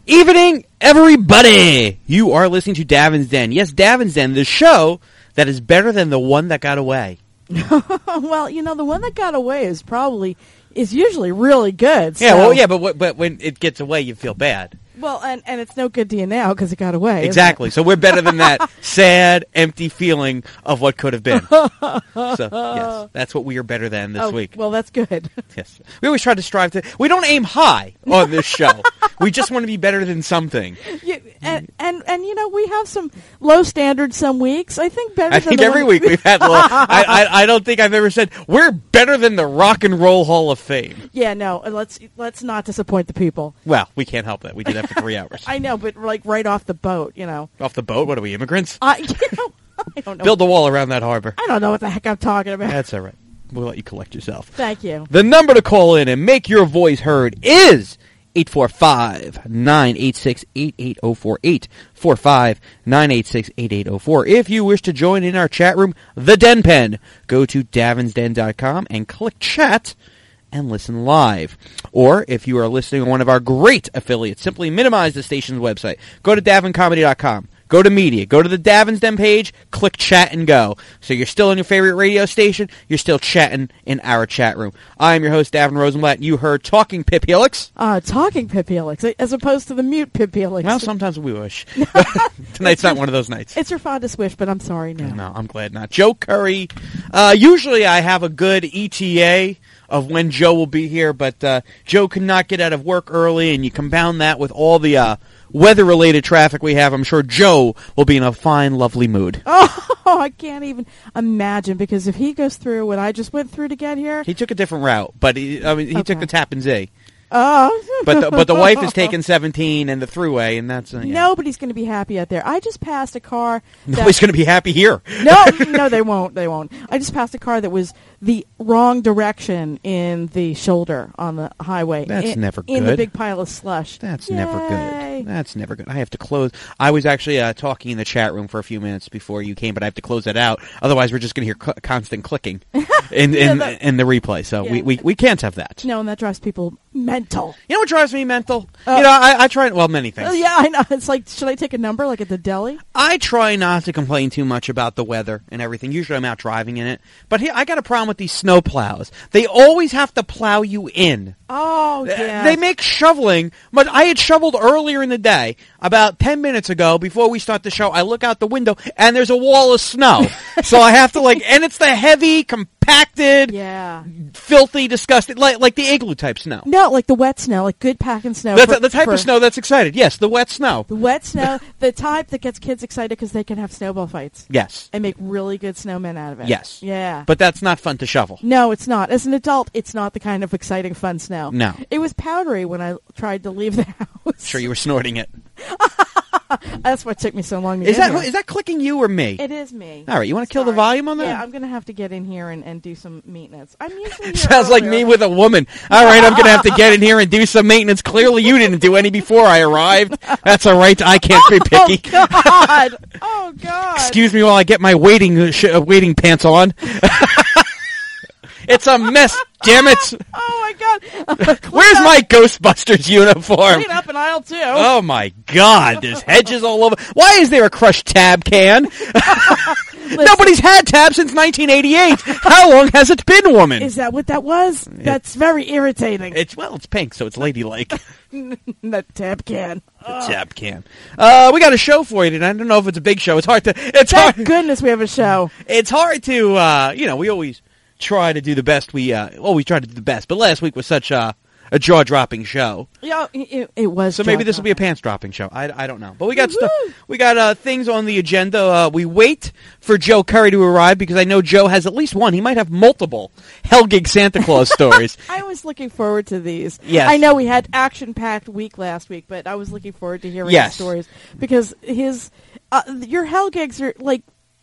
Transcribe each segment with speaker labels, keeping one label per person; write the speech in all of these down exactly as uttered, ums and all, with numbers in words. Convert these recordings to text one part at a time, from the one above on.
Speaker 1: Evening, everybody! You are listening to Davin's Den. Yes, Davin's Den, the show that is better than the one that got away.
Speaker 2: Well, you know, the one that got away is probably, is usually really good. So.
Speaker 1: Yeah, well, yeah, but w- but when it gets away, you feel bad.
Speaker 2: Well, and, and it's no good to you now because it got away.
Speaker 1: Exactly. So we're better than that sad, empty feeling of what could have been. So, yes, that's what we are better than this
Speaker 2: oh,
Speaker 1: week.
Speaker 2: Well, that's good.
Speaker 1: Yes. We always try to strive to... We don't aim high on this show. We just want to be better than something.
Speaker 2: Yeah, and, and, and, you know, we have some low standards some weeks. I think better
Speaker 1: I
Speaker 2: than
Speaker 1: think
Speaker 2: the
Speaker 1: every
Speaker 2: one-
Speaker 1: week we've had low... I, I, I don't think I've ever said, we're better than the Rock and Roll Hall of Fame.
Speaker 2: Yeah, no, let's let's not disappoint the people.
Speaker 1: Well, we can't help that. We did that for three hours.
Speaker 2: I know, but like right off the boat, you know.
Speaker 1: Off the boat? What are we, immigrants?
Speaker 2: I, you know, I don't know.
Speaker 1: Build a wall around that harbor.
Speaker 2: I don't know what the heck I'm talking about.
Speaker 1: That's all right. We'll let you collect yourself.
Speaker 2: Thank you.
Speaker 1: The number to call in and make your voice heard is eight four five, nine eight six, eight eight zero four, eight four five, nine eight six, eight eight zero four. If you wish to join in our chat room, The Den Pen, go to davins den dot com and click chat and listen live. Or if you are listening on one of our great affiliates, simply minimize the station's website. Go to davin comedy dot com. Go to media. Go to the Davin's Den page. Click chat and go. So you're still in your favorite radio station. You're still chatting in our chat room. I'm your host, Davin Rosenblatt. You heard Talking Pip Helix.
Speaker 2: Uh, talking Pip Helix, as opposed to the mute Pip Helix.
Speaker 1: Well, sometimes we wish. Tonight's not one of those nights.
Speaker 2: It's your fondest wish, but I'm sorry now.
Speaker 1: No, I'm glad not. Joe Curry. Uh, usually I have a good E T A of when Joe will be here, but uh, Joe could not get out of work early, and you compound that with all the uh, weather-related traffic we have. I'm sure Joe will be in a fine, lovely mood.
Speaker 2: Oh, I can't even imagine, because if he goes through what I just went through to get here...
Speaker 1: He took a different route, but he, I mean, he
Speaker 2: Okay.
Speaker 1: took the Tappan Zee.
Speaker 2: Oh.
Speaker 1: But the, but the wife is taking seventeen and the thruway, and that's... Uh, yeah.
Speaker 2: Nobody's going to be happy out there. I just passed a car... That,
Speaker 1: Nobody's going to be happy here.
Speaker 2: no, no, they won't. They won't. I just passed a car that was the wrong direction in the shoulder on the highway.
Speaker 1: That's
Speaker 2: in,
Speaker 1: never
Speaker 2: In the
Speaker 1: good.
Speaker 2: big pile of slush.
Speaker 1: That's
Speaker 2: Yay.
Speaker 1: never good. That's never good. I have to close. I was actually uh, talking in the chat room for a few minutes before you came, but I have to close that out. Otherwise, we're just going to hear co- constant clicking in
Speaker 2: Yeah,
Speaker 1: in,
Speaker 2: that-
Speaker 1: in the replay. So
Speaker 2: Yeah,
Speaker 1: we, we, we can't have that.
Speaker 2: No, and that drives people mental.
Speaker 1: You know what drives me mental?
Speaker 2: Uh,
Speaker 1: you know, I, I try, well, many things.
Speaker 2: Oh, yeah, I know. It's like, should I take a number like at the deli?
Speaker 1: I try not to complain too much about the weather and everything. Usually I'm out driving in it. But here, I got a problem with these snow plows. They always have to plow you in.
Speaker 2: Oh,
Speaker 1: Uh,
Speaker 2: yeah.
Speaker 1: They make shoveling, but I had shoveled earlier in the day, about ten minutes ago, before we start the show. I look out the window, and there's a wall of snow. So I have to, like, and it's the heavy, compacted,
Speaker 2: Yeah.
Speaker 1: filthy, disgusting, like like the igloo type snow.
Speaker 2: No, like the wet snow, like good packing snow.
Speaker 1: That's
Speaker 2: for-
Speaker 1: the type
Speaker 2: for-
Speaker 1: of snow that's excited. Yes, the wet snow.
Speaker 2: The wet snow, the type that gets kids excited because they can have snowball fights
Speaker 1: Yes,
Speaker 2: and make really good snowmen out of it.
Speaker 1: yes.
Speaker 2: Yeah.
Speaker 1: But that's not fun to shovel.
Speaker 2: No, it's not. As an adult, it's not the kind of exciting, fun snow.
Speaker 1: No.
Speaker 2: It was powdery when I tried to leave the house.
Speaker 1: Sure, you were snorting it.
Speaker 2: That's what took me so long to
Speaker 1: Is
Speaker 2: get
Speaker 1: that
Speaker 2: here.
Speaker 1: is that clicking you or me?
Speaker 2: It is me.
Speaker 1: All right, you want to kill the
Speaker 2: Sorry.
Speaker 1: volume on that?
Speaker 2: Yeah, I'm going to have to get in here and, and do some maintenance. I'm usually here
Speaker 1: Sounds like me
Speaker 2: earlier.
Speaker 1: with a woman. All right, I'm going to have to get in here and do some maintenance. Clearly, you didn't do any before I arrived. That's all right. I can't be picky.
Speaker 2: Oh, God. Oh, God.
Speaker 1: Excuse me while I get my waiting uh, sh- uh, waiting pants on. It's a mess, damn it.
Speaker 2: Oh, my God.
Speaker 1: Where's my Ghostbusters uniform?
Speaker 2: Clean up in aisle two.
Speaker 1: Oh, my God. There's hedges all over. Why is there a crushed tab can? Nobody's had tab since nineteen eighty-eight. How long has it been, woman?
Speaker 2: Is that what that was? That's very irritating.
Speaker 1: It's, well, it's pink, so it's ladylike.
Speaker 2: That tab can.
Speaker 1: The tab can. Uh, we got a show for you tonight. I don't know if it's a big show. It's hard to. It's
Speaker 2: Thank
Speaker 1: hard.
Speaker 2: goodness we have a show.
Speaker 1: It's hard to. Uh, you know, we always try to do the best. We uh, always try to do the best. But last week was such a, a jaw dropping show.
Speaker 2: Yeah, it, it was.
Speaker 1: So maybe this will be a
Speaker 2: jaw-dropping.
Speaker 1: pants dropping show. I, I don't know. But we got
Speaker 2: Woo-hoo!
Speaker 1: stuff. We got uh, things on the agenda. Uh, we wait for Joe Curry to arrive because I know Joe has at least one. He might have multiple Hell Gig Santa Claus stories.
Speaker 2: I was looking forward to these.
Speaker 1: Yes.
Speaker 2: I know we had action-packed week last week, but I was looking forward to hearing
Speaker 1: Yes.
Speaker 2: his stories because his uh, your hell gigs are like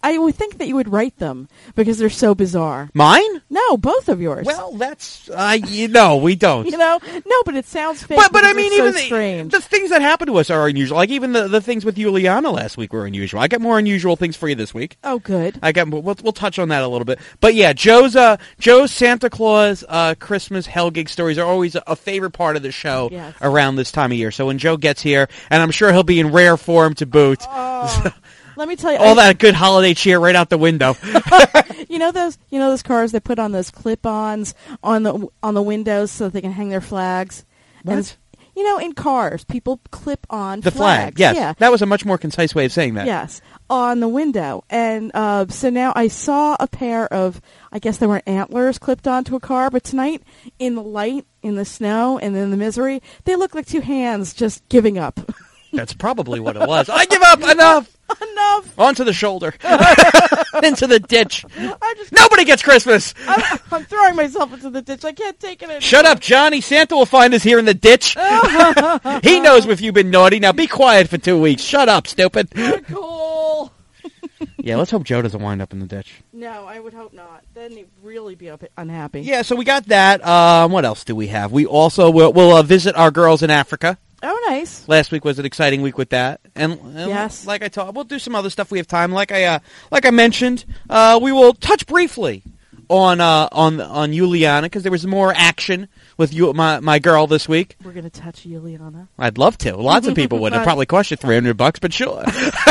Speaker 2: I would think that you would write them because they're so bizarre.
Speaker 1: Mine?
Speaker 2: No, both of yours.
Speaker 1: Well, that's uh, you know we don't.
Speaker 2: You know, no, but it sounds fake.
Speaker 1: But but I
Speaker 2: because
Speaker 1: mean,
Speaker 2: it's so
Speaker 1: even the,
Speaker 2: strange.
Speaker 1: the things that happen to us are unusual. Like even the, the things with Juliana last week were unusual. I got more unusual things for you this week.
Speaker 2: Oh, good.
Speaker 1: I got. We'll, we'll touch on that a little bit. But yeah, Joe's uh, Joe's Santa Claus uh, Christmas hell gig stories are always a, a favorite part of the show
Speaker 2: Yes.
Speaker 1: around this time of year. So when Joe gets here, and I'm sure he'll be in rare form to boot.
Speaker 2: Oh, let me tell you,
Speaker 1: All
Speaker 2: I,
Speaker 1: that good holiday cheer right out the window.
Speaker 2: you know those, you know those cars that put on those clip-ons on the on the windows so that they can hang their flags.
Speaker 1: What?
Speaker 2: And it's- you know, in cars, people clip on
Speaker 1: The
Speaker 2: flags.
Speaker 1: flag, yes.
Speaker 2: Yeah.
Speaker 1: That was a much more concise way of saying that.
Speaker 2: Yes, on the window. And uh, so now I saw a pair of, I guess they were antlers clipped onto a car, but tonight in the light, in the snow, and in the misery, they look like two hands just giving up.
Speaker 1: That's probably what it was. I give up. Enough.
Speaker 2: Enough.
Speaker 1: Onto the shoulder. Into the ditch.
Speaker 2: I just,
Speaker 1: Nobody gets Christmas.
Speaker 2: I'm, I'm throwing myself into the ditch. I can't take it anymore.
Speaker 1: Shut up, Johnny. Santa will find us here in the ditch. He knows if you've been naughty. Now be quiet for two weeks. Shut up, stupid.
Speaker 2: Cool.
Speaker 1: Yeah, let's hope Joe doesn't wind up in the ditch.
Speaker 2: No, I would hope not. Then he'd really be up, unhappy.
Speaker 1: Yeah, so we got that. Um, what else do we have? We also will we'll, uh, visit our girls in Africa.
Speaker 2: Oh, nice.
Speaker 1: Last week was an exciting week with that, and, and
Speaker 2: Yes.
Speaker 1: like I talked, we'll do some other stuff. We have time. Like I, uh, like I mentioned, uh, we will touch briefly on uh, on on Juliana because there was more action with you, my my girl this week.
Speaker 2: We're going to touch Juliana.
Speaker 1: I'd love to. Lots of people would. It probably cost you three hundred bucks, but sure.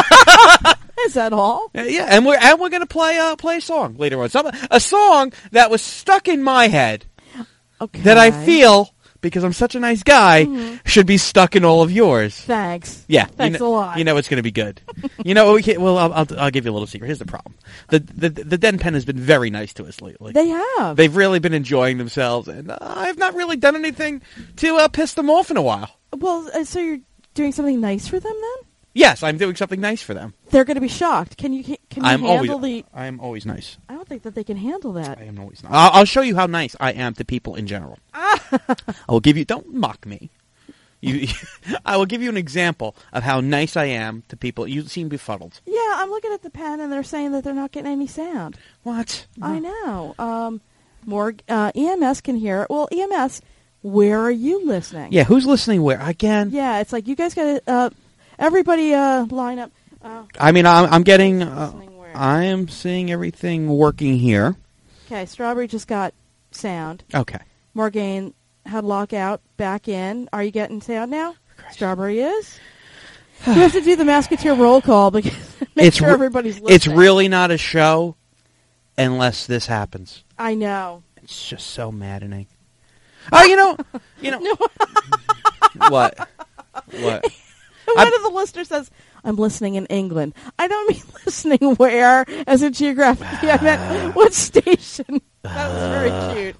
Speaker 2: Is that all?
Speaker 1: Uh, yeah, and we're and we're gonna play uh, play a song later on. Some a song that was stuck in my head
Speaker 2: Okay.
Speaker 1: that I feel, because I'm such a nice guy,
Speaker 2: Mm-hmm.
Speaker 1: should be stuck in all of yours.
Speaker 2: Thanks.
Speaker 1: Yeah,
Speaker 2: Thanks
Speaker 1: you know,
Speaker 2: a lot.
Speaker 1: You know it's going to be good. you know, we can, well, I'll, I'll I'll give you a little secret. Here's the problem: the the the Den Pen has been very nice to us lately.
Speaker 2: They have.
Speaker 1: They've really been enjoying themselves, and uh, I've not really done anything to uh, piss them off in a while.
Speaker 2: Well, uh, so you're doing something nice for them then?
Speaker 1: Yes, I'm doing something nice for them.
Speaker 2: They're going to be shocked. Can you can you
Speaker 1: I'm
Speaker 2: handle
Speaker 1: always
Speaker 2: the?
Speaker 1: I am always nice.
Speaker 2: I don't think that they can handle that.
Speaker 1: I am always nice. I'll, I'll show you how nice I am to people in general. I will give you. Don't mock me. You, I will give you an example of how nice I am to people. You seem befuddled.
Speaker 2: Yeah, I'm looking at the pen and they're saying that they're not getting any sound.
Speaker 1: What?
Speaker 2: I know. Um, more uh, E M S can hear it. Well, E M S, where are you listening?
Speaker 1: Yeah, who's listening where? Again?
Speaker 2: Yeah, it's like you guys got to. Uh, everybody, uh, line up. Uh,
Speaker 1: I mean, I'm, I'm getting. Uh,
Speaker 2: listening where?
Speaker 1: I am seeing everything working here.
Speaker 2: Okay, Strawberry just got sound.
Speaker 1: Okay.
Speaker 2: Morgaine had lockout back in. Are you getting sound now? Strawberry is. You have to do the Musketeer roll call because make
Speaker 1: It's
Speaker 2: sure
Speaker 1: re-
Speaker 2: everybody's listening.
Speaker 1: It's really not a show unless this happens.
Speaker 2: I know.
Speaker 1: It's just so maddening. Oh, you know, you know. What? What?
Speaker 2: One
Speaker 1: I'm-
Speaker 2: of the listeners says, I'm listening in England. I don't mean listening where, as in geographically. I meant what station. That was very cute.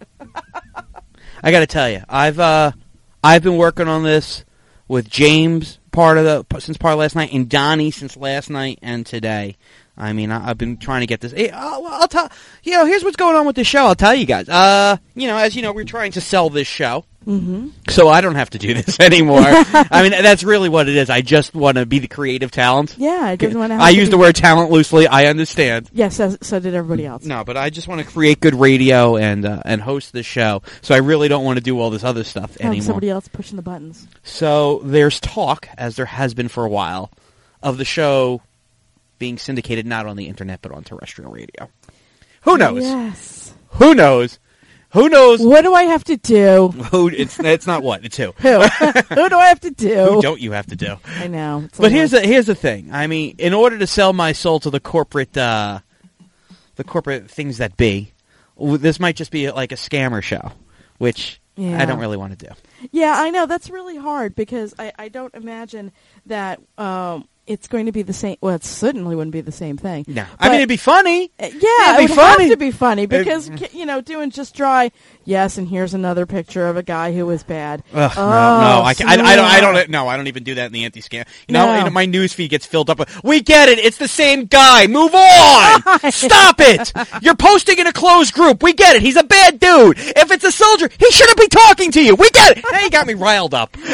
Speaker 1: I got to tell you, I've uh, I've been working on this with James part of the since part of last night, and Donnie since last night and today. I mean, I, I've been trying to get this. Hey, I'll, I'll tell you know. Here's what's going on with the show. I'll tell you guys. Uh, you know, as you know, we're trying to sell this show.
Speaker 2: Mm-hmm.
Speaker 1: So I don't have to do this anymore. I mean, that's really what it is. I just want to be the creative talent.
Speaker 2: Yeah, I didn't want to.
Speaker 1: I use the word talent loosely. I understand.
Speaker 2: Yes, so, so did everybody else.
Speaker 1: No, but I just want to create good radio and uh, and host the show. So I really don't want to do all this other stuff
Speaker 2: Have
Speaker 1: anymore.
Speaker 2: somebody else pushing the buttons.
Speaker 1: So there's talk, as there has been for a while, of the show being syndicated not on the internet but on terrestrial radio. Who knows?
Speaker 2: Yes.
Speaker 1: Who knows? Who knows?
Speaker 2: What do I have to do?
Speaker 1: Who? It's it's not what. It's who.
Speaker 2: Who? Who do I have to do?
Speaker 1: Who don't you have to do?
Speaker 2: I know. It's a
Speaker 1: But here's
Speaker 2: lot.
Speaker 1: the here's the thing. I mean, in order to sell my soul to the corporate, uh, the corporate things that be, w- this might just be like a scammer show, which
Speaker 2: Yeah.
Speaker 1: I don't really want to do.
Speaker 2: Yeah, I know. That's really hard because I, I don't imagine that um, it's going to be the same. Well, it certainly wouldn't be the same thing.
Speaker 1: No, I
Speaker 2: But-
Speaker 1: mean it'd be funny.
Speaker 2: Uh, Yeah,
Speaker 1: It'd
Speaker 2: it
Speaker 1: be
Speaker 2: would
Speaker 1: funny.
Speaker 2: have to be funny because ki- you know, doing just dry. Yes, and here's another picture of a guy who was bad.
Speaker 1: Ugh,
Speaker 2: oh,
Speaker 1: no, no, I, ca- I, I don't, I
Speaker 2: snore.
Speaker 1: don't, no, I don't even do that in the anti-scam. You know,
Speaker 2: No.
Speaker 1: you know, my news feed gets filled up with, we get it, it's the same guy, move on! Stop it! You're posting in a closed group, we get it, he's a bad dude! If it's a soldier, he shouldn't be talking to you, we get it! Now you got me riled up.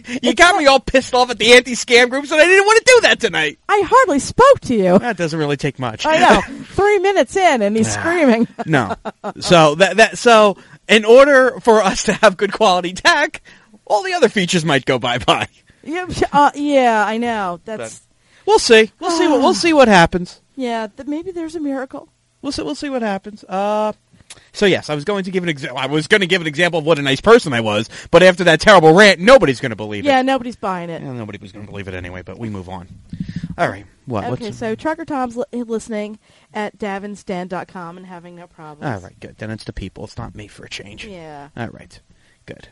Speaker 1: You got me all pissed off at the anti-scam groups, and I didn't want to do that tonight.
Speaker 2: I hardly spoke to you.
Speaker 1: That doesn't really take much.
Speaker 2: I know. Three minutes in, and he's screaming.
Speaker 1: No. So that that so in order for us to have good quality tech, all the other features might go bye bye.
Speaker 2: Yeah, uh, yeah, I know. That's.
Speaker 1: But we'll see. We'll see. What, we'll see what happens.
Speaker 2: Yeah, th- maybe there's a miracle.
Speaker 1: We'll see. We'll see what happens. Uh. So yes, I was going to give an example. I was going to give an example of what a nice person I was, but after that terrible rant, nobody's going to believe
Speaker 2: Yeah,
Speaker 1: it.
Speaker 2: nobody's buying it.
Speaker 1: Yeah, nobody was going to believe it anyway. But we move on. All right. What?
Speaker 2: Okay,
Speaker 1: what's,
Speaker 2: so Trucker Tom's li- listening at davinsden dot com and having no problems.
Speaker 1: all right. Good. Then it's the people. It's not me for a change.
Speaker 2: Yeah.
Speaker 1: All right. Good.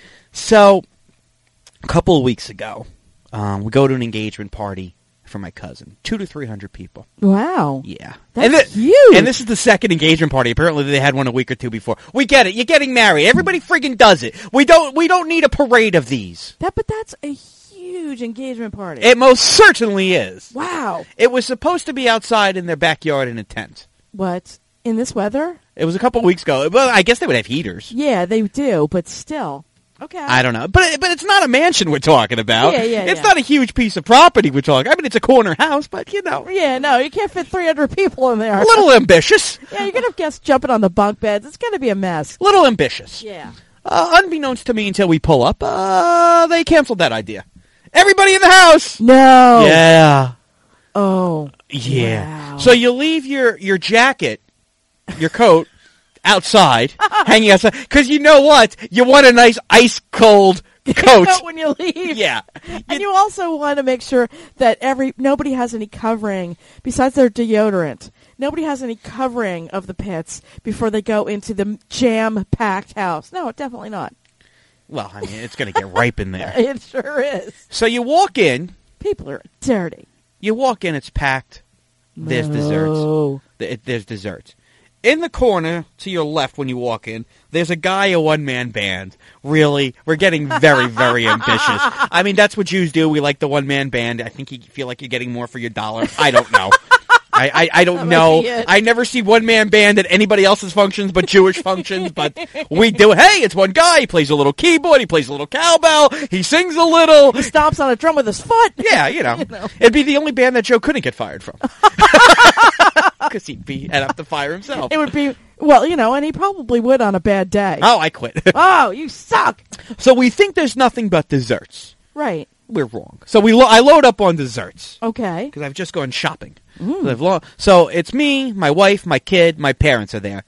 Speaker 1: So a couple of weeks ago, um, we go to an engagement party for my cousin. Two to three hundred people.
Speaker 2: Wow.
Speaker 1: Yeah.
Speaker 2: That's
Speaker 1: and thi-
Speaker 2: huge.
Speaker 1: And this is the second engagement party. Apparently they had one a week or two before. We get it. You're getting married. Everybody friggin' does it. We don't we don't need a parade of these.
Speaker 2: That, but that's a huge engagement party.
Speaker 1: It most certainly is.
Speaker 2: Wow.
Speaker 1: It was supposed to be outside in their backyard in a tent.
Speaker 2: What? In this weather?
Speaker 1: It was a couple weeks ago. Well, I guess they would have heaters.
Speaker 2: Yeah, they do, but still. Okay.
Speaker 1: I don't know. But but it's not a mansion we're talking about.
Speaker 2: Yeah, yeah,
Speaker 1: It's
Speaker 2: yeah.
Speaker 1: not a huge piece of property we're talking. I mean, it's a corner house, but, you know,
Speaker 2: Yeah, no, you can't fit three hundred people in there.
Speaker 1: a little ambitious.
Speaker 2: Yeah, you're going to have guests jumping on the bunk beds. It's going to be a mess.
Speaker 1: little ambitious.
Speaker 2: Yeah.
Speaker 1: Uh, unbeknownst to me until we pull up, uh, they canceled that idea. Everybody in the house!
Speaker 2: No.
Speaker 1: Yeah.
Speaker 2: Oh.
Speaker 1: Yeah.
Speaker 2: Wow.
Speaker 1: So you leave your, your jacket, your coat, outside, hanging outside, because you know what? You want a nice ice-cold coat.
Speaker 2: when you leave.
Speaker 1: Yeah.
Speaker 2: And you also want to make sure that every nobody has any covering besides their deodorant. Nobody has any covering of the pits before they go into the jam-packed house. No, definitely not.
Speaker 1: Well, I mean, it's going to get ripe in there.
Speaker 2: It sure is.
Speaker 1: So you walk in,
Speaker 2: People are dirty.
Speaker 1: you walk in, it's packed. There's desserts.
Speaker 2: No.
Speaker 1: Th- There's desserts. In the corner to your left when you walk in, there's a guy, a one-man band. Really? We're getting very, very ambitious. I mean, that's what Jews do. We like the one-man band. I think you feel like you're getting more for your dollar. I don't know. I, I, I don't
Speaker 2: That
Speaker 1: know.
Speaker 2: might be it.
Speaker 1: I never see one-man band at anybody else's functions but Jewish functions, but we do. Hey, it's one guy. He plays a little keyboard. He plays a little cowbell. He sings a little.
Speaker 2: He stomps on a drum with his foot.
Speaker 1: Yeah, you know.
Speaker 2: You know.
Speaker 1: It'd be the only band that Joe couldn't get fired from. Because he'd be he'd have to fire himself.
Speaker 2: It would be, well, you know, and he probably would on a bad day.
Speaker 1: Oh, I quit.
Speaker 2: Oh, you suck.
Speaker 1: So we think there's nothing but desserts.
Speaker 2: Right.
Speaker 1: We're wrong. So we lo- I load up on desserts
Speaker 2: Okay.
Speaker 1: because I've just gone shopping. So, I've lo- so it's me, my wife, my kid, my parents are there.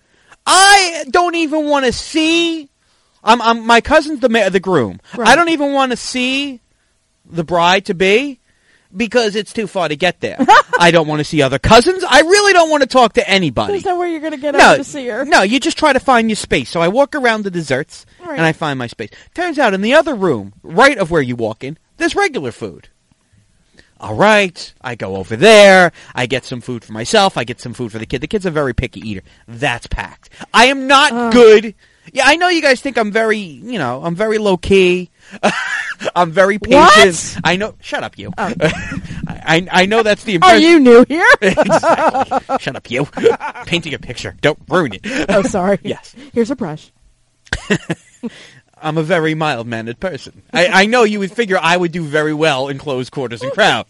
Speaker 1: I don't even want to see. I'm, I'm my cousin's the ma- the groom.
Speaker 2: Right.
Speaker 1: I don't even want to see the bride to be because it's too far to get there. I don't want to see other cousins. I really don't want to talk to anybody.
Speaker 2: There's nowhere you're going to get
Speaker 1: No,
Speaker 2: over to see her.
Speaker 1: no, you just try to find your space. So I walk around the desserts,
Speaker 2: Right.
Speaker 1: and I find my space. Turns out in the other room, right of where you walk in, there's regular food. All right, I go over there. I get some food for myself. I get some food for the kid. The kid's a very picky eater. That's packed. I am not
Speaker 2: Uh.
Speaker 1: good. Yeah, I know you guys think I'm very, you know, I'm very low-key. I'm very patient.
Speaker 2: What?
Speaker 1: I know. Shut up, you.
Speaker 2: Oh.
Speaker 1: I, I know that's the
Speaker 2: Are
Speaker 1: impression.
Speaker 2: you new here?
Speaker 1: Exactly. Shut up, you. Painting a picture. Don't ruin it.
Speaker 2: Oh, sorry.
Speaker 1: Yes.
Speaker 2: Here's a brush.
Speaker 1: I'm a very mild-mannered person. I, I know you would figure I would do very well in closed quarters and crowds.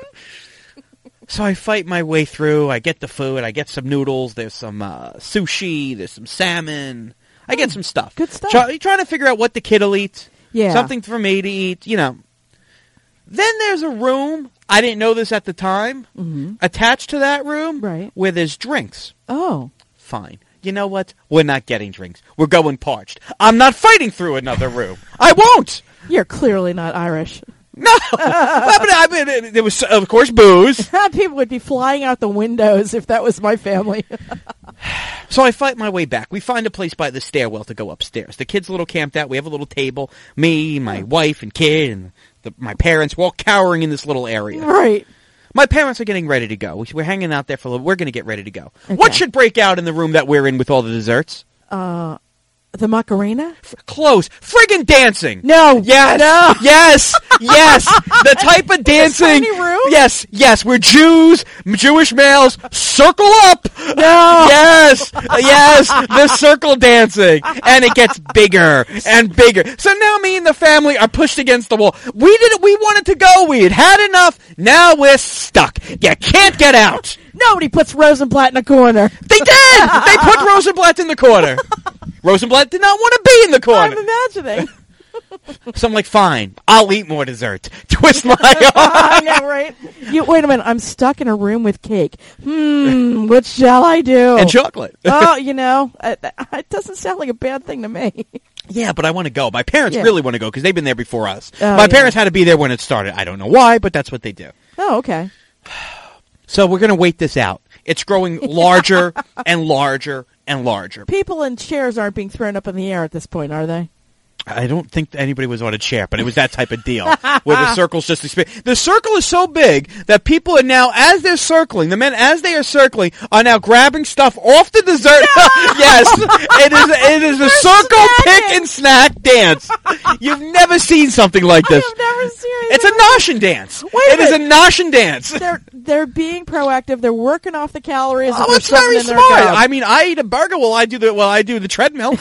Speaker 1: So I fight my way through. I get the food. I get some noodles. There's some uh, sushi. There's some salmon. I get some stuff.
Speaker 2: Good stuff.
Speaker 1: Try, trying to figure out what the kid will eat.
Speaker 2: Yeah.
Speaker 1: Something for me to eat, you know. Then there's a room, I didn't know this at the time,
Speaker 2: Mhm.
Speaker 1: attached to that room
Speaker 2: Right.
Speaker 1: where there's drinks.
Speaker 2: Oh.
Speaker 1: Fine. You know what? We're not getting drinks. We're going parched. I'm not fighting through another room. I won't.
Speaker 2: You're clearly not Irish.
Speaker 1: No. I mean, I mean, there was, of course, booze.
Speaker 2: People would be flying out the windows if that was my family.
Speaker 1: So I fight my way back. We find a place by the stairwell to go upstairs. The kid's a little camped out. We have a little table. Me, my wife, and kid, and the, my parents. We're all cowering in this little area.
Speaker 2: Right.
Speaker 1: My parents are getting ready to go. We- We're hanging out there for a little. We're going to get ready to go.
Speaker 2: Okay.
Speaker 1: What should break out in the room that we're in with all the desserts?
Speaker 2: Uh, the Macarena?
Speaker 1: F- close. Friggin' dancing.
Speaker 2: No.
Speaker 1: Yes.
Speaker 2: No.
Speaker 1: Yes. Yes. The type of dancing.
Speaker 2: tiny room?
Speaker 1: Yes. Yes. We're Jews, m- Jewish males. Circle up.
Speaker 2: No.
Speaker 1: Yes. Yes, the circle dancing. And it gets bigger and bigger. So now me and the family are pushed against the wall. We didn't, we wanted to go. We had had enough. Now we're stuck. You can't get out.
Speaker 2: Nobody puts Rosenblatt in a corner.
Speaker 1: They did! They put Rosenblatt in the corner. Rosenblatt did not want to be in the corner.
Speaker 2: I'm imagining.
Speaker 1: So I'm like, fine, I'll eat more dessert. Twist my arm.
Speaker 2: I know, right? You, wait a minute, I'm stuck in a room with cake. Hmm, what shall I do?
Speaker 1: And chocolate.
Speaker 2: Oh, you know, it, it doesn't sound like a bad thing to me.
Speaker 1: Yeah, but I want to go. My parents
Speaker 2: Yeah.
Speaker 1: really want to go because they've been there before us.
Speaker 2: Oh,
Speaker 1: My
Speaker 2: yeah.
Speaker 1: parents had to be there when it started. I don't know why, but that's what they do.
Speaker 2: Oh, okay.
Speaker 1: So we're going to wait this out. It's growing larger and larger and larger.
Speaker 2: People in chairs aren't being thrown up in the air at this point, are they?
Speaker 1: I don't think anybody was on a chair, but it was that type of deal where the circle's just expanding. The circle is so big that people are now, as they're circling, the men, as they are circling, are now grabbing stuff off the dessert. No! Yes, it is. It is a
Speaker 2: They're
Speaker 1: circle
Speaker 2: snacking.
Speaker 1: pick and snack dance. You've never seen something like this.
Speaker 2: I've never seen
Speaker 1: It's a
Speaker 2: anything.
Speaker 1: noshin dance.
Speaker 2: Wait a
Speaker 1: It is a
Speaker 2: minute.
Speaker 1: noshin dance.
Speaker 2: They're they're being proactive. They're working off the calories.
Speaker 1: Oh,
Speaker 2: and
Speaker 1: it's
Speaker 2: they're shoving
Speaker 1: very
Speaker 2: in their
Speaker 1: smart.
Speaker 2: gum.
Speaker 1: I mean, I eat a burger while I do the while I do the treadmill.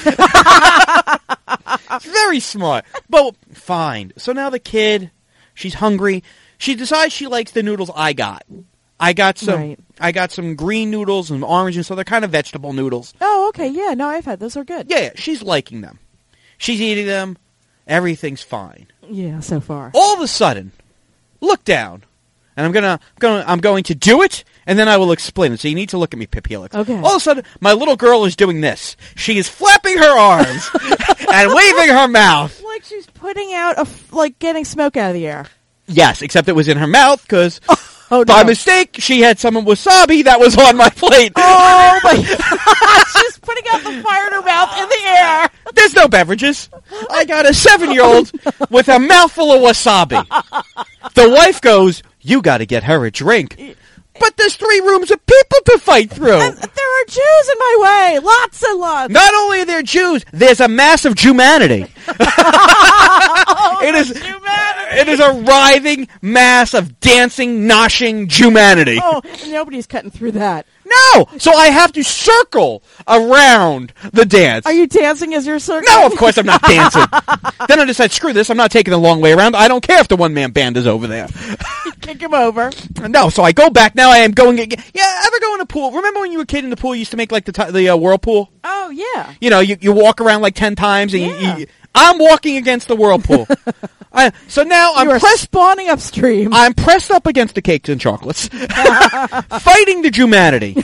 Speaker 1: It's very smart. But fine. So now the kid, she's hungry. She decides she likes the noodles I got. I got some.
Speaker 2: Right.
Speaker 1: I got some green noodles and orange, and so they're kind of vegetable noodles.
Speaker 2: Oh, okay. Yeah, no, I've had those. Are good.
Speaker 1: Yeah, yeah, she's liking them. She's eating them. Everything's fine.
Speaker 2: Yeah, so far.
Speaker 1: All of a sudden, look down, and I'm gonna, gonna, I'm going to do it, and then I will explain it. So you need to look at me, Pip Helix.
Speaker 2: Okay.
Speaker 1: All of a sudden, my little girl is doing this. She is flapping her arms and waving her mouth.
Speaker 2: Like she's putting out a f- like getting smoke out of the air.
Speaker 1: Yes, except it was in her mouth because
Speaker 2: Oh,
Speaker 1: by
Speaker 2: no.
Speaker 1: mistake she had some wasabi that was on my plate.
Speaker 2: Oh my God! She's putting out the fire in her mouth in the air.
Speaker 1: There's no beverages. I got a seven-year-old with a mouthful of wasabi. The wife goes, "You got to get her a drink." But there's three rooms of people to fight through.
Speaker 2: And there are Jews in my way. Lots and lots.
Speaker 1: Not only are there Jews, there's a mass of Jumanity.
Speaker 2: Oh,
Speaker 1: It is,
Speaker 2: humanity.
Speaker 1: it is a writhing mass of dancing, noshing Jumanity.
Speaker 2: Oh, nobody's cutting through that.
Speaker 1: No! So I have to circle around the dance.
Speaker 2: Are you dancing as you're circling?
Speaker 1: No, of course I'm not dancing. Then I decide, screw this, I'm not taking the long way around. I don't care if the one-man band is over there.
Speaker 2: Kick him over.
Speaker 1: No, so I go back. Now I am going again. Yeah, ever go in a pool? Remember when you were a kid in the pool, you used to make like the t- the uh, whirlpool?
Speaker 2: Oh, yeah.
Speaker 1: You know, you, you walk around like ten times. And
Speaker 2: Yeah.
Speaker 1: you, you, I'm walking against the whirlpool. I, so now I'm
Speaker 2: You are
Speaker 1: pressed.
Speaker 2: spawning upstream.
Speaker 1: I'm pressed up against the cakes and chocolates, fighting the Jumanity.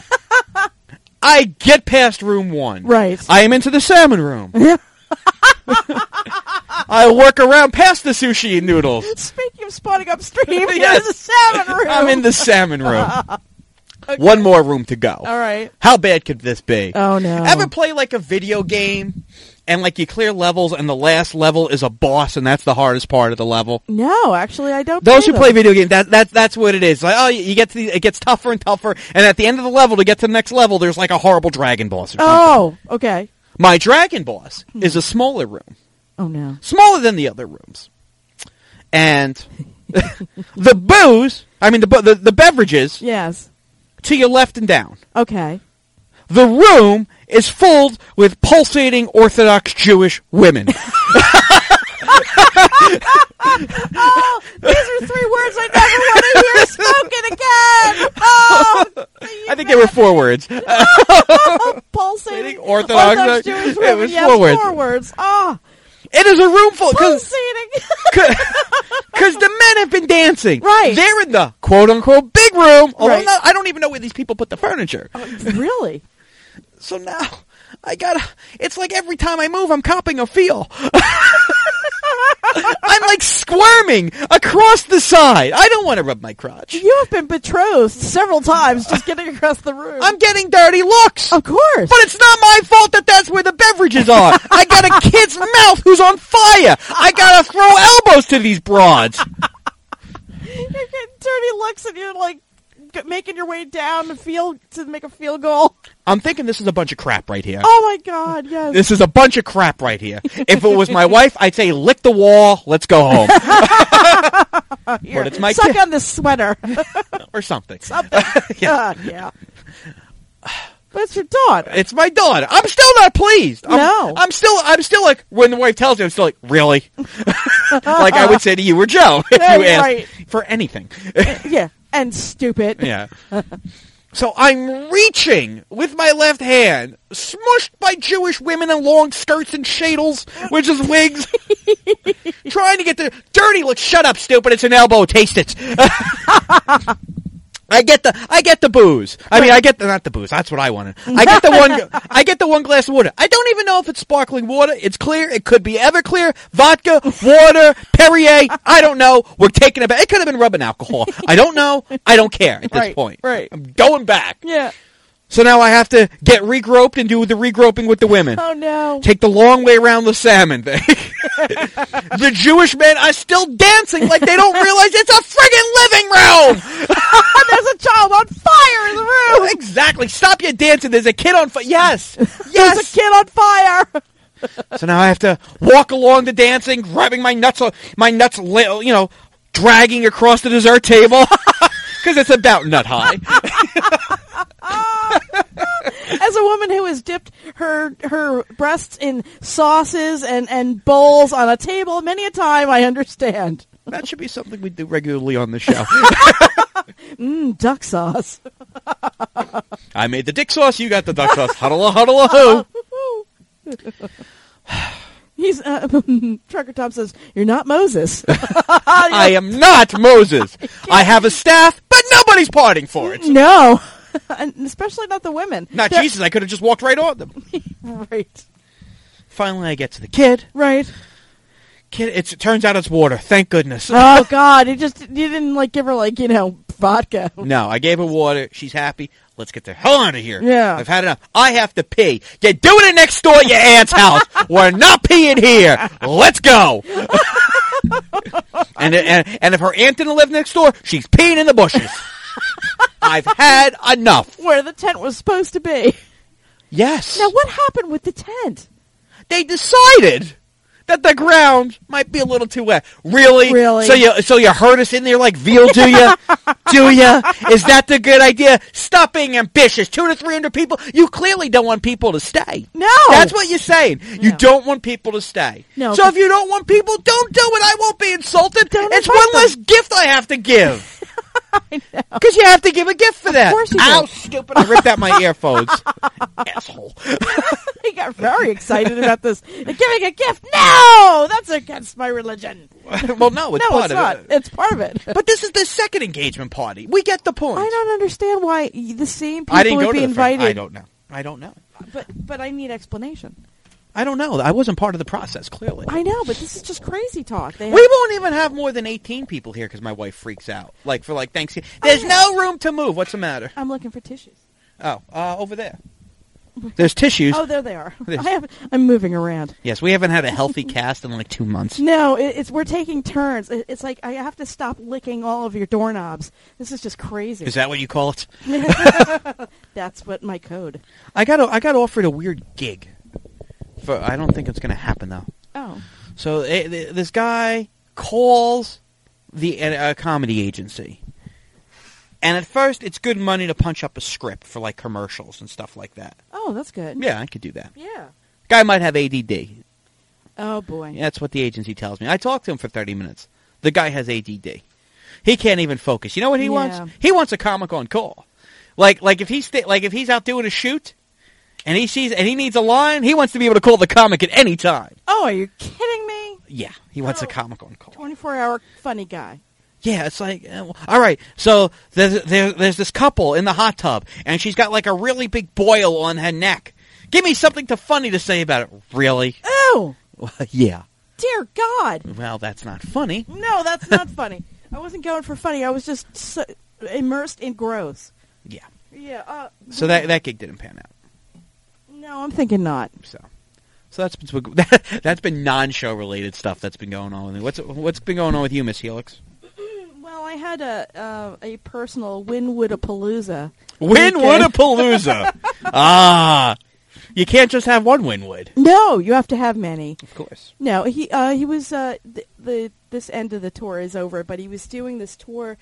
Speaker 1: I get past room one.
Speaker 2: Right.
Speaker 1: I am into the salmon room. I work around past the sushi and noodles.
Speaker 2: Speaking of spawning upstream,
Speaker 1: Yes.
Speaker 2: here's the salmon room.
Speaker 1: I'm in the salmon room.
Speaker 2: Okay.
Speaker 1: One more room to go.
Speaker 2: All right.
Speaker 1: How bad could this be?
Speaker 2: Oh, no.
Speaker 1: Ever play like a video game and like you clear levels and the last level is a boss and that's the hardest part of the level?
Speaker 2: No, actually, I don't
Speaker 1: Those
Speaker 2: play
Speaker 1: who play
Speaker 2: them.
Speaker 1: video games, that, that, that's what it is. Like, oh, you get to the, it gets tougher and tougher, and at the end of the level, to get to the next level, there's like a horrible dragon boss or something.
Speaker 2: Oh, okay.
Speaker 1: My dragon boss is a smaller room.
Speaker 2: Oh, no.
Speaker 1: Smaller than the other rooms. And the booze, I mean the, bu- the the beverages,
Speaker 2: Yes.
Speaker 1: to your left and down.
Speaker 2: Okay.
Speaker 1: The room is filled with pulsating Orthodox Jewish women.
Speaker 2: Oh, these are three words I never want to hear spoken again. Oh,
Speaker 1: I think there were four words.
Speaker 2: pulsating
Speaker 1: Orthodox-
Speaker 2: Orthodox Jewish
Speaker 1: it
Speaker 2: women.
Speaker 1: was
Speaker 2: Yes,
Speaker 1: four words.
Speaker 2: four words. Oh,
Speaker 1: It is a room full because
Speaker 2: pulsating.
Speaker 1: the men have been dancing.
Speaker 2: Right.
Speaker 1: They're in the quote unquote big room. Although
Speaker 2: Right.
Speaker 1: not, I don't even know where these people put the furniture.
Speaker 2: Really?
Speaker 1: So now I gotta. It's like every time I move, I'm copping a feel. I'm like squirming across the side. I don't want to rub my crotch.
Speaker 2: You have been betrothed several times just getting across the room.
Speaker 1: I'm getting dirty looks.
Speaker 2: of course.
Speaker 1: But it's not my fault that that's where the beverages are. I got a kid's mouth who's on fire. I gotta throw elbows to these broads.
Speaker 2: You're getting dirty looks and you're like g- making your way down to field to make a field goal.
Speaker 1: I'm thinking this is a bunch of crap right here.
Speaker 2: Oh my God! Yes.
Speaker 1: This is a bunch of crap right here. If it was my wife, I'd say lick the wall, let's go home.
Speaker 2: Here,
Speaker 1: but it's my
Speaker 2: suck
Speaker 1: kid.
Speaker 2: on this sweater.
Speaker 1: Or something.
Speaker 2: Something.
Speaker 1: Yeah.
Speaker 2: Uh, yeah. But That's your daughter.
Speaker 1: It's my daughter. I'm still not pleased. I'm,
Speaker 2: No.
Speaker 1: I'm still, I'm still like, when the wife tells me, I'm still like, really? Like I would say to you or Joe if
Speaker 2: Yeah,
Speaker 1: you asked
Speaker 2: right.
Speaker 1: for anything.
Speaker 2: Yeah, and stupid.
Speaker 1: Yeah. So I'm reaching with my left hand, smushed by Jewish women in long skirts and shadels, which is wigs, trying to get the dirty look. Shut up, stupid! It's an elbow. Taste it. I get the I get the booze. I mean, I get the not the booze. That's what I wanted. I get the one. I get the one glass of water. I don't even know if it's sparkling water. It's clear. It could be Everclear, vodka, water, Perrier. I don't know. We're taking it back. It could have been rubbing alcohol. I don't know. I don't care at this
Speaker 2: Right,
Speaker 1: point.
Speaker 2: right.
Speaker 1: I'm going back.
Speaker 2: Yeah.
Speaker 1: So now I have to get regroped and do the regroping with the women.
Speaker 2: Oh, no.
Speaker 1: Take the long way around the salmon thing. The Jewish men are still dancing like they don't realize it's a friggin' living room!
Speaker 2: There's a child on fire in the room!
Speaker 1: Exactly. Stop your dancing. There's a kid on fire. Yes.
Speaker 2: There's
Speaker 1: Yes.
Speaker 2: a kid on fire!
Speaker 1: So now I have to walk along the dancing, grabbing my nuts, my nuts, li- you know, dragging across the dessert table. Because it's about nut high.
Speaker 2: As a woman who has dipped her her breasts in sauces and, and bowls on a table many a time, I understand.
Speaker 1: That should be something we do regularly on the show.
Speaker 2: Mmm, duck sauce.
Speaker 1: I made the dick sauce, you got the duck sauce. Huddle, huddle, hoo.
Speaker 2: He's uh, Trucker Tom says, "You're not Moses."
Speaker 1: I am not Moses. I have a staff, but nobody's parting for it.
Speaker 2: No, and especially not the women.
Speaker 1: Not
Speaker 2: They're-
Speaker 1: Jesus, I could have just walked right on them.
Speaker 2: Right,
Speaker 1: Finally, I get to the kid.
Speaker 2: right.
Speaker 1: Kid, it's, it turns out it's water. Thank goodness.
Speaker 2: Oh God, you just you didn't like give her like you know vodka.
Speaker 1: No, I gave her water. She's happy. Let's get the hell out of here.
Speaker 2: Yeah.
Speaker 1: I've had enough. I have to pee. You're doing it next door at your aunt's house. We're not peeing here. Let's go. and, and and if her aunt didn't live next door, she's peeing in the bushes. I've had enough.
Speaker 2: Where the tent was supposed to be.
Speaker 1: Yes.
Speaker 2: Now, what happened with the tent?
Speaker 1: They decided that the ground might be a little too wet. Really?
Speaker 2: Really?
Speaker 1: So you so you herd us in there like veal, do you? Do you? Is that the good idea? Stop being ambitious. Two to three hundred people. You clearly don't want people to stay.
Speaker 2: No.
Speaker 1: That's what you're saying. You
Speaker 2: No.
Speaker 1: don't want people to stay.
Speaker 2: No,
Speaker 1: So
Speaker 2: 'cause-
Speaker 1: if you don't want people, don't do it. I won't be insulted.
Speaker 2: Don't
Speaker 1: It's
Speaker 2: invite
Speaker 1: one
Speaker 2: them.
Speaker 1: less gift I have to give.
Speaker 2: I know.
Speaker 1: Because you have to give a gift for that.
Speaker 2: course you
Speaker 1: Ow,
Speaker 2: do.
Speaker 1: stupid. I ripped out my earphones. Asshole.
Speaker 2: He got very excited about this. Giving a gift? No, that's against my religion.
Speaker 1: Well, no, it's
Speaker 2: no,
Speaker 1: part
Speaker 2: it's
Speaker 1: of
Speaker 2: not.
Speaker 1: it.
Speaker 2: It's part of it.
Speaker 1: But this is the second engagement party. We get the point.
Speaker 2: I don't understand why the same people
Speaker 1: I didn't
Speaker 2: would
Speaker 1: go
Speaker 2: be
Speaker 1: to the first-
Speaker 2: invited.
Speaker 1: I don't know. I don't know.
Speaker 2: But but I need explanation.
Speaker 1: I don't know. I wasn't part of the process, clearly.
Speaker 2: I know, but this is just crazy talk. They
Speaker 1: We
Speaker 2: have-
Speaker 1: won't even have more than eighteen people here because my wife freaks out. Like, for, like, Thanksgiving. There's no room to move. What's the matter?
Speaker 2: I'm looking for tissues.
Speaker 1: Oh, uh, over there. There's tissues.
Speaker 2: Oh, there they are.
Speaker 1: This.
Speaker 2: I have. I'm moving around.
Speaker 1: Yes, we haven't had a healthy cast in, like, two months.
Speaker 2: No, it, it's we're taking turns. It, it's like I have to stop licking all of your doorknobs. This is just crazy.
Speaker 1: Is that what you call it?
Speaker 2: That's what my code.
Speaker 1: I got I got offered a weird gig. For I don't think it's going to happen, though.
Speaker 2: Oh.
Speaker 1: So eh, th- this guy calls the uh, comedy agency. And at first, it's good money to punch up a script for, like, commercials and stuff like that.
Speaker 2: Oh, that's good.
Speaker 1: Yeah, I could do that.
Speaker 2: Yeah.
Speaker 1: Guy might have A D D.
Speaker 2: Oh boy.
Speaker 1: That's what the agency tells me. I talked to him for thirty minutes. The guy has A D D. He can't even focus. You know what he
Speaker 2: Yeah.
Speaker 1: wants? He wants a comic on call. Like, like if he's sta- like if he's out doing a shoot, and he sees and he needs a line, he wants to be able to call the comic at any time.
Speaker 2: Oh, are you kidding me?
Speaker 1: Yeah, he wants
Speaker 2: Oh.
Speaker 1: a comic on call.
Speaker 2: twenty-four hour funny guy.
Speaker 1: Yeah, it's like, uh, well, all right, so there's, there, there's this couple in the hot tub, and she's got like a really big boil on her neck. Give me something to funny to say about it. Really?
Speaker 2: Oh,
Speaker 1: Well, yeah.
Speaker 2: dear God.
Speaker 1: Well, that's not funny.
Speaker 2: No, that's not funny. I wasn't going for funny. I was just so immersed in gross.
Speaker 1: Yeah.
Speaker 2: Yeah. Uh,
Speaker 1: So that that gig didn't pan out.
Speaker 2: No, I'm thinking not.
Speaker 1: So, so that's been that's been non-show related stuff that's been going on with me. What's what's been going on with you, Miss Helix?
Speaker 2: Well, I had a uh, a personal Winwood-a-palooza.
Speaker 1: Winwood-a-palooza. Ah, you can't just have one Winwood.
Speaker 2: No, you have to have many.
Speaker 1: Of course.
Speaker 2: No, he uh, he was uh, the, the this end of the tour is over, but he was doing this tour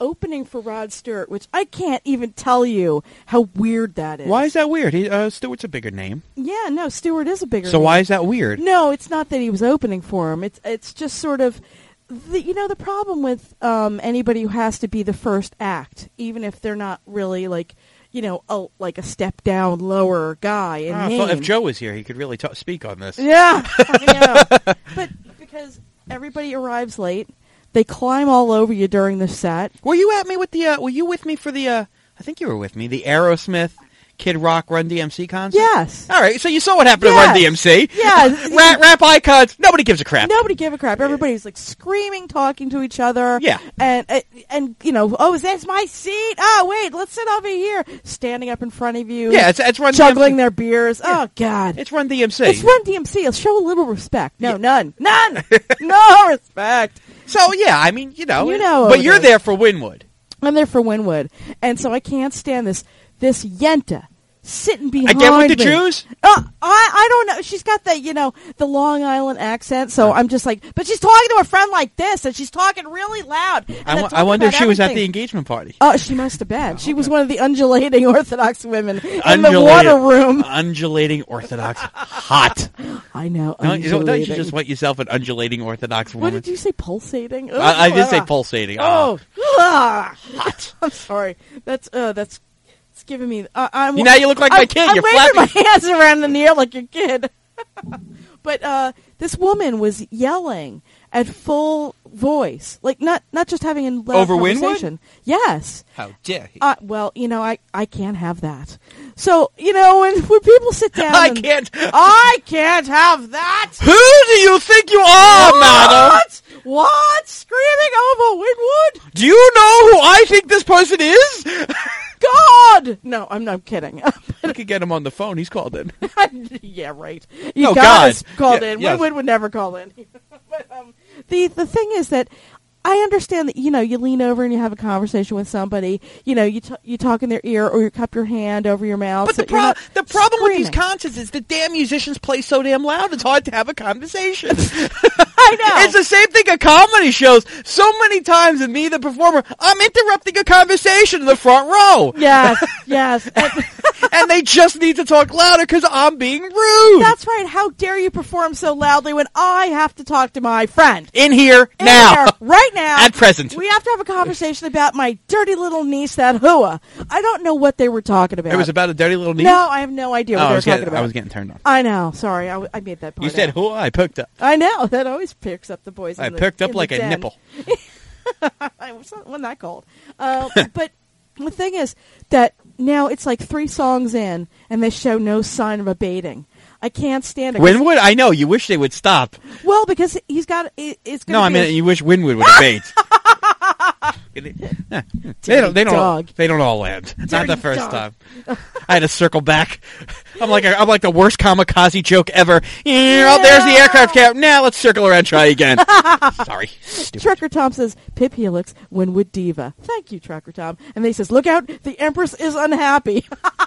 Speaker 2: opening for Rod Stewart, which I can't even tell you how weird that is.
Speaker 1: Why is that weird? He, uh, Stewart's a bigger name.
Speaker 2: Yeah, no, Stewart is a bigger
Speaker 1: So
Speaker 2: name.
Speaker 1: why is that weird?
Speaker 2: No, it's not that he was opening for him. It's it's just sort of, the, you know, the problem with um, anybody who has to be the first act, even if they're not really like, you know, a, like a step down lower guy in
Speaker 1: Ah, I
Speaker 2: name.
Speaker 1: thought if Joe was here, he could really ta speak on this.
Speaker 2: Yeah, I know. But because everybody arrives late, they climb all over you during the set.
Speaker 1: Were you at me with the? Uh, were you with me for the? Uh, I think you were with me. The Aerosmith, Kid Rock, Run D M C concert.
Speaker 2: Yes.
Speaker 1: All right. So you saw what happened
Speaker 2: Yes.
Speaker 1: at Run D M C.
Speaker 2: Yeah.
Speaker 1: rap, rap icons. Nobody gives a crap.
Speaker 2: Nobody gave a crap. Everybody's like screaming, talking to each other.
Speaker 1: Yeah.
Speaker 2: And, and, and you know, oh, is that my seat? Oh, wait, let's sit over here. Standing up in front of you.
Speaker 1: Yeah, it's it's Run
Speaker 2: juggling
Speaker 1: D M C.
Speaker 2: their beers. Oh, God.
Speaker 1: It's Run D M C.
Speaker 2: It's Run D M C. Show a little respect. No,
Speaker 1: Yeah.
Speaker 2: none. None. No respect.
Speaker 1: So yeah, I mean, you know,
Speaker 2: You know
Speaker 1: but
Speaker 2: what
Speaker 1: you're
Speaker 2: it is.
Speaker 1: there for Winwood.
Speaker 2: I'm there for Winwood. And so I can't stand this, this Yenta sitting behind
Speaker 1: Again with the
Speaker 2: me.
Speaker 1: Jews?
Speaker 2: Uh, I I don't know. She's got the, you know, the Long Island accent, so I'm just like, but she's talking to a friend like this, and she's talking really loud. and
Speaker 1: I,
Speaker 2: they're
Speaker 1: w- I
Speaker 2: talking
Speaker 1: wonder if
Speaker 2: about
Speaker 1: she was at the
Speaker 2: everything.
Speaker 1: engagement party.
Speaker 2: Oh, she must have been. She was one of the undulating Orthodox women in the
Speaker 1: Undulating-
Speaker 2: water room.
Speaker 1: Undulating Orthodox. Hot.
Speaker 2: I know.
Speaker 1: Don't you, don't you
Speaker 2: undulating.
Speaker 1: just want yourself an undulating Orthodox
Speaker 2: What
Speaker 1: woman?
Speaker 2: did you say? Pulsating?
Speaker 1: I, I did say
Speaker 2: Ugh.
Speaker 1: pulsating.
Speaker 2: Oh,
Speaker 1: Ah.
Speaker 2: ugh. hot. I'm sorry. That's uh, that's it's giving me. Uh, I'm,
Speaker 1: You- now you look like my
Speaker 2: I'm-
Speaker 1: kid.
Speaker 2: I'm
Speaker 1: You're
Speaker 2: waving
Speaker 1: flapping.
Speaker 2: my hands around in the air like your kid. But uh, this woman was yelling at full voice, like not not just having a loud
Speaker 1: Over Winwood?
Speaker 2: conversation. Yes.
Speaker 1: How dare he?
Speaker 2: Uh, well, you know, I, I can't have that. So, you know, when, when people sit down
Speaker 1: I
Speaker 2: and-
Speaker 1: can't.
Speaker 2: I can't have that.
Speaker 1: Who do you think you are, madam?
Speaker 2: What? What? Screaming over Winwood?
Speaker 1: Do you know who I think this person is?
Speaker 2: God! No, I'm not kidding.
Speaker 1: I could get him on the phone. He's called in.
Speaker 2: Yeah, right. You
Speaker 1: Oh,
Speaker 2: guys
Speaker 1: God.
Speaker 2: called
Speaker 1: Yeah,
Speaker 2: in.
Speaker 1: yes.
Speaker 2: Winwood would never call in. But um, the the thing is that I understand that, you know, you lean over and you have a conversation with somebody. You know, you t- you talk in their ear or you cup your hand over your mouth.
Speaker 1: But
Speaker 2: so
Speaker 1: the,
Speaker 2: you're
Speaker 1: pro-
Speaker 2: not
Speaker 1: the problem with these
Speaker 2: screaming.
Speaker 1: concerts is the damn musicians play so damn loud, it's hard to have a conversation.
Speaker 2: I know.
Speaker 1: It's the same thing at comedy shows. So many times with me, the performer, I'm interrupting a conversation in the front row.
Speaker 2: Yes, yes. And
Speaker 1: And they just need to talk louder because I'm being rude.
Speaker 2: that's right. How dare you perform so loudly when I have to talk to my friend?
Speaker 1: In here,
Speaker 2: In
Speaker 1: now.
Speaker 2: there, right now.
Speaker 1: At present.
Speaker 2: We have to have a conversation about my dirty little niece, that hua. I don't know what they were talking about.
Speaker 1: It was about a dirty little niece?
Speaker 2: No, I have no idea what
Speaker 1: Oh, I
Speaker 2: they were
Speaker 1: was,
Speaker 2: talking
Speaker 1: getting,
Speaker 2: about.
Speaker 1: I was getting turned on.
Speaker 2: I know. Sorry, I, w- I made that part
Speaker 1: You said
Speaker 2: out.
Speaker 1: who? I picked up.
Speaker 2: I know. That always picks up the boys.
Speaker 1: I
Speaker 2: in the,
Speaker 1: picked up
Speaker 2: in the
Speaker 1: like a
Speaker 2: den.
Speaker 1: nipple.
Speaker 2: I was not, wasn't that cold. Uh, but the thing is that now it's like three songs in, and they show no sign of abating. I can't stand it. 'cause-
Speaker 1: Winwood? I know. You wish they would stop.
Speaker 2: Well, because he's got it, it's going
Speaker 1: No,
Speaker 2: to
Speaker 1: I
Speaker 2: be
Speaker 1: mean,
Speaker 2: a-
Speaker 1: you wish Winwood would abate. they don't. They don't.
Speaker 2: Dog.
Speaker 1: They don't all land. Not
Speaker 2: Dirty
Speaker 1: the first
Speaker 2: dog.
Speaker 1: time. I had to circle back. I'm like a, I'm like the worst kamikaze joke ever. Yeah, oh, there's the aircraft cap. Now let's circle around. Try again. Sorry. Stupid.
Speaker 2: Trucker Tom says, Pip Helix, Winwood Diva. Thank you, Trucker Tom. And they says, look out, the Empress is unhappy.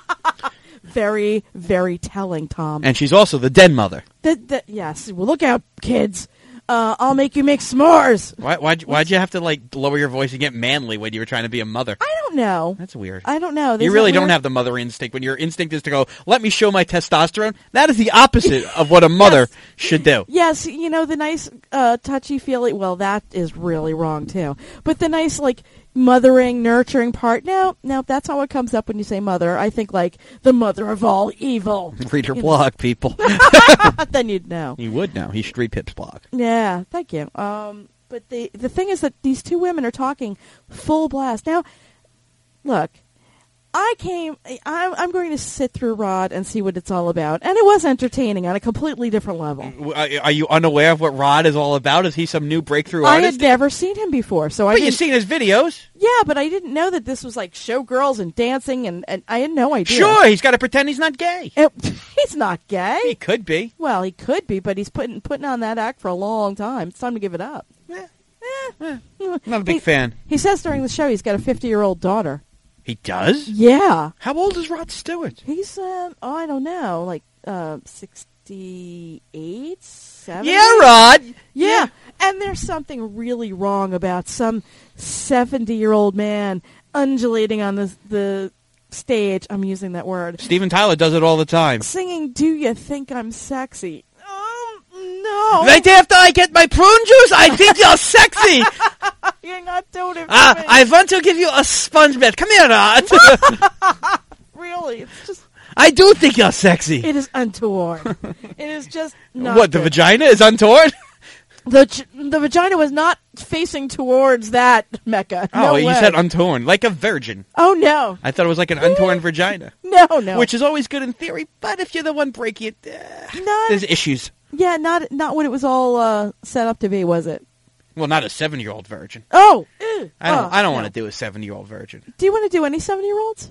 Speaker 2: Very, very telling, Tom.
Speaker 1: And she's also the den mother.
Speaker 2: The, the, yes, well, look out, kids. Uh, I'll make you make s'mores.
Speaker 1: Why? Why'd, why'd you have to like lower your voice and get manly when you were trying to be a mother?
Speaker 2: I don't know.
Speaker 1: That's weird.
Speaker 2: I don't know.
Speaker 1: You
Speaker 2: Isn't
Speaker 1: really
Speaker 2: that
Speaker 1: don't
Speaker 2: weird?
Speaker 1: have the mother instinct. When your instinct is to go, let me show my testosterone. That is the opposite of what a mother
Speaker 2: Yes.
Speaker 1: should do.
Speaker 2: Yes, you know, the nice uh, touchy-feely, well, that is really wrong, too. But the nice, like, mothering, nurturing part, no, no, that's how it comes up when you say mother. I think, like, the mother of all evil.
Speaker 1: Read her
Speaker 2: You know.
Speaker 1: blog, people.
Speaker 2: Then you'd know.
Speaker 1: You would know. He should read Pip's blog.
Speaker 2: Yeah, thank you. Um, but the the thing is that these two women are talking full blast. Now, look, I came, I'm, I'm going to sit through Rod and see what it's all about. And it was entertaining on a completely different level.
Speaker 1: Are are you unaware of what Rod is all about? Is he some new breakthrough
Speaker 2: I
Speaker 1: artist?
Speaker 2: had never seen him before, so I
Speaker 1: But
Speaker 2: didn't.
Speaker 1: you've seen his videos.
Speaker 2: Yeah, but I didn't know that this was like showgirls and dancing, and, and I had no idea.
Speaker 1: Sure, he's got to pretend he's not gay.
Speaker 2: It, he's not gay.
Speaker 1: He could be.
Speaker 2: Well, he could be, but he's putting putting on that act for a long time. It's time to give it up.
Speaker 1: Eh,
Speaker 2: Eh.
Speaker 1: Not a big
Speaker 2: He-
Speaker 1: fan.
Speaker 2: He says during the show he's got a fifty-year-old daughter.
Speaker 1: He does?
Speaker 2: Yeah.
Speaker 1: How old is Rod Stewart?
Speaker 2: He's, um, oh, I don't know, like uh, sixty-eight, seventy?
Speaker 1: Yeah, Rod.
Speaker 2: Yeah. And there's something really wrong about some seventy-year-old man undulating on the the stage. I'm using that word.
Speaker 1: Steven Tyler does it all the time.
Speaker 2: Singing, "Do you think I'm sexy?" Um, no.
Speaker 1: Right after I get my prune juice, I think you're sexy.
Speaker 2: You're not doing it for
Speaker 1: Ah,
Speaker 2: me.
Speaker 1: I want to give you a sponge bath. Come here, Rod.
Speaker 2: Really, it's just,
Speaker 1: I do think you're sexy.
Speaker 2: it is untoward. It is just not
Speaker 1: What, the
Speaker 2: good.
Speaker 1: vagina is untoward?
Speaker 2: The ch- the vagina was not facing towards that Mecca.
Speaker 1: Oh,
Speaker 2: No
Speaker 1: you
Speaker 2: way.
Speaker 1: said untorn, like a virgin.
Speaker 2: Oh, no.
Speaker 1: I thought it was like an untorn vagina.
Speaker 2: No, no.
Speaker 1: Which is always good in theory, but if you're the one breaking it, uh,
Speaker 2: Not-
Speaker 1: there's issues.
Speaker 2: Yeah, not not what it was all uh, set up to be, was it?
Speaker 1: Well, not a seven-year-old virgin.
Speaker 2: Oh, ew.
Speaker 1: I don't.
Speaker 2: Oh,
Speaker 1: I don't
Speaker 2: no.
Speaker 1: want to do a seven-year-old virgin.
Speaker 2: Do you want to do any seven-year-olds?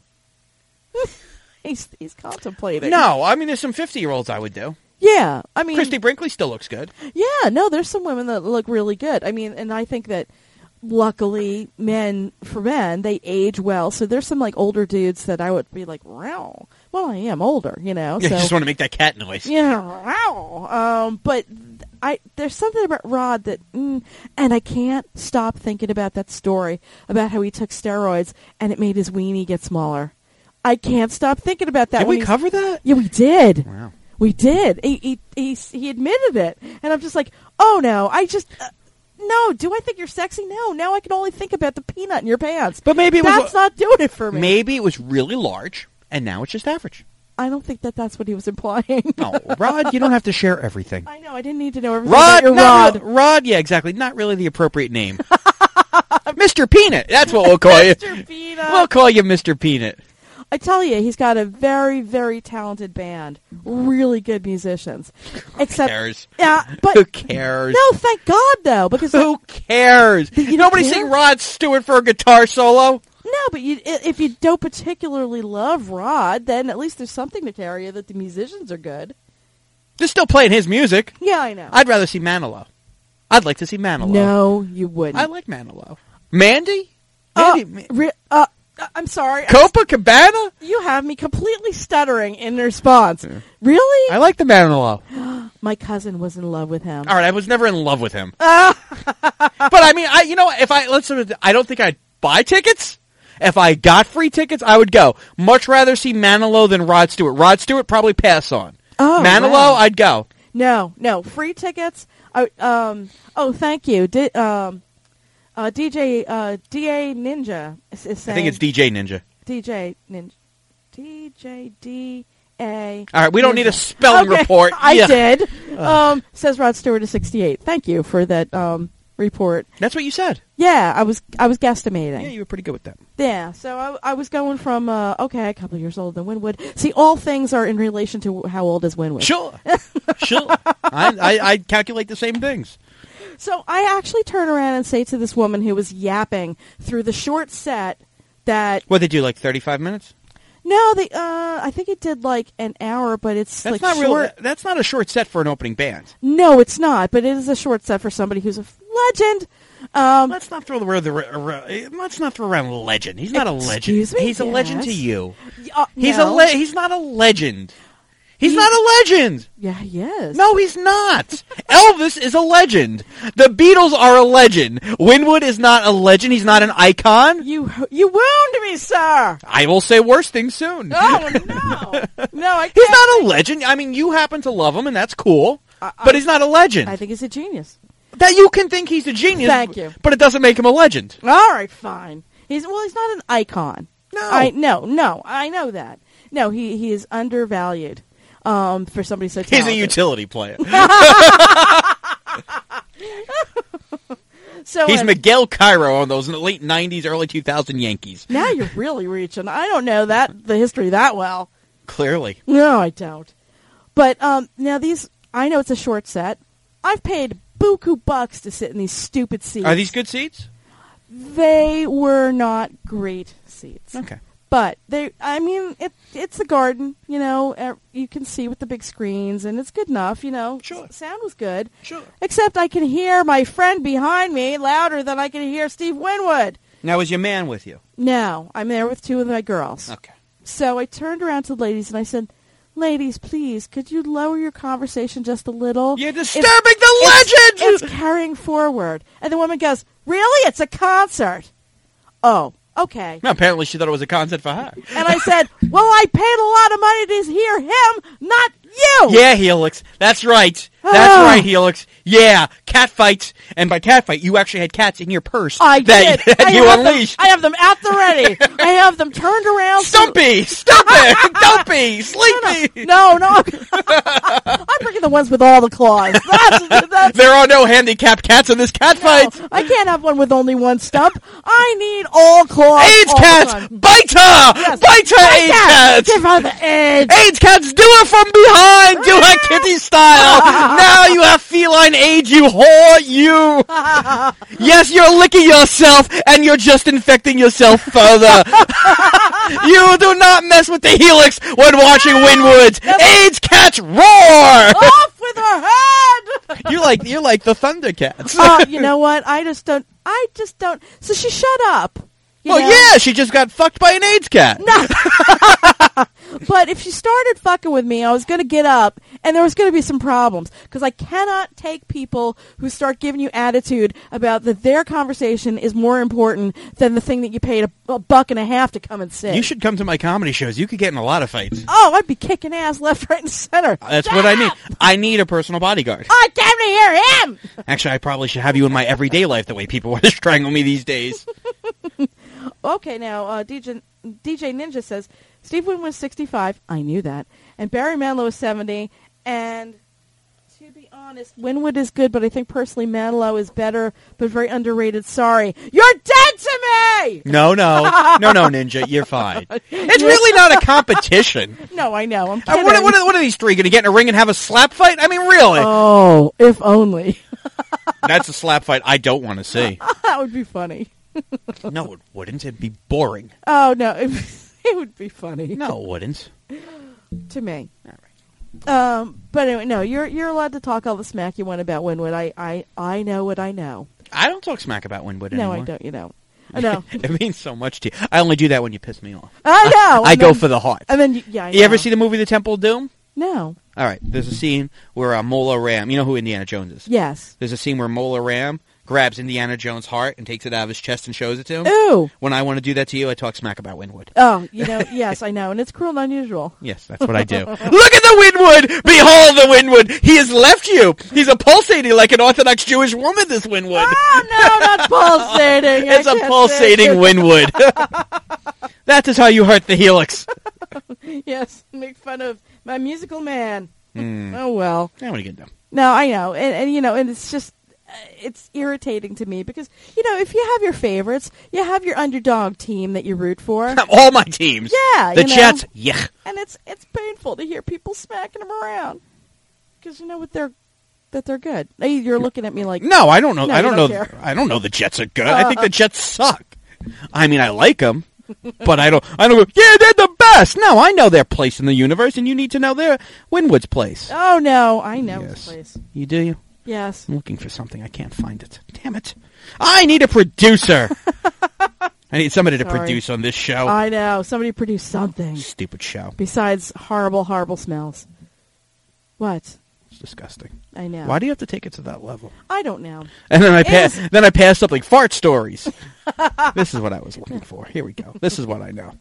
Speaker 2: he's he's contemplating.
Speaker 1: No, I mean there's some fifty-year-olds I would do.
Speaker 2: Yeah, I mean,
Speaker 1: Christy Brinkley still looks good.
Speaker 2: yeah, no, there's some women that look really good. I mean, and I think that luckily, men for men, they age well. So there's some like older dudes that I would be like, wow. Well, I am older, you know.
Speaker 1: Yeah,
Speaker 2: so
Speaker 1: you just want to make that cat noise.
Speaker 2: yeah, wow. Um, but I there's something about Rod that, mm, and I can't stop thinking about that story about how he took steroids and it made his weenie get smaller. I can't stop thinking about that.
Speaker 1: Did
Speaker 2: when
Speaker 1: we
Speaker 2: he's-
Speaker 1: cover that?
Speaker 2: Yeah, we did.
Speaker 1: Wow.
Speaker 2: We did. He he he, he admitted it, and I'm just like, oh no, I just. Uh, No, do I think you're sexy? No. Now I can only think about the peanut in your pants.
Speaker 1: But maybe it was
Speaker 2: that's not doing it for me.
Speaker 1: Maybe it was really large, and now it's just average.
Speaker 2: I don't think that that's what he was implying.
Speaker 1: Oh, Rod, you don't have to share everything.
Speaker 2: I know. I didn't need to know everything
Speaker 1: Rod,
Speaker 2: about your
Speaker 1: not
Speaker 2: Rod.
Speaker 1: re- Rod, yeah, exactly. Not really the appropriate name. Mister Peanut. That's what we'll call you.
Speaker 2: Mister Peanut.
Speaker 1: We'll call you Mister Peanut.
Speaker 2: I tell you, he's got a very, very talented band. Really good musicians. Except,
Speaker 1: cares?
Speaker 2: yeah, but
Speaker 1: Who cares?
Speaker 2: no, thank God though, because
Speaker 1: Who cares?
Speaker 2: You don't
Speaker 1: Nobody
Speaker 2: care?
Speaker 1: sing Rod Stewart for a guitar solo.
Speaker 2: no, but you, i- if you don't particularly love Rod, then at least there's something to carry you that the musicians are good.
Speaker 1: They're still playing his music.
Speaker 2: Yeah, I know.
Speaker 1: I'd rather see Manilow. I'd like to see Manilow.
Speaker 2: No, you wouldn't.
Speaker 1: I like Manilow. Mandy?
Speaker 2: Uh,
Speaker 1: Mandy? Ma-
Speaker 2: re- uh, uh, I'm sorry.
Speaker 1: Copacabana?
Speaker 2: You have me completely stuttering in response. Really?
Speaker 1: I like the Manilow.
Speaker 2: My cousin was in love with him.
Speaker 1: All right, I was never in love with him.
Speaker 2: Ah.
Speaker 1: But I mean, I you know, if I let's sort of, I don't think I'd buy tickets. If I got free tickets, I would go. Much rather see Manilow than Rod Stewart. Rod Stewart probably pass on.
Speaker 2: Oh,
Speaker 1: Manilow,
Speaker 2: wow.
Speaker 1: I'd go.
Speaker 2: No, no, free tickets. I, um, oh, thank you. Di- um, uh, D J uh, D A Ninja is, is saying.
Speaker 1: I think it's D J Ninja.
Speaker 2: D J Ninja. D J D A.
Speaker 1: All right, we don't need a spelling
Speaker 2: Okay,
Speaker 1: report.
Speaker 2: I
Speaker 1: Yeah.
Speaker 2: did. Um, says Rod Stewart is sixty-eight. Thank you for that um, report.
Speaker 1: That's what you said.
Speaker 2: Yeah, I was I was guesstimating.
Speaker 1: Yeah, you were pretty good with that.
Speaker 2: Yeah, so I, I was going from, uh, okay, a couple years older than Winwood. See, all things are in relation to how old is Winwood.
Speaker 1: Sure, sure. I, I I calculate the same things.
Speaker 2: So I actually turn around and say to this woman who was yapping through the short set that,
Speaker 1: What they do, like thirty-five minutes?
Speaker 2: no, they, uh, I think it did like an hour, but it's
Speaker 1: That's
Speaker 2: like
Speaker 1: not
Speaker 2: short.
Speaker 1: real. That's not a short set for an opening band.
Speaker 2: No, it's not, but it is a short set for somebody who's a legend. Um,
Speaker 1: Let's not throw the word. The, let's not throw around legend. He's not a legend.
Speaker 2: Excuse me?
Speaker 1: He's a legend to
Speaker 2: Yes.
Speaker 1: you.
Speaker 2: uh,
Speaker 1: He's
Speaker 2: no.
Speaker 1: a le- he's not a legend. He's
Speaker 2: He-
Speaker 1: not a legend.
Speaker 2: Yeah, he is.
Speaker 1: No, he's not. Elvis is a legend. The Beatles are a legend. Winwood is not a legend. He's not an icon.
Speaker 2: You, you wound me, sir.
Speaker 1: I will say worse things soon.
Speaker 2: Oh, no. No, I can't.
Speaker 1: He's not a legend. I mean, you happen to love him, and that's cool.
Speaker 2: I- I-
Speaker 1: but he's not a legend.
Speaker 2: I think he's a genius.
Speaker 1: That you can think he's a genius.
Speaker 2: Thank you.
Speaker 1: But it doesn't make him a legend.
Speaker 2: All right, fine. He's well. He's not an icon.
Speaker 1: No.
Speaker 2: I no no. I know that. No, he he is undervalued. Um, for somebody so talented.
Speaker 1: He's a utility player.
Speaker 2: So
Speaker 1: He's
Speaker 2: uh,
Speaker 1: Miguel Cairo on those late nineties, early two thousand Yankees.
Speaker 2: now you're really reaching. I don't know that the history that well.
Speaker 1: Clearly.
Speaker 2: No, I don't. But um, now these. I know it's a short set. I've paid buku bucks to sit in these stupid seats.
Speaker 1: Are these good seats?
Speaker 2: They were not great seats.
Speaker 1: Okay.
Speaker 2: But they, I mean, it it's the garden, you know. er, You can see with the big screens, and it's good enough, you know.
Speaker 1: Sure.
Speaker 2: S- sound was good.
Speaker 1: Sure.
Speaker 2: Except I can hear my friend behind me louder than I can hear Steve Winwood.
Speaker 1: Now, is your man with you?
Speaker 2: No, I'm there with two of my girls.
Speaker 1: Okay.
Speaker 2: So I turned around to the ladies and I said, ladies, please, could you lower your conversation just a little?
Speaker 1: You're disturbing it's, the legend!
Speaker 2: It's, it's carrying forward. And the woman goes, really? It's a concert. Oh, okay.
Speaker 1: No, apparently she thought it was a concert for her.
Speaker 2: And I said, well, I paid a lot of money to hear him, not you.
Speaker 1: Yeah, Helix. That's right. That's
Speaker 2: Oh.
Speaker 1: right, Helix. Yeah, cat fights. And by cat fight, you actually had cats in your purse
Speaker 2: I
Speaker 1: that,
Speaker 2: did.
Speaker 1: that
Speaker 2: I
Speaker 1: you
Speaker 2: have them-
Speaker 1: unleashed.
Speaker 2: I have them at the ready. I have them turned around. so-
Speaker 1: Stumpy! Stumpy! Dumpy! Sleepy!
Speaker 2: No, no. I'm bringing the ones with all the claws. That's, that's
Speaker 1: There are no handicapped cats in this cat fight.
Speaker 2: no, I can't have one with only one stump. I need all claws.
Speaker 1: AIDS
Speaker 2: all the
Speaker 1: cats!
Speaker 2: time.
Speaker 1: Bite her!
Speaker 2: Yes.
Speaker 1: Bite her, AIDS cats!
Speaker 2: Give her the AIDS.
Speaker 1: AIDS cats, do it from behind! Do it kitty style! Now you have feline AIDS, you whore, you! Yes, you're licking yourself, and you're just infecting yourself further. You do not mess with the Helix when watching Winwoods. AIDS cats roar!
Speaker 2: Off with her head.
Speaker 1: You're like you're like the Thundercats.
Speaker 2: Oh, you know what? I just don't. I just don't. So she shut up. You
Speaker 1: Well,
Speaker 2: know?
Speaker 1: yeah, she just got fucked by an AIDS cat.
Speaker 2: But if she started fucking with me, I was going to get up, and there was going to be some problems. Because I cannot take people who start giving you attitude about that their conversation is more important than the thing that you paid a, a buck and a half to come and see.
Speaker 1: You should come to my comedy shows. You could get in a lot of fights.
Speaker 2: Oh, I'd be kicking ass left, right, and center.
Speaker 1: That's
Speaker 2: Shut
Speaker 1: what I need.
Speaker 2: up!
Speaker 1: I need a personal bodyguard.
Speaker 2: I came to hear him.
Speaker 1: Actually, I probably should have you in my everyday life the way people want to strangle me these days.
Speaker 2: Okay, now uh, D J D J Ninja says Steve Wynn was sixty-five. I knew that, and Barry Manilow was seventy. And to be honest, Winwood is good, but I think personally Manilow is better, but very underrated. Sorry, you're dead to me.
Speaker 1: No, no. No, no, Ninja. You're fine. It's really not a competition.
Speaker 2: No, I know. I'm
Speaker 1: Uh,
Speaker 2: kidding.
Speaker 1: what, what, are- what are these three going to get in a ring and have a slap fight? I mean, really?
Speaker 2: Oh, if only.
Speaker 1: That's a slap fight I don't want to see.
Speaker 2: That would be funny.
Speaker 1: No, it wouldn't. It'd be boring.
Speaker 2: Oh no, it, it would be funny.
Speaker 1: No, it wouldn't.
Speaker 2: To me.
Speaker 1: All right.
Speaker 2: Um, but anyway, no, you're you're allowed to talk all the smack you want about Winwood. I I, I know what I know.
Speaker 1: I don't talk smack about Winwood
Speaker 2: No,
Speaker 1: anymore.
Speaker 2: I don't. You know. I know.
Speaker 1: It means so much to you. I only do that when you piss me off.
Speaker 2: I know.
Speaker 1: I
Speaker 2: and
Speaker 1: go
Speaker 2: then-
Speaker 1: for the heart.
Speaker 2: And then you, yeah. I
Speaker 1: You ever
Speaker 2: know.
Speaker 1: see the movie The Temple of Doom?
Speaker 2: No.
Speaker 1: All right. There's a scene where uh, Mola Ram, you know who Indiana Jones is?
Speaker 2: Yes.
Speaker 1: There's a scene where Mola Ram grabs Indiana Jones' heart and takes it out of his chest and shows it to him.
Speaker 2: Ooh.
Speaker 1: When I want to do that to you, I talk smack about Winwood.
Speaker 2: Oh, you know. Yes, I know, and it's cruel and unusual.
Speaker 1: Yes, that's what I do. Look at the Winwood! Behold the Winwood! He has left you! He's a pulsating like an Orthodox Jewish woman, this Winwood.
Speaker 2: Oh no, not pulsating. I
Speaker 1: It's a
Speaker 2: can't
Speaker 1: pulsating
Speaker 2: stand
Speaker 1: Winwood. That is how you hurt the Helix.
Speaker 2: it. Yes, make fun of my musical man.
Speaker 1: Mm.
Speaker 2: Oh well.
Speaker 1: Yeah, what are you going to do?
Speaker 2: No, I know, and, and you know, and it's just. uh, It's irritating to me because, you know, if you have your favorites, you have your underdog team that you root for.
Speaker 1: All my teams.
Speaker 2: Yeah,
Speaker 1: The
Speaker 2: you know.
Speaker 1: Jets, yeah.
Speaker 2: And it's it's painful to hear people smacking them around because you know what they're that they're good. Hey, You're looking at me like
Speaker 1: No, I don't know.
Speaker 2: No,
Speaker 1: I
Speaker 2: you
Speaker 1: don't
Speaker 2: don't
Speaker 1: know.
Speaker 2: care.
Speaker 1: I don't know the Jets are good. I think the Jets suck. I mean, I like them, but I don't. I don't go. Yeah, they're the best. No, I know their place in the universe, and you need to know their Winwood's place.
Speaker 2: oh no, I know
Speaker 1: Yes.
Speaker 2: this place.
Speaker 1: You do you?
Speaker 2: Yes,
Speaker 1: I'm looking for something. I can't find it. Damn it! I need a producer. I need somebody to
Speaker 2: Sorry.
Speaker 1: produce on this show.
Speaker 2: I know. Somebody produce something
Speaker 1: Stupid show.
Speaker 2: besides horrible, horrible smells. What?
Speaker 1: It's disgusting.
Speaker 2: I know.
Speaker 1: Why do you have to take it to that level?
Speaker 2: I don't know.
Speaker 1: And then I pass.
Speaker 2: Is-
Speaker 1: Then I pass something. Fart stories. This is what I was looking for. Here we go. This is what I know.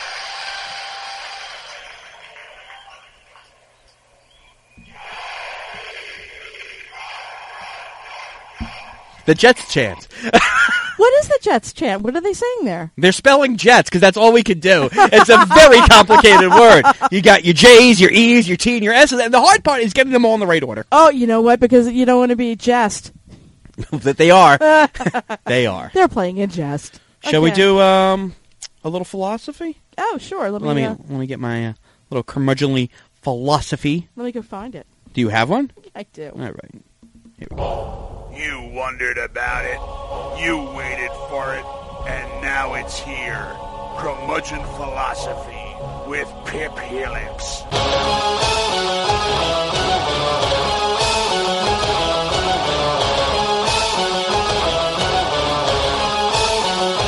Speaker 1: The Jets chant.
Speaker 2: What is the Jets chant? What are they saying there?
Speaker 1: They're spelling Jets because that's all we can do. It's a very complicated word. You got your J's, your E's, your T, and your S's. And the hard part is getting them all in the right order.
Speaker 2: Oh, you know what? Because you don't want to be jest.
Speaker 1: That they are. They are.
Speaker 2: They're playing in jest.
Speaker 1: Shall we
Speaker 2: Okay.
Speaker 1: do um, a little philosophy?
Speaker 2: Oh, sure. Let me
Speaker 1: Let me
Speaker 2: uh,
Speaker 1: let me get my uh, little curmudgeonly philosophy.
Speaker 2: let me go find it.
Speaker 1: Do you have one?
Speaker 2: I do.
Speaker 1: All right. Here we go.
Speaker 3: You wondered about it, you waited for it, and now it's here. Curmudgeon Philosophy with Pip Helix.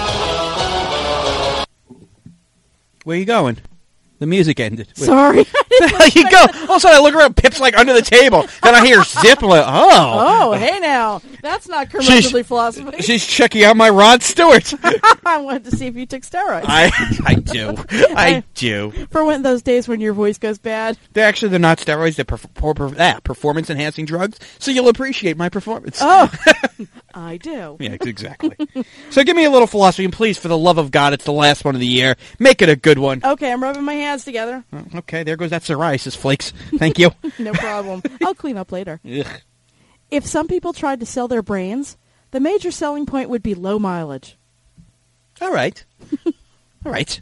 Speaker 1: Where you going? The music ended. Wait,
Speaker 2: Sorry, I
Speaker 1: There you go. All of a sudden, I look around. Pip's like under the table. Then I hear zip. I'm like, oh.
Speaker 2: Oh, hey now. That's not curmudgeonly philosophy.
Speaker 1: She's checking out my Rod Stewart.
Speaker 2: I wanted to see if you took steroids.
Speaker 1: I I do. I do.
Speaker 2: For one of those days when your voice goes bad.
Speaker 1: They're actually, they're not steroids. They're perf- per- per- ah, performance-enhancing drugs. So you'll appreciate my performance.
Speaker 2: Oh, I do.
Speaker 1: Yeah, exactly. So give me a little philosophy, and please, for the love of God, it's the last one of the year. Make it a good one.
Speaker 2: Okay, I'm rubbing my hands together.
Speaker 1: Oh, okay, there goes that psoriasis flakes. Thank you.
Speaker 2: No problem. I'll clean up later.
Speaker 1: Ugh.
Speaker 2: If some people tried to sell their brains, the major selling point would be low mileage.
Speaker 1: All right. All right.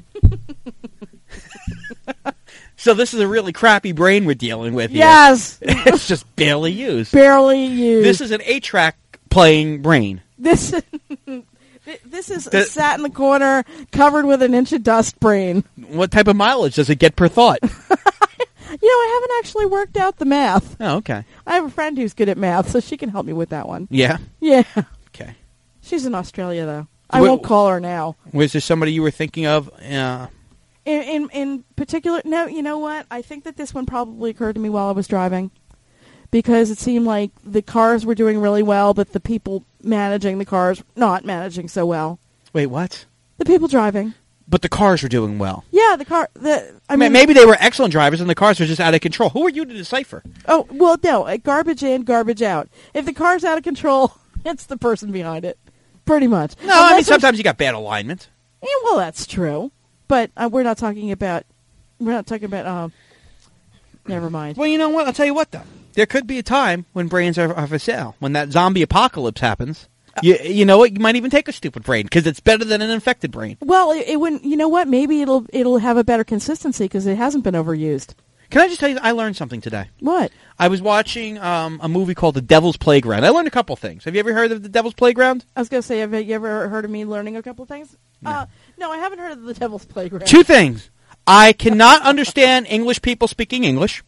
Speaker 1: So this is a really crappy brain we're dealing with here.
Speaker 2: Yes.
Speaker 1: It's just barely used.
Speaker 2: Barely used.
Speaker 1: This is an eight-track playing brain.
Speaker 2: This this is
Speaker 1: The-
Speaker 2: sat in the corner, covered with an inch of dust brain.
Speaker 1: What type of mileage does it get per thought?
Speaker 2: You know, I haven't actually worked out the math.
Speaker 1: Oh, okay.
Speaker 2: I have a friend who's good at math, so she can help me with that one.
Speaker 1: Yeah?
Speaker 2: Yeah.
Speaker 1: Okay.
Speaker 2: She's in Australia, though. I
Speaker 1: Wh-
Speaker 2: won't call her now.
Speaker 1: Was there somebody you were thinking of? Uh,
Speaker 2: In, in in particular, no, you know what? I think that this one probably occurred to me while I was driving. Because it seemed like the cars were doing really well, but the people managing the cars not managing so well.
Speaker 1: wait, what?
Speaker 2: The people driving.
Speaker 1: But the cars were doing well.
Speaker 2: Yeah, the car. The I
Speaker 1: I
Speaker 2: mean,
Speaker 1: mean, maybe they were excellent drivers and the cars were just out of control. Who are you to decipher?
Speaker 2: Oh well, no, uh, garbage in, garbage out. If the car's out of control, it's the person behind it, pretty much.
Speaker 1: No, I mean,
Speaker 2: Unless
Speaker 1: sometimes you got bad alignment.
Speaker 2: there's- Yeah, well, that's true, but uh, we're not talking about. We're not talking about. Um, never mind.
Speaker 1: Well, you know what? I'll tell you what, though. There could be a time when brains are, are for sale. When that zombie apocalypse happens, you, you know what? You might even take a stupid brain because it's better than an infected brain.
Speaker 2: Well, it, it wouldn't. You know what? Maybe it'll it'll have a better consistency because it hasn't been overused.
Speaker 1: Can I just tell you, I learned something today.
Speaker 2: What?
Speaker 1: I was watching um, a movie called The Devil's Playground. I learned a couple things. Have you ever heard of The Devil's Playground?
Speaker 2: I was going to say, have you ever heard of me learning a couple of things? No. Uh, no, I haven't heard of the Devil's Playground.
Speaker 1: Two things. I cannot understand English people speaking English.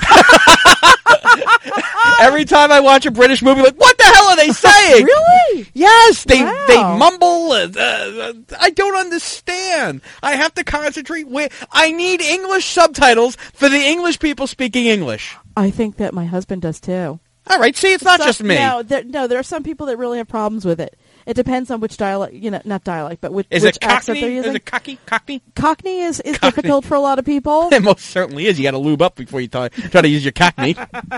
Speaker 1: Every time I watch a British movie, like, what the hell are they saying?
Speaker 2: Really?
Speaker 1: Yes, they
Speaker 2: Wow.
Speaker 1: they mumble. Uh, uh, I don't understand. I have to concentrate. Wait, I need English subtitles for the English people speaking English.
Speaker 2: I think that my husband does too.
Speaker 1: All right, see, it's not
Speaker 2: Some-
Speaker 1: just me.
Speaker 2: No, there, no, there are some people that really have problems with it. It depends on which dialect, you know, not dialect, but which,
Speaker 1: Is
Speaker 2: which
Speaker 1: it
Speaker 2: accent
Speaker 1: Cockney?
Speaker 2: they're
Speaker 1: Is
Speaker 2: using.
Speaker 1: it cocky? Cockney?
Speaker 2: Cockney is, is
Speaker 1: Cockney.
Speaker 2: difficult for a lot of people.
Speaker 1: It most certainly is. You got to lube up before you try, try to use your Cockney.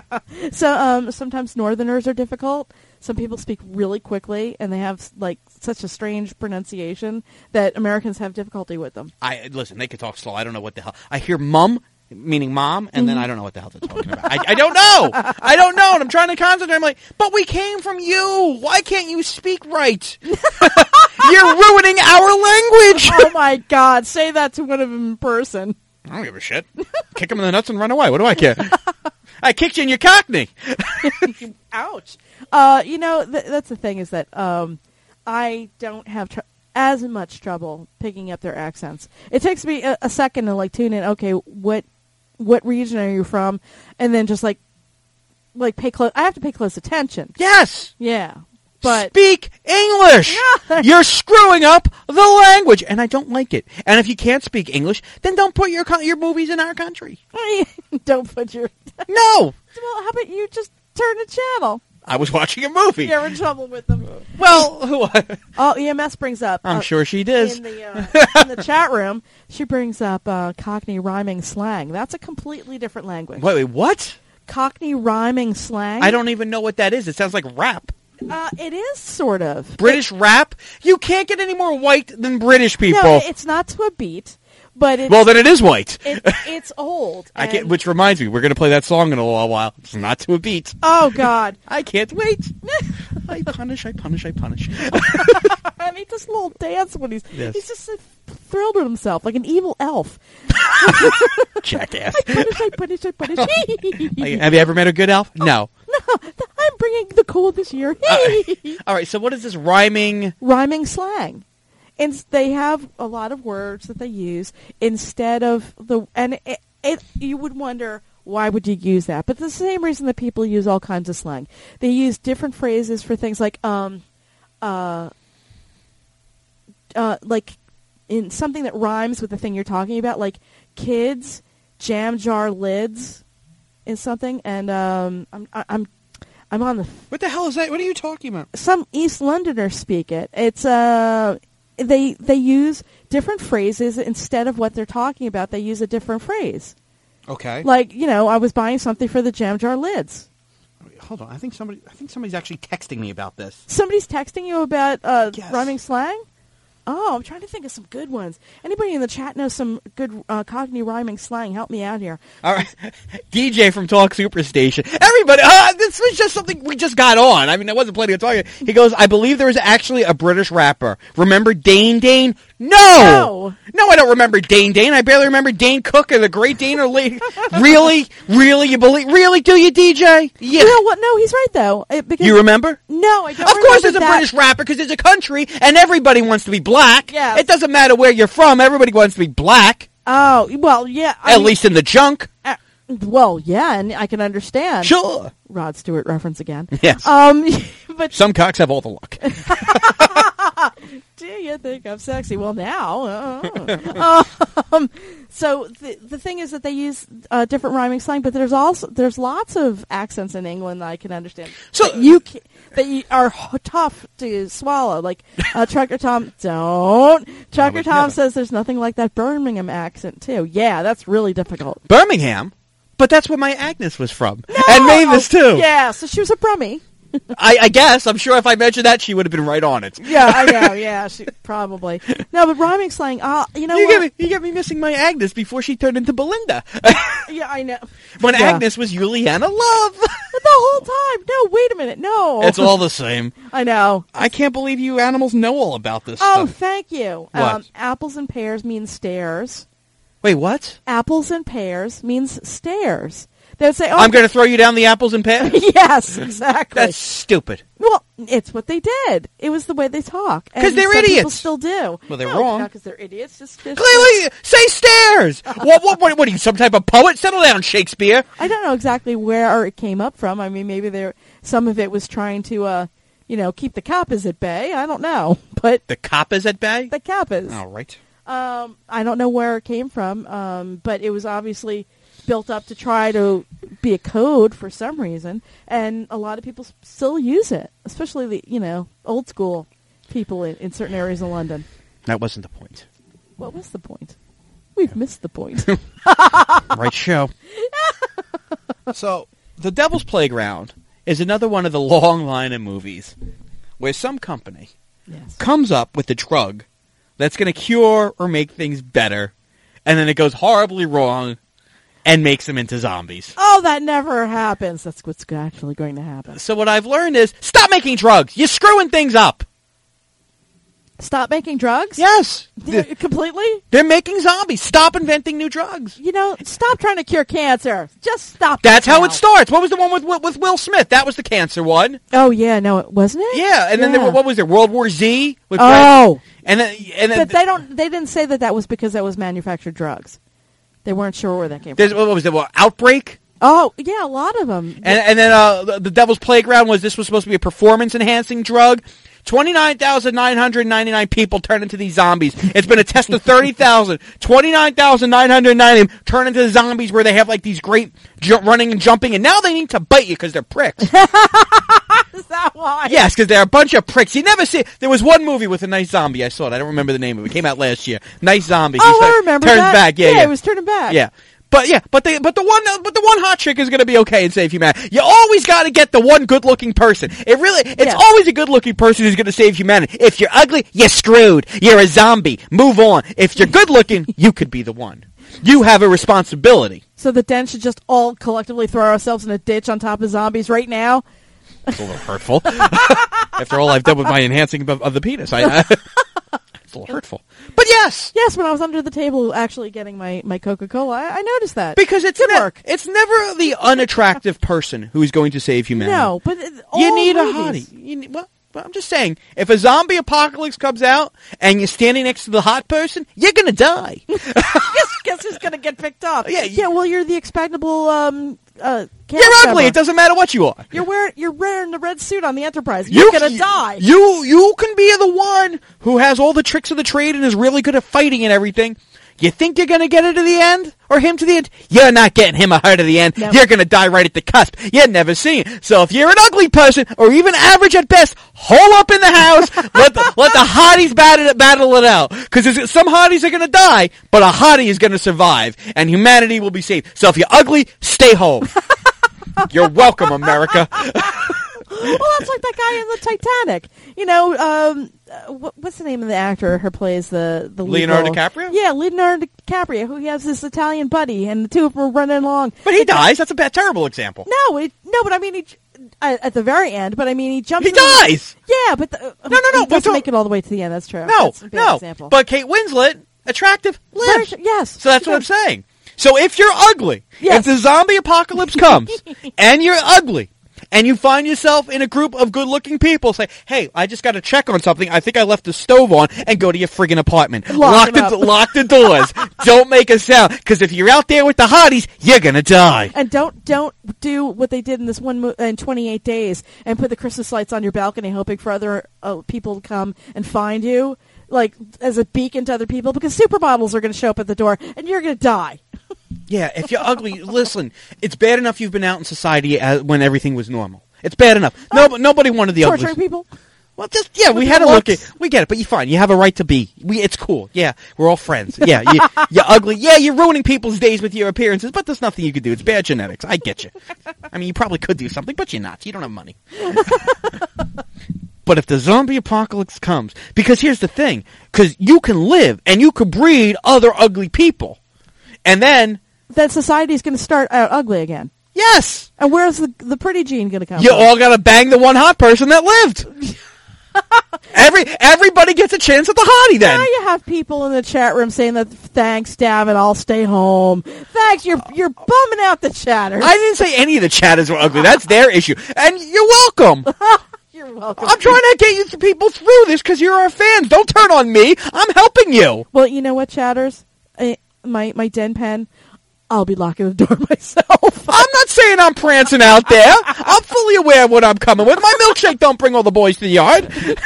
Speaker 2: So um, sometimes Northerners are difficult. Some people speak really quickly, and they have like such a strange pronunciation that Americans have difficulty with them.
Speaker 1: I listen. They could talk slow. I don't know what the hell. I hear mum, meaning mom, and then I don't know what the hell they're talking about. I, I don't know. I don't know, and I'm trying to concentrate. I'm like, but we came from you. Why can't you speak right? You're ruining our language.
Speaker 2: Oh my God! Say that to one of them in person.
Speaker 1: I don't give a shit. Kick him in the nuts and run away. What do I care? I kicked you in your Cockney.
Speaker 2: Ouch. Uh, you know, th- that's the thing is that um, I don't have tr- as much trouble picking up their accents. It takes me a, a second to like tune in. Okay, what what region are you from? And then just like like pay close. I have to pay close attention.
Speaker 1: Yes.
Speaker 2: Yeah, but
Speaker 1: Speak English. You're screwing up the language, and I don't like it. And if you can't speak English, then don't put your co- your movies in our country.
Speaker 2: don't put your.
Speaker 1: No.
Speaker 2: Well, how about you just turn the channel?
Speaker 1: I was watching a movie.
Speaker 2: You're in trouble with them.
Speaker 1: Well, who?
Speaker 2: Oh, E M S brings up.
Speaker 1: I'm
Speaker 2: uh,
Speaker 1: sure she does.
Speaker 2: In the, uh, in the chat room, she brings up uh, Cockney rhyming slang. That's a completely different language.
Speaker 1: Wait, wait, what?
Speaker 2: Cockney rhyming slang.
Speaker 1: I don't even know what that is. It sounds like rap.
Speaker 2: Uh, it is sort of
Speaker 1: British rap? You can't get any more white than British people.
Speaker 2: No, it's not to a beat, but it's,
Speaker 1: well, then it is white.
Speaker 2: it, it's old.
Speaker 1: I can't,
Speaker 2: and-
Speaker 1: which reminds me, we're going to play that song in a little while. It's not to a beat.
Speaker 2: Oh God!
Speaker 1: I can't wait. I punish, I punish, I punish.
Speaker 2: I mean, this little dance when he's
Speaker 1: Yes.
Speaker 2: he's just so thrilled with himself, like an evil elf.
Speaker 1: Jackass.
Speaker 2: I punish, I punish, I punish.
Speaker 1: Like, have you ever met a good elf? No.
Speaker 2: No, I'm bringing the cold this year.
Speaker 1: All right, so what is this rhyming?
Speaker 2: Rhyming slang. And they have a lot of words that they use instead of the, and it, it, you would wonder, why would you use that? But the same reason that people use all kinds of slang. They use different phrases for things like, um, uh, uh, like in something that rhymes with the thing you're talking about, like kids jam jar lids is something, and um, I'm I'm I'm on the
Speaker 1: What the hell is that? What are you talking about?
Speaker 2: some East Londoners speak it. It's uh they they use different phrases instead of what they're talking about. They use a different phrase.
Speaker 1: Okay.
Speaker 2: Like, you know, I was buying something for the jam jar lids.
Speaker 1: Hold on. I think somebody. I think somebody's actually texting me about this.
Speaker 2: Somebody's texting you about uh,
Speaker 1: Yes.
Speaker 2: rhyming slang? Oh, I'm trying to think of some good ones. Anybody in the chat knows some good uh, Cockney rhyming slang? Help me out here.
Speaker 1: All right, D J from Talk Superstation. Everybody, uh, this was just something we just got on. I mean, there wasn't plenty of talking. He goes, I believe there was actually a British rapper. Remember Dane Dane? No!
Speaker 2: No.
Speaker 1: No, I don't remember Dane Dane. I barely remember Dane Cook or the Great Dane or Lady. Really? Really? You believe? Really? Do you, D J? Yeah.
Speaker 2: You know what? No, he's right, though. It, because
Speaker 1: You remember?
Speaker 2: No, I don't
Speaker 1: Of course
Speaker 2: remember
Speaker 1: there's a
Speaker 2: that.
Speaker 1: British rapper because it's a country and everybody wants to be black.
Speaker 2: Yes.
Speaker 1: It doesn't matter where you're from. Everybody wants to be black.
Speaker 2: Oh, well, yeah. I
Speaker 1: At
Speaker 2: mean,
Speaker 1: least in the junk.
Speaker 2: uh, well, yeah, and I can understand.
Speaker 1: Sure.
Speaker 2: Rod Stewart reference again.
Speaker 1: Yes.
Speaker 2: Um, but
Speaker 1: Some cocks have all the luck.
Speaker 2: do you think I'm sexy? Well, now. Uh, um, so the the thing is that they use uh, different rhyming slang, but there's also there's lots of accents in England that I can understand.
Speaker 1: So-
Speaker 2: that you ca- that you are h- tough to swallow. Like uh, Trucker Tom, don't. Trucker
Speaker 1: would
Speaker 2: Tom
Speaker 1: never.
Speaker 2: says there's nothing like that Birmingham accent too. Yeah, that's really difficult.
Speaker 1: Birmingham? But that's where my Agnes was from. And Mavis, too.
Speaker 2: Yeah, so she was a Brummie.
Speaker 1: I, I guess. I'm sure if I mentioned that, she would have been right on it.
Speaker 2: Yeah, I know. Yeah, she probably. No, but rhyming slang. Uh, you know
Speaker 1: You
Speaker 2: what?
Speaker 1: get, me, you get me missing my Agnes before she turned into Belinda.
Speaker 2: Yeah, I know.
Speaker 1: when
Speaker 2: Yeah.
Speaker 1: Agnes was Juliana Love.
Speaker 2: The whole time. No, wait a minute. No.
Speaker 1: It's all the same.
Speaker 2: I know.
Speaker 1: I can't believe you animals know all about this
Speaker 2: Oh,
Speaker 1: stuff.
Speaker 2: thank you.
Speaker 1: What?
Speaker 2: Um, apples and pears means stairs.
Speaker 1: Wait, what?
Speaker 2: Apples and pears means stairs. They'd say, oh,
Speaker 1: I'm going to throw you down the apples and pears?
Speaker 2: yes, exactly.
Speaker 1: That's stupid.
Speaker 2: Well, it's what they did. It was the way they talk.
Speaker 1: 'Cause
Speaker 2: And
Speaker 1: they're
Speaker 2: some People
Speaker 1: idiots.
Speaker 2: still do.
Speaker 1: Well, they're
Speaker 2: no,
Speaker 1: wrong.
Speaker 2: Not because they're idiots. Just, just
Speaker 1: Clearly, say stairs. what, what, what, what are you, some type of poet? Settle down, Shakespeare.
Speaker 2: I don't know exactly where it came up from. I mean, maybe there some of it was trying to, uh, you know, keep the Kappas at bay. I don't know, but
Speaker 1: The cop is at bay?
Speaker 2: the Kappas.
Speaker 1: All right.
Speaker 2: Um, I don't know where it came from, um, but it was obviously built up to try to be a code for some reason, and a lot of people s- still use it, especially the you know old school people in, in certain areas of London.
Speaker 1: That wasn't the point.
Speaker 2: What was the point? We've missed the point.
Speaker 1: Right show. So, The Devil's Playground is another one of the long line of movies where some company
Speaker 2: Yes.
Speaker 1: comes up with a drug that's going to cure or make things better, and then it goes horribly wrong and makes them into zombies.
Speaker 2: Oh, that never happens. That's what's actually going to happen.
Speaker 1: So what I've learned is, stop making drugs! You're screwing things up!
Speaker 2: Stop making drugs?
Speaker 1: Yes!
Speaker 2: D-
Speaker 1: They're,
Speaker 2: completely?
Speaker 1: they're making zombies! Stop inventing new drugs!
Speaker 2: You know, stop trying to cure cancer. Just stop.
Speaker 1: That's how
Speaker 2: now.
Speaker 1: it starts! What was the one with with Will Smith? That was the cancer one.
Speaker 2: Oh, yeah, no, it wasn't it?
Speaker 1: Yeah, and then
Speaker 2: Yeah.
Speaker 1: there, what was there? World War Z? With
Speaker 2: Oh.
Speaker 1: Brad- and then, and then
Speaker 2: But they don't. They didn't say that that was because that was manufactured drugs. They weren't sure where that came
Speaker 1: there's,
Speaker 2: from.
Speaker 1: what was it? What, Outbreak?
Speaker 2: Oh, yeah, a lot of them.
Speaker 1: And, and then uh, the, the Devil's Playground was this was supposed to be a performance-enhancing drug. twenty-nine thousand nine hundred ninety-nine people turn into these zombies. It's been a test of thirty thousand. twenty-nine thousand nine hundred ninety turn into zombies where they have like these great ju- running and jumping, and now they need to bite you because they're pricks.
Speaker 2: Is that why?
Speaker 1: Yes, because they're a bunch of pricks. You never see. There was one movie with a nice zombie. I saw it. I don't remember the name of it. It came out last year. Nice zombie.
Speaker 2: Oh,
Speaker 1: He
Speaker 2: I
Speaker 1: starts-
Speaker 2: remember
Speaker 1: turns
Speaker 2: that.
Speaker 1: back. Yeah, yeah.
Speaker 2: it was turning back.
Speaker 1: Yeah. But yeah, but the but the one but the one hot chick is gonna be okay and save humanity. You always got to get the one good looking person. It really it's
Speaker 2: Yeah.
Speaker 1: always a good looking person who's gonna save humanity. If you're ugly, you're screwed. You're a zombie. Move on. If you're good looking, you could be the one. You have a responsibility.
Speaker 2: So the Den should just all collectively throw ourselves in a ditch on top of zombies right now.
Speaker 1: It's a little hurtful. After all I've done with my enhancing of, of the penis, I, I it's a little hurtful. But yes.
Speaker 2: Yes, when I was under the table actually getting my, my Coca-Cola, I, I noticed that.
Speaker 1: Because it's
Speaker 2: Good
Speaker 1: ne-
Speaker 2: work.
Speaker 1: it's never the unattractive person who is going to save humanity.
Speaker 2: No, but it,
Speaker 1: You
Speaker 2: all
Speaker 1: need a
Speaker 2: movies-
Speaker 1: hottie. You need, well, well, I'm just saying, if a zombie apocalypse comes out and you're standing next to the hot person, you're gonna die.
Speaker 2: guess, guess who's going to get picked up?
Speaker 1: Yeah,
Speaker 2: yeah. Well, you're the expendable. Um, uh,
Speaker 1: You're ugly. It doesn't matter what you are.
Speaker 2: You're wearing you're wearing the red suit on the Enterprise. You're
Speaker 1: You-
Speaker 2: gonna die.
Speaker 1: You you can be the one who has all the tricks of the trade and is really good at fighting and everything. You think you're going to get her to the end? Or him to the end? You're not getting him or her to the end.
Speaker 2: Nope.
Speaker 1: You're going to die right at the cusp. You've never seen it. So if you're an ugly person, or even average at best, hole up in the house, let, the, let the hotties battle it, battle it out. Because some hotties are going to die, but a hottie is going to survive, and humanity will be saved. So if you're ugly, stay home. You're welcome, America.
Speaker 2: Well, that's like that guy in the Titanic. You know, um, uh, what, what's the name of the actor who plays the the
Speaker 1: Leonardo
Speaker 2: legal-
Speaker 1: DiCaprio?
Speaker 2: Yeah, Leonardo DiCaprio, who he has this Italian buddy, and the two of them are running along.
Speaker 1: But he dies. That's a bad, terrible example.
Speaker 2: No, it, no, but I mean, he, uh, at the very end. But I mean, he jumps.
Speaker 1: He
Speaker 2: in the-
Speaker 1: dies.
Speaker 2: Yeah, but the, uh,
Speaker 1: No, no, no,
Speaker 2: He
Speaker 1: but
Speaker 2: doesn't
Speaker 1: don't-
Speaker 2: make it all the way to the end. That's true.
Speaker 1: No,
Speaker 2: That's a bad
Speaker 1: no.
Speaker 2: example.
Speaker 1: But Kate Winslet, attractive, lives.
Speaker 2: Very- yes.
Speaker 1: So that's
Speaker 2: she
Speaker 1: what I'm
Speaker 2: does.
Speaker 1: saying. So if you're ugly,
Speaker 2: Yes.
Speaker 1: if the zombie apocalypse comes, and you're ugly, and you find yourself in a group of good-looking people, say, hey, I just got to check on something. I think I left the stove on, and go to your friggin' apartment.
Speaker 2: Lock
Speaker 1: the,
Speaker 2: them up.
Speaker 1: lock the doors. Don't make a sound, because if you're out there with the hotties, you're going to die.
Speaker 2: And don't don't do what they did in this one mo- in twenty-eight days and put the Christmas lights on your balcony, hoping for other uh, people to come and find you, like as a beacon to other people, because supermodels are going to show up at the door and you're going to die.
Speaker 1: Yeah, if you're ugly, listen, it's bad enough you've been out in society as, when everything was normal. It's bad enough. No, nobody wanted the
Speaker 2: Torturing
Speaker 1: ugly.
Speaker 2: people.
Speaker 1: Well, just yeah, we
Speaker 2: With
Speaker 1: had to
Speaker 2: your
Speaker 1: look
Speaker 2: looks.
Speaker 1: at. We get it, but you're fine. You have a right to be. We, it's cool. Yeah, we're all friends. Yeah, you, you're ugly. Yeah, you're ruining people's days with your appearances, but there's nothing you could do. It's bad genetics. I get you. I mean, you probably could do something, but you're not. You don't have money. But if the zombie apocalypse comes, because here's the thing, because you can live and you could breed other ugly people, and then
Speaker 2: Then society's going to start out ugly again.
Speaker 1: yes,
Speaker 2: And where's the the pretty gene going to come
Speaker 1: you
Speaker 2: from?
Speaker 1: all gotta bang the one hot person that lived. Every everybody gets a chance at the hottie then.
Speaker 2: Now you have people in the chat room saying that, thanks, David, I'll stay home. Thanks, you're you're bumming out the chatters.
Speaker 1: I didn't say any of the chatters were ugly. That's their issue. And you're welcome.
Speaker 2: You're welcome.
Speaker 1: I'm trying to get you th- people through this because you're our fans. Don't turn on me. I'm helping you.
Speaker 2: Well, you know what, chatters? I, my my den pen, I'll be locking the door myself.
Speaker 1: I'm not saying I'm prancing out there. I'm fully aware of what I'm coming with. My milkshake don't bring all the boys to the yard.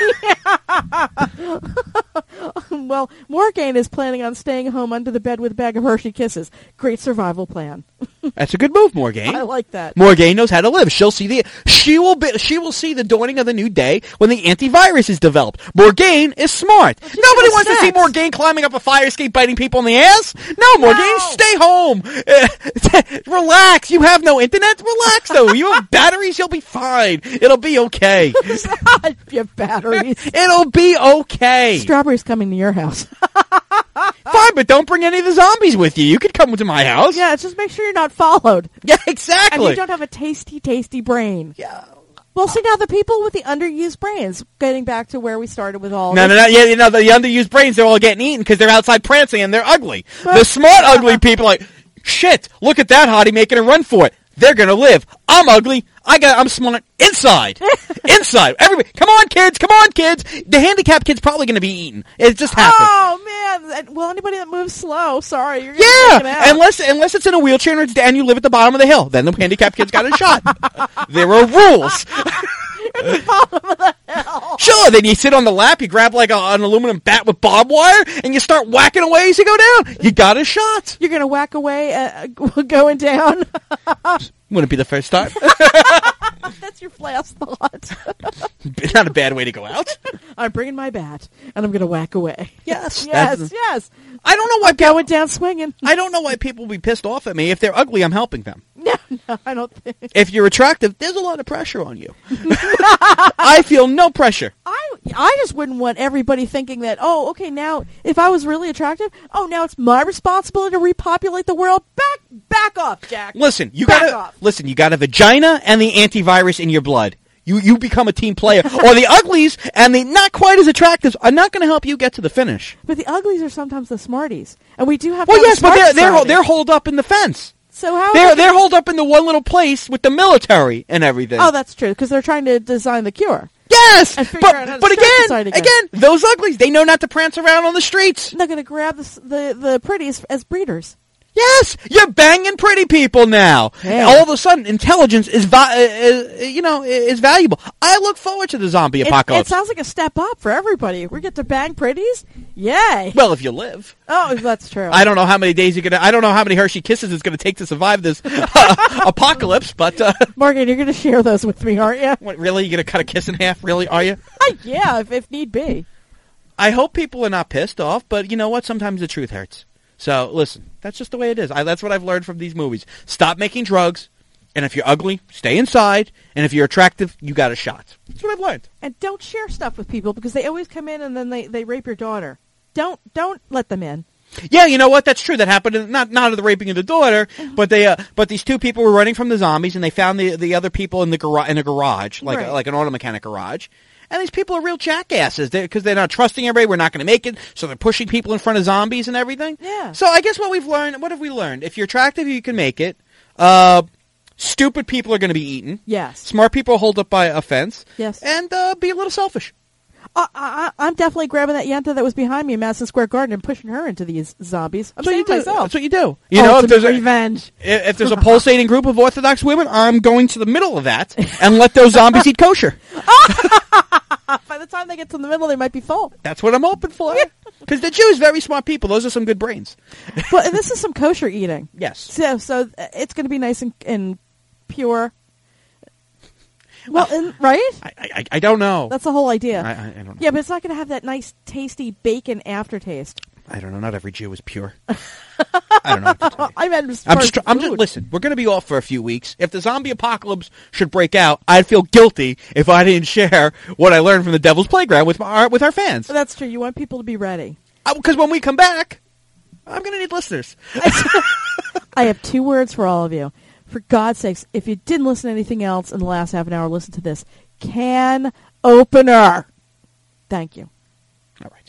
Speaker 2: Well, Morgaine is planning on staying home under the bed with a bag of Hershey Kisses. Great survival plan.
Speaker 1: That's a good move,
Speaker 2: I
Speaker 1: Morgaine.
Speaker 2: like that.
Speaker 1: Morgaine knows how to live. She'll see the she will be she will see the dawning of the new day when the antivirus is developed. Morgaine is smart. Nobody
Speaker 2: got
Speaker 1: wants to see
Speaker 2: sex.
Speaker 1: Morgaine climbing up a fire escape, biting people in the ass. No, Morgaine, stay home. Uh, relax. You have no internet. Relax, though. You have batteries. You'll be fine. It'll be okay.
Speaker 2: You have batteries.
Speaker 1: It'll be okay.
Speaker 2: Strawberry's coming to your house.
Speaker 1: Fine, but don't bring any of the zombies with you. You could come to my house.
Speaker 2: Yeah, just make sure you're not followed.
Speaker 1: Yeah,
Speaker 2: And
Speaker 1: exactly.
Speaker 2: you don't have a tasty, tasty brain.
Speaker 1: Yeah.
Speaker 2: Well, see, now the people with the underused brains, getting back to where we started with all
Speaker 1: No, no,
Speaker 2: this.
Speaker 1: no. Yeah, you know, the underused brains, they're all getting eaten because they're outside prancing and they're ugly. The smart, ugly people are like, shit, look at that hottie making a run for it. They're gonna live. I'm ugly. I got. I'm smart. Inside, inside. Everybody, come on, kids. Come on, kids. The handicapped kid's probably gonna be eaten. It just happened.
Speaker 2: Oh, man. And- Well, anybody that moves slow, sorry. You're gonna take it
Speaker 1: Yeah,
Speaker 2: out.
Speaker 1: unless unless it's in a wheelchair and, it's, and you live at the bottom of the hill, then the handicapped kid's got a shot. There are rules. Sure, then you sit on the lap, you grab like a, an aluminum bat with barbed wire, and you start whacking away as you go down. You got a shot.
Speaker 2: You're going to whack away uh, going down.
Speaker 1: Wouldn't be the first time.
Speaker 2: That's your last thought.
Speaker 1: Not a bad way to go out.
Speaker 2: I'm bringing my bat, and I'm going to whack away.
Speaker 1: Yes,
Speaker 2: Yes,
Speaker 1: that's-
Speaker 2: yes.
Speaker 1: I don't know why people.
Speaker 2: Going down swinging.
Speaker 1: I don't know why people will be pissed off at me. If they're ugly, I'm helping them.
Speaker 2: No, no, I don't think.
Speaker 1: If you're attractive, there's a lot of pressure on you. I feel no pressure.
Speaker 2: I I just wouldn't want everybody thinking that, oh, okay, now, if I was really attractive, oh, now it's my responsibility to repopulate the world. Back back off, Jack.
Speaker 1: Listen, you
Speaker 2: Back
Speaker 1: got
Speaker 2: off.
Speaker 1: listen. You got a vagina and the antivirus in your blood. You you become a team player. Or the uglies and the not quite as attractives are not going to help you get to the finish.
Speaker 2: But the uglies are sometimes the smarties. And we do have to
Speaker 1: Well,
Speaker 2: have a
Speaker 1: yes, but
Speaker 2: smart
Speaker 1: they're they're
Speaker 2: society.
Speaker 1: they're holed up in the fence.
Speaker 2: So how
Speaker 1: They're they're holed up in the one little place with the military and everything.
Speaker 2: Oh, that's true, because they're trying to design the cure.
Speaker 1: Yes,
Speaker 2: And figure
Speaker 1: but
Speaker 2: out how to
Speaker 1: but
Speaker 2: start
Speaker 1: again,
Speaker 2: society again.
Speaker 1: again, those uglies, they know not to prance around on the streets.
Speaker 2: They're going to grab the, s- the the pretties as breeders.
Speaker 1: Yes, you're banging pretty people now.
Speaker 2: Yeah.
Speaker 1: All of a sudden, intelligence is, va- is, you know, is valuable. I look forward to the zombie
Speaker 2: It,
Speaker 1: apocalypse.
Speaker 2: it sounds like a step up for everybody. We get to bang pretties? Yay.
Speaker 1: Well, if you live.
Speaker 2: Oh, that's true.
Speaker 1: I don't know how many days you're gonna. I don't know how many Hershey Kisses it's gonna take to survive this uh, apocalypse. But uh,
Speaker 2: Morgan, you're going to share those with me, aren't you?
Speaker 1: what, really, you gonna cut a kiss in half? Really, are you?
Speaker 2: Yeah, if, if need be.
Speaker 1: I hope people are not pissed off. But you know what? Sometimes the truth hurts. So listen, that's just the way it is. I, that's what I've learned from these movies. Stop making drugs, and if you're ugly, stay inside. And if you're attractive, you got a shot. That's what I've learned.
Speaker 2: And don't share stuff with people because they always come in and then they, they rape your daughter. Don't don't let them in.
Speaker 1: Yeah, you know what? That's true. That happened. In, not not of the raping of the daughter, but they. Uh, but these two people were running from the zombies, and they found the the other people in the garage in a garage, like
Speaker 2: Right.
Speaker 1: like an auto mechanic garage. And these people are real jackasses because they're, they're not trusting everybody. We're not going to make it, so they're pushing people in front of zombies and everything.
Speaker 2: Yeah.
Speaker 1: So I guess what we've learned, what have we learned? If you're attractive, you can make it. Uh, stupid people are going to be eaten.
Speaker 2: Yes.
Speaker 1: Smart people hold up by a fence.
Speaker 2: Yes.
Speaker 1: And uh, be a little selfish.
Speaker 2: Uh, I, I, I'm definitely grabbing that Yenta that was behind me in Madison Square Garden and pushing her into these zombies. I'm
Speaker 1: That's what
Speaker 2: saying
Speaker 1: you do.
Speaker 2: myself.
Speaker 1: That's what you do. You
Speaker 2: Oh,
Speaker 1: know, if
Speaker 2: it's
Speaker 1: there's
Speaker 2: a
Speaker 1: a,
Speaker 2: revenge.
Speaker 1: if if there's a pulsating group of Orthodox women, I'm going to the middle of that and let those zombies eat kosher.
Speaker 2: By the time they get to the middle, they might be full.
Speaker 1: That's what I'm hoping for. Because the Jews, very smart people. Those are some good brains.
Speaker 2: But this is some kosher eating.
Speaker 1: Yes.
Speaker 2: So, so it's going to be nice and, and pure. Well, and, right?
Speaker 1: I, I, I don't know.
Speaker 2: That's the whole idea.
Speaker 1: I, I, I don't know.
Speaker 2: Yeah, but it's not going to have that nice, tasty bacon aftertaste.
Speaker 1: I don't know. Not every Jew is pure. I don't know what to tell you.
Speaker 2: I meant as
Speaker 1: I'm
Speaker 2: far
Speaker 1: just,
Speaker 2: as
Speaker 1: I'm just,
Speaker 2: food.
Speaker 1: listen, we're going to be off for a few weeks. If the zombie apocalypse should break out, I'd feel guilty if I didn't share what I learned from the Devil's Playground with our, with our fans.
Speaker 2: That's true. You want people to be ready.
Speaker 1: Because when we come back, I'm going to need listeners.
Speaker 2: I have two words for all of you. For God's sakes, if you didn't listen to anything else in the last half an hour, listen to this. Can opener. Thank you.
Speaker 1: All right.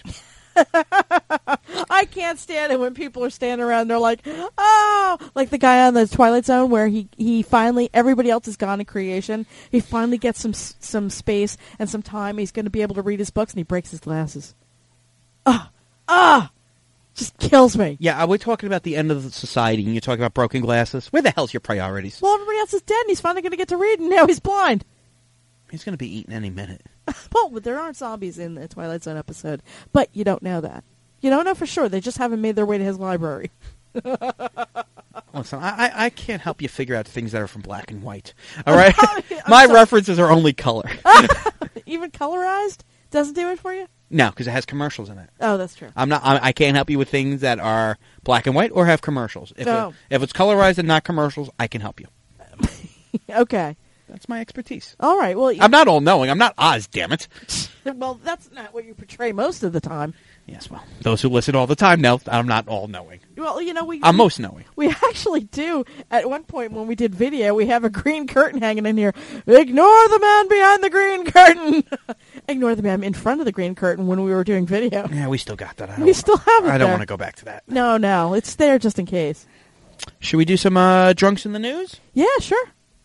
Speaker 2: I can't stand it when people are standing around and they're like, oh, like the guy on the Twilight Zone where he, he finally, everybody else is gone in creation. He finally gets some some space and some time. He's going to be able to read his books and he breaks his glasses. Ah, ah, just kills me.
Speaker 1: Yeah, we're talking about the end of the society, and you're talking about broken glasses. Where the hell's your priorities?
Speaker 2: Well, everybody else is dead and he's finally going to get to read and now he's blind.
Speaker 1: He's going to be eaten any minute.
Speaker 2: Well, but there aren't zombies in the Twilight Zone episode. But you don't know that. You don't know for sure. They just haven't made their way to his library.
Speaker 1: Listen, I, I can't help you figure out things that are from black and white. All right?
Speaker 2: I'm
Speaker 1: My
Speaker 2: sorry.
Speaker 1: references are only color.
Speaker 2: Even colorized doesn't do it for you?
Speaker 1: No, because it has commercials in it.
Speaker 2: Oh, that's true.
Speaker 1: I'm not. I, I can't help you with things that are black and white or have commercials. If,
Speaker 2: Oh.
Speaker 1: it, if it's colorized and not commercials, I can help you.
Speaker 2: Okay.
Speaker 1: That's my expertise.
Speaker 2: All right. Well,
Speaker 1: I'm not all-knowing. I'm not Oz, damn it.
Speaker 2: well, that's not what you portray most of the time.
Speaker 1: Yes, well, those who listen all the time know I'm not all-knowing.
Speaker 2: Well, you know, we
Speaker 1: I'm
Speaker 2: we,
Speaker 1: most knowing.
Speaker 2: we actually do. At one point when we did video, we have a green curtain hanging in here. Ignore the man behind the green curtain. Ignore the man in front of the green curtain when we were doing video.
Speaker 1: Yeah, we still got that. I don't
Speaker 2: We still have it
Speaker 1: I don't
Speaker 2: there.
Speaker 1: want to go back to that.
Speaker 2: No, no, it's there just in case.
Speaker 1: Should we do some uh, drunks in the news?
Speaker 2: Yeah, sure.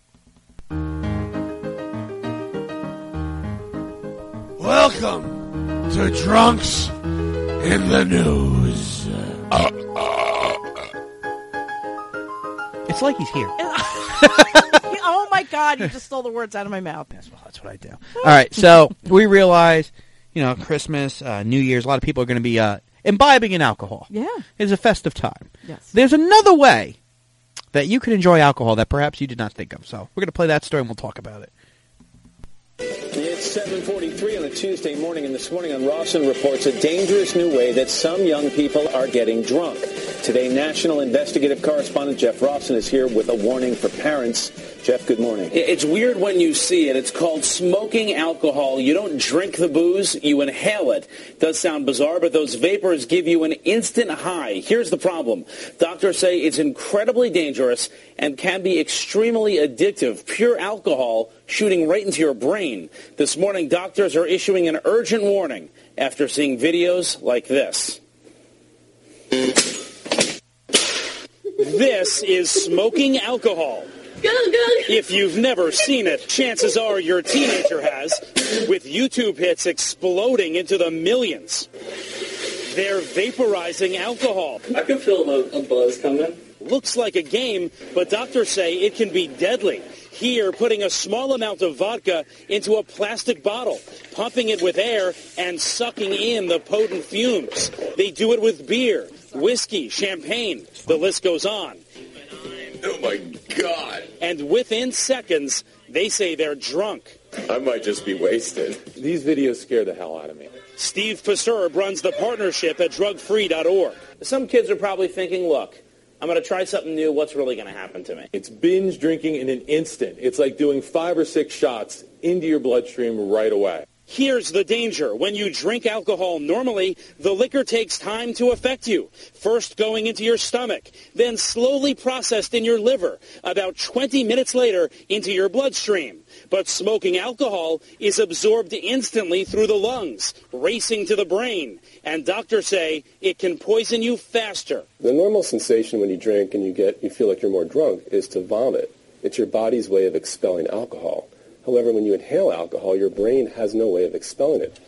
Speaker 3: Welcome to Drunks in the News.
Speaker 1: It's like he's here.
Speaker 2: Oh my God! You just stole the words out of my mouth.
Speaker 1: Yes, well, that's what I do. All right, so we realize, you know, Christmas, uh, New Year's, a lot of people are going to be uh, imbibing in alcohol.
Speaker 2: Yeah.
Speaker 1: It's a festive time.
Speaker 2: Yes.
Speaker 1: There's another way that you can enjoy alcohol that perhaps you did not think of. So we're going to play that story and we'll talk about it.
Speaker 4: It's seven forty-three on a Tuesday morning, and this morning on Rawson reports a dangerous new way that some young people are getting drunk. Today, national investigative correspondent Jeff Rawson is here with a warning for parents. Jeff, good morning.
Speaker 5: It's weird when you see it. It's called smoking alcohol. You don't drink the booze, you inhale it. It does sound bizarre, but those vapors give you an instant high. Here's the problem. Doctors say it's incredibly dangerous and can be extremely addictive. Pure alcohol shooting right into your brain. This morning, doctors are issuing an urgent warning after seeing videos like this. This is smoking alcohol. If you've never seen it, chances are your teenager has, with YouTube hits exploding into the millions. They're vaporizing alcohol.
Speaker 6: I can feel a, a buzz coming.
Speaker 5: looks like a game, but doctors say it can be deadly. Here, putting a small amount of vodka into a plastic bottle, pumping it with air, and sucking in the potent fumes. They do it with beer, whiskey, champagne. The list goes on.
Speaker 6: Oh, my God.
Speaker 5: And within seconds, they say they're drunk.
Speaker 6: I might just be wasted.
Speaker 7: These videos scare the hell out of me.
Speaker 5: Steve Pasurb runs the partnership at drug free dot org. Some kids are probably thinking, look, I'm going to try something new. What's really going to happen to me?
Speaker 7: It's binge drinking in an instant. It's like doing five or six shots into your bloodstream right away.
Speaker 5: Here's the danger. When you drink alcohol normally, the liquor takes time to affect you. First going into your stomach, then slowly processed in your liver. About twenty minutes later, into your bloodstream. But smoking alcohol is absorbed instantly through the lungs, racing to the brain. And doctors say it can poison you faster.
Speaker 8: The normal sensation when you drink and you get you feel like you're more drunk is to vomit. It's your body's way of expelling alcohol. However, when you inhale alcohol, your brain has no way of expelling it.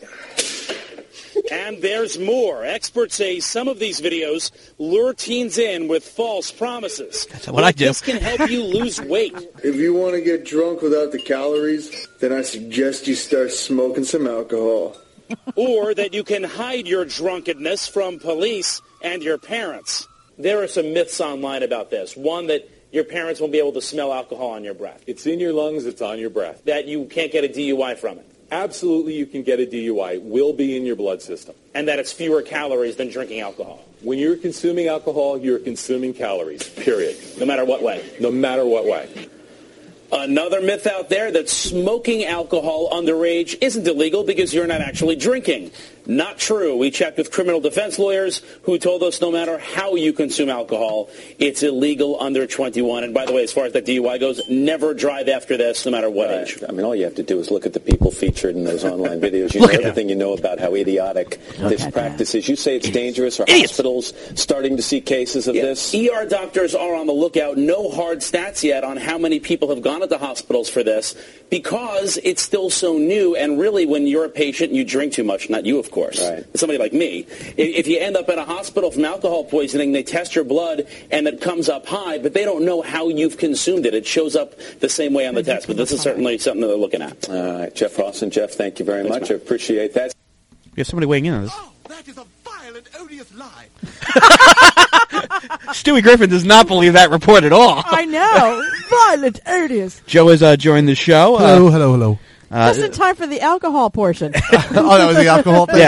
Speaker 5: And there's more. Experts say some of these videos lure teens in with false promises.
Speaker 1: That's what I do.
Speaker 5: This can help you lose weight.
Speaker 9: If you want to get drunk without the calories, then I suggest you start smoking some alcohol.
Speaker 5: Or that you can hide your drunkenness from police and your parents. There are some myths online about this. One, that your parents won't be able to smell alcohol on your breath.
Speaker 7: It's in your lungs. It's on your breath.
Speaker 5: That you can't get a D U I from it.
Speaker 7: Absolutely, you can get a D U I. It will be in your blood system.
Speaker 5: And that it's fewer calories than drinking alcohol.
Speaker 7: When you're consuming alcohol, you're consuming calories, period.
Speaker 5: No matter what way.
Speaker 7: No matter what way.
Speaker 5: Another myth out there that smoking alcohol underage isn't illegal because you're not actually drinking. Not true. We checked with criminal defense lawyers who told us no matter how you consume alcohol, it's illegal under twenty-one. And by the way, as far as that D U I goes, never drive after this, no matter what
Speaker 4: Right.
Speaker 5: age.
Speaker 4: I mean, all you have to do is look at the people featured in those online videos. You know everything you know about how idiotic this practice is. You say it's dangerous. Are hospitals starting to see cases of
Speaker 5: Yeah.
Speaker 4: this?
Speaker 5: E R doctors are on the lookout. No hard stats yet on how many people have gone into hospitals for this because it's still so new. And really, when you're a patient and you drink too much, not you, of course,
Speaker 4: Right.
Speaker 5: somebody like me, if, if you end up in a hospital from alcohol poisoning, they test your blood and it comes up high, but they don't know how you've consumed it. It shows up the same way on the test. But this is certainly something that they're looking at.
Speaker 4: All right, Jeff Ross and Jeff, thank you very
Speaker 5: Thanks,
Speaker 4: much.
Speaker 5: man.
Speaker 4: I appreciate that.
Speaker 1: We have somebody weighing in on this.
Speaker 3: Oh, that is a violent, odious lie.
Speaker 1: Stewie Griffin does not believe that report at all.
Speaker 2: I know. Violent, odious.
Speaker 1: Joe has uh, joined the show.
Speaker 10: Hello,
Speaker 1: Uh,
Speaker 10: hello, hello.
Speaker 1: uh,
Speaker 2: Just in time for the alcohol portion.
Speaker 10: Oh, that was the alcohol thing?
Speaker 1: yeah.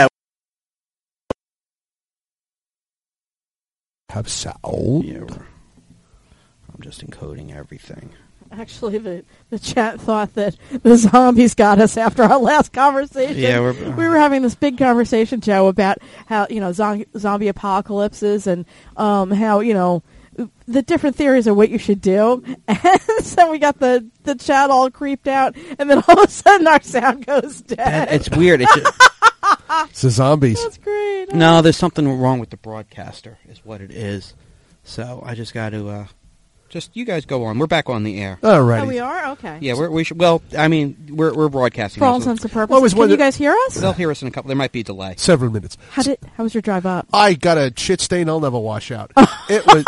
Speaker 10: Have sound.
Speaker 1: Yeah, we're- I'm just encoding everything.
Speaker 2: Actually, the, the chat thought that the zombies got us after our last conversation.
Speaker 1: Yeah, we're-
Speaker 2: we were having this big conversation, Joe, about how, you know, zom- zombie apocalypses and um, how, you know, the different theories of what you should do. And so we got the, the chat all creeped out, and then all of a sudden our sound goes dead.
Speaker 1: That- it's weird. It's just,
Speaker 10: It's the zombies.
Speaker 2: That's great.
Speaker 1: no, there's something wrong with the broadcaster, is what it is. So I just got to, uh, just you guys go on. We're back on the air.
Speaker 10: All right.
Speaker 2: Oh, we are? Okay.
Speaker 1: Yeah, we're, we should. Well, I mean, we're we're broadcasting.
Speaker 2: For all
Speaker 1: now, so
Speaker 2: intents and purposes.
Speaker 10: Well, I was
Speaker 2: Can you
Speaker 10: wondering-
Speaker 2: guys hear us?
Speaker 1: they'll hear us in a couple. There might be a delay.
Speaker 10: Several minutes.
Speaker 2: How did? How was your drive up?
Speaker 10: I got a shit stain I'll never wash out. It was.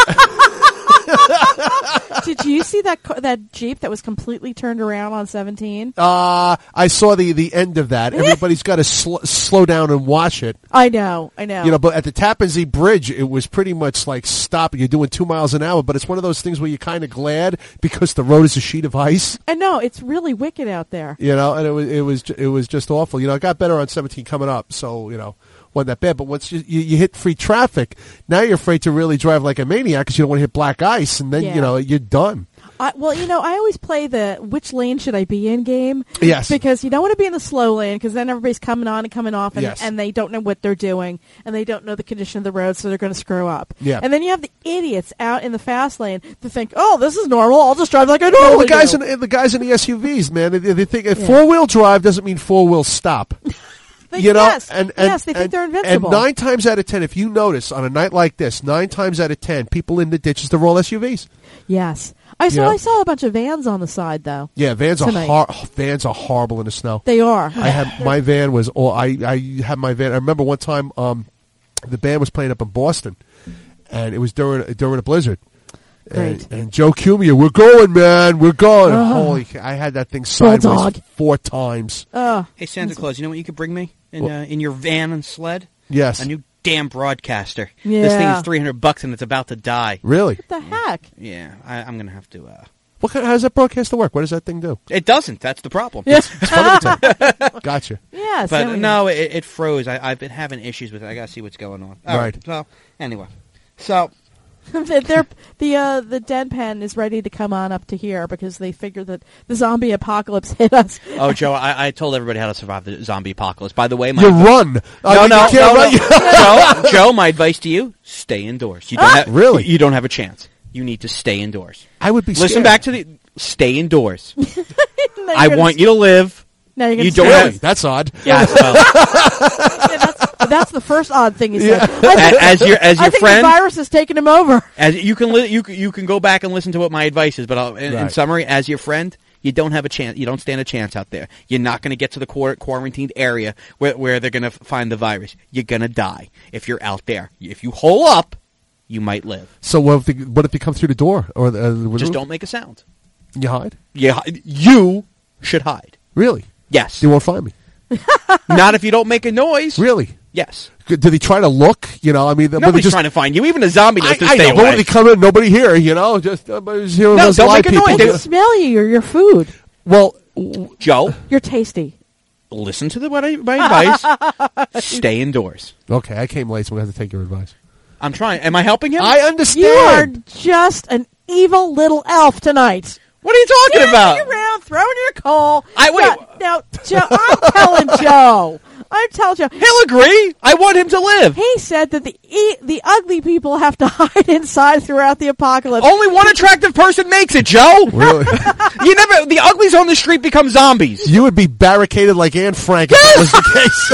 Speaker 2: Did you see that ca- that Jeep that was completely turned around on seventeen?
Speaker 10: Uh, I saw the, the end of that. Everybody's got to sl- slow down and watch it.
Speaker 2: I know, I know.
Speaker 10: You know, but at the Tappan Zee Bridge, it was pretty much like stop. You're doing two miles an hour, but it's one of those things where you're kind of glad because the road is a sheet of ice.
Speaker 2: I know, it's really wicked out there.
Speaker 10: You know, and it was it was ju- it was just awful. You know, it got better on seventeen coming up, so you know, wasn't that bad. But once you you, you hit free traffic, now you're afraid to really drive like a maniac because you don't want to hit black ice, and then
Speaker 2: Yeah.
Speaker 10: you know you're done.
Speaker 2: I, well, you know, I always play the which lane should I be in game.
Speaker 10: Yes.
Speaker 2: Because you don't want to be in the slow lane because then everybody's coming on and coming off and,
Speaker 10: Yes.
Speaker 2: and they don't know what they're doing and they don't know the condition of the road, so they're going to screw up.
Speaker 10: Yeah.
Speaker 2: And then you have the idiots out in the fast lane to think, oh, this is normal. I'll just drive like I
Speaker 10: Well,
Speaker 2: normally
Speaker 10: the guys
Speaker 2: do.
Speaker 10: in the guys in the S U Vs, man, they, they think
Speaker 2: Yeah.
Speaker 10: four wheel drive doesn't mean four wheel stop.
Speaker 2: They-
Speaker 10: You know,
Speaker 2: yes,
Speaker 10: and, and
Speaker 2: yes, they think
Speaker 10: and,
Speaker 2: they're invincible.
Speaker 10: And nine times out of ten, if you notice on a night like this, nine times out of ten, people in the ditches, they're all S U Vs.
Speaker 2: Yes. I saw
Speaker 10: You know?
Speaker 2: I saw a bunch of vans on the side though.
Speaker 10: Yeah, vans are
Speaker 2: Tonight.
Speaker 10: hor- vans are horrible in the snow.
Speaker 2: They are.
Speaker 10: I had my van was all I I had my van. I remember one time um, the band was playing up in Boston, and it was during during a blizzard,
Speaker 2: Great.
Speaker 10: And, and Joe Cumia, we're going, man, we're going.
Speaker 2: Uh-huh.
Speaker 10: Holy, I had that thing sideways
Speaker 2: Bulldog.
Speaker 10: four times.
Speaker 2: Uh,
Speaker 1: Hey, Santa Claus, you know what you could bring me in uh, in your van and sled?
Speaker 10: Yes.
Speaker 1: A new damn broadcaster. This thing
Speaker 2: Yeah.
Speaker 1: is three hundred bucks and it's about to die.
Speaker 10: Really?
Speaker 2: what the heck?
Speaker 1: Yeah, I, I'm going to have to... Uh,
Speaker 10: What kind, how does that broadcaster work? What does that thing do?
Speaker 1: it doesn't. That's the problem.
Speaker 2: Yeah.
Speaker 10: It's funny to tell. Gotcha.
Speaker 2: Yes.
Speaker 1: But
Speaker 2: now we
Speaker 1: no,
Speaker 2: know.
Speaker 1: it, it froze. I, I've been having issues with it. I got to see what's going on. All
Speaker 10: Right.
Speaker 1: So, anyway. So...
Speaker 2: They're, the uh, the deadpan is ready to come on up to here because they figure that the zombie apocalypse hit us.
Speaker 1: Oh, Joe, I, I told everybody how to survive the zombie apocalypse. By the way, my
Speaker 10: You run.
Speaker 1: No,
Speaker 10: I mean,
Speaker 1: no,
Speaker 10: you can't
Speaker 1: no,
Speaker 10: run.
Speaker 1: no. Joe, Joe, my advice to you: stay indoors. You don't have,
Speaker 10: Really?
Speaker 1: You don't have a chance. You need to stay indoors.
Speaker 10: I would be
Speaker 1: Listen
Speaker 10: scared.
Speaker 1: back to the stay indoors.
Speaker 2: Now you're
Speaker 1: I
Speaker 2: gonna
Speaker 1: want
Speaker 2: s-
Speaker 1: you to live.
Speaker 2: Now you're gonna
Speaker 1: you
Speaker 2: stay-
Speaker 1: don't
Speaker 10: Really?
Speaker 1: have,
Speaker 10: That's odd.
Speaker 1: Yes, well,
Speaker 2: Yeah, that's, that's the first odd thing he said.
Speaker 1: a- as your as
Speaker 2: I
Speaker 1: your
Speaker 2: think
Speaker 1: friend,
Speaker 2: the virus has taken him over.
Speaker 1: as you can li- you can- you can go back and listen to what my advice is. But I'll, in, in
Speaker 10: Right.
Speaker 1: summary, as your friend, you don't have a chance. You don't stand a chance out there. You're not going to get to the quar- quarantined area where where they're going to f- find the virus. You're going to die if you're out there. If you hole up, you might live.
Speaker 10: So what if they, what if they come through the door or the, uh, the
Speaker 1: Just
Speaker 10: roof?
Speaker 1: don't make a sound.
Speaker 10: You hide?
Speaker 1: You hi- you should hide.
Speaker 10: Really?
Speaker 1: Yes.
Speaker 10: They won't find me.
Speaker 1: Not if you don't make a noise.
Speaker 10: Really?
Speaker 1: Yes.
Speaker 10: Did they try to look? You know, I mean, but they
Speaker 1: Nobody's
Speaker 10: just,
Speaker 1: trying to find you. Even a zombie knows
Speaker 10: I,
Speaker 1: to
Speaker 10: I
Speaker 1: stay
Speaker 10: know, but
Speaker 1: away.
Speaker 10: when they come in, nobody here. You know, just everybody's here.
Speaker 1: No,
Speaker 10: those
Speaker 1: don't
Speaker 10: live
Speaker 1: make a
Speaker 10: people.
Speaker 1: noise.
Speaker 2: They
Speaker 1: They-
Speaker 2: can smell you. Your your food.
Speaker 10: Well,
Speaker 1: Joe,
Speaker 2: You're tasty.
Speaker 1: listen to the, what I, my advice. Stay indoors.
Speaker 10: okay, I came late, so we have to take your advice.
Speaker 1: I'm trying. Am I helping him?
Speaker 10: I understand.
Speaker 2: You are just an evil little elf tonight.
Speaker 1: what are you talking
Speaker 2: Dancing
Speaker 1: about?
Speaker 2: around, throwing your coal.
Speaker 1: I- wait.
Speaker 2: Now, now, Joe, I'm telling Joe. I'm telling Joe.
Speaker 1: He'll agree. I want him to live.
Speaker 2: He said that the e- the ugly people have to hide inside throughout the apocalypse.
Speaker 1: Only one attractive person makes it, Joe.
Speaker 10: Really?
Speaker 1: You never. The uglies on the street become zombies.
Speaker 10: You would be barricaded like Anne Frank if that was the case.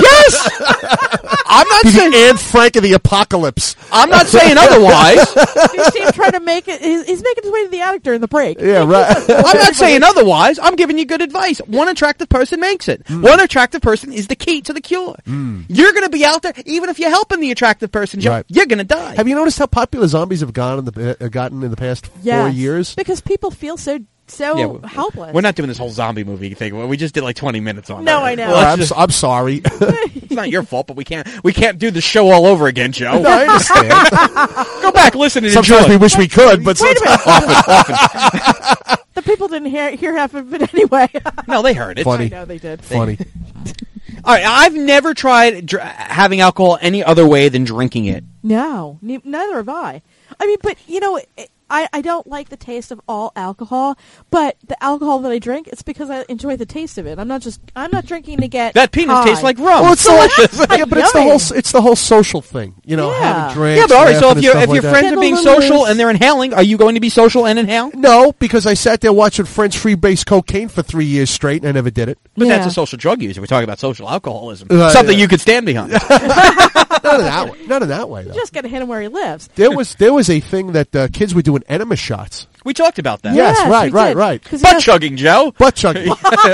Speaker 1: Yes. I'm not
Speaker 10: Be
Speaker 1: saying.
Speaker 10: the Anne Frank of the apocalypse.
Speaker 1: I'm not saying otherwise.
Speaker 2: You see him trying to make it. He's, he's making his way to the attic during the break.
Speaker 10: Yeah, right.
Speaker 1: I'm not saying otherwise. I'm giving you good advice. One attractive person makes it. One attractive person is the key to the cure. You're going to be out there, even if you're helping the attractive person, Joe,
Speaker 10: Right.
Speaker 1: you're going to die.
Speaker 10: Have you noticed how popular zombies have gone in the uh, gotten in the past
Speaker 2: Yes.
Speaker 10: four years?
Speaker 2: Because people feel so so
Speaker 1: Yeah, we-
Speaker 2: helpless.
Speaker 1: We're not doing this whole zombie movie thing. We just did like twenty minutes on
Speaker 2: No,
Speaker 1: that.
Speaker 2: I know.
Speaker 1: Well,
Speaker 10: Oh,
Speaker 1: let's
Speaker 10: I'm,
Speaker 1: just-
Speaker 10: so- I'm sorry.
Speaker 1: it's not your fault, but we can't we can't do the show all over again, Joe.
Speaker 10: No, I understand.
Speaker 1: Go back, listen, and
Speaker 10: Sometimes
Speaker 1: enjoy.
Speaker 10: we wish we could, but
Speaker 2: Wait a minute.
Speaker 10: sometimes
Speaker 1: often, often.
Speaker 2: The people didn't hear hear half of it anyway.
Speaker 1: No, they heard it.
Speaker 10: Funny.
Speaker 2: I know they did.
Speaker 10: funny.
Speaker 1: All right, I've never tried dr- having alcohol any other way than drinking it.
Speaker 2: No, ne- neither have I. I mean, but you know, it, I I don't like the taste of all alcohol, but the alcohol that I drink, it's because I enjoy the taste of it. I'm not just I'm not drinking to get
Speaker 1: That penis
Speaker 2: high.
Speaker 1: tastes like rum.
Speaker 10: Well, it's delicious.
Speaker 2: I
Speaker 10: yeah, but it's the
Speaker 2: know
Speaker 10: whole
Speaker 2: it.
Speaker 10: it's the whole social thing. You know,
Speaker 2: Yeah.
Speaker 10: having drinks.
Speaker 1: Yeah, but all right. So
Speaker 10: laughing
Speaker 1: if your
Speaker 10: and
Speaker 1: if
Speaker 10: stuff
Speaker 1: your
Speaker 10: like
Speaker 1: friends
Speaker 2: Getting
Speaker 1: are
Speaker 2: a
Speaker 1: being
Speaker 2: little
Speaker 1: social
Speaker 2: loose.
Speaker 1: and they're inhaling, are you going to be social and inhale?
Speaker 10: that. No, because I sat there watching French freebase cocaine for three years straight, and I never did it.
Speaker 1: But
Speaker 2: Yeah.
Speaker 1: that's a social drug user. We're talking about social alcoholism,
Speaker 10: Uh,
Speaker 1: something
Speaker 10: yeah.
Speaker 1: you could stand behind.
Speaker 10: Not in that way. Not in that way, though.
Speaker 2: Just gotta hit him where he lives.
Speaker 10: There was there was a thing that uh, kids were doing enema shots.
Speaker 1: We talked about that.
Speaker 10: Yes,
Speaker 2: Yes,
Speaker 10: right,
Speaker 2: we
Speaker 10: right,
Speaker 2: did.
Speaker 10: right.
Speaker 2: 'Cause
Speaker 1: Butt
Speaker 2: you know-
Speaker 1: chugging, Joe.
Speaker 10: Butt chugging.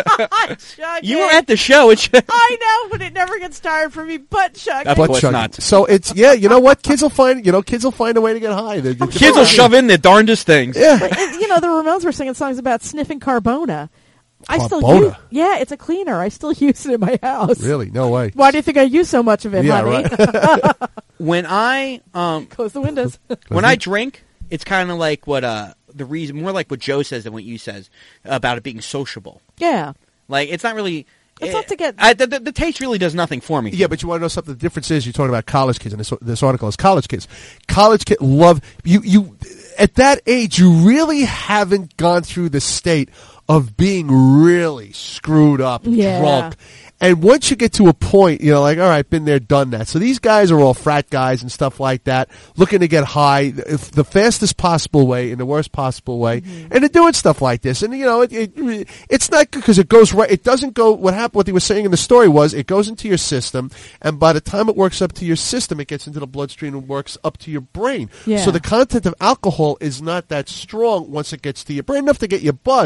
Speaker 2: Butt
Speaker 1: You were at the show. It should-
Speaker 2: I know, but it never gets tired for me. Butt chugging.
Speaker 1: Of
Speaker 10: Butt
Speaker 1: course
Speaker 10: chugging.
Speaker 1: not.
Speaker 10: So it's yeah, you know what? Kids will find you know kids will find a way to get high. They- they-
Speaker 1: Kids will shove in their darndest things.
Speaker 10: Yeah.
Speaker 2: But, it- you know, the Ramones were singing songs about sniffing Carbona. I still
Speaker 10: Carbona?
Speaker 2: use. Yeah, it's a cleaner. I still use it in my house.
Speaker 10: Really? No way.
Speaker 2: Why do you think I use so much of it,
Speaker 10: Yeah,
Speaker 2: honey?
Speaker 10: right.
Speaker 1: When I um
Speaker 2: Close the windows.
Speaker 1: when I drink, it's kind of like what uh the reason more like what Joe says than what you says about it being sociable.
Speaker 2: Yeah.
Speaker 1: Like it's not really.
Speaker 2: It's
Speaker 1: eh,
Speaker 2: not to get-
Speaker 1: I, the, the, the taste really does nothing for me.
Speaker 10: Yeah, but you want to know something? The difference is you're talking about college kids, and this this article is college kids. College kids love you. You at that age, you really haven't gone through the state of being really screwed up,
Speaker 2: Yeah.
Speaker 10: drunk. And once you get to a point, you know, like, all right, been there, done that. So these guys are all frat guys and stuff like that, looking to get high if the fastest possible way, in the worst possible way,
Speaker 2: Mm-hmm.
Speaker 10: and they're doing stuff like this. And, you know, it, it it's not good because it goes right. It doesn't go, what happened, what they were saying in the story was it goes into your system, and by the time it works up to your system, it gets into the bloodstream and works up to your brain.
Speaker 2: Yeah.
Speaker 10: So the content of alcohol is not that strong once it gets to your brain, enough to get you buzzed.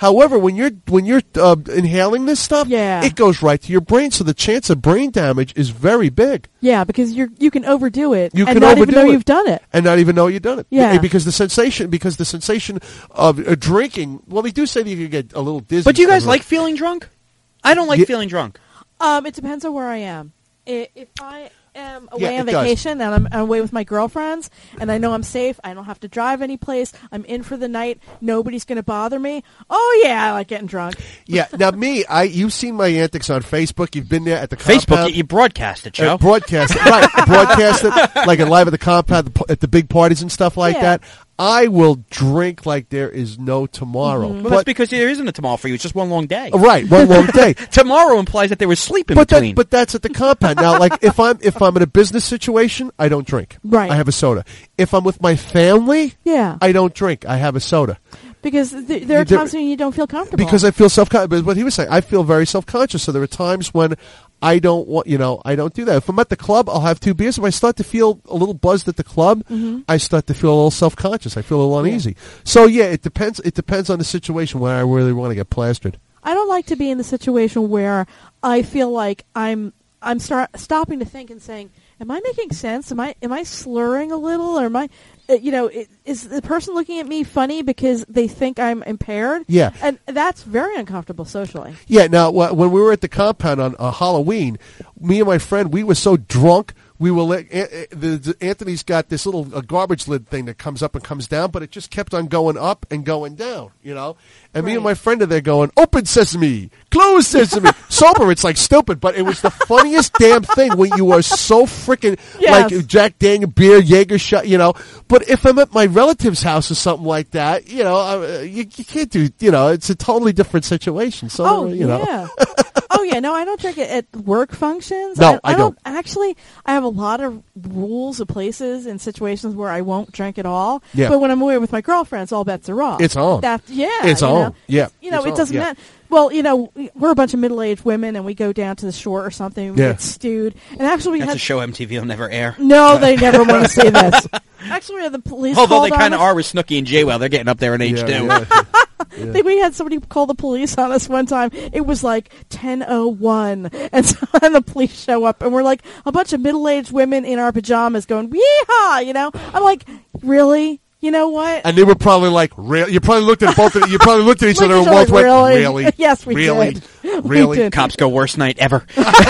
Speaker 10: However, when you're when you're uh, inhaling this stuff,
Speaker 2: Yeah.
Speaker 10: it goes right to your brain, so the chance of brain damage is very big.
Speaker 2: Yeah, because you're you can overdo it
Speaker 10: You
Speaker 2: and
Speaker 10: can
Speaker 2: not
Speaker 10: overdo
Speaker 2: even know
Speaker 10: it.
Speaker 2: you've done it.
Speaker 10: And not even know you've done it.
Speaker 2: Yeah.
Speaker 10: Because the sensation, because the sensation of uh, drinking. Well, they do say that you can get a little dizzy.
Speaker 1: But do you guys
Speaker 10: from
Speaker 1: like
Speaker 10: it.
Speaker 1: feeling drunk? I don't like
Speaker 10: Yeah.
Speaker 1: feeling drunk.
Speaker 2: Um, it depends on where I am. I- If I am
Speaker 10: Yeah,
Speaker 2: away on
Speaker 10: it does.
Speaker 2: vacation and I'm, I'm away with my girlfriends and I know I'm safe, I don't have to drive any place, I'm in for the night, nobody's going to bother me. Oh yeah, I like getting drunk.
Speaker 10: Yeah. Now, me, I you've seen my antics on Facebook. You've been there at the
Speaker 1: Facebook,
Speaker 10: compound.
Speaker 1: you, you broadcast it, Joe.
Speaker 10: Uh, broadcast it, right? Broadcast it like a live at the compound the p- at the big parties and stuff like
Speaker 2: Yeah.
Speaker 10: that. I will drink like there is no tomorrow.
Speaker 1: well,
Speaker 10: But,
Speaker 1: that's because there isn't a tomorrow for you. It's just one long day.
Speaker 10: right, one long day.
Speaker 1: Tomorrow implies that there was sleep in
Speaker 10: But that,
Speaker 1: between.
Speaker 10: but that's at the compound. Now, like if I'm if I'm in a business situation, I don't drink.
Speaker 2: Right.
Speaker 10: I have a soda. If I'm with my family,
Speaker 2: Yeah,
Speaker 10: I don't drink. I have a soda
Speaker 2: because th- there are
Speaker 10: You do-
Speaker 2: times when you don't feel comfortable.
Speaker 10: because I feel self. But what he was saying, I feel very self conscious. So there are times when I don't want, you know, I don't do that. If I'm at the club, I'll have two beers. If I start to feel a little buzzed at the club,
Speaker 2: Mm-hmm.
Speaker 10: I start to feel a little self conscious. I feel a little uneasy. So yeah, it depends. It depends on the situation where I really want to get plastered.
Speaker 2: I don't like to be in the situation where I feel like I'm I'm start stopping to think and saying, "Am I making sense? Am I am I slurring a little, or am I, uh, you know, i- is the person looking at me funny because they think I'm impaired?"
Speaker 10: Yeah.
Speaker 2: and that's very uncomfortable socially.
Speaker 10: Yeah. Now, wh- when we were at the compound on uh, Halloween, me and my friend, we were so drunk. We were let, a- a- the, the, Anthony's got this little uh, garbage lid thing that comes up and comes down, but it just kept on going up and going down, you know. And me and
Speaker 2: Right.
Speaker 10: my friend are there going, "Open sesame, close sesame." Sober, it's like stupid, but it was the funniest damn thing when you are so freaking
Speaker 2: Yes.
Speaker 10: like Jack Daniel beer, Jaeger shot, you know. But if I'm at my relative's house or something like that, you know, uh, you, you can't do, you know, it's a totally different situation. So,
Speaker 2: Oh
Speaker 10: you know.
Speaker 2: yeah. Oh yeah. No, I don't drink it at work functions.
Speaker 10: No,
Speaker 2: I,
Speaker 10: I don't.
Speaker 2: Actually, I have a lot of rules of places and situations where I won't drink at all.
Speaker 10: Yeah.
Speaker 2: But when I'm away with my girlfriends, all bets are off.
Speaker 10: It's on.
Speaker 2: That yeah.
Speaker 10: It's
Speaker 2: you
Speaker 10: on.
Speaker 2: know.
Speaker 10: Yeah.
Speaker 2: You know,
Speaker 10: It's
Speaker 2: it
Speaker 10: on.
Speaker 2: doesn't
Speaker 10: Yeah.
Speaker 2: matter. Well, you know, we're a bunch of middle-aged women, and we go down to the shore or something. And we
Speaker 10: Yeah.
Speaker 2: get stewed, and actually, we
Speaker 1: That's
Speaker 2: had
Speaker 1: a show M T V will never air.
Speaker 2: no. They never want to see this. Actually, we had the police.
Speaker 1: Although they
Speaker 2: called on
Speaker 1: kind of
Speaker 2: us.
Speaker 1: are with Snooki and J-Well. They're getting up there in age
Speaker 10: Yeah,
Speaker 1: two.
Speaker 10: yeah.
Speaker 2: I think we had somebody call the police on us one time. It was like ten oh one, and so and the police show up, and we're like a bunch of middle-aged women in our pajamas going, "Yeehaw!" You know, I'm like, really? You know what?
Speaker 10: And they were probably like, "Real?" You probably looked at both. Of, you probably looked at each
Speaker 2: Looked
Speaker 10: other
Speaker 2: at
Speaker 10: and
Speaker 2: each
Speaker 10: both
Speaker 2: other,
Speaker 10: went,
Speaker 2: really?
Speaker 10: "Really?
Speaker 2: Yes, we
Speaker 10: really,
Speaker 2: did. We
Speaker 10: really."
Speaker 2: did.
Speaker 1: Cops go worst night ever.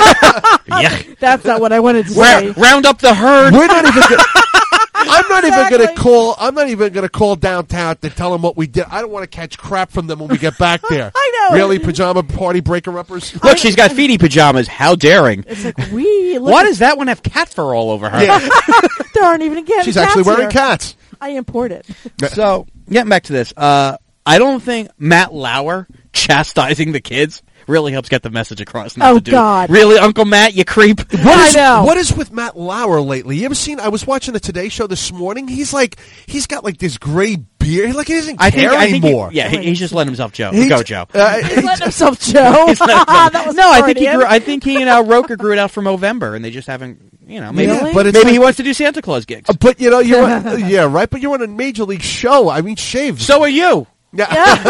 Speaker 1: yeah.
Speaker 2: That's not what I wanted to
Speaker 1: Ra-
Speaker 2: say.
Speaker 1: round up the herd.
Speaker 10: We're not even. Gonna, I'm not even going to
Speaker 2: Exactly.
Speaker 10: call. I'm not even going to call downtown to tell them what we did. I don't want to catch crap from them when we get back there.
Speaker 2: I know.
Speaker 10: Really, pajama party breaker uppers.
Speaker 1: Look, she's got feety pajamas. How daring.
Speaker 2: It's like we. Look
Speaker 1: Why
Speaker 2: at-
Speaker 1: does that one have cat fur all over her?
Speaker 10: Yeah,
Speaker 2: there aren't even again.
Speaker 10: she's actually wearing cats.
Speaker 2: I imported.
Speaker 1: So, getting back to this, uh, I don't think Matt Lauer chastising the kids really helps get the message across. Not
Speaker 2: Oh,
Speaker 1: to do.
Speaker 2: God.
Speaker 1: Really, Uncle Matt, you creep?
Speaker 10: What
Speaker 2: I
Speaker 10: is,
Speaker 2: know.
Speaker 10: what is with Matt Lauer lately? You ever seen? I was watching the Today Show this morning. He's like, he's got like this gray beard. Like he doesn't
Speaker 1: I think,
Speaker 10: care
Speaker 1: I think he-
Speaker 10: anymore.
Speaker 1: yeah, he, he's just letting himself Joe.
Speaker 10: He-
Speaker 1: Go, Joe.
Speaker 10: Uh,
Speaker 2: He's letting himself Joe.
Speaker 1: He's letting himself-
Speaker 2: that was
Speaker 1: no, I think he
Speaker 2: Freudian.
Speaker 1: grew. I think he and uh, Roker grew it out for Movember, and they just haven't. You know, maybe
Speaker 2: Really?
Speaker 10: But it's
Speaker 1: maybe
Speaker 10: like-
Speaker 1: he wants to do Santa Claus gigs.
Speaker 10: Uh, But you know, you're on, yeah, right. But you're on a major league show. I mean, shaved.
Speaker 1: So are you.
Speaker 10: Yeah.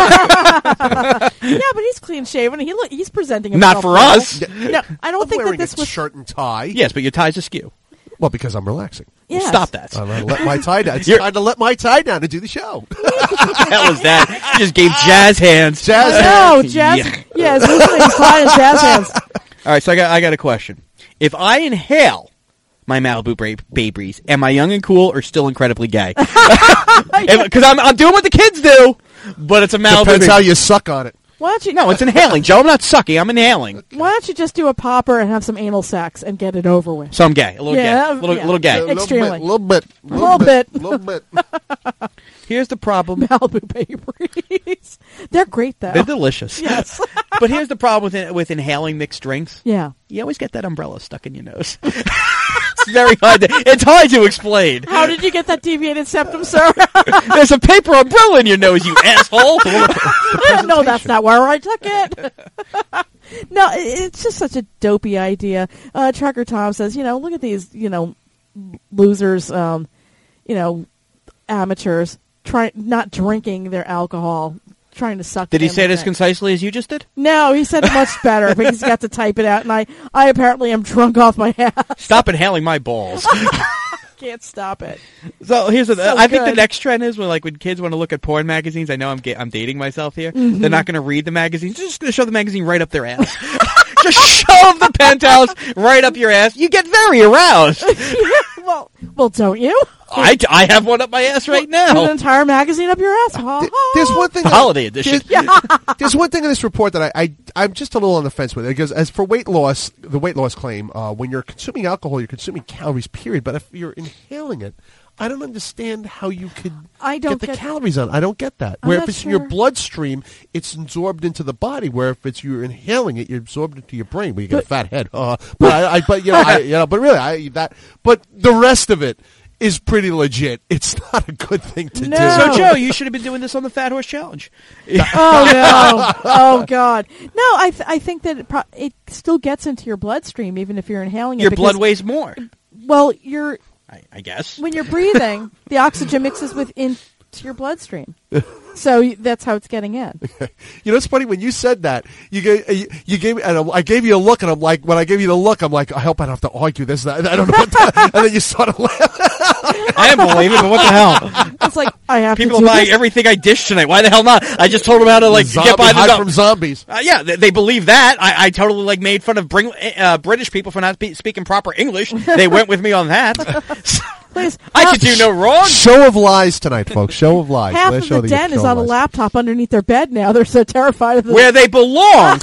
Speaker 2: Yeah, but he's clean shaven. He look, he's presenting himself
Speaker 1: Not for
Speaker 2: well.
Speaker 1: us.
Speaker 2: No, I don't
Speaker 10: I'm
Speaker 2: think that
Speaker 10: wearing
Speaker 2: this
Speaker 10: a
Speaker 2: was.
Speaker 10: shirt and tie.
Speaker 1: Yes, but your tie's askew.
Speaker 10: Well, because I'm relaxing.
Speaker 2: Yes.
Speaker 1: Stop that.
Speaker 10: I'm gonna let my tie down. It's
Speaker 1: You're-
Speaker 10: time to let my tie down to do the show.
Speaker 1: What the hell was that? You just gave jazz hands.
Speaker 10: Jazz
Speaker 2: No,
Speaker 10: hands.
Speaker 2: jazz.
Speaker 1: Yeah.
Speaker 2: Yeah, it's listening fine and jazz hands.
Speaker 1: All right, so I got I got a question. If I inhale my Malibu Bra- Bay Breeze, am I young and cool or still incredibly gay? Because I'm I'm doing what the kids do, but it's a Malibu.
Speaker 10: Depends
Speaker 1: Bay-
Speaker 10: how you suck on it.
Speaker 2: Why don't you?
Speaker 1: No, it's inhaling, Joe. I'm not sucking. I'm inhaling.
Speaker 2: Why don't you just do a popper and have some anal sex and get it over with?
Speaker 1: So I'm gay. A little
Speaker 2: Yeah,
Speaker 1: gay. A little,
Speaker 2: yeah.
Speaker 1: little gay.
Speaker 10: A little
Speaker 2: Extremely.
Speaker 10: bit, little bit,
Speaker 2: A little bit.
Speaker 10: little bit.
Speaker 1: Here's the problem.
Speaker 2: Malibu Bay Breeze. They're great though.
Speaker 1: They're delicious.
Speaker 2: Yes.
Speaker 1: But here's the problem with in, with inhaling mixed drinks.
Speaker 2: Yeah.
Speaker 1: You always get that umbrella stuck in your nose. It's very hard to, it's hard to explain.
Speaker 2: How did you get that deviated septum, sir?
Speaker 1: There's a paper umbrella in your nose, you asshole.
Speaker 2: No, that's not where I took it. No, it- it's just such a dopey idea. Uh, Trucker Tom says, you know, look at these, you know, losers, um, you know, amateurs, try not drinking their alcohol. trying to suck.
Speaker 1: Did he say it as
Speaker 2: thing.
Speaker 1: concisely as you just did?
Speaker 2: No, he said it much better, but he's got to type it out, and I, I apparently am drunk off my ass.
Speaker 1: Stop inhaling my balls.
Speaker 2: Can't stop it.
Speaker 1: So here's the.
Speaker 2: So
Speaker 1: I think the
Speaker 2: good.
Speaker 1: next trend is when like when kids want to look at porn magazines. I know I'm ga- I'm dating myself here.
Speaker 2: Mhm.
Speaker 1: They're not going to read the magazines. They're just going to shove the magazine right up their ass. Just shove the penthouse right up your ass. You get very aroused.
Speaker 2: well, well, don't you?
Speaker 1: I, I have one up my ass right now.
Speaker 2: An entire magazine up your ass. Ha, ha.
Speaker 10: There's one thing.
Speaker 1: Holiday edition.
Speaker 10: There's, there's one thing in this report that I, I I'm just a little on the fence with it, because as for weight loss, the weight loss claim, uh, when you're consuming alcohol, you're consuming calories. Period. But if you're inhaling it, I don't understand how you could
Speaker 2: I don't
Speaker 10: get the
Speaker 2: get-
Speaker 10: calories on. I don't get that.
Speaker 2: I'm
Speaker 10: Where
Speaker 2: not
Speaker 10: if it's in your
Speaker 2: sure.
Speaker 10: bloodstream, it's absorbed into the body. Where if it's you're inhaling it, you're absorbed into your brain. Well, you get a fat head. Uh, but I, I but you know, I, you know, but really, I that. But the rest of it is pretty legit. It's not a good thing to
Speaker 2: No.
Speaker 10: do.
Speaker 1: So Joe, you should have been doing this on the Fat Horse Challenge.
Speaker 2: Oh no! Oh god! No, I th- I think that it, pro- it still gets into your bloodstream even if you're inhaling it.
Speaker 1: Your
Speaker 2: because-
Speaker 1: blood weighs more.
Speaker 2: Well, you're
Speaker 1: I, I guess.
Speaker 2: when you're breathing, the oxygen mixes with into your bloodstream, so y- that's how it's getting in.
Speaker 10: You know, it's funny when you said that. You gave you, you gave me, and I'm- I gave you a look, and I'm like, when I gave you the look, I'm like, I hope I don't have to argue this. I don't know. What the, and then you started laughing.
Speaker 1: I am believing, but what the hell?
Speaker 2: It's like I have
Speaker 1: People
Speaker 2: to
Speaker 1: are
Speaker 2: do
Speaker 1: buying
Speaker 2: this.
Speaker 1: everything I dish tonight. Why the hell not? I just told them how to like
Speaker 10: Zombie,
Speaker 1: get by the
Speaker 10: hide
Speaker 1: zo-
Speaker 10: from zombies.
Speaker 1: Uh, yeah, they, they believe that. I, I totally like made fun of bring, uh, British people for not spe- speaking proper English. They went with me on that.
Speaker 2: Please,
Speaker 1: I
Speaker 2: half-
Speaker 1: could do no wrong.
Speaker 10: Show of lies tonight, folks. Show of lies.
Speaker 2: Half
Speaker 10: Last
Speaker 2: of
Speaker 10: show
Speaker 2: the
Speaker 10: year,
Speaker 2: den
Speaker 10: show
Speaker 2: is
Speaker 10: of
Speaker 2: on a
Speaker 10: lies.
Speaker 2: laptop underneath their bed now. They're so terrified of the
Speaker 1: Where they belong.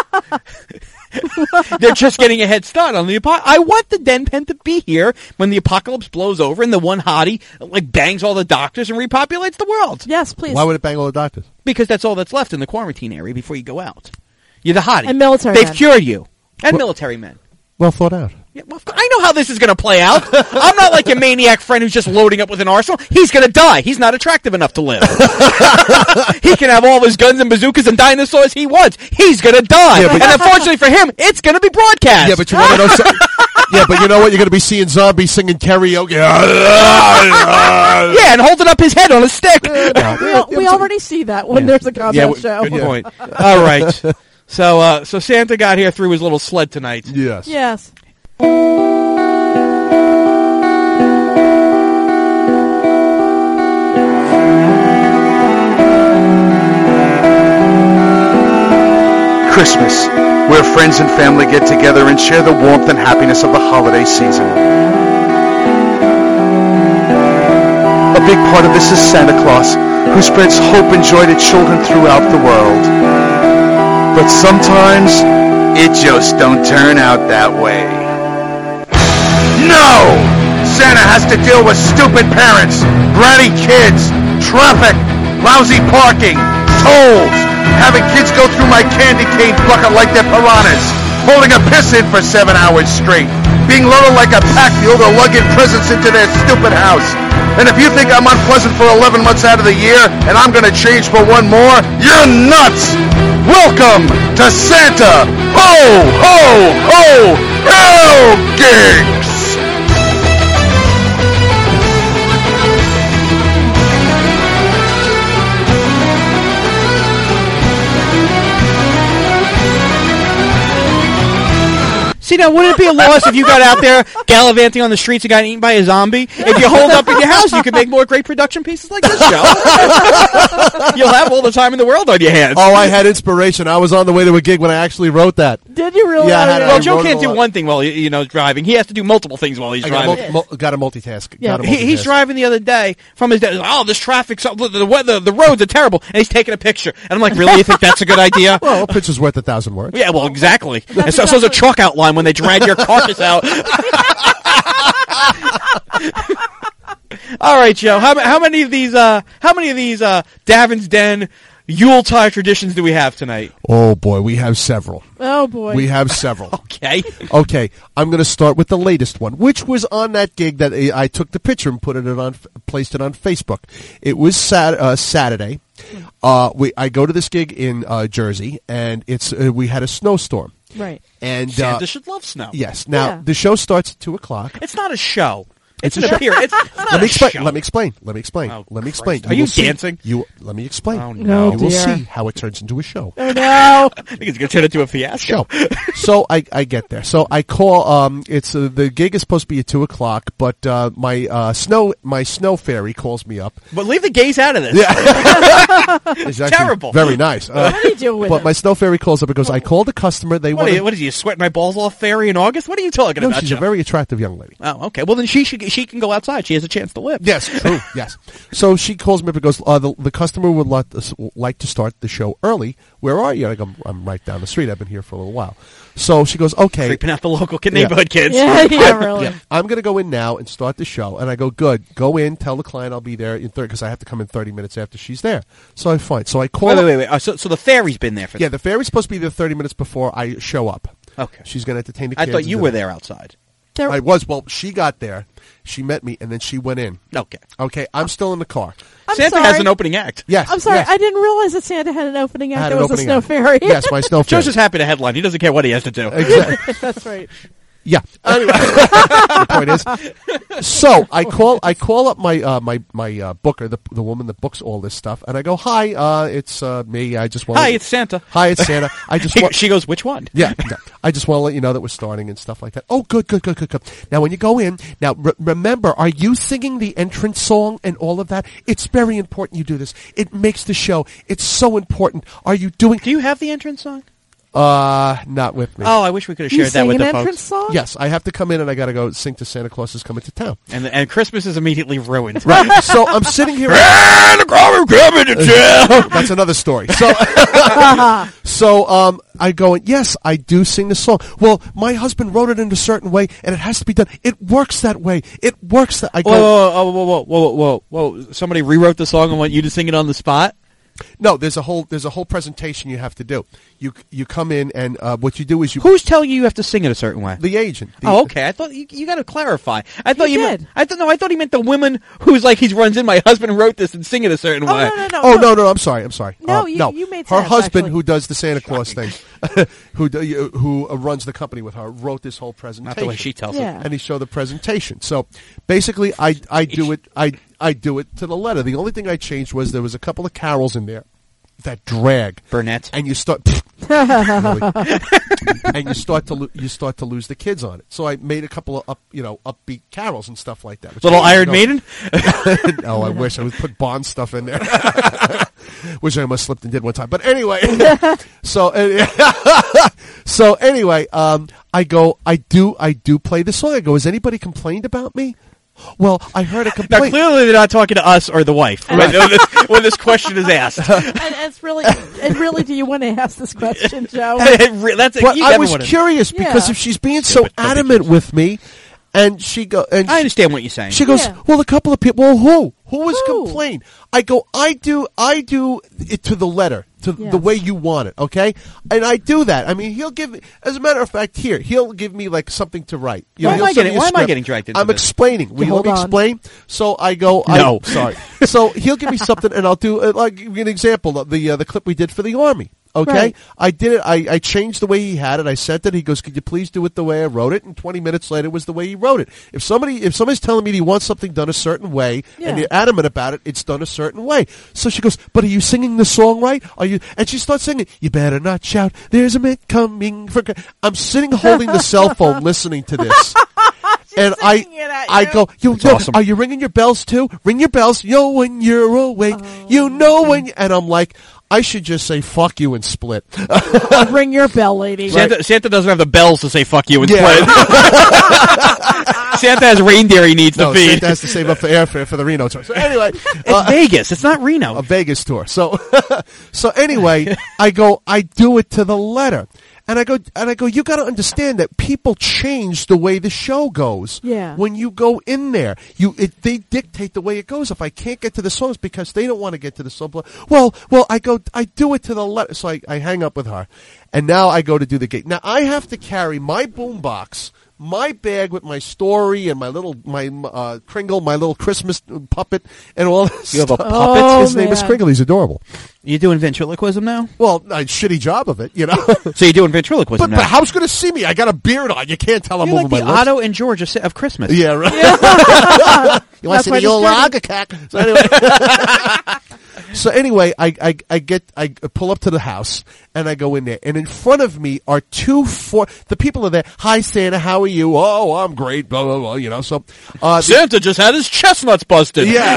Speaker 1: They're just getting a head start on the apo- I want the den pen to be here when the apocalypse blows over and the one hottie like bangs all the doctors and repopulates the world.
Speaker 2: Yes, please.
Speaker 10: Why would it bang all the doctors?
Speaker 1: Because that's all that's left in the quarantine area before you go out. You're the hottie.
Speaker 2: And military
Speaker 1: They've
Speaker 2: men.
Speaker 1: cured you. And military men.
Speaker 10: Well thought out.
Speaker 1: Yeah, well, of course- I know how this is going to play out. I'm not like your maniac friend who's just loading up with an arsenal. He's going to die. He's not attractive enough to live. He can have all his guns and bazookas and dinosaurs he wants. He's going to die.
Speaker 10: Yeah, but-
Speaker 1: and unfortunately for him, it's going to be broadcast.
Speaker 10: Yeah, but you want to know something? Yeah, but you know what? You're going to be seeing zombies singing karaoke.
Speaker 1: yeah, and holding up his head on a stick.
Speaker 2: we, al- we already see that when there's a combat
Speaker 1: Yeah, w-
Speaker 2: show.
Speaker 1: good point. All right. So, uh, so Santa got here through his little sled tonight.
Speaker 10: Yes.
Speaker 2: Yes.
Speaker 11: Christmas, where friends and family get together and share the warmth and happiness of the holiday season. A big part of this is Santa Claus, who spreads hope and joy to children throughout the world. But sometimes, it just don't turn out that way. No! Santa has to deal with stupid parents, bratty kids, traffic, lousy parking, tolls, having kids go through my candy cane bucket like they're piranhas, holding a piss in for seven hours straight, being loaded like a pack mule or lugging presents into their stupid house. And if you think I'm unpleasant for eleven months out of the year and I'm going to change for one more, you're nuts! Welcome to Santa! Ho, ho, ho! Hell gigs!
Speaker 1: See, now, wouldn't it be a loss if you got out there gallivanting on the streets and got eaten by a zombie? If you hold up in your house, you could make more great production pieces like this show. You'll have all the time in the world on your hands.
Speaker 10: Oh, I had inspiration. I was on the way to a gig when I actually wrote that.
Speaker 2: Did you really?
Speaker 10: Yeah, I had-
Speaker 1: Well,
Speaker 10: I
Speaker 1: Joe
Speaker 10: wrote it
Speaker 1: can't
Speaker 10: a
Speaker 1: do
Speaker 10: lot.
Speaker 1: one thing while he, you know driving. He has to do multiple things while he's
Speaker 10: I got,
Speaker 1: driving.
Speaker 10: mul- mul- got a multitask.
Speaker 2: Yeah.
Speaker 10: Got a
Speaker 1: He, he's
Speaker 10: multitask.
Speaker 1: driving the other day from his dad. Oh, this traffic, so, the weather, the roads are terrible, and he's taking a picture. And I'm like, really? You think that's a good idea?
Speaker 10: Well, a picture's worth a thousand words.
Speaker 1: Yeah, well, exactly. And so, so's a truck outline when they drag your carcass out. All right, Joe. How, how many of these? Uh, how many of these uh, Davin's Den Yuletide traditions do we have tonight?
Speaker 10: Oh boy, we have several.
Speaker 2: Oh boy.
Speaker 10: We have several.
Speaker 1: Okay.
Speaker 10: Okay, I'm going to start with the latest one, which was on that gig that I I took the picture and put it on, placed it on Facebook. It was sat, uh, Saturday. Uh, we I go to this gig in uh, Jersey, and it's uh, we had a snowstorm.
Speaker 2: Right.
Speaker 10: And
Speaker 1: Santa
Speaker 10: uh,
Speaker 1: should love snow.
Speaker 10: yes. Now
Speaker 2: Yeah.
Speaker 10: the show starts at two o'clock.
Speaker 1: It's not a show. It's,
Speaker 10: a
Speaker 1: an
Speaker 10: show.
Speaker 1: appearance. It's not
Speaker 10: Let me
Speaker 1: a
Speaker 10: explain.
Speaker 1: show.
Speaker 10: Let me explain. Let me explain.
Speaker 1: Oh,
Speaker 10: let me
Speaker 1: Christ.
Speaker 10: explain.
Speaker 1: Are you
Speaker 10: will see-
Speaker 1: dancing?
Speaker 10: You let me explain.
Speaker 1: Oh, no.
Speaker 10: You will
Speaker 2: dear.
Speaker 10: see how it turns into a show.
Speaker 2: Oh no!
Speaker 1: I think it's going to turn into a fiasco.
Speaker 10: Show. So I, I get there. So I call. Um, it's uh, the gig is supposed to be at two o'clock, but uh, my uh, snow my snow fairy calls me up.
Speaker 1: But leave the gays out of this.
Speaker 10: It's actually
Speaker 1: Terrible.
Speaker 10: Very nice. Uh,
Speaker 2: What are you doing with
Speaker 10: but
Speaker 2: it?
Speaker 10: my snow fairy calls up and goes, I called the customer. They
Speaker 1: What,
Speaker 10: want
Speaker 1: are you, what is you sweating my balls off, fairy, in August? What are you talking
Speaker 10: No,
Speaker 1: about?
Speaker 10: she's
Speaker 1: Joe?
Speaker 10: a very attractive young lady.
Speaker 1: Oh, okay. Well, then she should, she can go outside. She has a chance to live.
Speaker 10: Yes, true. Yes. So she calls me up and goes, uh, the, the customer would like, us- like to start the show early. Where are you? I go, I'm, I'm right down the street. I've been here for a little while. So she goes, okay.
Speaker 1: Creeping out the local kid neighborhood kids.
Speaker 2: Yeah, yeah, really.
Speaker 10: Yeah, I'm going to go in now and start the show. And I go, good. Go in. Tell the client I'll be there in thirty because I have to come in thirty minutes after she's there. So I fine. So I call.
Speaker 1: Wait, wait, wait. wait. Uh, so, so the fairy's been there for
Speaker 10: Yeah, the fairy's supposed to be there thirty minutes before I show up.
Speaker 1: Okay.
Speaker 10: She's going to entertain the
Speaker 1: I
Speaker 10: kids.
Speaker 1: thought you
Speaker 10: and
Speaker 1: were
Speaker 10: do that.
Speaker 1: there outside.
Speaker 2: There-
Speaker 10: I was. Well, she got there. She met me, and then she went in.
Speaker 1: Okay.
Speaker 10: Okay, I'm still in the car.
Speaker 2: I'm
Speaker 1: Santa
Speaker 2: sorry.
Speaker 1: has an opening act.
Speaker 10: Yes.
Speaker 2: I'm sorry.
Speaker 10: yes.
Speaker 2: I didn't realize that Santa had an opening
Speaker 10: I
Speaker 2: act.
Speaker 10: had
Speaker 2: That
Speaker 10: an
Speaker 2: was a
Speaker 10: opening
Speaker 2: snow
Speaker 10: act.
Speaker 2: fairy.
Speaker 10: Yes, my snow fairy.
Speaker 1: Joe's just happy to headline. He doesn't care what he has to do.
Speaker 10: Exactly.
Speaker 2: That's right.
Speaker 10: Yeah. Anyway, the point is, so I call I call up my uh, my my uh, booker, the the woman that books all this stuff, and I go, "Hi, uh, it's uh, me. I just want
Speaker 1: Hi, it's Santa.
Speaker 10: Hi, it's Santa. I just
Speaker 1: He-
Speaker 10: want."
Speaker 1: she goes, which one?
Speaker 10: Yeah, yeah. I just want to let you know that we're starting and stuff like that. Oh, good, good, good, good, good. Now, when you go in, now re- remember, are you singing the entrance song and all of that? It's very important you do this. It makes the show. It's so important. Are you doing?
Speaker 1: Do you have the entrance song?
Speaker 10: Uh, not with me.
Speaker 1: Oh, I wish we could have
Speaker 2: You
Speaker 1: shared that
Speaker 2: sing
Speaker 1: with
Speaker 2: an
Speaker 1: the
Speaker 2: entrance
Speaker 1: folks.
Speaker 2: song?
Speaker 10: Yes, I have to come in and I got to go sing to Santa Claus is coming to town.
Speaker 1: And and Christmas is immediately ruined.
Speaker 10: Right. So I'm sitting here.
Speaker 1: And the crowd coming to town.
Speaker 10: That's another story. So, so um, I go, yes, I do sing the song. Well, my husband wrote it in a certain way, and it has to be done. It works that way. It works that. I go,
Speaker 1: Whoa, whoa, whoa, whoa, whoa, whoa, whoa, whoa! Somebody rewrote the song and want you to sing it on the spot.
Speaker 10: no, there's a whole there's a whole presentation you have to do. You you come in and uh, what you do is you
Speaker 1: Who's telling you you have to sing it a certain way?
Speaker 10: the agent. The,
Speaker 1: Oh, okay. I thought you, you got to clarify. I thought
Speaker 2: He
Speaker 1: you
Speaker 2: did.
Speaker 1: meant. I thought no. I thought he meant the woman who's like he runs in. My husband wrote this and sing it a certain
Speaker 2: Oh,
Speaker 1: way.
Speaker 2: no, no, no.
Speaker 10: Oh no no! I'm sorry. I'm sorry.
Speaker 2: No,
Speaker 10: Uh,
Speaker 2: you-
Speaker 10: no.
Speaker 2: you made
Speaker 10: her
Speaker 2: sense,
Speaker 10: husband,
Speaker 2: actually.
Speaker 10: who does the Santa Claus thing, who do, who uh, runs the company with her, wrote this whole presentation.
Speaker 1: Not the way she tells
Speaker 2: Yeah.
Speaker 1: it.
Speaker 10: And he showed the presentation. So basically, I I do it I I do it to the letter. The only thing I changed was there was a couple of carols in there that drag.
Speaker 1: Burnett.
Speaker 10: And you start, really. and you start to lo- you start to lose the kids on it. So I made a couple of up you know upbeat carols and stuff like that. which
Speaker 1: Little
Speaker 10: I-
Speaker 1: Iron
Speaker 10: no.
Speaker 1: Maiden.
Speaker 10: No, I wish I would put Bond stuff in there. Which I must slipped and did one time. But anyway, so uh, so anyway, um, I go, I do, I do play the song. I go, has anybody complained about me? Well, I heard a
Speaker 1: Now
Speaker 10: complaint.
Speaker 1: clearly they're not talking to us or the wife when, when this, when this question is asked.
Speaker 2: And it's really, and really, do you want to ask this question, Joe?
Speaker 1: That's
Speaker 10: But
Speaker 1: you
Speaker 10: I
Speaker 1: never
Speaker 10: was
Speaker 1: wanna-
Speaker 10: curious because
Speaker 2: Yeah.
Speaker 10: if she's being so
Speaker 1: Stupid fucking
Speaker 10: adamant
Speaker 1: kids.
Speaker 10: with me, and she go, and
Speaker 1: I
Speaker 10: she-
Speaker 1: understand what you're saying.
Speaker 10: She goes,
Speaker 2: Yeah.
Speaker 10: well, a couple of people. Well, who? Who has
Speaker 2: Who?
Speaker 10: complained? I go, I do, I do it to the letter, to
Speaker 2: Yes.
Speaker 10: the way you want it, okay? And I do that. I mean, he'll give me, as a matter of fact, here, he'll give me like something to write. You
Speaker 1: Why am
Speaker 10: he'll
Speaker 1: I
Speaker 10: send
Speaker 1: getting-
Speaker 10: me a
Speaker 1: why am I
Speaker 10: script.
Speaker 1: getting dragged into
Speaker 10: I'm
Speaker 1: this?
Speaker 10: explaining. Will you
Speaker 2: Hold
Speaker 10: let me
Speaker 2: on.
Speaker 10: explain? So I go,
Speaker 1: No.
Speaker 10: I, sorry. So he'll give me something, and I'll do, uh, like, give you an example of the, uh, the clip we did for the Army. Okay,
Speaker 2: Right.
Speaker 10: I did it. I, I changed the way he had it. I sent it. He goes, "Could you please do it the way I wrote it?" And twenty minutes later, it was the way he wrote it. If somebody, if somebody's telling me he wants something done a certain way,
Speaker 2: Yeah.
Speaker 10: and you're adamant about it, it's done a certain way. So she goes, "But are you singing the song right? Are you?" And she starts singing, "You better not shout. There's a man coming for." I'm sitting holding the cell phone, listening to this. And I,
Speaker 2: singing it at
Speaker 10: I
Speaker 2: you.
Speaker 10: go, you,
Speaker 1: That's
Speaker 10: yo,
Speaker 1: awesome.
Speaker 10: are you ringing your bells too? Ring your bells, yo, when you're awake.
Speaker 2: Oh.
Speaker 10: You know when, you, and I'm like, I should just say fuck you and split.
Speaker 2: I'll ring your bell, lady.
Speaker 1: Santa, Santa doesn't have the bells to say "fuck you" and
Speaker 10: Yeah.
Speaker 1: split. Santa has reindeer he needs
Speaker 10: No,
Speaker 1: to feed.
Speaker 10: Santa has to save up for airfare for the Reno tour. So anyway,
Speaker 1: It's
Speaker 10: uh,
Speaker 1: Vegas. It's not Reno.
Speaker 10: a Vegas tour. So, so anyway, I go, I do it to the letter. And I go, and I go. You got to understand that people change the way the show goes.
Speaker 2: Yeah.
Speaker 10: When you go in there, you it, they dictate the way it goes. If I can't get to the songs because they don't want to get to the song, well, well, I go, I do it to the letter. So I, I hang up with her, and now I go to do the gig. Now I have to carry my boombox, my bag with my story and my little my uh, Kringle, my little Christmas puppet, and all. This
Speaker 1: You have a
Speaker 10: stuff.
Speaker 1: puppet?
Speaker 2: Oh,
Speaker 10: His name is
Speaker 2: man.
Speaker 10: Kringle. He's adorable.
Speaker 1: You doing ventriloquism now?
Speaker 10: Well, a shitty job of it, you know.
Speaker 1: So you're doing ventriloquism
Speaker 10: But
Speaker 1: now?
Speaker 10: the house going to see me? I got a beard on. You can't tell I'm
Speaker 1: You're
Speaker 10: over
Speaker 1: like
Speaker 10: my
Speaker 1: the
Speaker 10: lips.
Speaker 1: Otto and George of of Christmas.
Speaker 10: Yeah, right. You want
Speaker 2: That's
Speaker 10: to
Speaker 2: why
Speaker 10: see your
Speaker 2: this
Speaker 10: lager cack? So anyway, so anyway, I, I I get I pull up to the house and I go in there, and in front of me are two four. The people are there. Hi, Santa. How are you? Oh, I'm great. Blah blah blah. You know. So uh,
Speaker 1: Santa just had his chestnuts busted.
Speaker 10: Yeah.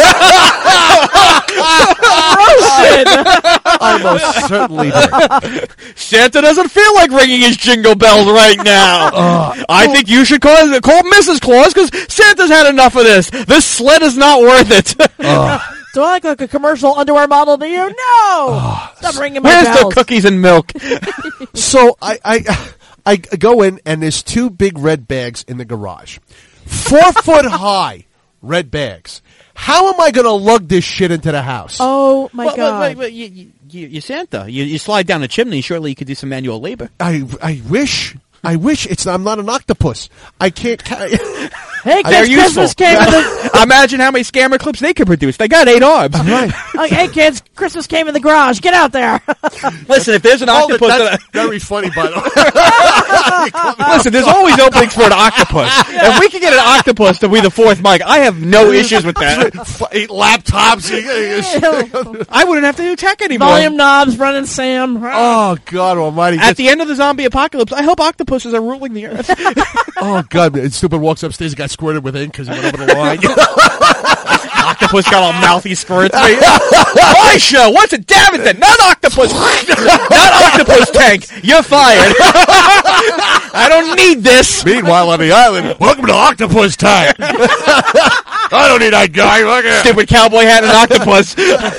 Speaker 10: I most certainly did.
Speaker 1: Santa doesn't feel like ringing his jingle bells right now.
Speaker 10: Uh,
Speaker 1: I think you should call call Missus Claus because Santa's had enough of this. This sled is not worth it.
Speaker 10: Uh,
Speaker 2: Do I look like a commercial underwear model to you? No!
Speaker 10: uh,
Speaker 2: Stop ringing my
Speaker 1: Where's
Speaker 2: bells.
Speaker 1: the cookies and milk?
Speaker 10: So I, I I go in and there's two big red bags in the garage, four foot high red bags. How am I going to lug this shit into the house?
Speaker 2: Oh, my
Speaker 1: well,
Speaker 2: God.
Speaker 1: Wait, wait, you, you, you're Santa. You, you slide down the chimney. Surely you could do some manual labor.
Speaker 10: I I wish. I wish it's. I'm not an octopus. I can't. Ca-
Speaker 2: Hey,
Speaker 1: They're
Speaker 2: kids,
Speaker 1: useful.
Speaker 2: Christmas came in the...
Speaker 1: Imagine how many scammer clips they could produce. They got eight arms.
Speaker 10: right.
Speaker 2: Oh, hey, kids, Christmas came in the garage. Get out there.
Speaker 1: Listen, if there's an
Speaker 10: Oh,
Speaker 1: octopus...
Speaker 10: that's
Speaker 1: that-
Speaker 10: very funny, by the way.
Speaker 1: Listen, there's always openings for an octopus. If we can get an octopus to be the fourth mic, I have no issues with that.
Speaker 10: Eight laptops.
Speaker 1: I wouldn't have to do tech anymore.
Speaker 2: Volume knobs running Sam.
Speaker 10: Oh God Almighty!
Speaker 1: At the end of the zombie apocalypse, I hope octopuses are ruling the earth.
Speaker 10: Oh God! And stupid walks upstairs. He got squirted with ink because he went over the line.
Speaker 1: Octopus got all mouthy squirts. My show. What's it? Damn it! Then not octopus. Not octopus tank. You're fired. I don't need this.
Speaker 10: Meanwhile, on the island, welcome to Octopus Time. I don't need that guy. Look at
Speaker 1: Stupid cowboy hat and octopus.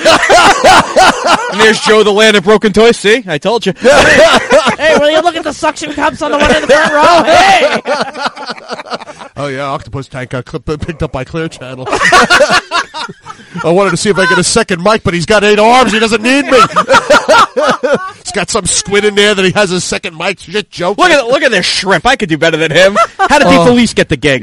Speaker 1: And there's Joe the land of broken toys. See, I told you.
Speaker 2: Hey, will you look at the suction cups on the one in the front row? Hey!
Speaker 10: Oh yeah, Octopus Tank got clipped, picked up by Clear Channel. I wanted to see if I get a second mic, but he's got eight arms. He doesn't need me. He's got some squid in there that he has a second mic. Shit, joke.
Speaker 1: Look at look at this shrimp. I could do better than him. How did Pete
Speaker 10: Oh.
Speaker 1: Felice get the gig?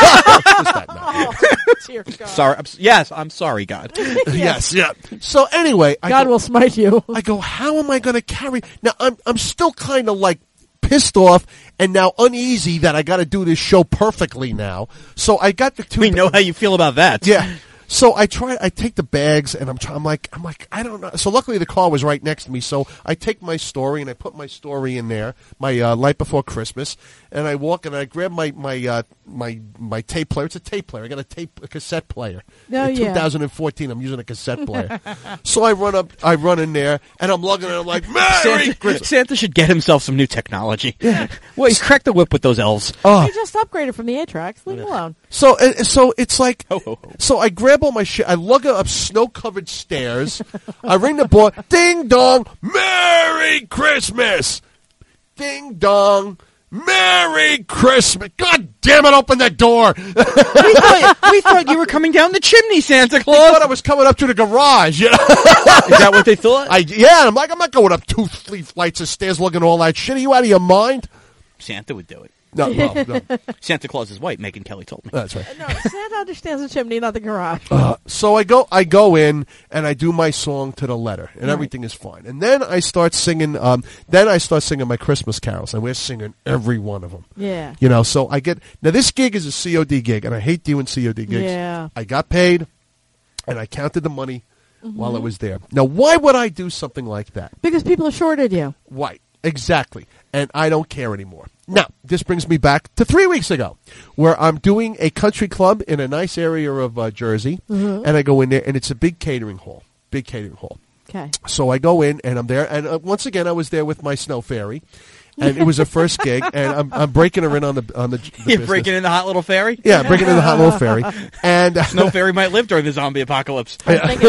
Speaker 2: Oh, dear God.
Speaker 1: Sorry. I'm, s- yes, I'm sorry, God.
Speaker 10: Yes, yeah. So anyway, I
Speaker 2: God
Speaker 10: go,
Speaker 2: will smite you.
Speaker 10: I go, how am I going to carry? Now I'm I'm still kind of like pissed off and now uneasy that I got to do this show perfectly now. So I got the two.
Speaker 1: We know how you feel about that.
Speaker 10: Yeah. So I try. I take the bags, and I'm. Try, I'm like. I'm like. I don't know. So luckily the car was right next to me. So I take my story and I put my story in there, my uh, Light Before Christmas, and I walk and I grab my my uh, my my tape player. It's a tape player. I got a tape a cassette player.
Speaker 2: Oh,
Speaker 10: in
Speaker 2: yeah.
Speaker 10: twenty fourteen, I'm using a cassette player. So I run up. I run in there, and I'm lugging it. I'm like, Merry
Speaker 1: Santa,
Speaker 10: Christmas.
Speaker 1: Santa should get himself some new technology. Yeah. Well, he's cracked the whip with those elves.
Speaker 10: Oh.
Speaker 2: He just upgraded from the A-Trax. Leave him alone.
Speaker 10: So uh, so it's like.
Speaker 1: Ho, ho, ho.
Speaker 10: So I grab all my shit. I lug it up snow-covered stairs. I ring the bell. Ding dong. Merry Christmas. Ding dong. Merry Christmas. God damn it! Open that door.
Speaker 1: we, thought, we thought you were coming down the chimney, Santa
Speaker 10: I
Speaker 1: Claus.
Speaker 10: thought I was coming up to the garage. You know?
Speaker 1: Is that what they thought?
Speaker 10: I yeah. I'm like I'm not going up two three flights of stairs lugging all that shit. Are you out of your mind?
Speaker 1: Santa would do it.
Speaker 10: No, no, no.
Speaker 1: Santa Claus is white. Megan Kelly told me.
Speaker 10: That's right.
Speaker 2: No, Santa understands the chimney, not the garage.
Speaker 10: Uh, so I go, I go in and I do my song to the letter, and everything is fine. And then I start singing. Um, then I start singing my Christmas carols, and we're singing every one of them.
Speaker 2: Yeah.
Speaker 10: You know, so I get now. This gig is a C O D gig, and I hate doing C O D gigs.
Speaker 2: Yeah.
Speaker 10: I got paid, and I counted the money while I was there. Now, why would I do something like that?
Speaker 2: Because people assured you.
Speaker 10: Right, exactly. And I don't care anymore. Now, this brings me back to three weeks ago, where I'm doing a country club in a nice area of uh, Jersey,
Speaker 2: Mhm.
Speaker 10: and I go in there, and it's a big catering hall, big catering hall.
Speaker 2: Okay.
Speaker 10: So I go in, and I'm there, and uh, once again, I was there with my snow fairy, and it was a first gig, and I'm, I'm breaking her in on the on the. the
Speaker 1: You're
Speaker 10: business.
Speaker 1: breaking in the hot little fairy?
Speaker 10: Yeah, breaking in the hot little fairy, and uh,
Speaker 1: Snow fairy might live during the zombie apocalypse.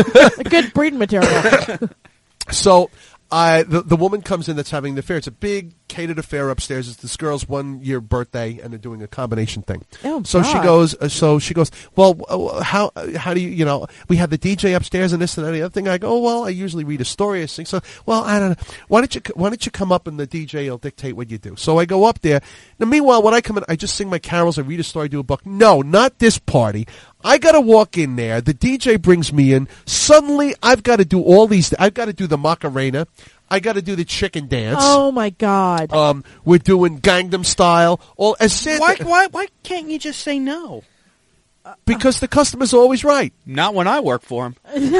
Speaker 2: A good breeding material.
Speaker 10: So I the the woman comes in that's having the fair. It's a big catered affair upstairs. It's this girl's one year birthday, and they're doing a combination thing.
Speaker 2: Oh,
Speaker 10: so she
Speaker 2: God.
Speaker 10: goes. Uh, so she goes. Well, uh, how how do you you know? We have the D J upstairs and this and that, and the other thing. I go. Oh, well, I usually read a story. I sing. So well, I don't know. Why don't you Why don't you come up and the D J will dictate what you do? So I go up there. Now, meanwhile, when I come in, I just sing my carols. I read a story, do a book. No, not this party. I got to walk in there. The D J brings me in. Suddenly, I've got to do all these. I've got to do the Macarena. I got to do the chicken dance.
Speaker 2: Oh my God!
Speaker 10: Um, we're doing Gangnam Style. All as Santa.
Speaker 1: Why, why, why can't you just say no?
Speaker 10: Because the customer's always right.
Speaker 1: Not when I work for him.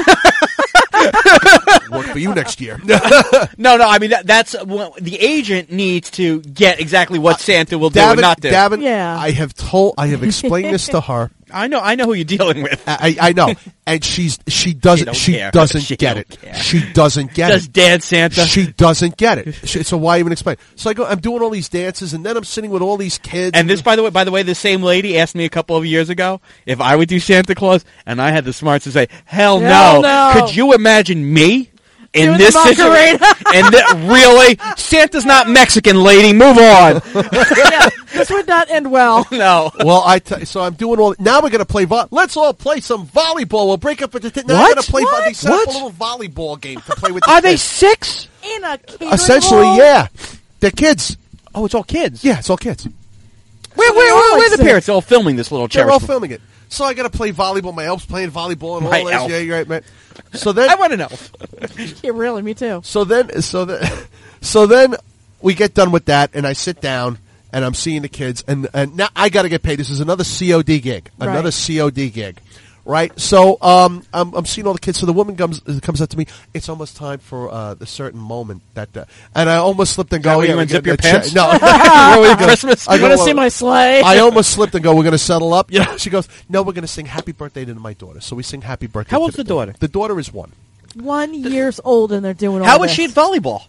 Speaker 10: Work for you next year.
Speaker 1: no, no. I mean, that, that's well, the agent needs to get exactly what Santa will do
Speaker 10: Davin,
Speaker 1: and not do.
Speaker 10: Davin,
Speaker 2: Yeah.
Speaker 10: I have told. I have explained this to her.
Speaker 1: I know. I know who you're dealing with.
Speaker 10: I, I know, and she's she
Speaker 1: She
Speaker 10: doesn't
Speaker 1: don't
Speaker 10: she
Speaker 1: care.
Speaker 10: doesn't
Speaker 1: She
Speaker 10: get
Speaker 1: don't
Speaker 10: it.
Speaker 1: care.
Speaker 10: She doesn't get
Speaker 1: Does
Speaker 10: it.
Speaker 1: Dad Santa?
Speaker 10: She doesn't get it. She, so why even explain? So I go. I'm doing all these dances, and then I'm sitting with all these kids.
Speaker 1: And this, by the way, by the way, the same lady asked me a couple of years ago if I would do Santa Claus, and I had the smarts to say, "Hell
Speaker 2: Hell
Speaker 1: no!"
Speaker 2: no.
Speaker 1: Could you imagine me in
Speaker 2: Doing
Speaker 1: this
Speaker 2: the
Speaker 1: situation?
Speaker 2: Macarena.
Speaker 1: And th- really, Santa's not Mexican, lady. Move on.
Speaker 2: Yeah, this would not end well.
Speaker 1: No.
Speaker 10: Well, I t- so I'm doing all. Now we're gonna play. Vo- Let's all play some volleyball. We'll break up at the. T- now
Speaker 1: What?
Speaker 10: we're gonna play.
Speaker 1: What?
Speaker 10: They set up
Speaker 1: What?
Speaker 10: a little volleyball game to play with. The
Speaker 1: Are they
Speaker 10: kids.
Speaker 1: six?
Speaker 2: In a catering
Speaker 10: Essentially,
Speaker 2: hall?
Speaker 10: yeah. They're kids.
Speaker 1: Oh, it's all kids.
Speaker 10: Yeah, it's all kids.
Speaker 1: Where, where, where,
Speaker 2: all
Speaker 1: where are the
Speaker 2: six.
Speaker 1: parents all filming this little
Speaker 10: They're
Speaker 1: cherish?
Speaker 10: all filming it. So I got to play volleyball. My elf's playing volleyball and all
Speaker 1: My
Speaker 10: this.
Speaker 1: elf.
Speaker 10: Yeah, you're right, man. So then,
Speaker 1: I want an elf.
Speaker 2: Yeah, really, me too.
Speaker 10: so then, so then, so then we get done with that, and I sit down and I'm seeing the kids, and and now I got to get paid. This is another C O D gig, another
Speaker 2: Right.
Speaker 10: C O D gig. Right, so um, I'm, I'm seeing all the kids. So the woman comes comes up to me. It's almost time for uh, the certain moment that, uh, and I almost slipped and
Speaker 1: that
Speaker 10: go.
Speaker 1: where you
Speaker 10: "Yeah,
Speaker 1: unzip
Speaker 10: we're gonna
Speaker 1: your
Speaker 10: check-"
Speaker 1: pants?
Speaker 10: No,
Speaker 1: Where were you, Christmas?
Speaker 10: I
Speaker 2: You want to
Speaker 10: go,
Speaker 2: see
Speaker 10: uh,
Speaker 2: my sleigh?
Speaker 10: I almost slipped and go, we're going to settle up. Yeah. She goes, no, we're going to sing happy birthday to my daughter. So we sing happy birthday.
Speaker 1: How
Speaker 10: to
Speaker 1: old's the daughter?
Speaker 10: The daughter is one.
Speaker 2: One years old and they're doing all
Speaker 1: How was
Speaker 2: this.
Speaker 1: she at volleyball?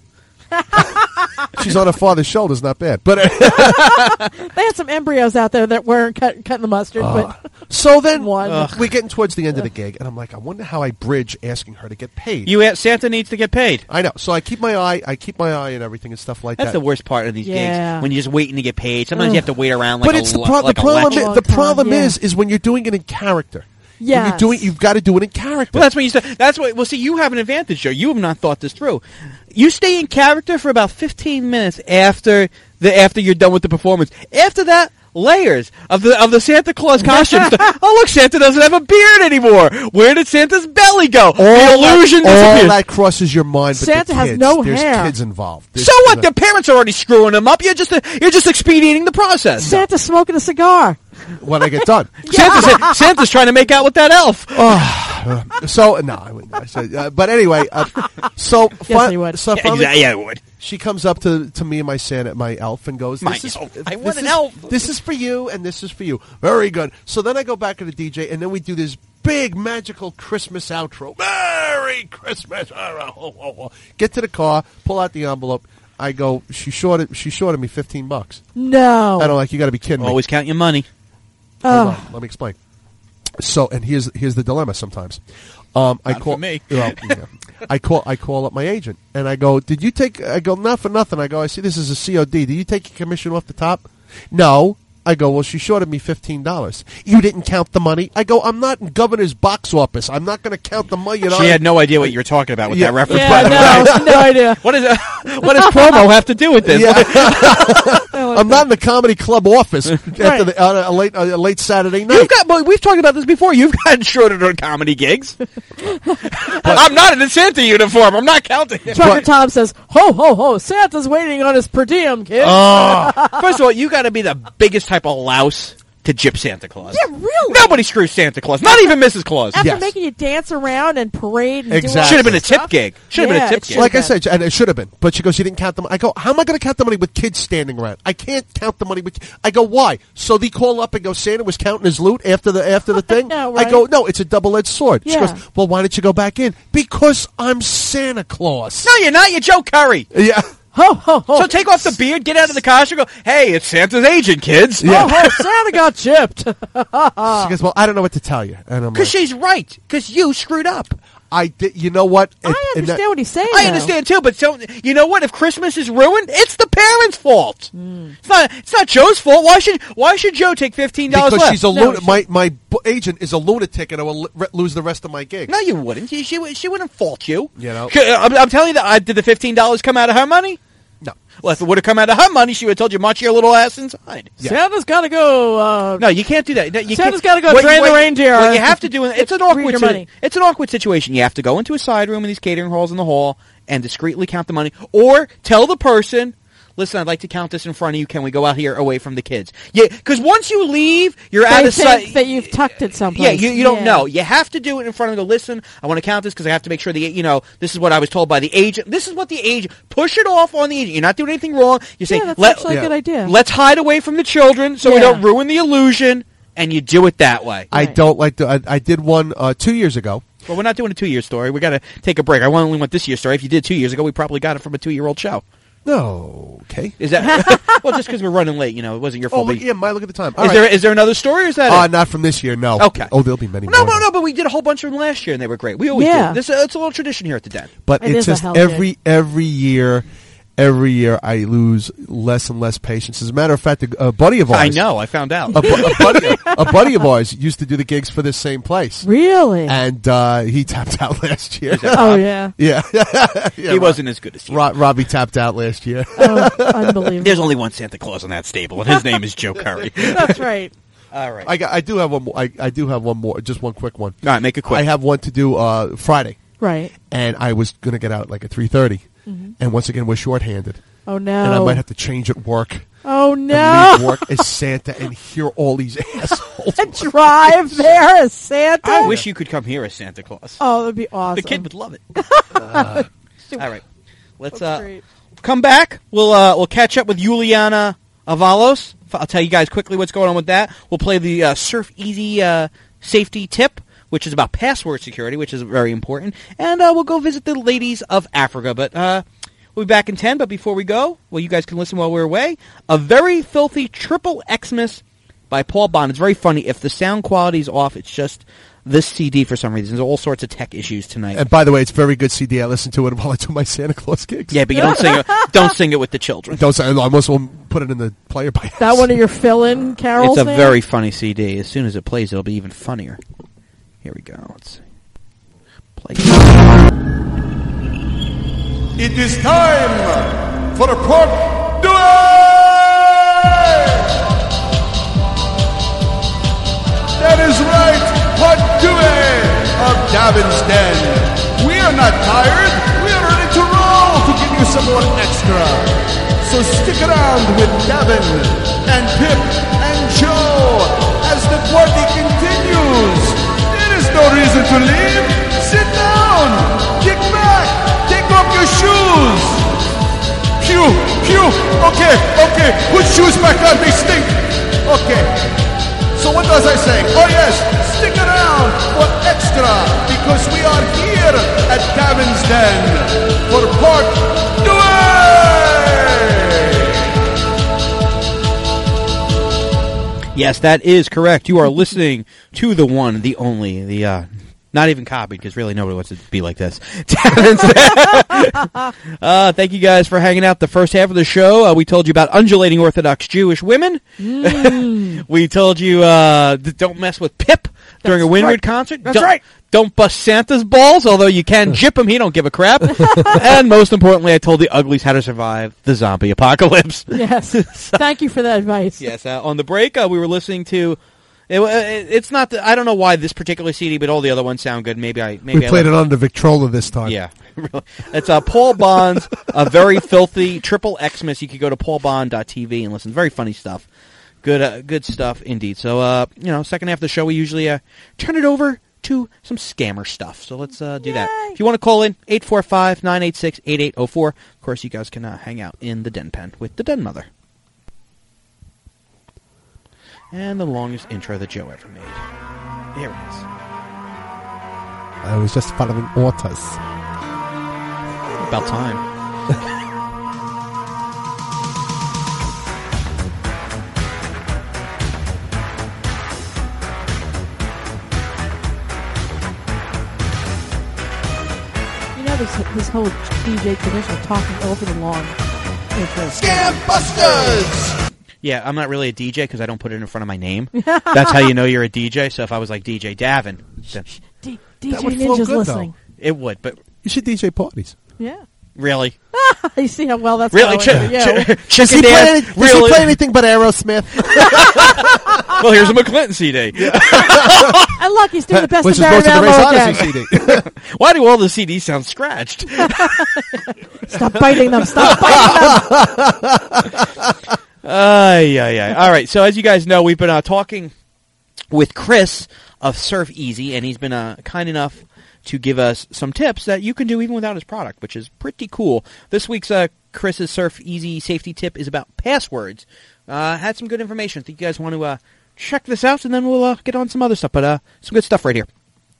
Speaker 10: She's on her father's shoulders, not bad. But
Speaker 2: They had some embryos out there that weren't cut, cutting the mustard, but
Speaker 10: so then
Speaker 2: One. Ugh.
Speaker 10: we're getting towards the end of the gig, and I'm like, I wonder how I bridge asking her to get paid.
Speaker 1: You ask, Santa needs to get paid.
Speaker 10: I know. So I keep my eye, I keep my eye and everything and stuff like
Speaker 1: That's
Speaker 10: that.
Speaker 1: the worst part of these
Speaker 2: Yeah.
Speaker 1: gigs when you're just waiting to get paid. Sometimes you have to wait around like
Speaker 10: but
Speaker 1: a
Speaker 10: it's the,
Speaker 1: le-
Speaker 10: pro-
Speaker 1: like
Speaker 10: the
Speaker 1: a
Speaker 10: problem.
Speaker 1: legend.
Speaker 10: Is,
Speaker 2: Long
Speaker 10: the
Speaker 2: time,
Speaker 10: problem
Speaker 2: yeah.
Speaker 10: is, is when you're doing it in character. When
Speaker 2: Yes.
Speaker 10: you're doing, you've got to do it in character.
Speaker 1: Well, that's what you said. That's what. Well, see, you have an advantage, Joe. You have not thought this through. You stay in character for about fifteen minutes after the after you're done with the performance. After that, layers of the of the Santa Claus costumes. oh, look, Santa doesn't have a beard anymore. Where did Santa's belly go?
Speaker 10: all
Speaker 1: the illusion
Speaker 10: that, all
Speaker 1: disappears.
Speaker 10: that crosses your mind. But
Speaker 2: Santa
Speaker 10: the
Speaker 2: has
Speaker 10: kids,
Speaker 2: no
Speaker 10: there's
Speaker 2: hair.
Speaker 10: kids involved. There's-
Speaker 1: So what? The parents are already screwing them up. You're just you're just expediting the process.
Speaker 2: Santa's smoking a cigar.
Speaker 10: when I get done.
Speaker 1: Santa's, Santa's trying to make out with that elf.
Speaker 10: Oh, so no, I wouldn't. I said, uh, but anyway, uh, so
Speaker 2: Yes, he would.
Speaker 10: so
Speaker 1: Yeah,
Speaker 10: finally,
Speaker 1: exactly, yeah, I would.
Speaker 10: she comes up to to me and my Santa, my elf, and goes,
Speaker 1: My
Speaker 10: "This is,
Speaker 1: elf. I
Speaker 10: this
Speaker 1: want an
Speaker 10: is-
Speaker 1: elf."
Speaker 10: This is for you, and this is for you. Very good." So then I go back to the D J, and then we do this big magical Christmas outro. Merry Christmas! Get to the car, pull out the envelope. I go, she shorted, she shorted me fifteen bucks.
Speaker 2: No.
Speaker 10: And I'm like, you got to be kidding me.
Speaker 1: Always count your money.
Speaker 10: Hold
Speaker 2: Oh.
Speaker 10: on, let me explain. So, and here's here's the dilemma. Sometimes, um, I
Speaker 1: Not
Speaker 10: call
Speaker 1: for me.
Speaker 10: well, yeah. I call I call up my agent and I go, "Did you take?" I go, "Not for nothing." I go, "I see this is a C O D. Did you take your commission off the top?" No. I go, "Well, she shorted me fifteen dollars. You didn't count the money." I go, "I'm not in governor's box office. I'm not going to count the money." You know,
Speaker 1: She had no idea what you were talking about with
Speaker 10: Yeah.
Speaker 1: that reference.
Speaker 2: Yeah, no, no idea.
Speaker 1: What is what does promo have to do with this?
Speaker 10: Yeah. I'm not in the comedy club office after
Speaker 2: Right.
Speaker 10: the, uh, a late a late Saturday night.
Speaker 1: You've got. Well, we've talked about this before. You've gotten shorted on comedy gigs. I'm not in a Santa uniform. I'm not counting.
Speaker 2: Trucker
Speaker 10: But-
Speaker 2: Tom says, ho, ho, ho, Santa's waiting on his per diem, kid.
Speaker 10: Oh.
Speaker 1: First of all, you got to be the biggest type of louse to gyp Santa Claus.
Speaker 2: Yeah, really?
Speaker 1: Nobody screws Santa Claus. Not even Missus Claus.
Speaker 2: After
Speaker 10: Yes.
Speaker 2: making you dance around and parade and
Speaker 10: Exactly.
Speaker 1: Should have been a
Speaker 2: do all
Speaker 1: tip
Speaker 2: that
Speaker 1: gig. Should have
Speaker 2: Yeah,
Speaker 1: been a tip
Speaker 2: it
Speaker 1: gig.
Speaker 2: should-
Speaker 10: Like I said, and it should have been, but she goes, "You didn't count the money." I go, "How am I going to count the money with kids standing around? I can't count the money with." I go, "Why?" So they call up and go, "Santa was counting his loot after the after the thing."
Speaker 2: know,
Speaker 10: I
Speaker 2: right?
Speaker 10: go, "No, it's a double edged sword." She
Speaker 2: Yeah.
Speaker 10: goes, "Well, why didn't you go back in?" Because I'm Santa Claus.
Speaker 1: No, you're not. You're Joe Curry.
Speaker 10: Yeah,
Speaker 2: Ho, ho, ho.
Speaker 1: So take off the beard, get out of the costume, go, hey, it's Santa's agent, kids.
Speaker 10: Yeah.
Speaker 2: Ho, ho, Santa got chipped.
Speaker 10: she goes, "Well, I don't know what to tell you," and I'm like,
Speaker 1: Because she's right. Because you screwed up.
Speaker 10: "I did." You know what?
Speaker 2: I
Speaker 10: And- and
Speaker 2: understand
Speaker 10: that-
Speaker 2: what he's saying.
Speaker 1: I
Speaker 2: though.
Speaker 1: understand too, but so you know what? If Christmas is ruined, it's the parents' fault. It's not. It's not Joe's fault. Why should Why should Joe take fifteen dollars
Speaker 10: because
Speaker 1: less?
Speaker 10: she's a
Speaker 2: No,
Speaker 10: lunatic.
Speaker 2: she-
Speaker 10: My my b- agent is a lunatic, and I will l- lose the rest of my gig.
Speaker 1: No, you wouldn't. She, she would- she wouldn't fault you.
Speaker 10: You know.
Speaker 1: I'm, I'm telling you that. I, did the fifteen dollars come out of her money?
Speaker 10: No.
Speaker 1: Well, if it would have come out of her money, she would have told you, march your little ass inside.
Speaker 10: Yeah.
Speaker 2: Santa's got to go. Uh,
Speaker 1: No, you can't do that. No, you
Speaker 2: Santa's
Speaker 1: can't-
Speaker 2: got to go
Speaker 1: what-
Speaker 2: drain
Speaker 1: what-
Speaker 2: the reindeer.
Speaker 1: What you have to do, it's an
Speaker 2: Read
Speaker 1: awkward,
Speaker 2: your
Speaker 1: si-
Speaker 2: money.
Speaker 1: it's an awkward situation. You have to go into a side room in these catering halls in the hall and discreetly count the money, or tell the person, listen, I'd like to count this in front of you. Can we go out here away from the kids? Yeah, because once you leave, you're
Speaker 2: They
Speaker 1: out of
Speaker 2: think
Speaker 1: sight.
Speaker 2: that you've tucked it someplace.
Speaker 1: Yeah, you, you don't
Speaker 2: Yeah.
Speaker 1: know. You have to do it in front of them. Go, listen, I want to count this because I have to make sure the, you know, this is what I was told by the agent. This is what the agent, push it off on the agent. You're not doing anything wrong. You're saying,
Speaker 2: Yeah, that's
Speaker 1: Let,
Speaker 2: actually a good idea.
Speaker 1: let's hide away from the children so we
Speaker 2: Yeah.
Speaker 1: don't ruin the illusion, and you do it that way.
Speaker 10: I don't like to. I, I did one uh, two years ago.
Speaker 1: Well, we're not doing a two-year story. We got to take a break. I only want this year's story. If you did two years ago, we probably got it from a two-year-old show.
Speaker 10: No, okay.
Speaker 1: Is that well? Just because we're running late, you know, it wasn't your fault.
Speaker 10: Oh,
Speaker 1: but-
Speaker 10: yeah, my look at the time. All
Speaker 1: is
Speaker 10: right.
Speaker 1: there is there another story, or is that
Speaker 10: Uh,
Speaker 1: it?
Speaker 10: not from this year, no.
Speaker 1: Okay.
Speaker 10: Oh, there'll be many
Speaker 1: No,
Speaker 10: more.
Speaker 1: no, no. But we did a whole bunch of them last year, and they were great. We always
Speaker 2: Yeah.
Speaker 1: do. This uh, it's a little tradition here at the Den.
Speaker 10: But
Speaker 2: It
Speaker 10: it's
Speaker 2: is a
Speaker 10: just
Speaker 2: hell
Speaker 10: every every year, every year I lose less and less patience. As a matter of fact, a, a buddy of ours,
Speaker 1: I know. I found out.
Speaker 10: a, bu- a buddy, a buddy of ours used to do the gigs for this same place,
Speaker 2: Really?
Speaker 10: and uh, he tapped out last year.
Speaker 2: Oh, yeah.
Speaker 10: yeah, yeah.
Speaker 1: he wasn't as good as you.
Speaker 10: Ro- Robbie tapped out last year.
Speaker 2: Oh, unbelievable.
Speaker 1: There's only one Santa Claus in that stable, and his name is Joe Curry.
Speaker 2: That's right.
Speaker 1: All right.
Speaker 10: I, got, I do have one more. I, I do have one more. Just one quick one.
Speaker 1: All right, make it quick.
Speaker 10: I have one to do uh, Friday,
Speaker 2: Right.
Speaker 10: and I was going to get out at like at three thirty,
Speaker 2: Mhm.
Speaker 10: and once again we're shorthanded,
Speaker 2: Oh, no.
Speaker 10: and I might have to change at work.
Speaker 2: Oh,
Speaker 10: And
Speaker 2: no.
Speaker 10: leave work as Santa and hear all these assholes.
Speaker 2: Drive there as Santa.
Speaker 1: I wish you could come here as Santa Claus.
Speaker 2: Oh, that'd be awesome.
Speaker 1: The kid would love it. Uh, all right, let's
Speaker 2: That's
Speaker 1: uh,
Speaker 2: great.
Speaker 1: come back. We'll uh, we'll catch up with Juliana Avalos. I'll tell you guys quickly what's going on with that. We'll play the uh, Surf Easy uh, safety tip, which is about password security, which is very important, and uh, we'll go visit the ladies of Africa. But uh, we'll be back in ten. But before we go, well, you guys can listen while we're away. A Very Filthy Triple Xmas by Paul Bond. It's very funny. If the sound quality is off, it's just this C D for some reason. There's all sorts of tech issues tonight.
Speaker 10: And by the way, it's a very good C D. I listen to it while I do my Santa Claus gigs.
Speaker 1: Yeah, but you don't sing it. Don't sing it with the children.
Speaker 10: Don't say. I almost won't put it in the player by.
Speaker 2: That one of your fill-in carols?
Speaker 1: It's a
Speaker 2: there?
Speaker 1: very funny C D. As soon as it plays, it'll be even funnier. Here we go. Let's see. Play.
Speaker 11: It is time for a pork duel! That is right, part duel of Davin's Den. We are not tired. We are ready to roll to give you some more extra. So stick around with Davin and Pip and Joe as the party continues. There is no reason to leave. Sit down. Kick back. Take off your shoes. Phew, phew. Okay, okay. Put shoes back on. They stink. Okay. So what was I saying? Oh yes, stick around for extra because we are here at Davin's Den for part duel.
Speaker 1: Yes, that is correct. You are listening to the one, the only, the uh, not even copied because really nobody wants to be like this. uh, thank you guys for hanging out the first half of the show. Uh, we told you about undulating Orthodox Jewish women.
Speaker 2: Mm.
Speaker 1: We told you uh, th- don't mess with Pip during a Windward
Speaker 2: right.
Speaker 1: concert.
Speaker 2: That's
Speaker 1: don't,
Speaker 2: right.
Speaker 1: Don't bust Santa's balls, although you can jip him. He don't give a crap. And most importantly, I told the uglies how to survive the zombie apocalypse.
Speaker 2: Yes. Thank you for that advice.
Speaker 1: Yes. Uh, on the break, uh, we were listening to. It, it, it's not. The, I don't know why this particular C D, but all the other ones sound good. Maybe I. Maybe
Speaker 10: We
Speaker 1: I
Speaker 10: played
Speaker 1: like
Speaker 10: it on the Victrola this time.
Speaker 1: Yeah, it's uh, Paul Bond's a Very Filthy Triple Xmas. You could go to paul bond dot t v and listen. Very funny stuff. Good, uh, good stuff indeed. So, uh, you know, second half of the show, we usually uh, turn it over to some scammer stuff. So let's uh, do
Speaker 2: Yay.
Speaker 1: that. If you want to call in, eight four five, nine eight six, eight eight zero four. Of course, you guys can uh, hang out in the Den Pen with the Den Mother. And the longest intro that Joe ever made. Here it is.
Speaker 10: I was just following orders.
Speaker 1: About time.
Speaker 2: You know, this, this whole D J tradition of talking over the long intro.
Speaker 11: Scam Busters!
Speaker 1: Yeah, I'm not really a D J because I don't put it in front of my name. That's how you know you're a D J. So if I was like D J Davin, then
Speaker 2: D- DJ
Speaker 10: That would flow
Speaker 2: Ninja's
Speaker 10: good,
Speaker 2: listening.
Speaker 1: it would. But
Speaker 10: You should D J parties.
Speaker 2: Yeah.
Speaker 1: Really?
Speaker 2: You see how well that's
Speaker 1: Really?
Speaker 2: going
Speaker 1: Ch-
Speaker 2: for you.
Speaker 1: ch-
Speaker 10: Does he,
Speaker 1: chicken
Speaker 10: play
Speaker 1: dance?
Speaker 10: any, does
Speaker 1: Really?
Speaker 10: he play anything but Aerosmith?
Speaker 1: Well, here's a McClinton C D.
Speaker 2: And look, he's doing the best
Speaker 10: Which
Speaker 2: of
Speaker 10: is most of the
Speaker 2: Barry
Speaker 10: Race
Speaker 2: Manilow
Speaker 10: Odyssey
Speaker 2: again.
Speaker 10: C D.
Speaker 1: Why do all the C Ds sound scratched?
Speaker 2: Stop biting them. Stop biting them.
Speaker 1: Ay, ay, ay. All right, so as you guys know, we've been uh, talking with Chris of Surf Easy, and he's been uh, kind enough to give us some tips that you can do even without his product, which is pretty cool. This week's uh, Chris's Surf Easy safety tip is about passwords. Uh, had some good information. I think you guys want to uh, check this out, and then we'll uh, get on some other stuff. But uh, some good stuff right here.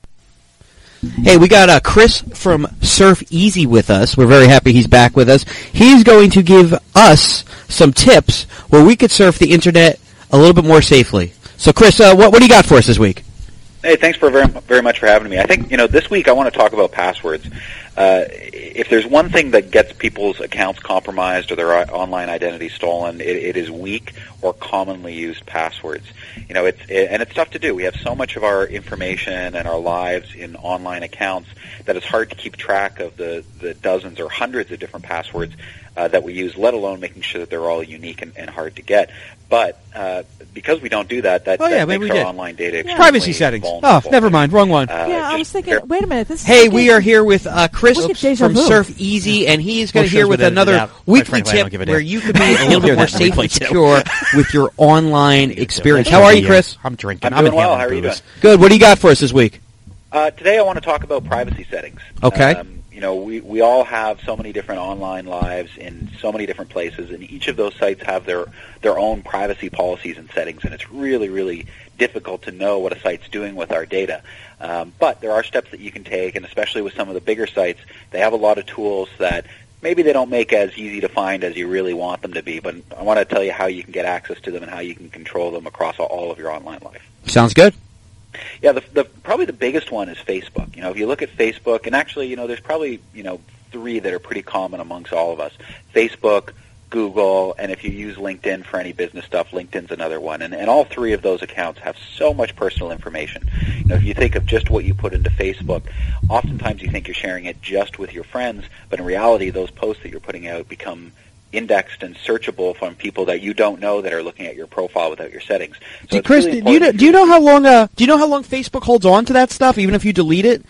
Speaker 1: Hey, we got uh, Chris from Surf Easy with us. We're very happy he's back with us. He's going to give us some tips where we could surf the internet a little bit more safely. So, Chris, uh, what, what do you got for us this week?
Speaker 12: Hey, thanks for very very much for having me. I think, you know, this week I want to talk about passwords. Uh, if there's one thing that gets people's accounts compromised or their online identity stolen, it, it is weak or commonly used passwords. You know, it's it, and it's tough to do. We have so much of our information and our lives in online accounts that it's hard to keep track of the, the dozens or hundreds of different passwords uh, that we use, let alone making sure that they're all unique and, and hard to get. But uh, because we don't do that, that,
Speaker 1: Oh, yeah,
Speaker 12: that
Speaker 1: maybe
Speaker 12: makes
Speaker 1: we
Speaker 12: our
Speaker 1: did.
Speaker 12: online data
Speaker 2: Yeah.
Speaker 12: extremely
Speaker 1: Privacy settings.
Speaker 12: vulnerable.
Speaker 1: Oh, never mind. Wrong one.
Speaker 12: Uh,
Speaker 2: Yeah, I
Speaker 12: just
Speaker 2: was thinking,
Speaker 12: ver-
Speaker 2: wait a minute. This is
Speaker 1: Hey,
Speaker 2: like
Speaker 1: we
Speaker 2: a-
Speaker 1: are here with uh, Chris
Speaker 2: Look at deja
Speaker 1: from
Speaker 2: vu.
Speaker 1: Surf Easy, and he's going
Speaker 13: Most
Speaker 1: to hear
Speaker 13: shows
Speaker 1: with
Speaker 13: with edited
Speaker 1: another
Speaker 13: out. Quite
Speaker 1: weekly
Speaker 13: frankly, I don't
Speaker 1: tip
Speaker 13: give a
Speaker 1: where
Speaker 13: damn.
Speaker 1: you can be a little bit more safe and
Speaker 13: Replay too.
Speaker 1: secure with your online experience. How are you, Chris?
Speaker 13: I'm drinking.
Speaker 12: I'm
Speaker 13: I'm
Speaker 12: doing well.
Speaker 13: inhaling
Speaker 12: How are you
Speaker 13: booze.
Speaker 12: doing?
Speaker 1: Good. What do you got for us this week?
Speaker 12: Uh, today I want to talk about privacy settings.
Speaker 1: Okay.
Speaker 12: Um, you know, we, we all have so many different online lives in so many different places, and each of those sites have their, their own privacy policies and settings, and it's really, really difficult to know what a site's doing with our data. Um, but there are steps that you can take, and especially with some of the bigger sites, they have a lot of tools that maybe they don't make as easy to find as you really want them to be, but I want to tell you how you can get access to them and how you can control them across all of your online life.
Speaker 1: Sounds good.
Speaker 12: Yeah, the, the probably the biggest one is Facebook. You know, if you look at Facebook, and actually, you know, there's probably, you know, three that are pretty common amongst all of us. Facebook, Google, and if you use LinkedIn for any business stuff, LinkedIn's another one. And, and all three of those accounts have so much personal information. You know, if you think of just what you put into Facebook, oftentimes you think you're sharing it just with your friends, but in reality, those posts that you're putting out become indexed and searchable from people that you don't know that are looking at your profile without your settings. So
Speaker 1: See,
Speaker 12: it's
Speaker 1: Chris,
Speaker 12: really
Speaker 1: do you know,
Speaker 12: important
Speaker 1: do you know how long uh do you know how long Facebook holds on to that stuff even if you delete it?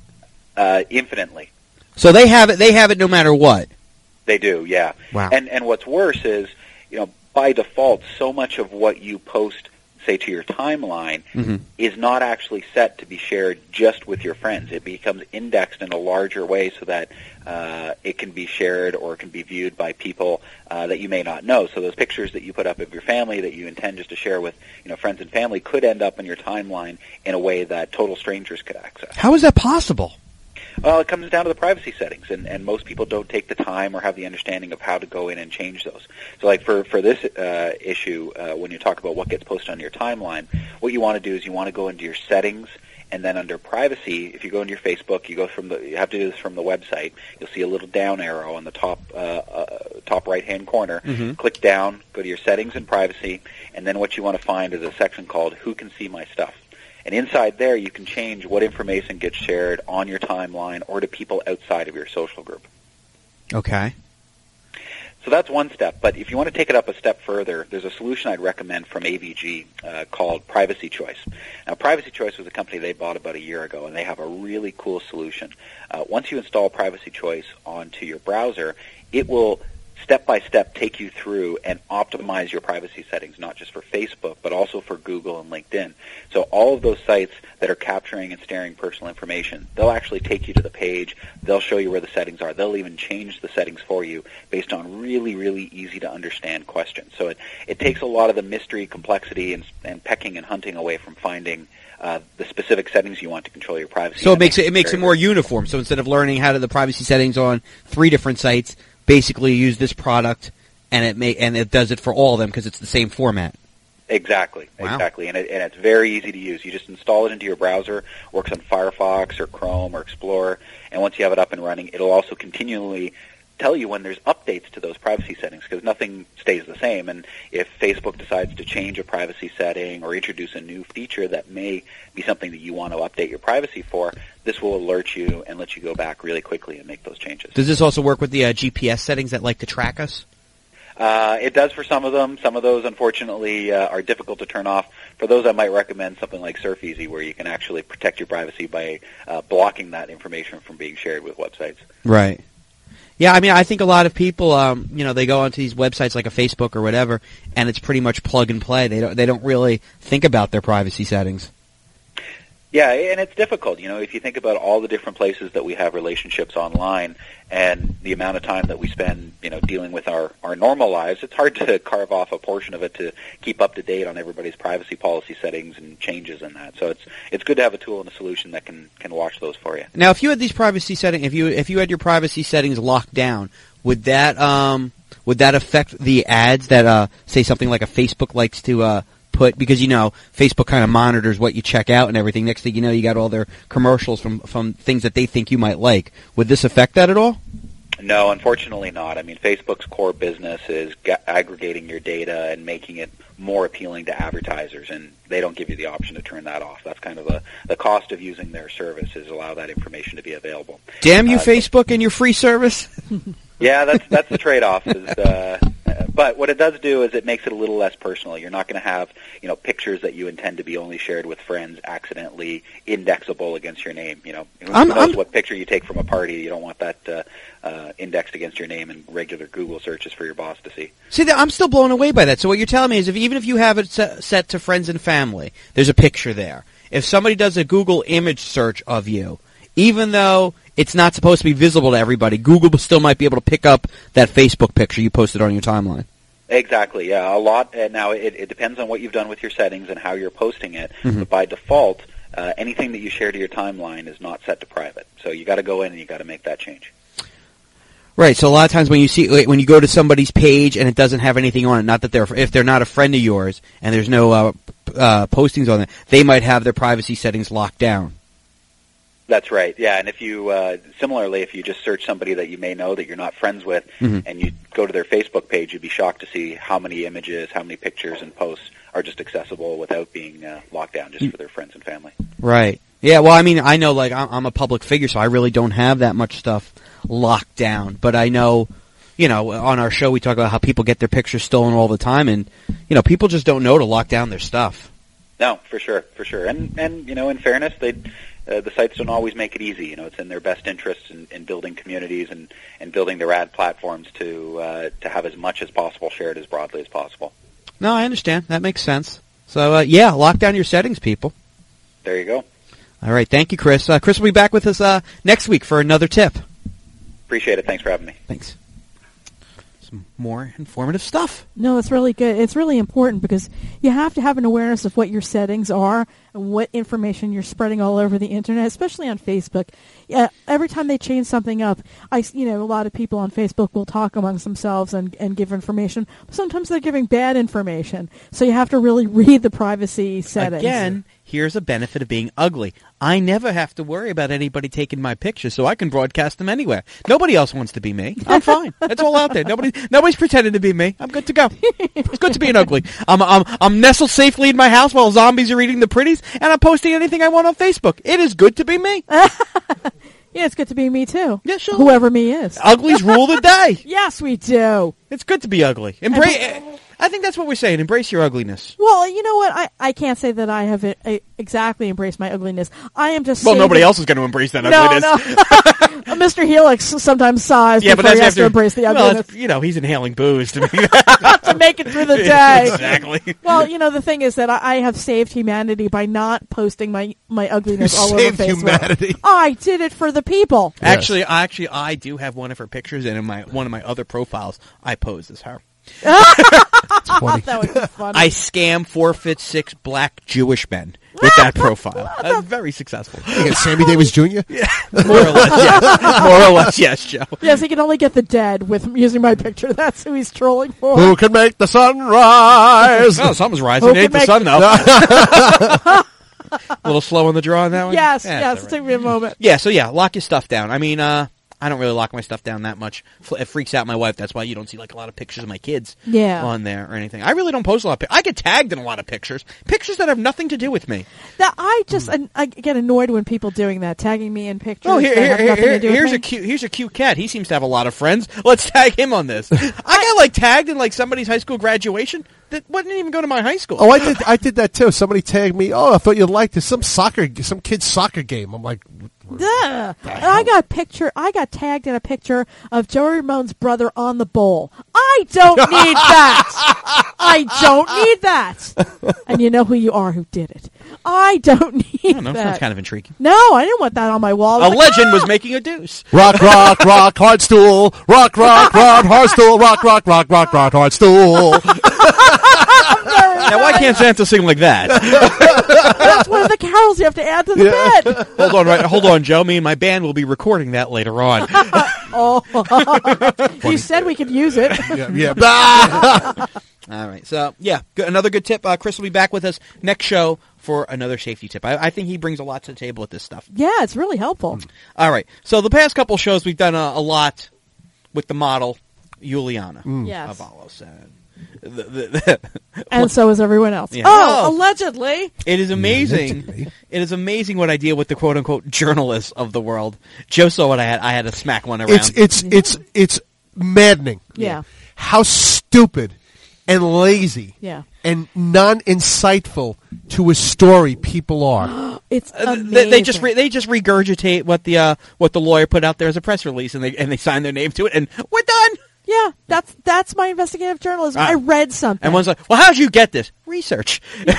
Speaker 12: uh, infinitely.
Speaker 1: So they have it. They have it no matter what.
Speaker 12: They do, yeah.
Speaker 1: Wow.
Speaker 12: And and what's worse is, you know, by default, so much of what you post, say, to your timeline,
Speaker 1: Mm-hmm.
Speaker 12: is not actually set to be shared just with your friends. It becomes indexed in a larger way so that uh, it can be shared or can be viewed by people uh, that you may not know. So those pictures that you put up of your family that you intend just to share with, you know, friends and family could end up in your timeline in a way that total strangers could access.
Speaker 1: How is that possible?
Speaker 12: Well, it comes down to the privacy settings, and, and most people don't take the time or have the understanding of how to go in and change those. So, like for for this uh, issue, uh, when you talk about what gets posted on your timeline, what you want to do is you want to go into your settings, and then under privacy, if you go into your Facebook, you go from the you have to do this from the website. You'll see a little down arrow on the top uh, uh, top right hand corner.
Speaker 1: Mhm.
Speaker 12: Click down, go to your settings and privacy, and then what you want to find is a section called "Who Can See My Stuff." And inside there, you can change what information gets shared on your timeline or to people outside of your social group.
Speaker 1: Okay.
Speaker 12: So that's one step. But if you want to take it up a step further, there's a solution I'd recommend from A V G uh, called Privacy Choice. Now, Privacy Choice was a company they bought about a year ago, and they have a really cool solution. Uh, once you install Privacy Choice onto your browser, it will step-by-step take you through and optimize your privacy settings, not just for Facebook, but also for Google and LinkedIn. So all of those sites that are capturing and storing personal information, they'll actually take you to the page. They'll show you where the settings are. They'll even change the settings for you based on really, really easy-to-understand questions. So it, it takes a lot of the mystery, complexity, and, and pecking and hunting away from finding uh, the specific settings you want to control your privacy.
Speaker 1: So it
Speaker 12: And
Speaker 1: makes it it makes
Speaker 12: very,
Speaker 1: it more uniform. So instead of learning how to the privacy settings on three different sites, basically use this product, and it may and it does it for all of them because it's the same format.
Speaker 12: Exactly,
Speaker 1: Wow.
Speaker 12: exactly, and, it, and it's very easy to use. You just install it into your browser, works on Firefox or Chrome or Explorer, and once you have it up and running, it'll also continually tell you when there's updates to those privacy settings because nothing stays stays the same. And if Facebook decides to change a privacy setting or introduce a new feature that may be something that you want to update your privacy for, this will alert you and let you go back really quickly and make those changes.
Speaker 1: Does this also work with the uh, G P S settings that like to track us?
Speaker 12: Uh, it does for some of them. Some of those, unfortunately, uh, are difficult to turn off. For those, I might recommend something like SurfEasy, where you can actually protect your privacy by uh, blocking that information from being shared with websites.
Speaker 1: Right. Yeah, I mean, I think a lot of people, um, you know, they go onto these websites like a Facebook or whatever, and it's pretty much plug and play. They don't, they don't really think about their privacy settings.
Speaker 12: Yeah, and it's difficult. You know, if you think about all the different places that we have relationships online and the amount of time that we spend, you know, dealing with our, our normal lives, it's hard to carve off a portion of it to keep up to date on everybody's privacy policy settings and changes in that. So it's it's good to have a tool and a solution that can, can watch those for you.
Speaker 1: Now, if you had these privacy settings, if you if you had your privacy settings locked down, would that um would that affect the ads that uh say something like a Facebook likes to uh put, because, you know, Facebook kind of monitors what you check out and everything. Next thing you know, you got all their commercials from, from things that they think you might like. Would this affect that at all?
Speaker 12: No, unfortunately not. I mean, Facebook's core business is ga- aggregating your data and making it more appealing to advertisers, and they don't give you the option to turn that off. That's kind of the, the cost of using their service, is allow that information to be available.
Speaker 1: Damn you,
Speaker 12: uh,
Speaker 1: Facebook, and your free service.
Speaker 12: Yeah, that's that's the trade-off. Is, uh, but what it does do is it makes it a little less personal. You're not going to have, you know, pictures that you intend to be only shared with friends accidentally indexable against your name. You know, who
Speaker 1: I'm,
Speaker 12: knows
Speaker 1: I'm,
Speaker 12: what picture you take from a party? You don't want that uh, uh, indexed against your name in regular Google searches for your boss to see.
Speaker 1: See, I'm still blown away by that. So what you're telling me is, if even if you have it set, set to friends and family, there's a picture there. If somebody does a Google image search of you, even though it's not supposed to be visible to everybody, Google still might be able to pick up that Facebook picture you posted on your timeline.
Speaker 12: Exactly, yeah. A lot. Uh, now, it, it depends on what you've done with your settings and how you're posting it.
Speaker 1: Mm-hmm.
Speaker 12: But by default, uh, anything that you share to your timeline is not set to private. So you got to go in and you got to make that change.
Speaker 1: Right. So a lot of times when you see when you go to somebody's page and it doesn't have anything on it, not that they're if they're not a friend of yours and there's no uh, uh, postings on it, they might have their privacy settings locked down.
Speaker 12: That's right, yeah. And if you, uh, similarly, if you just search somebody that you may know that you're not friends with,
Speaker 1: mm-hmm.
Speaker 12: and you go to their Facebook page, you'd be shocked to see how many images, how many pictures and posts are just accessible without being uh, locked down just for their friends and family.
Speaker 1: Right. Yeah, well, I mean, I know, like, I'm, I'm a public figure, so I really don't have that much stuff locked down. But I know, you know, on our show we talk about how people get their pictures stolen all the time, and, you know, people just don't know to lock down their stuff.
Speaker 12: No, for sure, for sure. And, and you know, in fairness, they uh, the sites don't always make it easy. You know, it's in their best interest in, in building communities and, and building their ad platforms to uh, to have as much as possible shared as broadly as possible.
Speaker 1: No, I understand. That makes sense. So, uh, yeah, lock down your settings, people.
Speaker 12: There you go.
Speaker 1: All right. Thank you, Chris. Uh, Chris will be back with us uh, next week for another tip.
Speaker 12: Appreciate it. Thanks for having me.
Speaker 1: Thanks. Some more informative stuff.
Speaker 2: No, it's really good. It's really important because you have to have an awareness of what your settings are and what information you're spreading all over the internet, especially on Facebook. Yeah, every time they change something up, I, you know, a lot of people on Facebook will talk amongst themselves and, and give information. But sometimes they're giving bad information, so you have to really read the privacy settings.
Speaker 1: Again, here's a benefit of being ugly. I never have to worry about anybody taking my pictures, so I can broadcast them anywhere. Nobody else wants to be me. I'm fine. That's all out there. Nobody, nobody's pretending to be me. I'm good to go. It's good to be an ugly. I'm, I'm, I'm nestled safely in my house while zombies are eating the pretties, and I'm posting anything I want on Facebook. It is good to be me.
Speaker 2: Yeah, it's good to be me too.
Speaker 1: Yeah, sure.
Speaker 2: Whoever me is.
Speaker 1: Uglies rule the day.
Speaker 2: Yes, we do.
Speaker 1: It's good to be ugly. Embrace. I think that's what we're saying. Embrace your ugliness.
Speaker 2: Well, you know what? I, I can't say that I have I, exactly embraced my ugliness. I am just
Speaker 1: well. Nobody
Speaker 2: that,
Speaker 1: else is going to embrace that
Speaker 2: no,
Speaker 1: ugliness.
Speaker 2: No, Mister Helix sometimes sighs
Speaker 1: yeah,
Speaker 2: before
Speaker 1: but that's
Speaker 2: he has
Speaker 1: after,
Speaker 2: to embrace the ugliness.
Speaker 1: Well, you know, he's inhaling booze to make that.
Speaker 2: to make it through the day.
Speaker 1: Exactly.
Speaker 2: Well, you know, the thing is that I, I have saved humanity by not posting my, my ugliness
Speaker 10: you
Speaker 2: all
Speaker 10: saved
Speaker 2: over Facebook.
Speaker 10: Humanity.
Speaker 2: I did it for the people.
Speaker 10: Yes.
Speaker 1: Actually, I actually I do have one of her pictures, and in my one of my other profiles, I pose as her.
Speaker 10: funny.
Speaker 2: That would be funny.
Speaker 1: I scam four foot six black Jewish men with that profile. That's very successful.
Speaker 10: You get Sammy Davis Junior?
Speaker 1: Yeah, more or less. Yes. More or less, yes, Joe.
Speaker 2: Yes, he can only get the dead with using my picture. That's who he's trolling for.
Speaker 10: Who can make the sun rise?
Speaker 1: Well, something's rising.
Speaker 2: Who
Speaker 1: It ain't
Speaker 2: can
Speaker 1: the
Speaker 2: make-
Speaker 1: sun, though. A little slow on the draw on that one?
Speaker 2: Yes,
Speaker 1: Yeah,
Speaker 2: yes.
Speaker 1: that's
Speaker 2: It
Speaker 1: all
Speaker 2: took me a moment.
Speaker 1: Yeah, so yeah, lock your stuff down. I mean, uh, I don't really lock my stuff down that much. It freaks out my wife. That's why you don't see like a lot of pictures of my kids
Speaker 2: yeah.
Speaker 1: on there or anything. I really don't post a lot of pictures. I get tagged in a lot of pictures. Pictures that have nothing to do with me.
Speaker 2: That I just mm. I get annoyed when people doing that, tagging me in pictures.
Speaker 1: Oh, here,
Speaker 2: that
Speaker 1: here,
Speaker 2: have
Speaker 1: here,
Speaker 2: nothing
Speaker 1: here
Speaker 2: to do with
Speaker 1: here's
Speaker 2: me.
Speaker 1: a cute here's a cute cat. He seems to have a lot of friends. Let's tag him on this. I got like tagged in like somebody's high school graduation that wouldn't even go to my high school.
Speaker 10: Oh, I did I did that too. Somebody tagged me. Oh, I thought you'd like this. Some soccer, some kid's soccer game. I'm like,
Speaker 2: Duh. And I got picture. I got tagged in a picture of Joey Ramone's brother on the bowl. I don't need that. I don't need that. And you know who you are who did it. I don't need
Speaker 1: I don't know,
Speaker 2: that.
Speaker 1: sounds kind of intriguing.
Speaker 2: No, I didn't want that on my wall.
Speaker 1: A
Speaker 2: Like,
Speaker 1: legend
Speaker 2: ah!
Speaker 1: was making a deuce.
Speaker 10: rock, rock, rock, hard stool. Rock, rock, rock, hard stool. Rock, rock, rock, rock, rock, hard stool.
Speaker 1: Now, why can't Santa sing like that?
Speaker 2: That's one of the carols you have to add to the
Speaker 10: Yeah.
Speaker 2: bed.
Speaker 1: Hold on, right? Hold on, Joe. Me and my band will be recording that later on.
Speaker 2: Oh, you said we could use it.
Speaker 10: Yeah, yeah.
Speaker 1: All right. So, yeah, good, another good tip. Uh, Chris will be back with us next show for another safety tip. I, I think he brings a lot to the table with this stuff.
Speaker 2: Yeah, it's really helpful.
Speaker 1: All right. So, the past couple shows, we've done a, a lot with the model, Juliana
Speaker 10: Mm.
Speaker 2: Yes.
Speaker 1: Avalos. And, the, the, the,
Speaker 2: And so is everyone else.
Speaker 1: Yeah.
Speaker 2: Oh,
Speaker 1: Oh.
Speaker 2: allegedly.
Speaker 1: It is amazing. It is amazing what I deal with the quote unquote journalists of the world. Joe saw what I had. I had to smack one around.
Speaker 10: It's it's it's it's maddening.
Speaker 2: Yeah.
Speaker 10: How stupid and lazy
Speaker 2: Yeah.
Speaker 10: and non-insightful to a story people are.
Speaker 2: It's
Speaker 1: Uh,
Speaker 2: amazing.
Speaker 1: they, they just re- they just regurgitate what the uh, what the lawyer put out there as a press release, and they and they sign their name to it, and we're done.
Speaker 2: Yeah, that's that's my investigative journalism.
Speaker 1: Ah.
Speaker 2: I read something.
Speaker 1: And one's like, "Well, how did you get this research?"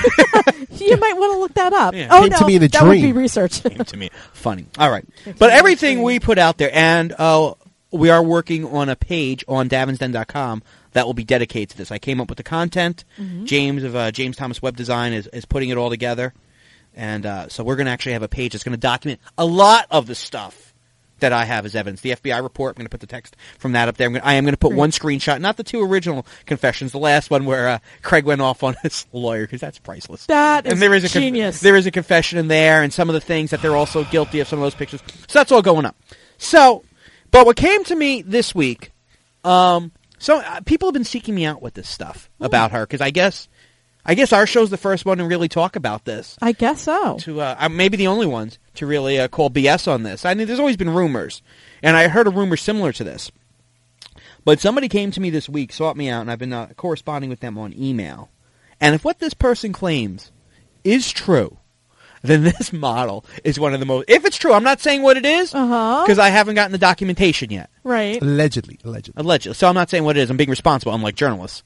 Speaker 2: You might want to look that up.
Speaker 1: Yeah.
Speaker 2: Oh
Speaker 10: Came
Speaker 2: no,
Speaker 10: to me in a
Speaker 2: that would be
Speaker 10: dream.
Speaker 2: research.
Speaker 1: Came to me funny. All right, but everything we put out there, and uh, we are working on a page on davins den dot com that will be dedicated to this. I came up with the content.
Speaker 2: Mhm.
Speaker 1: James of uh, James Thomas Web Design is is putting it all together, and uh, so we're going to actually have a page that's going to document a lot of the stuff that I have as evidence. The F B I report, I'm going to put the text from that up there. I'm gonna, I am going to put
Speaker 2: Great.
Speaker 1: one screenshot, not the two original confessions, the last one where uh, Craig went off on his lawyer, because that's priceless.
Speaker 2: That is
Speaker 1: and there is a con-
Speaker 2: genius.
Speaker 1: there is a confession in there, and some of the things that they're also guilty of, some of those pictures. So that's all going up. So, but what came to me this week, um, so uh, people have been seeking me out with this stuff about her, because I guess, I guess our show's the first one to really talk about this.
Speaker 2: I guess so.
Speaker 1: To uh, uh, maybe the only ones to really uh, call B S on this. I mean, there's always been rumors, and I heard a rumor similar to this. But somebody came to me this week, sought me out, and I've been uh, corresponding with them on email. And if what this person claims is true, then this model is one of the most... If it's true, I'm not saying what it is,
Speaker 2: Uh-huh.
Speaker 1: because I haven't gotten the documentation yet.
Speaker 2: Right.
Speaker 10: Allegedly, allegedly.
Speaker 1: Allegedly. So I'm not saying what it is. I'm being responsible, unlike journalists.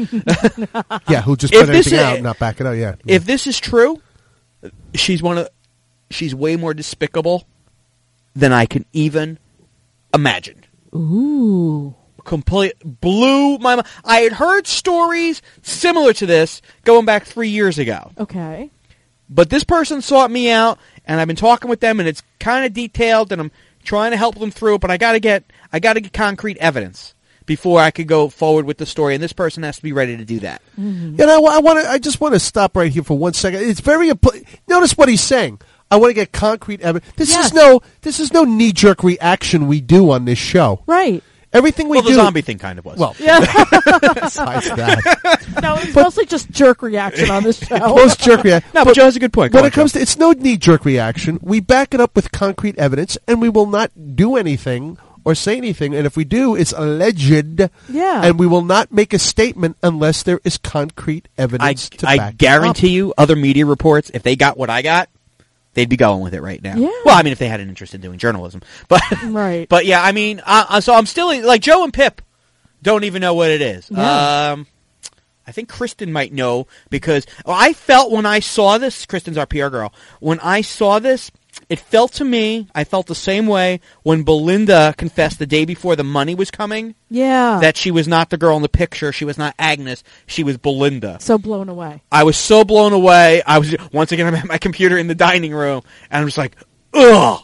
Speaker 10: Yeah, who just
Speaker 1: If
Speaker 10: put
Speaker 1: this
Speaker 10: anything
Speaker 1: is-
Speaker 10: out and not back it up. Yeah.
Speaker 1: If this is true, she's one of... She's way more despicable than I can even imagine.
Speaker 2: Ooh.
Speaker 1: Complete blew my mind. I had heard stories similar to this going back three years ago.
Speaker 2: Okay.
Speaker 1: But this person sought me out, and I've been talking with them, and it's kind of detailed, and I'm trying to help them through it. But I got to get, I got to get concrete evidence before I could go forward with the story, and this person has to be ready to do that.
Speaker 2: Mm-hmm.
Speaker 10: You know, I want to. I just want to stop right here for one second. It's very important. Notice what he's saying. I want to get concrete evidence. This
Speaker 2: Yes.
Speaker 10: is no. This is no knee jerk reaction we do on this show.
Speaker 2: Right.
Speaker 10: Everything we
Speaker 1: Well,
Speaker 10: do.
Speaker 1: the zombie thing kind of was.
Speaker 10: Well,
Speaker 2: Yeah.
Speaker 10: besides that,
Speaker 2: No, it's mostly just jerk reaction on this show.
Speaker 10: most jerk reaction.
Speaker 1: no, but Joe has a good point. Go
Speaker 10: When
Speaker 1: on,
Speaker 10: it comes
Speaker 1: Joe.
Speaker 10: to, it's no knee jerk reaction. We back it up with concrete evidence, and we will not do anything or say anything. And if we do, it's alleged.
Speaker 2: Yeah.
Speaker 10: And we will not make a statement unless there is concrete
Speaker 1: I,
Speaker 10: evidence to
Speaker 1: I
Speaker 10: back
Speaker 1: guarantee
Speaker 10: it up.
Speaker 1: you, other media reports, if they got what I got, they'd be going with it right now.
Speaker 2: Yeah.
Speaker 1: Well, I mean, if they had an interest in doing journalism, but
Speaker 2: Right.
Speaker 1: but yeah, I mean, uh, uh, so I'm still like Joe and Pip don't even know what it is.
Speaker 2: Yeah.
Speaker 1: Um, I think Kristen might know because well, I felt when I saw this. Kristen's our P R girl. When I saw this, it felt to me. I felt the same way when Belinda confessed the day before the money was coming
Speaker 2: Yeah.
Speaker 1: that she was not the girl in the picture. She was not Agnes. She was Belinda.
Speaker 2: So blown away.
Speaker 1: I was so blown away. I was once again I'm at my computer in the dining room, and I'm just like, ugh.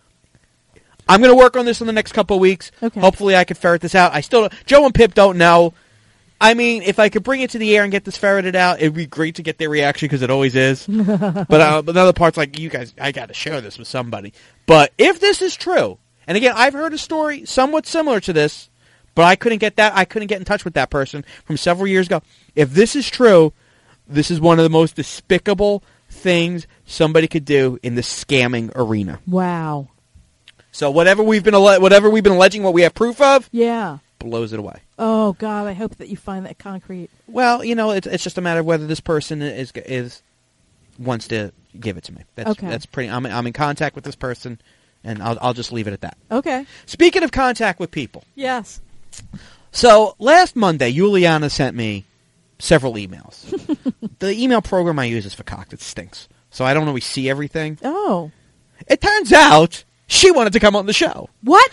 Speaker 1: I'm going to work on this in the next couple of weeks.
Speaker 2: Okay.
Speaker 1: Hopefully, I can ferret this out. I still don't, Joe and Pip don't know. I mean, if I could bring it to the air and get this ferreted out, it'd be great to get their reaction because it always is. but uh, but another part's like, you guys, I got to share this with somebody. But if this is true, And again, I've heard a story somewhat similar to this, but I couldn't get that. I couldn't get in touch with that person from several years ago. If this is true, this is one of the most despicable things somebody could do in the scamming arena.
Speaker 2: Wow.
Speaker 1: So whatever we've been alle- whatever we've been alleging, what we have proof of,
Speaker 2: yeah,
Speaker 1: blows it away.
Speaker 2: Oh God, I hope that you find that concrete.
Speaker 1: Well, you know, it's it's just a matter of whether this person is is wants to give it to me. That's,
Speaker 2: okay.
Speaker 1: That's pretty. I'm I'm in contact with this person, and I'll I'll just leave it at that.
Speaker 2: Okay.
Speaker 1: Speaking of contact with people,
Speaker 2: yes.
Speaker 1: So last Monday, Juliana sent me several emails. The email program I use is verkauft. It stinks, so I don't always see everything.
Speaker 2: Oh.
Speaker 1: It turns out she wanted to come on the show.
Speaker 2: What?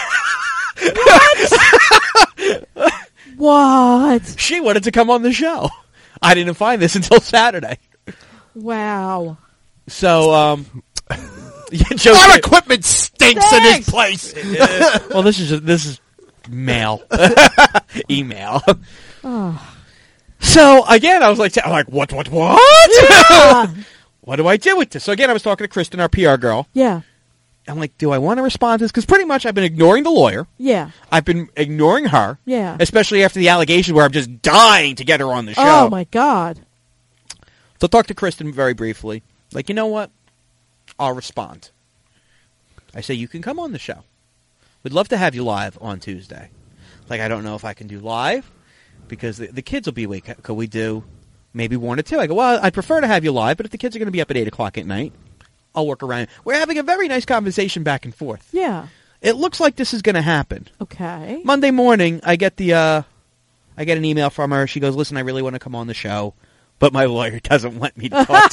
Speaker 2: What? What?
Speaker 1: She wanted to come on the show. I didn't find this until Saturday.
Speaker 2: Wow.
Speaker 1: So, um...
Speaker 10: Joe Our did. equipment stinks Thanks. in this place.
Speaker 1: uh, well, this is... This is mail. Email.
Speaker 2: Oh.
Speaker 1: So, again, I was like, I'm like, what, what, what? Yeah. What do I do with this? So, again, I was talking to Kristen, our P R girl.
Speaker 2: Yeah.
Speaker 1: I'm like, do I want to respond to this? Because pretty much I've been ignoring the lawyer.
Speaker 2: Yeah.
Speaker 1: I've been ignoring her.
Speaker 2: Yeah.
Speaker 1: Especially after the allegation where I'm just dying to get her on the show.
Speaker 2: Oh, my God.
Speaker 1: So I talked to Kristen very briefly. Like, you know what? I'll respond. I say, you can come on the show. We'd love to have you live on Tuesday. Like, I don't know if I can do live because the, the kids will be awake. Could we do maybe one or two? I go, well, I'd prefer to have you live, but if the kids are going to be up at eight o'clock at night, I'll work around. We're having a very nice conversation back and forth.
Speaker 2: Yeah.
Speaker 1: It looks like this is going to happen.
Speaker 2: Okay.
Speaker 1: Monday morning, I get the, uh, I get an email from her. She goes, listen, I really want to come on the show, but my lawyer doesn't want me to talk to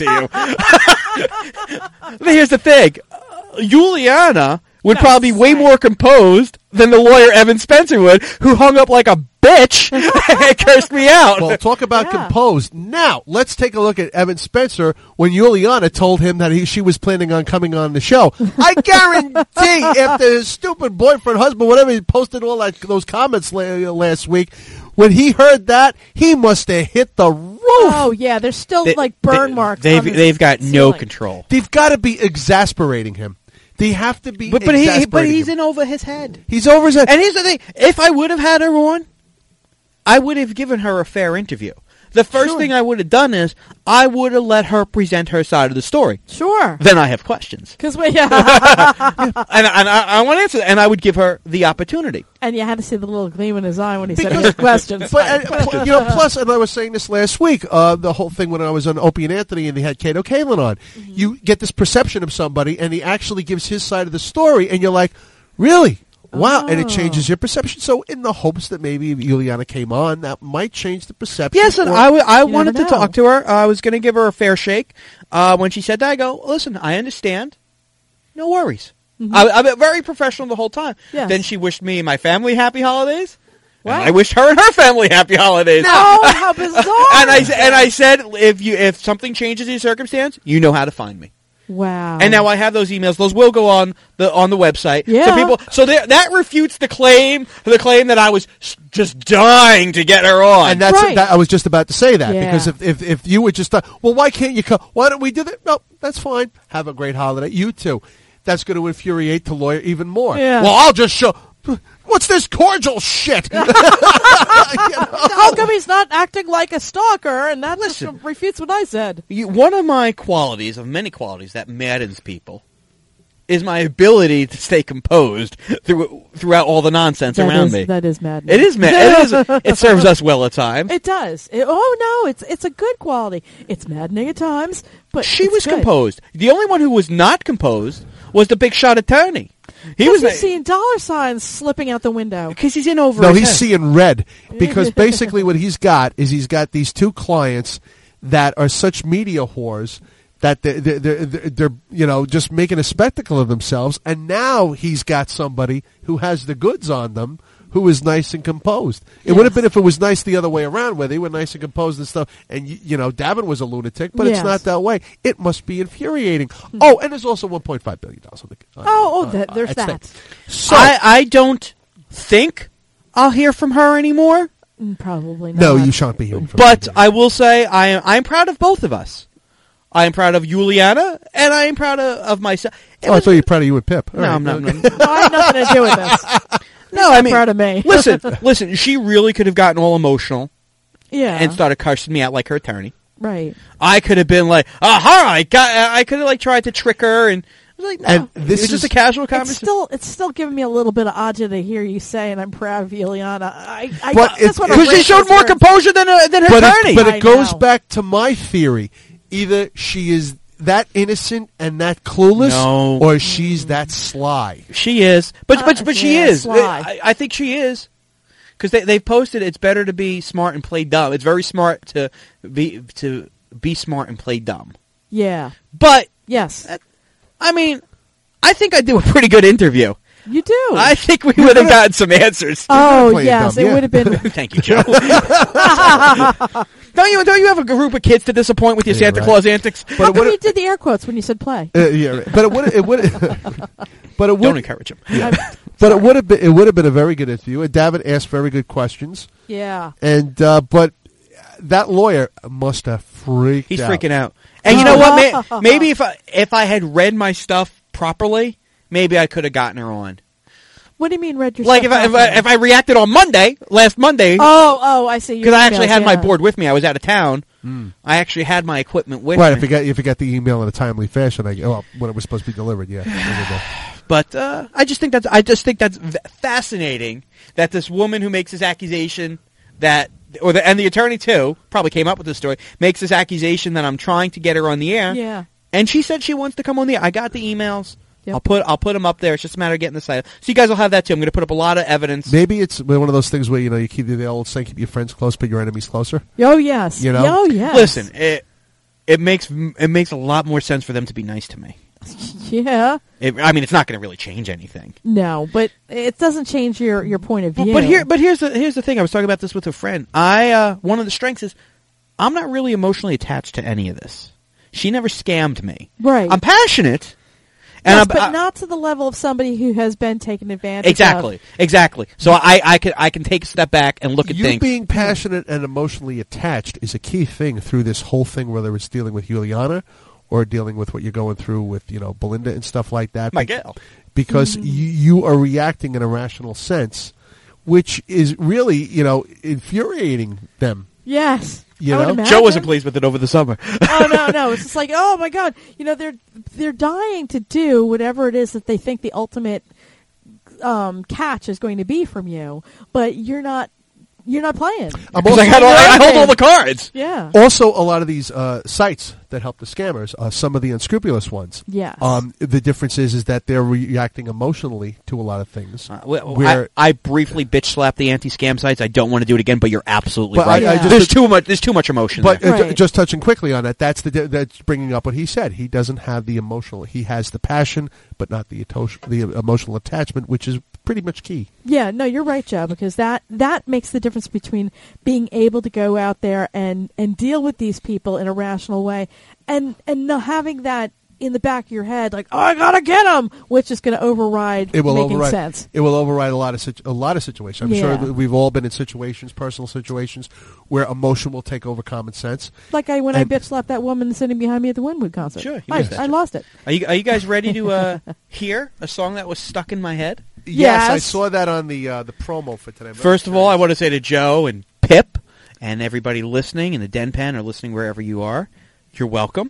Speaker 1: you. But here's the thing. Uh, Juliana would That's probably be way more composed than the lawyer Evan Spencer would, who hung up like a bitch and cursed me out.
Speaker 10: Well, talk about yeah. composed. Now, let's take a look at Evan Spencer when Juliana told him that he, she was planning on coming on the show. I guarantee after his stupid boyfriend, husband, whatever, he posted all that, those comments la- last week, when he heard that, he must have hit the roof.
Speaker 2: Oh, yeah, there's still
Speaker 1: they,
Speaker 2: like burn
Speaker 1: they,
Speaker 2: marks
Speaker 1: They've,
Speaker 2: on the
Speaker 1: they've got
Speaker 2: ceiling.
Speaker 1: no control.
Speaker 10: They've got to be exasperating him. They have to be
Speaker 1: but, but, he, but he's
Speaker 10: him.
Speaker 1: in over his head.
Speaker 10: He's over his head.
Speaker 1: And here's the thing. If I would have had her on, I would have given her a fair interview. The first
Speaker 2: sure.
Speaker 1: thing I would have done is I would have let her present her side of the story.
Speaker 2: Sure.
Speaker 1: Then I have questions.
Speaker 2: Because we, yeah.
Speaker 1: and, and I, I want to answer that, and I would give her the opportunity.
Speaker 2: And you had to see the little gleam in his eye when he said his questions.
Speaker 10: But, and, you know, plus, and I was saying this last week, uh, the whole thing when I was on Opie and Anthony and they had Kato Kalin on, mm-hmm. you get this perception of somebody, and he actually gives his side of the story, and you're like, really? Wow, oh. And it changes your perception. So in the hopes that maybe Juliana came on, that might change the perception.
Speaker 1: Yes, and I, w- I wanted to talk to her. Uh, I was going to give her a fair shake. Uh, when she said that, I go, listen, I understand. No worries. Mm-hmm. I, I've been very professional the whole time.
Speaker 2: Yes.
Speaker 1: Then she wished me and my family happy holidays.
Speaker 2: Wow.
Speaker 1: And I wished her and her family happy holidays.
Speaker 2: No, how bizarre.
Speaker 1: and, I, and I said, if you if something changes in your circumstance, you know how to find me.
Speaker 2: Wow.
Speaker 1: And now I have those emails. Those will go on the on the website.
Speaker 2: Yeah.
Speaker 1: So people. So that refutes the claim. The claim that I was just dying to get her on.
Speaker 10: And that's
Speaker 2: right.
Speaker 10: that, I was just about to say that
Speaker 2: yeah.
Speaker 10: because if, if if you were just uh, well, why can't you come? Why don't we do that? No, that's fine. Have a great holiday. You too. That's going to infuriate the lawyer even more.
Speaker 2: Yeah.
Speaker 10: Well, I'll just show. What's this cordial shit? you know?
Speaker 2: How come he's not acting like a stalker? And that
Speaker 1: Listen,
Speaker 2: just refutes what I said.
Speaker 1: You, one of my qualities, of many qualities that maddens people, is my ability to stay composed through, throughout all the nonsense
Speaker 2: that
Speaker 1: around
Speaker 2: is,
Speaker 1: me.
Speaker 2: That is maddening.
Speaker 1: It is mad. It, is, it serves us well at times.
Speaker 2: It does. It, oh no, it's it's a good quality. It's maddening at times, but
Speaker 1: she
Speaker 2: it's
Speaker 1: was
Speaker 2: good.
Speaker 1: composed. The only one who was not composed was the big shot attorney. He was
Speaker 2: he's seeing dollar signs slipping out the window
Speaker 1: because he's in over.
Speaker 10: No,
Speaker 1: his
Speaker 10: he's
Speaker 1: head.
Speaker 10: seeing red because basically what he's got is he's got these two clients that are such media whores that they're, they're, they're, they're you know just making a spectacle of themselves, and now he's got somebody who has the goods on them who is nice and composed. It
Speaker 2: yes.
Speaker 10: would have been if it was nice the other way around, where they were nice and composed and stuff, and, you, you know, Davin was a lunatic, but
Speaker 2: yes.
Speaker 10: it's not that way. It must be infuriating. Mm-hmm. Oh, and there's also one point five billion dollars on the on,
Speaker 2: Oh, oh
Speaker 10: uh,
Speaker 2: that, there's
Speaker 10: uh,
Speaker 2: that.
Speaker 10: Stake. So,
Speaker 1: I, I don't think I'll hear from her anymore.
Speaker 2: Probably not.
Speaker 10: No, you shan't be hearing from
Speaker 1: But
Speaker 10: her.
Speaker 1: I will say I am I'm proud of both of us. I am proud of Juliana, and I am proud of, of myself.
Speaker 10: Oh, I thought you were proud of you and Pip. All
Speaker 1: No,
Speaker 10: right.
Speaker 1: I'm not.
Speaker 2: No, I have nothing to do with this.
Speaker 1: No, I mean,
Speaker 2: proud of me.
Speaker 1: listen, listen. She really could have gotten all emotional
Speaker 2: Yeah.
Speaker 1: and started cursing me out like her attorney.
Speaker 2: Right.
Speaker 1: I could have been like, "Aha!" I got. I could have like tried to trick her, and I was like, "No."
Speaker 10: And this
Speaker 1: it was just
Speaker 10: is-
Speaker 1: a casual
Speaker 2: It's
Speaker 1: conversation.
Speaker 2: still, it's still giving me a little bit of agita to hear you saying I'm proud of Juliana. I, I
Speaker 10: But
Speaker 2: I
Speaker 10: it-
Speaker 2: just want
Speaker 1: Because she showed more composure than uh, than her
Speaker 10: But
Speaker 1: attorney.
Speaker 10: it, but
Speaker 2: I
Speaker 10: it goes
Speaker 2: know.
Speaker 10: back to my theory. Either she is that innocent and that clueless,
Speaker 1: No.
Speaker 10: or she's that sly.
Speaker 1: She is, but but
Speaker 2: Uh,
Speaker 1: but she
Speaker 2: yeah,
Speaker 1: is.
Speaker 2: sly.
Speaker 1: I, I think she is because they they've posted it's better to be smart and play dumb. It's very smart to be to be smart and play dumb.
Speaker 2: Yeah.
Speaker 1: But
Speaker 2: Yes.
Speaker 1: I mean, I think I do a pretty good interview.
Speaker 2: You do.
Speaker 1: I think we would have gotten some answers.
Speaker 2: oh,
Speaker 10: play it
Speaker 2: yes.
Speaker 10: dumb,
Speaker 2: It
Speaker 10: yeah.
Speaker 2: would have been.
Speaker 1: Thank you, Joe. don't you don't you have a group of kids to disappoint with your
Speaker 10: Yeah,
Speaker 1: Santa
Speaker 10: right.
Speaker 1: Claus antics?
Speaker 2: How
Speaker 10: But it
Speaker 2: come
Speaker 10: would
Speaker 2: you did the air quotes when you said play?
Speaker 10: uh, yeah, right. but it would it would but it
Speaker 1: Don't
Speaker 10: would
Speaker 1: encourage him.
Speaker 10: but it would have been it would have been a very good interview. And David asked very good questions.
Speaker 2: Yeah.
Speaker 10: And uh, but that lawyer must have freaked
Speaker 1: He's
Speaker 10: out.
Speaker 1: freaking out. And you know what? May, maybe if I if I had read my stuff properly, maybe I could have gotten her on.
Speaker 2: What do you mean read your
Speaker 1: Like if
Speaker 2: stuff
Speaker 1: I, if
Speaker 2: properly?
Speaker 1: I if I reacted on Monday, last Monday,
Speaker 2: Oh, oh, I see.
Speaker 1: because I actually had my
Speaker 2: yeah.
Speaker 1: board with me. I was out of town. I actually had my equipment with
Speaker 10: Right,
Speaker 1: me.
Speaker 10: if you got if you got the email in a timely fashion, I well, when it was supposed to be delivered, yeah. There you go.
Speaker 1: But uh, I just think that's I just think that's v- fascinating that this woman who makes this accusation that or the and the attorney too probably came up with this story makes this accusation that I'm trying to get her on the air.
Speaker 2: Yeah.
Speaker 1: And she said she wants to come on the air. I got the emails.
Speaker 2: Yep.
Speaker 1: I'll put I'll put them up there. It's just a matter of getting the site. So you guys will have that too. I'm going to put up a lot of evidence.
Speaker 10: Maybe it's one of those things where you know you keep the old saying, keep your friends close, but your enemies closer.
Speaker 2: Oh, yes.
Speaker 10: You know?
Speaker 2: Oh, yes.
Speaker 1: Listen, it it makes it makes a lot more sense for them to be nice to me.
Speaker 2: Yeah.
Speaker 1: It, I mean, it's not going to really change anything.
Speaker 2: No, but it doesn't change your, your point of view.
Speaker 1: But here, but here's the here's the thing. I was talking about this with a friend. I uh, one of the strengths is I'm not really emotionally attached to any of this. She never scammed me.
Speaker 2: Right.
Speaker 1: I'm passionate, and
Speaker 2: yes,
Speaker 1: I'm,
Speaker 2: but
Speaker 1: I-
Speaker 2: not to the level of somebody who has been taken advantage
Speaker 1: exactly,
Speaker 2: of.
Speaker 1: exactly. So I I can I can take a step back and look at
Speaker 10: You
Speaker 1: things.
Speaker 10: being passionate and emotionally attached is a key thing through this whole thing, whether it's dealing with Juliana or dealing with what you're going through with, you know, Belinda and stuff like that.
Speaker 1: My
Speaker 10: Be-
Speaker 1: gal.
Speaker 10: Because
Speaker 2: Mm-hmm.
Speaker 10: you, you are reacting in a rational sense, which is really, you know, infuriating them.
Speaker 2: Yes.
Speaker 10: You
Speaker 2: I would
Speaker 10: know?
Speaker 2: imagine.
Speaker 1: Joe wasn't pleased with it over the summer.
Speaker 2: Oh no, no! It's just like, oh my god, you know they're they're dying to do whatever it is that they think the ultimate um, catch is going to be from you, but you're not you're not playing.
Speaker 10: I'm
Speaker 1: Because
Speaker 10: also-
Speaker 1: I, got all, I hold all the cards.
Speaker 2: Yeah.
Speaker 10: Also, a lot of these uh, sites that help the scammers are some of the unscrupulous ones.
Speaker 2: Yes.
Speaker 10: Um, the difference is is that they're reacting emotionally to a lot of things.
Speaker 1: Uh, well,
Speaker 10: where
Speaker 1: I, I briefly bitch slapped the anti-scam sites. I don't want to do it again, but you're absolutely
Speaker 10: But I-
Speaker 1: right.
Speaker 10: I just-
Speaker 1: there's too much. There's too much emotion.
Speaker 10: But
Speaker 1: there.
Speaker 10: uh, ju-
Speaker 2: Right.
Speaker 10: just touching quickly on that, that's the di- that's bringing up what he said. He doesn't have the emotional. He has the passion, but not the ato- the emotional attachment, which is pretty much key.
Speaker 2: Yeah, no, you're right, Joe, because that, that makes the difference between being able to go out there and, and deal with these people in a rational way and, and not having that in the back of your head, like, oh, I gotta get them, which is going to override
Speaker 10: It will
Speaker 2: making
Speaker 10: override.
Speaker 2: sense.
Speaker 10: It will override a lot of situ- a lot of situations. I'm sure
Speaker 2: Yeah.
Speaker 10: that we've all been in situations, personal situations, where emotion will take over common sense.
Speaker 2: Like I when
Speaker 10: And-
Speaker 2: I bitch slapped that woman sitting behind me at the Winwood concert.
Speaker 1: Sure, you
Speaker 2: I,
Speaker 1: missed that.
Speaker 2: I lost it.
Speaker 1: Are you Are you guys ready to uh, hear a song that was stuck in my head?
Speaker 10: Yes, I
Speaker 2: Yes.
Speaker 10: saw that on the uh, the promo for today.
Speaker 1: First of all, I want to say to Joe and Pip and everybody listening in the Den Pen or listening wherever you are, you're welcome.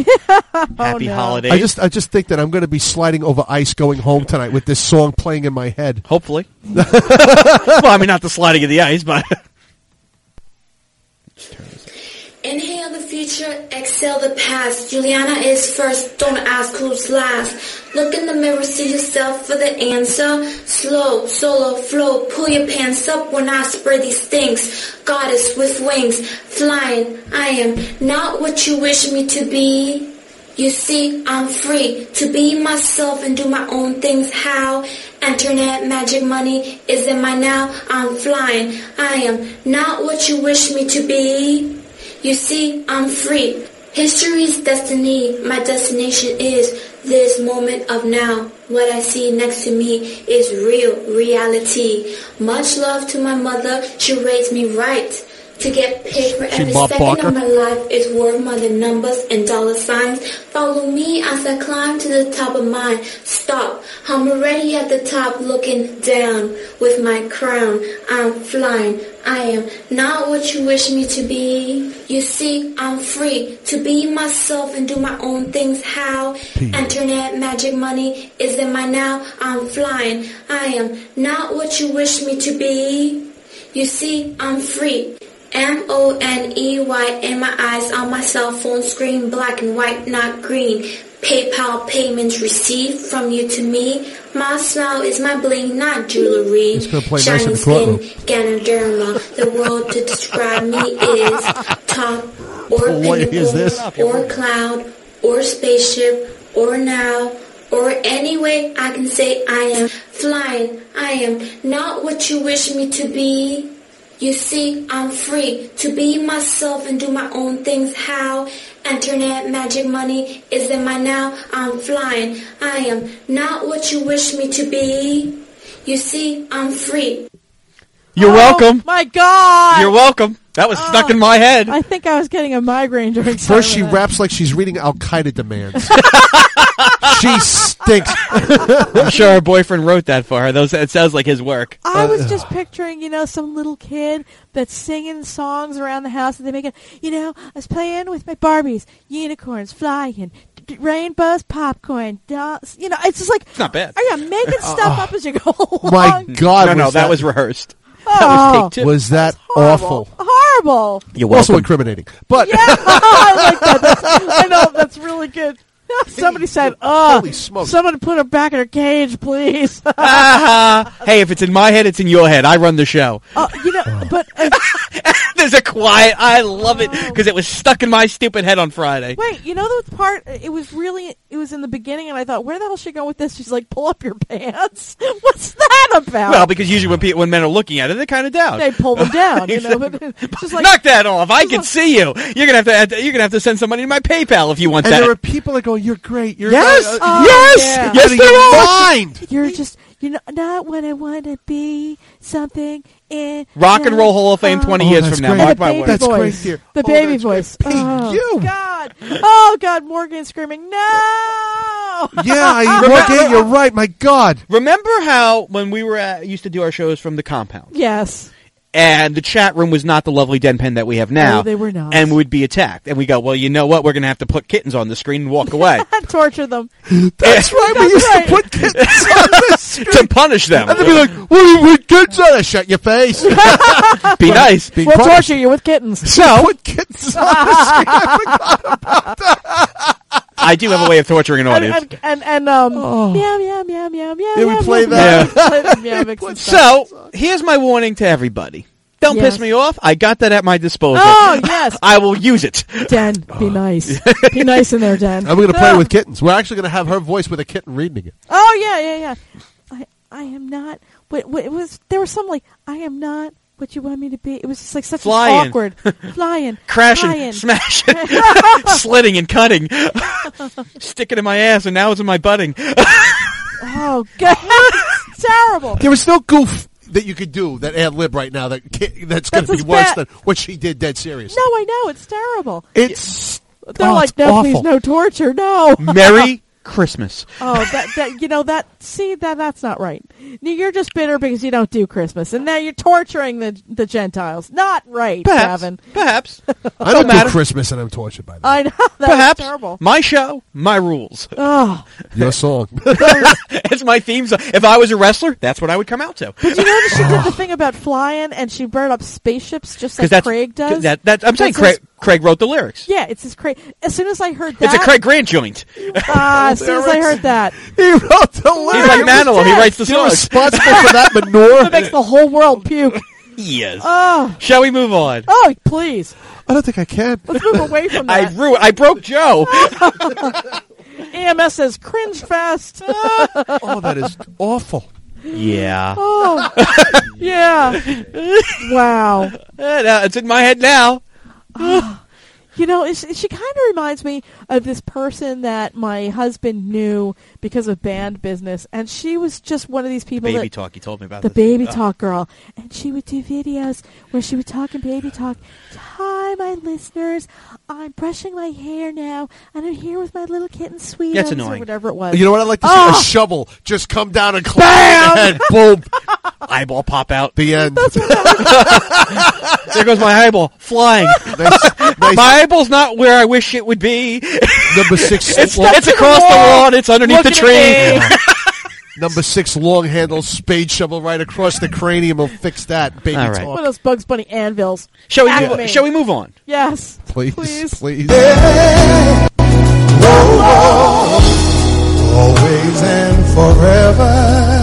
Speaker 1: Happy
Speaker 2: no.
Speaker 1: holidays.
Speaker 10: I just I just think that I'm going to be sliding over ice going home tonight with this song playing in my head.
Speaker 1: Hopefully. Well, I mean, not the sliding of the ice, but
Speaker 13: Inhale the future, exhale the past. Juliana is first, don't ask who's last. Look in the mirror, see yourself for the answer. Slow, solo, flow, pull your pants up when I spray these things. Goddess with wings, flying. I am not what you wish me to be. You see, I'm free to be myself and do my own things. How? Internet magic money is in my now. I'm flying. I am not what you wish me to be. You see, I'm free. History's destiny. My destination is this moment of now. What I see next to me is real reality. Much love to my mother. She raised me right. To get paid for
Speaker 10: She
Speaker 13: every
Speaker 10: Bob
Speaker 13: second
Speaker 10: Barker?
Speaker 13: of my life is worth more than numbers and dollar signs. Follow me as I climb to the top of mine. Stop, I'm already at the top looking down with my crown. I'm flying. I am not what you wish me to be. You see, I'm free to be myself and do my own things. How? Internet magic money is in my now. I'm flying. I am not what you wish me to be. You see, I'm free. M O N E Y in my eyes on my cell phone screen, black and white, not green. PayPal payments received from you to me. My smile is my bling, not jewelry.
Speaker 10: It's gonna play nice in
Speaker 13: Shining
Speaker 10: the courtroom.
Speaker 13: skin, Ganoderma. The word to describe me is top or
Speaker 10: Oh, what is this?
Speaker 13: pinnacle or cloud or spaceship or now. Or any way I can say I am flying. I am not what you wish me to be. You see, I'm free to be myself and do my own things. How? Internet magic money is in my now. I'm flying. I am not what you wish me to be. You see, I'm free.
Speaker 1: You're
Speaker 2: Oh,
Speaker 1: welcome.
Speaker 2: My God.
Speaker 1: You're welcome. That was stuck in my head.
Speaker 2: I think I was getting a migraine during some
Speaker 10: First, she
Speaker 2: of that.
Speaker 10: raps like she's reading Al Qaeda demands. She stinks.
Speaker 1: I'm sure her boyfriend wrote that for her. Those it sounds like his work.
Speaker 2: I was just picturing, you know, some little kid that's singing songs around the house that they make it. You know, I was playing with my Barbies, unicorns flying, d- d- rainbows, popcorn, dolls. You know, it's just like,
Speaker 1: It's not bad.
Speaker 2: are you making stuff up as you go along?
Speaker 10: My God,
Speaker 1: no, no,
Speaker 10: was
Speaker 1: that,
Speaker 10: that
Speaker 1: was rehearsed.
Speaker 2: Oh.
Speaker 1: That was take two.
Speaker 10: Was that
Speaker 2: Horrible.
Speaker 10: awful?
Speaker 2: Horrible.
Speaker 1: You're
Speaker 10: Also
Speaker 1: welcome.
Speaker 10: incriminating. But
Speaker 2: Yeah, I like that. That's, I know, that's really good. Somebody said, oh,
Speaker 10: Holy smokes.
Speaker 2: someone put her back in her cage, please.
Speaker 1: Ah, hey, if it's in my head, it's in your head. I run the show.
Speaker 2: Uh, you know, but uh,
Speaker 1: There's a quiet. I love it because it was stuck in my stupid head on Friday.
Speaker 2: wait, you know the part? It was really, it was in the beginning, and I thought, where the hell is she going with this? She's like, pull up your pants. What's that about?
Speaker 1: Well, because usually when people, when men are looking at it, they're kind of down.
Speaker 2: They pull them down, you know. But it's just like,
Speaker 1: Knock that off! I can see you. You're gonna have to. You're gonna have to send some money to my PayPal if you want
Speaker 10: and
Speaker 1: that.
Speaker 10: there are people that go, "You're great. You're
Speaker 1: Yes!
Speaker 10: uh,
Speaker 2: Oh,
Speaker 1: yes,
Speaker 2: yeah.
Speaker 1: yes,
Speaker 10: out of
Speaker 1: there
Speaker 10: your
Speaker 1: are.
Speaker 10: mind."
Speaker 2: you're just, you know, not what I want to be. Something in
Speaker 1: Rock and Roll Hall of Fame twenty
Speaker 10: Oh,
Speaker 1: years
Speaker 10: that's
Speaker 1: from now.
Speaker 10: great.
Speaker 1: Mark
Speaker 2: The
Speaker 1: my
Speaker 2: baby
Speaker 1: words.
Speaker 10: That's
Speaker 2: voice.
Speaker 10: great, dear.
Speaker 2: The
Speaker 10: Oh,
Speaker 2: baby
Speaker 10: that's
Speaker 2: voice.
Speaker 10: great. Hey,
Speaker 2: Oh
Speaker 10: you.
Speaker 2: God! Oh God! Morgan screaming, no!
Speaker 10: Yeah, I, Morgan, you're right. My God.
Speaker 1: Remember how when we were at, used to do our shows from the compound,
Speaker 2: Yes.
Speaker 1: and the chat room was not the lovely den pen that we have now.
Speaker 2: No, they were not.
Speaker 1: And would be attacked. And we go, well, you know what? We're going to have to put kittens on the screen and walk away
Speaker 2: Torture them.
Speaker 10: That's right. We
Speaker 2: That's
Speaker 10: used
Speaker 2: right.
Speaker 10: to put kids on the screen.
Speaker 1: to punish them.
Speaker 10: And they'd be like, "What are we kids on?" Shut your face.
Speaker 1: Be nice.
Speaker 10: Being
Speaker 2: We'll
Speaker 10: punished.
Speaker 2: torture you with kittens.
Speaker 1: So
Speaker 10: Put kids on the screen. I forgot about that.
Speaker 1: I do have a way of torturing an
Speaker 2: And
Speaker 1: audience.
Speaker 2: and, and, and um, meow meow mew meow meow.
Speaker 10: Yeah, we
Speaker 2: meow,
Speaker 10: play
Speaker 2: meow,
Speaker 10: that.
Speaker 2: meow. Play the meow mix and stuff.
Speaker 1: So here's my warning to everybody. Don't
Speaker 2: Yes.
Speaker 1: piss me off. I got that at my disposal.
Speaker 2: Oh yes,
Speaker 1: I will use it.
Speaker 2: Den, be nice. Be nice in there, Den.
Speaker 10: And we're going to play
Speaker 2: Oh.
Speaker 10: with kittens. We're actually going to have her voice with a kitten reading it.
Speaker 2: Oh yeah, yeah, yeah. I I am not. What, what it was? There was some like I am not what you want me to be. It was just like such
Speaker 1: Flying.
Speaker 2: an awkward flying,
Speaker 1: Crashing,
Speaker 2: flying.
Speaker 1: smashing, slitting and cutting, sticking in my ass, and now it's in my budding.
Speaker 2: Oh God, it's terrible.
Speaker 10: There was no goof that you could do that ad lib right now that ca- that's going
Speaker 2: That's
Speaker 10: to be
Speaker 2: as
Speaker 10: worse
Speaker 2: bad-
Speaker 10: than what she did. Dead serious.
Speaker 2: No, I know it's terrible.
Speaker 10: It's
Speaker 2: They're
Speaker 10: oh,
Speaker 2: like,
Speaker 10: it's
Speaker 2: no,
Speaker 10: awful.
Speaker 2: please, no torture, no.
Speaker 1: Merry Christmas.
Speaker 2: Oh, that, that you know that. See that that's not right. You're just bitter because you don't do Christmas, and now you're torturing the the Gentiles. Not right,
Speaker 1: Perhaps.
Speaker 2: Gavin.
Speaker 1: Perhaps.
Speaker 10: I don't
Speaker 1: matter.
Speaker 10: do Christmas and I'm tortured by that.
Speaker 2: I know that's
Speaker 1: Perhaps.
Speaker 2: terrible.
Speaker 1: My show, my rules.
Speaker 2: Oh,
Speaker 10: Your song.
Speaker 1: It's my theme song. If I was a wrestler, that's what I would come out to.
Speaker 2: did you notice she did the thing about flying, and she burned up spaceships just like
Speaker 1: that's
Speaker 2: Craig does?
Speaker 1: That, that, I'm saying
Speaker 2: It's
Speaker 1: Craig,
Speaker 2: his-
Speaker 1: Craig wrote the lyrics.
Speaker 2: Yeah, it's his Craig. As soon as I heard that,
Speaker 1: It's a Craig Grant joint.
Speaker 2: Ah, as soon as I heard that,
Speaker 10: He wrote the
Speaker 1: He's
Speaker 10: lyrics.
Speaker 1: like Manilow. He writes the
Speaker 10: You're
Speaker 1: songs.
Speaker 10: responsible for that manure.
Speaker 2: it makes the whole world puke.
Speaker 1: Yes.
Speaker 2: Oh,
Speaker 1: Shall we move on?
Speaker 2: oh, please,
Speaker 10: I don't think I can.
Speaker 2: let's move away from
Speaker 1: I
Speaker 2: that.
Speaker 1: ruined. I broke Joe.
Speaker 2: E M S says cringe fest.
Speaker 10: Oh, that is awful.
Speaker 1: Yeah.
Speaker 2: Oh, yeah. Wow.
Speaker 1: Uh, now, it's in my head now.
Speaker 2: You know, it's, she kind of reminds me of this person that my husband knew because of band business, and she was just one of these people
Speaker 1: Baby
Speaker 2: that...
Speaker 1: talk, you told me about
Speaker 2: The
Speaker 1: this.
Speaker 2: baby
Speaker 1: Oh.
Speaker 2: talk girl. And she would do videos where she would talk in baby talk. Hi, my listeners. I'm brushing my hair now, and I'm here with my little kitten, Sweetums,
Speaker 1: That's annoying.
Speaker 2: or whatever it was.
Speaker 10: You know what I'd like to
Speaker 2: Oh!
Speaker 10: see? A shovel just come down and clap in the head. Boom.
Speaker 1: Eyeball pop out.
Speaker 10: The end.
Speaker 1: There goes my eyeball flying.
Speaker 10: Nice, nice.
Speaker 1: My eyeball's not where I wish it would be.
Speaker 10: Number six.
Speaker 1: It's,
Speaker 10: long-
Speaker 1: it's across the lawn. It's underneath the
Speaker 2: Looking
Speaker 1: tree.
Speaker 2: at me.
Speaker 10: Number six, long handle spade shovel right across the cranium will fix that. Baby
Speaker 1: All right.
Speaker 10: talk.
Speaker 2: One of those Bugs Bunny anvils.
Speaker 1: Shall we,
Speaker 2: At
Speaker 1: move,
Speaker 2: me.
Speaker 1: shall we move on?
Speaker 2: Yes.
Speaker 10: Please,
Speaker 2: Please.
Speaker 10: please.
Speaker 14: Always and forever.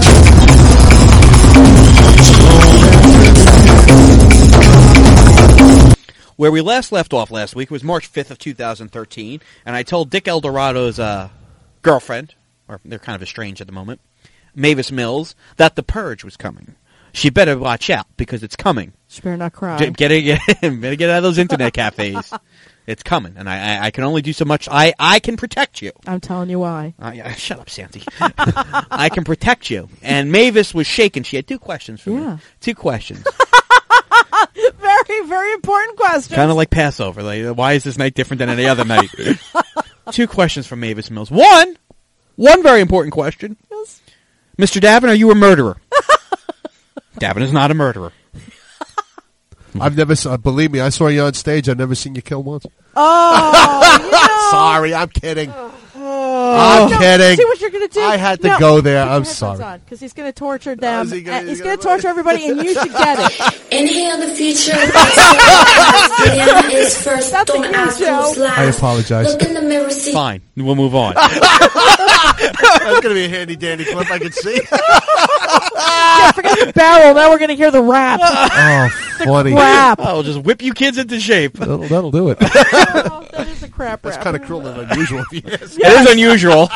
Speaker 1: Where we last left off last week was March fifth of two thousand thirteen, and I told Dick Eldorado's uh, girlfriend, or they're kind of estranged at the moment, Mavis Mills, that The Purge was coming. She better watch out, because it's coming.
Speaker 2: She better not cry.
Speaker 1: Get, get, get, better get out of those internet cafes. It's coming, and I, I, I can only do so much. I, I can protect you.
Speaker 2: I'm telling you why.
Speaker 1: Uh, yeah, shut up, Santi. I can protect you. And Mavis was shaken. She had two questions for
Speaker 2: Yeah.
Speaker 1: me. Two questions.
Speaker 2: Very, very important question.
Speaker 1: Kind of like Passover. Like, why is this night different than any other night? Two questions from Mavis Mills. One, one very important question.
Speaker 2: Yes.
Speaker 1: Mister Davin, are you a murderer? Davin is not a murderer.
Speaker 10: I've never, s- uh, believe me, I saw you on stage. I've never seen you kill once.
Speaker 2: Oh, you know.
Speaker 10: Sorry, I'm kidding.
Speaker 2: Oh.
Speaker 10: I'm
Speaker 2: No,
Speaker 10: kidding.
Speaker 2: See what you're going to do?
Speaker 10: I had to
Speaker 2: No,
Speaker 10: go there.
Speaker 2: keep
Speaker 10: I'm
Speaker 2: your headphones
Speaker 10: sorry.
Speaker 2: on, because he's going to torture them.
Speaker 10: is he gonna-
Speaker 2: and
Speaker 10: he's
Speaker 2: he's going to
Speaker 10: gonna-
Speaker 2: torture everybody, and you should get it.
Speaker 13: Inhale the future. Juliana is first.
Speaker 2: That's
Speaker 13: Don't
Speaker 2: a good
Speaker 13: ask
Speaker 2: show.
Speaker 13: who's last.
Speaker 10: I apologize.
Speaker 13: Look in the mirror. See.
Speaker 1: Fine. We'll move on.
Speaker 10: That's going to be a handy dandy clip I can see.
Speaker 2: Yeah, forget the barrel. Now we're going to hear the rap.
Speaker 10: Oh, funny.
Speaker 2: Crap.
Speaker 1: I'll just whip you kids into shape.
Speaker 10: That'll, that'll do it.
Speaker 2: Oh, that is a crap rap.
Speaker 10: That's kind of cruel and unusual. If you ask.
Speaker 1: It is unusual.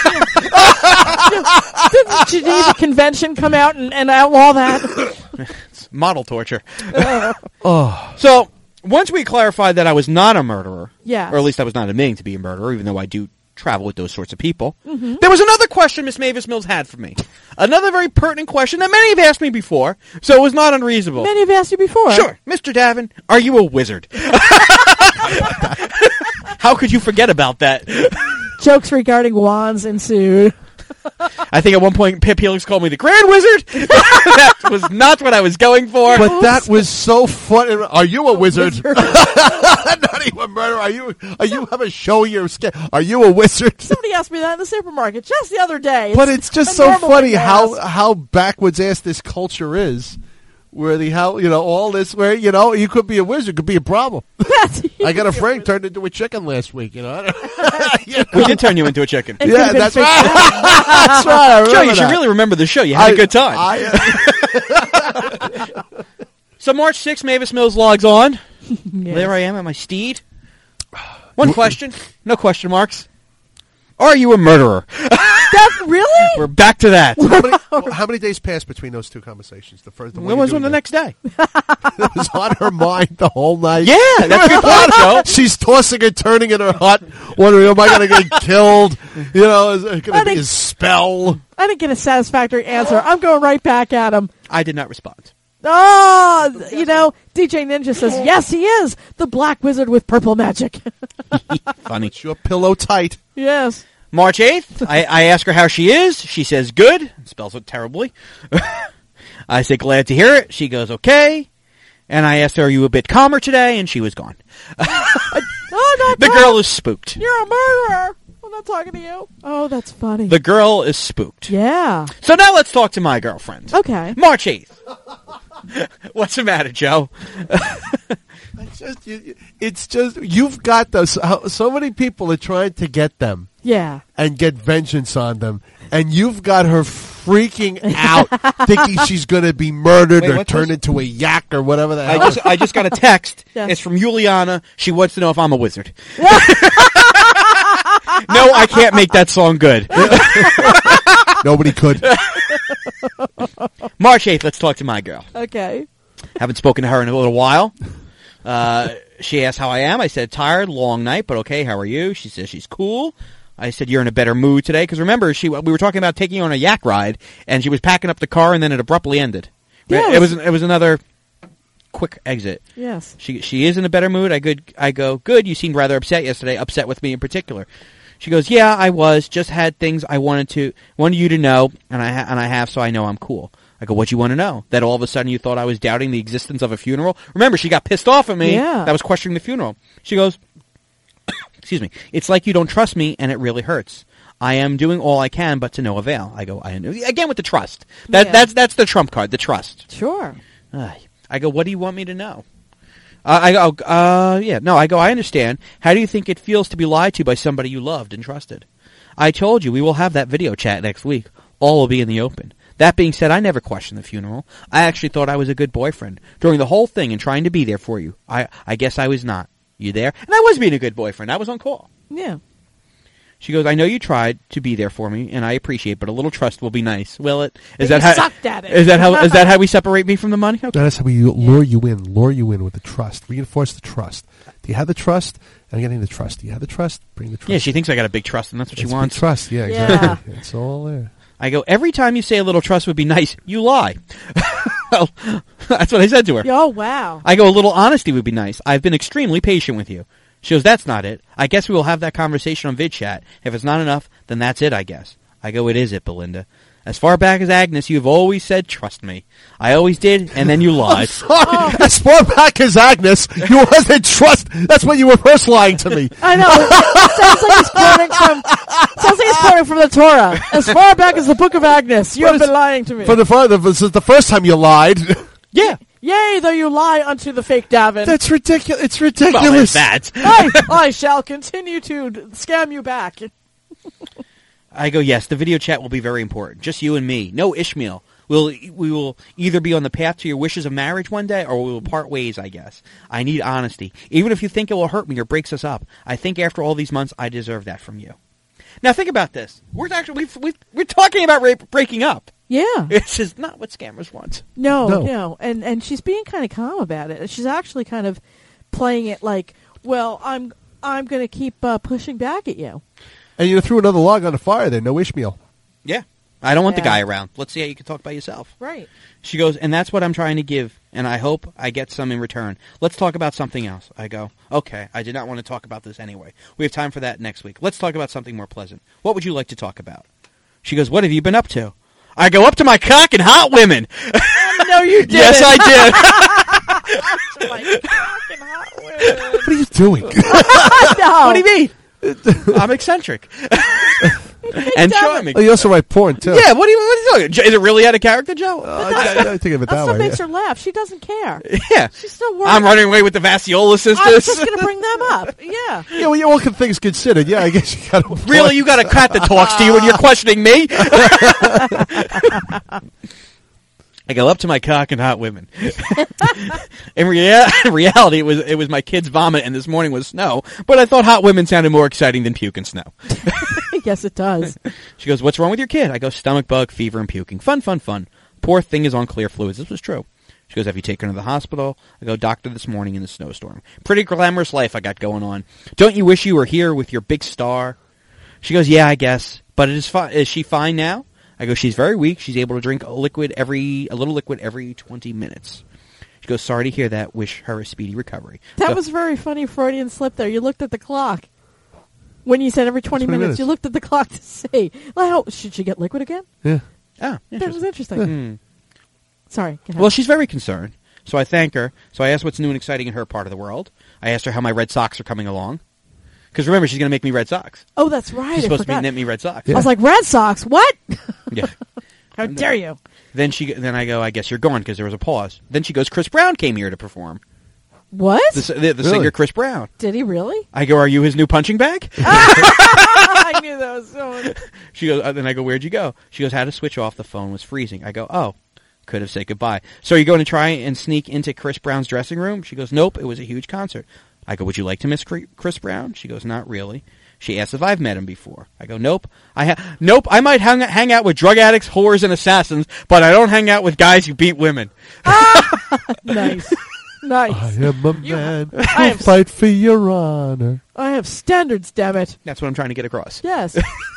Speaker 2: Didn't Geneva Convention come out and, and outlaw that?
Speaker 1: It's model torture.
Speaker 10: Oh,
Speaker 1: So, once we clarified that I was not a murderer,
Speaker 2: Yes.
Speaker 1: or at least I was not admitting to be a murderer, even though I do travel with those sorts of people,
Speaker 2: Mm-hmm.
Speaker 1: there was another question Miss Mavis Mills had for me. Another very pertinent question that many have asked me before, so it was not unreasonable.
Speaker 2: Many have asked you before.
Speaker 1: Sure. Mister Davin, are you a wizard? How could you forget about that?
Speaker 2: Jokes regarding wands ensued.
Speaker 1: I think at one point Pip Helix called me the Grand Wizard. That was not what I was going for.
Speaker 10: but that was so funny. Are you a wizard? Not even a murderer. Are you? Are you have a show your skin? Are you a wizard?
Speaker 2: Somebody asked me that in the supermarket just the other day.
Speaker 10: But it's just
Speaker 2: a
Speaker 10: so
Speaker 2: normal
Speaker 10: funny
Speaker 2: thing to
Speaker 10: how
Speaker 2: ask.
Speaker 10: how backwards ass this culture is. Where the how you know all this where you know you could be a wizard, could be a problem. I got a friend turned into a chicken last week. You know, You know?
Speaker 1: we did turn you into a chicken.
Speaker 2: It
Speaker 10: yeah,
Speaker 2: could've been
Speaker 10: that's
Speaker 2: fixed.
Speaker 10: right. That's right. I
Speaker 1: Joe,
Speaker 10: remember
Speaker 1: you should
Speaker 10: that.
Speaker 1: really remember the show. You had
Speaker 10: I-
Speaker 1: a good time.
Speaker 10: I,
Speaker 1: So March sixth, Mavis Mills logs on.
Speaker 2: Yes.
Speaker 1: There I am at my steed. One question. No question marks. Are you a murderer?
Speaker 2: That really?
Speaker 1: We're back to that.
Speaker 10: how, many, well, how many days passed between those two conversations? The first, the
Speaker 1: When was one the next day?
Speaker 10: It was on her mind the whole night.
Speaker 1: Yeah, that's a good point, Joe.
Speaker 10: She's tossing and turning in her hut, wondering, am I going to get killed? You know, is it going
Speaker 2: I
Speaker 10: to be
Speaker 2: think-
Speaker 10: a spell?
Speaker 2: I didn't get a satisfactory answer. I'm going right back at him.
Speaker 1: I did not respond.
Speaker 2: Oh, you know, D J Ninja says, yes, he is the black wizard with purple magic.
Speaker 1: Funny.
Speaker 10: It's your pillow tight.
Speaker 2: Yes.
Speaker 1: March eighth, I, I ask her how she is. She says good. Spells it terribly. I say glad to hear it. She goes okay. And I asked her, are you a bit calmer today? And she was gone.
Speaker 2: Oh, not
Speaker 1: The
Speaker 2: Tom.
Speaker 1: girl is spooked.
Speaker 2: You're a murderer. I'm not talking to you. Oh, that's funny.
Speaker 1: The girl is spooked.
Speaker 2: Yeah.
Speaker 1: So now let's talk to my girlfriend.
Speaker 2: Okay.
Speaker 1: March eighth. What's the matter, Joe?
Speaker 10: It's just, you, it's just you've got those. So, so many people are trying to get them
Speaker 2: Yeah.
Speaker 10: and get vengeance on them, and you've got her freaking out, thinking she's going to be murdered
Speaker 1: Wait,
Speaker 10: or
Speaker 1: what's
Speaker 10: turned
Speaker 1: this?
Speaker 10: into a yak or whatever the
Speaker 1: I
Speaker 10: hell.
Speaker 1: just I just got a text.
Speaker 2: Yes.
Speaker 1: It's from Juliana. She wants to know if I'm a wizard. No, I can't make that song good.
Speaker 10: Nobody could.
Speaker 1: March eighth, let's talk to my girl.
Speaker 2: Okay.
Speaker 1: Haven't spoken to her in a little while. Uh, she asked how I am. I said, tired, long night, but okay, how are you? She says she's cool. I said, you're in a better mood today? Because remember, she we were talking about taking you on a yak ride, and she was packing up the car, and then it abruptly ended.
Speaker 2: Yeah,
Speaker 1: it was it was another quick exit.
Speaker 2: Yes.
Speaker 1: She she is in a better mood. I good I go, good, you seemed rather upset yesterday, upset with me in particular. She goes, yeah, I was, just had things I wanted to wanted you to know, and I ha- and I have, so I know I'm cool. I go, what'd you want to know? That all of a sudden you thought I was doubting the existence of a funeral? Remember, she got pissed off at me
Speaker 2: Yeah.
Speaker 1: that I was questioning the funeral. She goes, excuse me, it's like you don't trust me, and it really hurts. I am doing all I can, but to no avail. I go, I again with the trust. That
Speaker 2: Yeah.
Speaker 1: that's that's the trump card, the trust.
Speaker 2: Sure.
Speaker 1: Uh, I go, what do you want me to know? Uh, I go, uh, yeah, no, I go, I understand. How do you think it feels to be lied to by somebody you loved and trusted? I told you we will have that video chat next week. All will be in the open. That being said, I never questioned the funeral. I actually thought I was a good boyfriend during the whole thing and trying to be there for you. I, I guess I was not. You there? And I was being a good boyfriend. I was on call.
Speaker 2: Yeah.
Speaker 1: She goes, I know you tried to be there for me, and I appreciate, but a little trust will be nice. Will it? Is
Speaker 2: But
Speaker 1: that
Speaker 2: you
Speaker 1: how?
Speaker 2: sucked at it.
Speaker 1: Is that how? Is that how we separate me from the money? Okay.
Speaker 10: That's how we lure you in, lure you in with the trust. Reinforce the trust. Do you have the trust? I'm getting the trust. Do you have the trust? Bring the trust.
Speaker 1: Yeah, she thinks I got a big trust, and that's what
Speaker 10: It's
Speaker 1: she wants.
Speaker 10: big trust, yeah,
Speaker 2: Yeah.
Speaker 10: exactly. It's all there.
Speaker 1: I go, every time you say a little trust would be nice, you lie. Well, that's what I said to her.
Speaker 2: Oh, wow.
Speaker 1: I go, a little honesty would be nice. I've been extremely patient with you. She goes, that's not it. I guess we will have that conversation on VidChat. If it's not enough, then that's it, I guess. I go, it is it, Belinda. As far back as Agnes, you've always said, trust me. I always did, and then you lied.
Speaker 10: Sorry, as far back as Agnes, you wasn't trust. That's when you were first lying to me.
Speaker 2: I know. It sounds like he's quoting from. Sounds like he's quoting from the Torah. As far back as the Book of Agnes, you
Speaker 10: But
Speaker 2: have
Speaker 10: it's-
Speaker 2: been lying to me.
Speaker 10: For the, for the, this is the first time you lied.
Speaker 1: Yeah.
Speaker 2: Yea, though you lie unto the fake Davin.
Speaker 10: That's ridiculous. It's
Speaker 1: Well,
Speaker 10: ridiculous.
Speaker 1: there's that.
Speaker 2: I, I shall continue to d- scam you back.
Speaker 1: I go, yes, the video chat will be very important. Just you and me. No Ishmael. We'll, we will either be on the path to your wishes of marriage one day, or we will part ways, I guess. I need honesty. Even if you think it will hurt me or breaks us up, I think after all these months, I deserve that from you. Now, think about this. We're actually, we've, we've, we're talking about rape, breaking up.
Speaker 2: Yeah.
Speaker 1: It's just not what scammers want.
Speaker 2: No,
Speaker 10: No.
Speaker 2: no, and and she's being kind of calm about it. She's actually kind of playing it like, well, I'm I'm going to keep uh, pushing back at you.
Speaker 10: And you threw another log on the fire there. No Ishmael.
Speaker 1: Yeah. I don't want the
Speaker 2: Yeah.
Speaker 1: guy around. Let's see how you can talk by yourself.
Speaker 2: Right.
Speaker 1: She goes, and that's what I'm trying to give, and I hope I get some in return. Let's talk about something else. I go, okay, I did not want to talk about this anyway. We have time for that next week. Let's talk about something more pleasant. What would you like to talk about? She goes, what have you been up to? I go, up to my cock and hot women.
Speaker 2: No, you didn't.
Speaker 1: Yes, I did.
Speaker 2: My fucking hot women.
Speaker 10: What are you doing?
Speaker 2: No.
Speaker 1: What do you mean? I'm eccentric. And charming.
Speaker 10: Oh, you also write porn, too.
Speaker 1: Yeah, what are you, what are you talking? Is it really out of character, Joe?
Speaker 10: Uh, I, I think of it
Speaker 2: That's
Speaker 10: that
Speaker 2: what
Speaker 10: way.
Speaker 2: makes
Speaker 10: yeah.
Speaker 2: her laugh. She doesn't care.
Speaker 1: Yeah.
Speaker 2: She's still worried.
Speaker 1: I'm running away with the Vassiola
Speaker 2: I was
Speaker 1: sisters.
Speaker 2: just going to bring them up. Yeah.
Speaker 10: Yeah, well, you all can things considered. Yeah, I guess you got to.
Speaker 1: Really, you got a cat that talks to you and you're questioning me? I go up to my cock and hot women. in, rea- in reality, it was it was my kid's vomit, and this morning was snow. But I thought hot women sounded more exciting than puke and snow.
Speaker 2: Yes, it does.
Speaker 1: She goes, "What's wrong with your kid?" I go, "Stomach bug, fever, and puking. Fun, fun, fun. Poor thing is on clear fluids." This was true. She goes, "Have you taken her to the hospital?" I go, "Doctor this morning in the snowstorm. Pretty glamorous life I got going on. Don't you wish you were here with your big star?" She goes, "Yeah, I guess. But it is fi- is she fine now?" I go, "She's very weak. She's able to drink a liquid every a little liquid every twenty minutes." She goes, "Sorry to hear that. Wish her a speedy recovery."
Speaker 2: That
Speaker 1: So-
Speaker 2: was very funny Freudian slip there. You looked at the clock. When you said every twenty,
Speaker 10: twenty
Speaker 2: minutes,
Speaker 10: minutes.
Speaker 2: you looked at the clock to see. Well, should she get liquid again?
Speaker 10: Yeah.
Speaker 1: Oh,
Speaker 2: That was interesting.
Speaker 1: Hmm.
Speaker 2: Sorry. go ahead.
Speaker 1: Well, she's very concerned. So I thank her. So I asked what's new and exciting in her part of the world. I asked her how my Red Sox are coming along. Because remember, she's going to make me Red Sox.
Speaker 2: Oh, that's right.
Speaker 1: She's
Speaker 2: I
Speaker 1: supposed to
Speaker 2: forgot.
Speaker 1: be knit me Red Sox.
Speaker 2: I was like, Red Sox? What?
Speaker 1: Yeah.
Speaker 2: How dare you?
Speaker 1: Then she, then I go, I guess you're gone because there was a pause. Then she goes, Chris Brown came here to perform.
Speaker 2: What?
Speaker 1: The, the, the
Speaker 10: Really?
Speaker 1: singer Chris Brown.
Speaker 2: Did he really?
Speaker 1: I go, are you his new punching bag?
Speaker 2: I knew that was so.
Speaker 1: She goes, uh, then I go, where'd you go? She goes, had to switch off. The phone was freezing. I go, oh, could have said goodbye. So are you going to try and sneak into Chris Brown's dressing room? She goes, nope, it was a huge concert. I go, would you like to miss Chris Brown? She goes, not really. She asks if I've met him before. I go, nope. I ha- nope. I might hang, hang out with drug addicts, whores, and assassins, but I don't hang out with guys who beat women.
Speaker 2: Nice. Nice.
Speaker 10: I am a man
Speaker 2: I
Speaker 10: who
Speaker 2: have-
Speaker 10: fight for your honor.
Speaker 2: I have standards, damn it.
Speaker 1: That's what I'm trying to get across.
Speaker 2: Yes.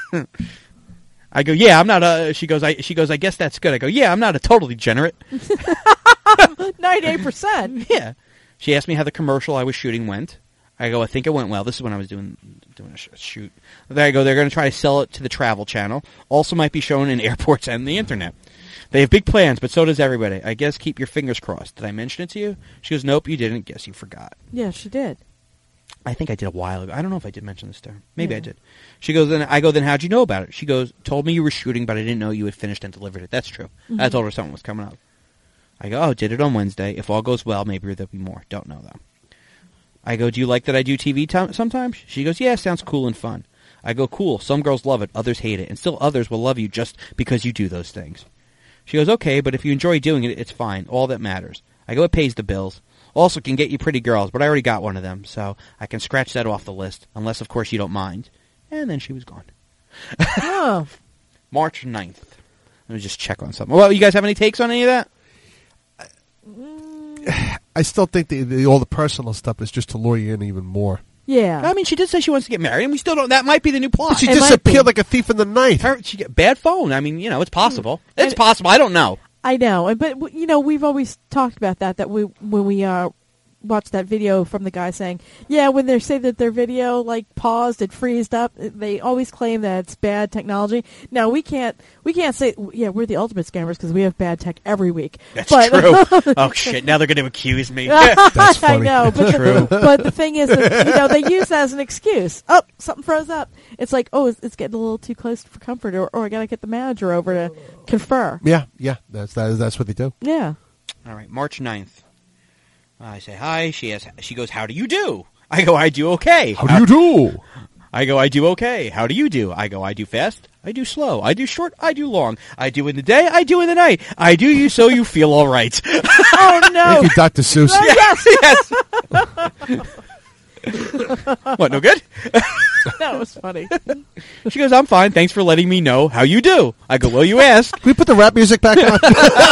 Speaker 1: I go, yeah, I'm not a. She goes, I. She goes, I guess that's good. I go, yeah, I'm not a total degenerate.
Speaker 2: ninety-eight percent.
Speaker 1: Yeah. She asked me how the commercial I was shooting went. I go, I think it went well. This is when I was doing doing a sh- shoot. There I go. They're going to try to sell it to the Travel Channel. Also might be shown in airports and the internet. They have big plans, but so does everybody. I guess keep your fingers crossed. Did I mention it to you? She goes, nope, you didn't. Guess you forgot.
Speaker 2: Yeah, she did.
Speaker 1: I think I did a while ago. I don't know if I did mention this to her. Maybe
Speaker 2: Yeah.
Speaker 1: I did. She goes, then I go, then how'd you know about it? She goes, told me you were shooting, but I didn't know you had finished and delivered it. That's true. I
Speaker 2: Mhm.
Speaker 1: told her something was coming up. I go, oh, did it on Wednesday. If all goes well, maybe there'll be more. Don't know, though. I go, do you like that I do T V t- sometimes? She goes, yeah, sounds cool and fun. I go, cool. Some girls love it. Others hate it. And still others will love you just because you do those things. She goes, okay, but if you enjoy doing it, it's fine. All that matters. I go, it pays the bills. Also can get you pretty girls, but I already got one of them, so I can scratch that off the list. Unless, of course, you don't mind. And then she was gone.
Speaker 2: Oh.
Speaker 1: March ninth. Let me just check on something. Well, you guys have any takes on any of that?
Speaker 10: I still think the, the, all the personal stuff is just to lure you in even more.
Speaker 2: Yeah.
Speaker 1: I mean, she did say she wants to get married, and we still don't. That might be the new plot.
Speaker 10: But she disappeared like a thief in the night.
Speaker 1: Her, she get bad phone. I mean, you know, it's possible. It's possible. I don't know.
Speaker 2: I know, and but w- you know, we've always talked about that. That we when we uh, watched that video from the guy saying, "Yeah, when they say that their video like paused, it freezed up." They always claim that it's bad technology. Now we can't we can't say, "Yeah, we're the ultimate scammers" because we have bad tech every week.
Speaker 1: That's
Speaker 2: but,
Speaker 1: true. Oh shit! Now they're going to accuse me.
Speaker 2: That's funny. I know, but
Speaker 1: True.
Speaker 2: the, but the thing is, that, you know, they use that as an excuse. Oh, something froze up. It's like, oh, it's, it's getting a little too close for comfort, or, or I got to get the manager over to confer.
Speaker 10: Yeah, yeah, that's that, that's what they do.
Speaker 2: Yeah.
Speaker 1: All right, March ninth. I say hi. She asks, she goes, how do you do? I go, I do okay.
Speaker 10: How do you do?
Speaker 1: I go, I do okay. How do you do? I go, I do fast. I do slow. I do short. I do long. I do in the day. I do in the night. I do you so you feel all right.
Speaker 2: Oh, no.
Speaker 10: Thank you, Doctor Seuss.
Speaker 1: Yes, yes. What, no good?
Speaker 2: That was funny.
Speaker 1: She goes, I'm fine. Thanks for letting me know how you do. I go, well, you ask.
Speaker 10: Can we put the rap music back on?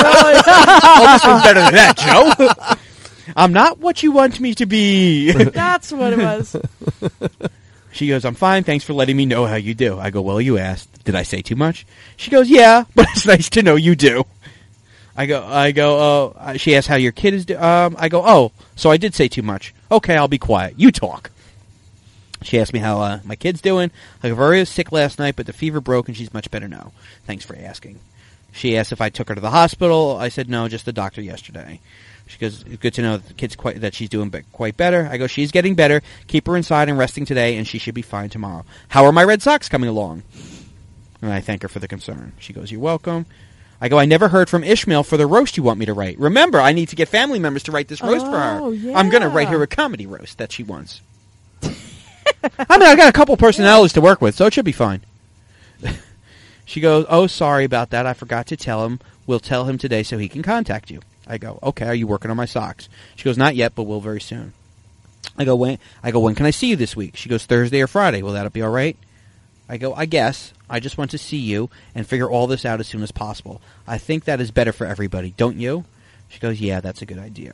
Speaker 1: Oh, this one's better than that, Joe. I'm not what you want me to be.
Speaker 2: That's what it was.
Speaker 1: She goes, I'm fine. Thanks for letting me know how you do. I go, well, you asked. Did I say too much? She goes, yeah, but it's nice to know you do. I go, I go, oh, uh, she asks how your kid is do- um, I go, oh, so I did say too much. Okay, I'll be quiet. You talk. She asked me how uh, my kid's doing. I go, Varia was sick last night, but the fever broke and she's much better now. Thanks for asking. She asked if I took her to the hospital. I said, no, just the doctor yesterday. She goes, good to know that the kid's quite, that she's doing be- quite better. I go, she's getting better. Keep her inside and resting today, and she should be fine tomorrow. How are my Red Sox coming along? And I thank her for the concern. She goes, you're welcome. I go, I never heard from Ishmael for the roast you want me to write. Remember, I need to get family members to write this roast for her.
Speaker 2: Oh, yeah.
Speaker 1: I'm going to write her a comedy roast that she wants. I mean, I got a couple personalities to work with, so it should be fine. She goes, oh, sorry about that. I forgot to tell him. We'll tell him today so he can contact you. I go, okay, are you working on my socks? She goes, not yet, but will very soon. I go, when? I go, when can I see you this week? She goes, Thursday or Friday. Will that be all right? I go, I guess. I just want to see you and figure all this out as soon as possible. I think that is better for everybody, don't you? She goes, yeah, that's a good idea.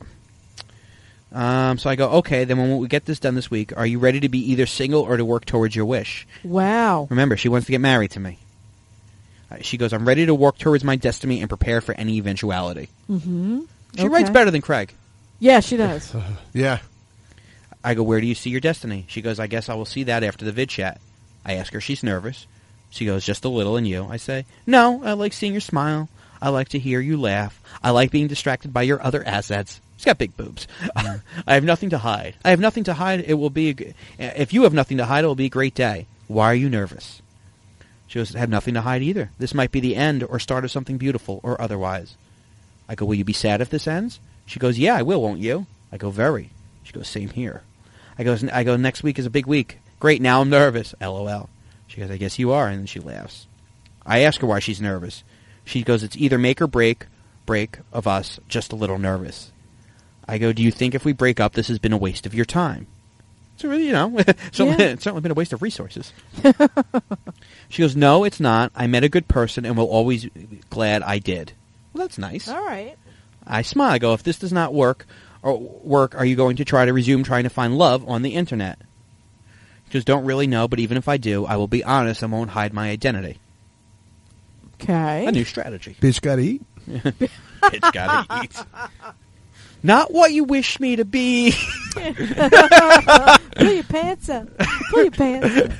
Speaker 1: Um, so I go, okay, then when we get this done this week, are you ready to be either single or to work towards your wish?
Speaker 2: Wow.
Speaker 1: Remember, she wants to get married to me. Uh, She goes, I'm ready to work towards my destiny and prepare for any eventuality.
Speaker 2: Mm-hmm.
Speaker 1: She
Speaker 2: Okay.
Speaker 1: writes better than Craig.
Speaker 2: Yeah, she does.
Speaker 10: Yeah.
Speaker 1: I go, where do you see your destiny? She goes, I guess I will see that after the vid chat. I ask her, she's nervous. She goes, just a little, and you? I say, no, I like seeing your smile. I like to hear you laugh. I like being distracted by your other assets. She's got big boobs. I have nothing to hide. I have nothing to hide. It will be, a, g- if you have nothing to hide, it will be a great day. Why are you nervous? She goes, I have nothing to hide either. This might be the end or start of something beautiful or otherwise. I go, will you be sad if this ends? She goes, yeah, I will, won't you? I go, very. She goes, same here. I goes, I go, next week is a big week. Great, now I'm nervous. LOL. She goes, I guess you are, and then she laughs. I ask her why she's nervous. She goes, it's either make or break, break of us, just a little nervous. I go, do you think if we break up, this has been a waste of your time? So really, you know, certainly,
Speaker 2: Yeah.
Speaker 1: it's certainly been a waste of resources. She goes, no, it's not. I met a good person and will always be glad I did. Well, that's nice.
Speaker 2: All right.
Speaker 1: I smile. I go, if this does not work, or work are you going to try to resume trying to find love on the internet? Just don't really know, but even if I do, I will be honest and won't hide my identity.
Speaker 2: Okay.
Speaker 1: A new strategy.
Speaker 10: Bitch gotta eat.
Speaker 1: Bitch gotta eat. Not what you wish me to be.
Speaker 2: Pull your pants up. Pull your pants up.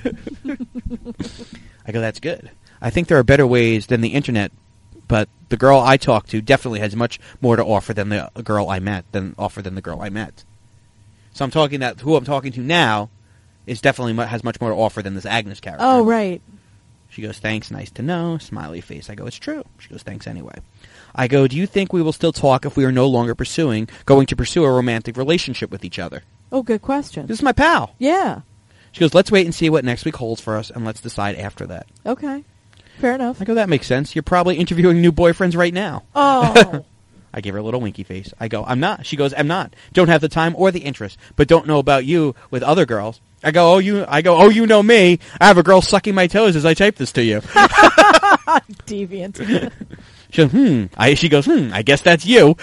Speaker 1: I go, that's good. I think there are better ways than the internet, but the girl I talk to definitely has much more to offer than the girl I met, than offer than the girl I met. So I'm talking that who I'm talking to now is definitely mu- has much more to offer than this Agnes character.
Speaker 2: Oh, right.
Speaker 1: She goes, thanks, nice to know, smiley face. I go, it's true. She goes, thanks anyway. I go, do you think we will still talk if we are no longer pursuing, going to pursue a romantic relationship with each other?
Speaker 2: Oh, good question.
Speaker 1: This is my pal.
Speaker 2: Yeah.
Speaker 1: She goes, let's wait and see what next week holds for us, and let's decide after that.
Speaker 2: Okay. Fair enough.
Speaker 1: I go, that makes sense. You're probably interviewing new boyfriends right now.
Speaker 2: Oh.
Speaker 1: I give her a little winky face. I go, I'm not. She goes, I'm not. Don't have the time or the interest, but don't know about you with other girls. I go, oh, you, I go, oh, you know me. I have a girl sucking my toes as I type this to you.
Speaker 2: Deviant.
Speaker 1: She goes, hmm. I, she goes, hmm, I guess that's you.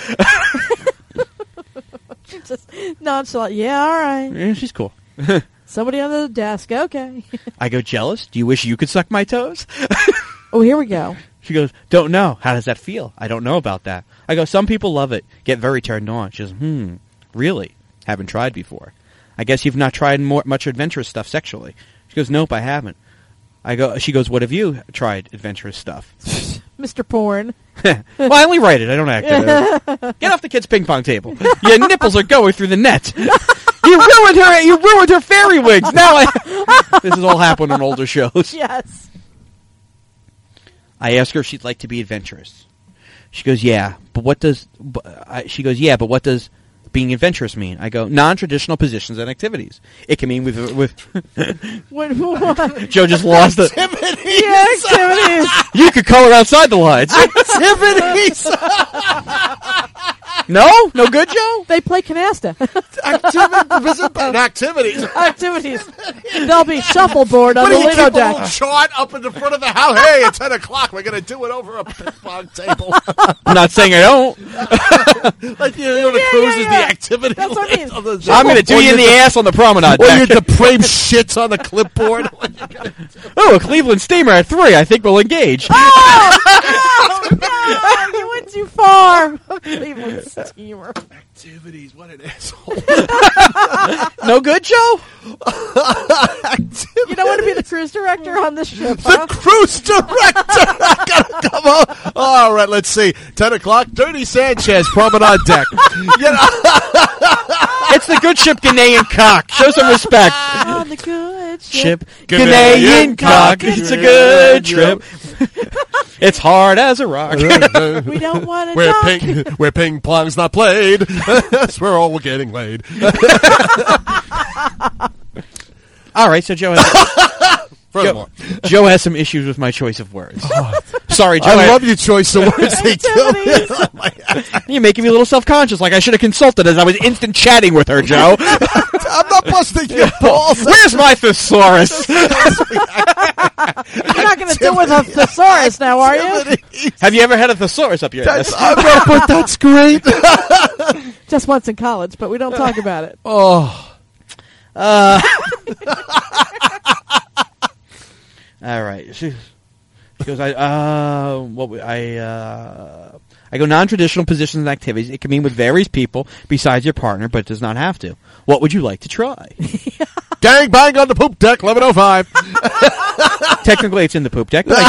Speaker 2: Just nonchalant. Yeah, all right.
Speaker 1: Yeah, she's cool.
Speaker 2: Somebody under the desk. Okay.
Speaker 1: I go, jealous? Do you wish you could suck my toes?
Speaker 2: Oh, here we go.
Speaker 1: She goes, don't know. How does that feel? I don't know about that. I go, some people love it. Get very turned on. She goes, hmm, really? Haven't tried before. I guess you've not tried more, much adventurous stuff sexually. She goes, nope, I haven't. I go. She goes, what have you tried adventurous stuff?
Speaker 2: Mister Porn.
Speaker 1: Well, I only write it. I don't act it. Get off the kid's ping pong table. Your nipples are going through the net. You ruined her. You ruined her fairy wigs. Now I. This has all happened on older shows.
Speaker 2: Yes.
Speaker 1: I ask her if she'd like to be adventurous. She goes, yeah, but what does? But, I, she goes, yeah, but what does being adventurous mean? I go, non-traditional positions and activities. It can mean with with.
Speaker 2: What, what?
Speaker 1: Joe just lost it.
Speaker 10: Activities.
Speaker 2: Yeah, activities.
Speaker 1: You could color outside the lines.
Speaker 10: Activities.
Speaker 1: No, no good, Joe.
Speaker 2: They play canasta.
Speaker 10: Activities. Activities.
Speaker 2: Activities. There'll be shuffleboard on
Speaker 10: What
Speaker 2: the
Speaker 10: do you
Speaker 2: Lido
Speaker 10: keep a
Speaker 2: deck.
Speaker 10: little chart up in the front of the house? Hey, at ten o'clock, we're going to do it over a ping pong table.
Speaker 1: I'm not saying I don't.
Speaker 10: Like you know, the
Speaker 2: Yeah,
Speaker 10: cruise
Speaker 2: yeah,
Speaker 10: is
Speaker 2: yeah.
Speaker 10: the activity.
Speaker 2: That's what I mean.
Speaker 10: of the-
Speaker 1: I'm going to do
Speaker 10: Or
Speaker 1: you in the
Speaker 10: de-
Speaker 1: ass on the promenade
Speaker 10: Or your
Speaker 1: deck.
Speaker 10: depraved shits on the clipboard.
Speaker 1: Oh, a Cleveland steamer at three. I think we'll engage.
Speaker 2: Oh, no, no, you went too far. Cleveland steamer.
Speaker 10: Activities, what an asshole.
Speaker 1: No good, Joe?
Speaker 2: You don't want to be the cruise director on this ship,
Speaker 10: The
Speaker 2: huh?
Speaker 10: cruise director. I gotta come on. All right, let's see. Ten o'clock. Dirty Sanchez, promenade deck. You know,
Speaker 1: It's the good ship Ghanaian cock. Show some respect.
Speaker 2: On the good ship.
Speaker 1: Ship Ghanaian cock. It's a good trip. It's hard as a rock.
Speaker 2: We don't want to
Speaker 10: where
Speaker 2: talk.
Speaker 10: ping, where ping pong's not played. That's where all we're getting laid.
Speaker 1: All right, so Joe has,
Speaker 10: Furthermore,
Speaker 1: Joe, Joe has some issues with my choice of words. Sorry, Joe.
Speaker 10: I love your choice of words. They kill me.
Speaker 1: You're making me a little self-conscious, like I should have consulted as I was instant chatting with her, Joe.
Speaker 10: I'm not busting your balls.
Speaker 1: Where's my thesaurus?
Speaker 2: You're not going to deal with a thesaurus now, are you?
Speaker 1: Have you ever had a thesaurus up your
Speaker 10: That's,
Speaker 1: ass?
Speaker 10: I know, but that's great.
Speaker 2: Just once in college, but we don't talk about it.
Speaker 10: Oh.
Speaker 1: Uh, all right. She, she goes, I, uh, what, we- I, uh, I go non-traditional positions and activities. It can mean with various people besides your partner, but it does not have to. What would you like to try?
Speaker 10: Gang bang on the poop deck, eleven oh five.
Speaker 1: Technically, it's in the poop deck. But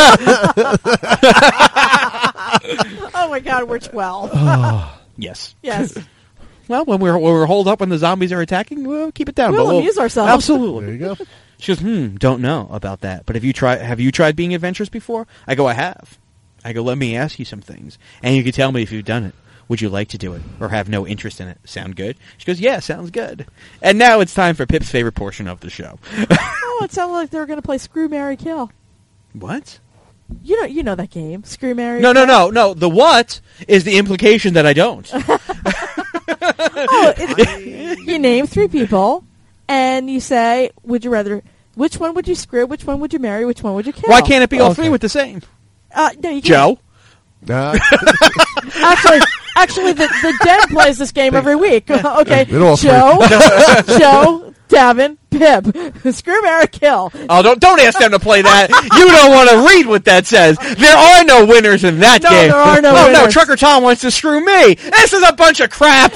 Speaker 1: I
Speaker 2: Oh, my God, we're twelve.
Speaker 1: can... Yes.
Speaker 2: Yes.
Speaker 1: Well, when we're when we're holed up when the zombies are attacking, we'll keep it down.
Speaker 2: We'll
Speaker 1: but
Speaker 2: amuse ourselves.
Speaker 1: Absolutely.
Speaker 10: There you go.
Speaker 1: She goes, hmm, don't know about that. But have you tried have you tried being adventurous before? I go, I have. I go, let me ask you some things. And you can tell me if you've done it. Would you like to do it or have no interest in it? Sound good? She goes, yeah, sounds good. And now it's time for Pip's favorite portion of the show.
Speaker 2: Oh, it sounded like they were going to play Screw, Marry, Kill.
Speaker 1: What?
Speaker 2: You know, you know that game, Screw, Marry,
Speaker 1: No, no,
Speaker 2: Kill.
Speaker 1: no, no. The what is the implication that I don't.
Speaker 2: Oh, it's, you name three people, and you say, would you rather, which one would you screw, which one would you marry, which one would you kill?
Speaker 1: Why can't it be all
Speaker 10: Okay.
Speaker 1: three with the same?
Speaker 2: Uh, no, you can't.
Speaker 1: Joe?
Speaker 10: Nah.
Speaker 2: Actually, Actually, the, the Den plays this game every week. Okay,
Speaker 10: It all
Speaker 2: Joe, Joe, Davin, Pip, Screw, Marry, Kill.
Speaker 1: Oh, don't don't ask them to play that. You don't want to read what that says. There are no winners in that
Speaker 2: No,
Speaker 1: game.
Speaker 2: there are no
Speaker 1: oh,
Speaker 2: winners.
Speaker 1: no, Trucker Tom wants to screw me. This is a bunch of crap.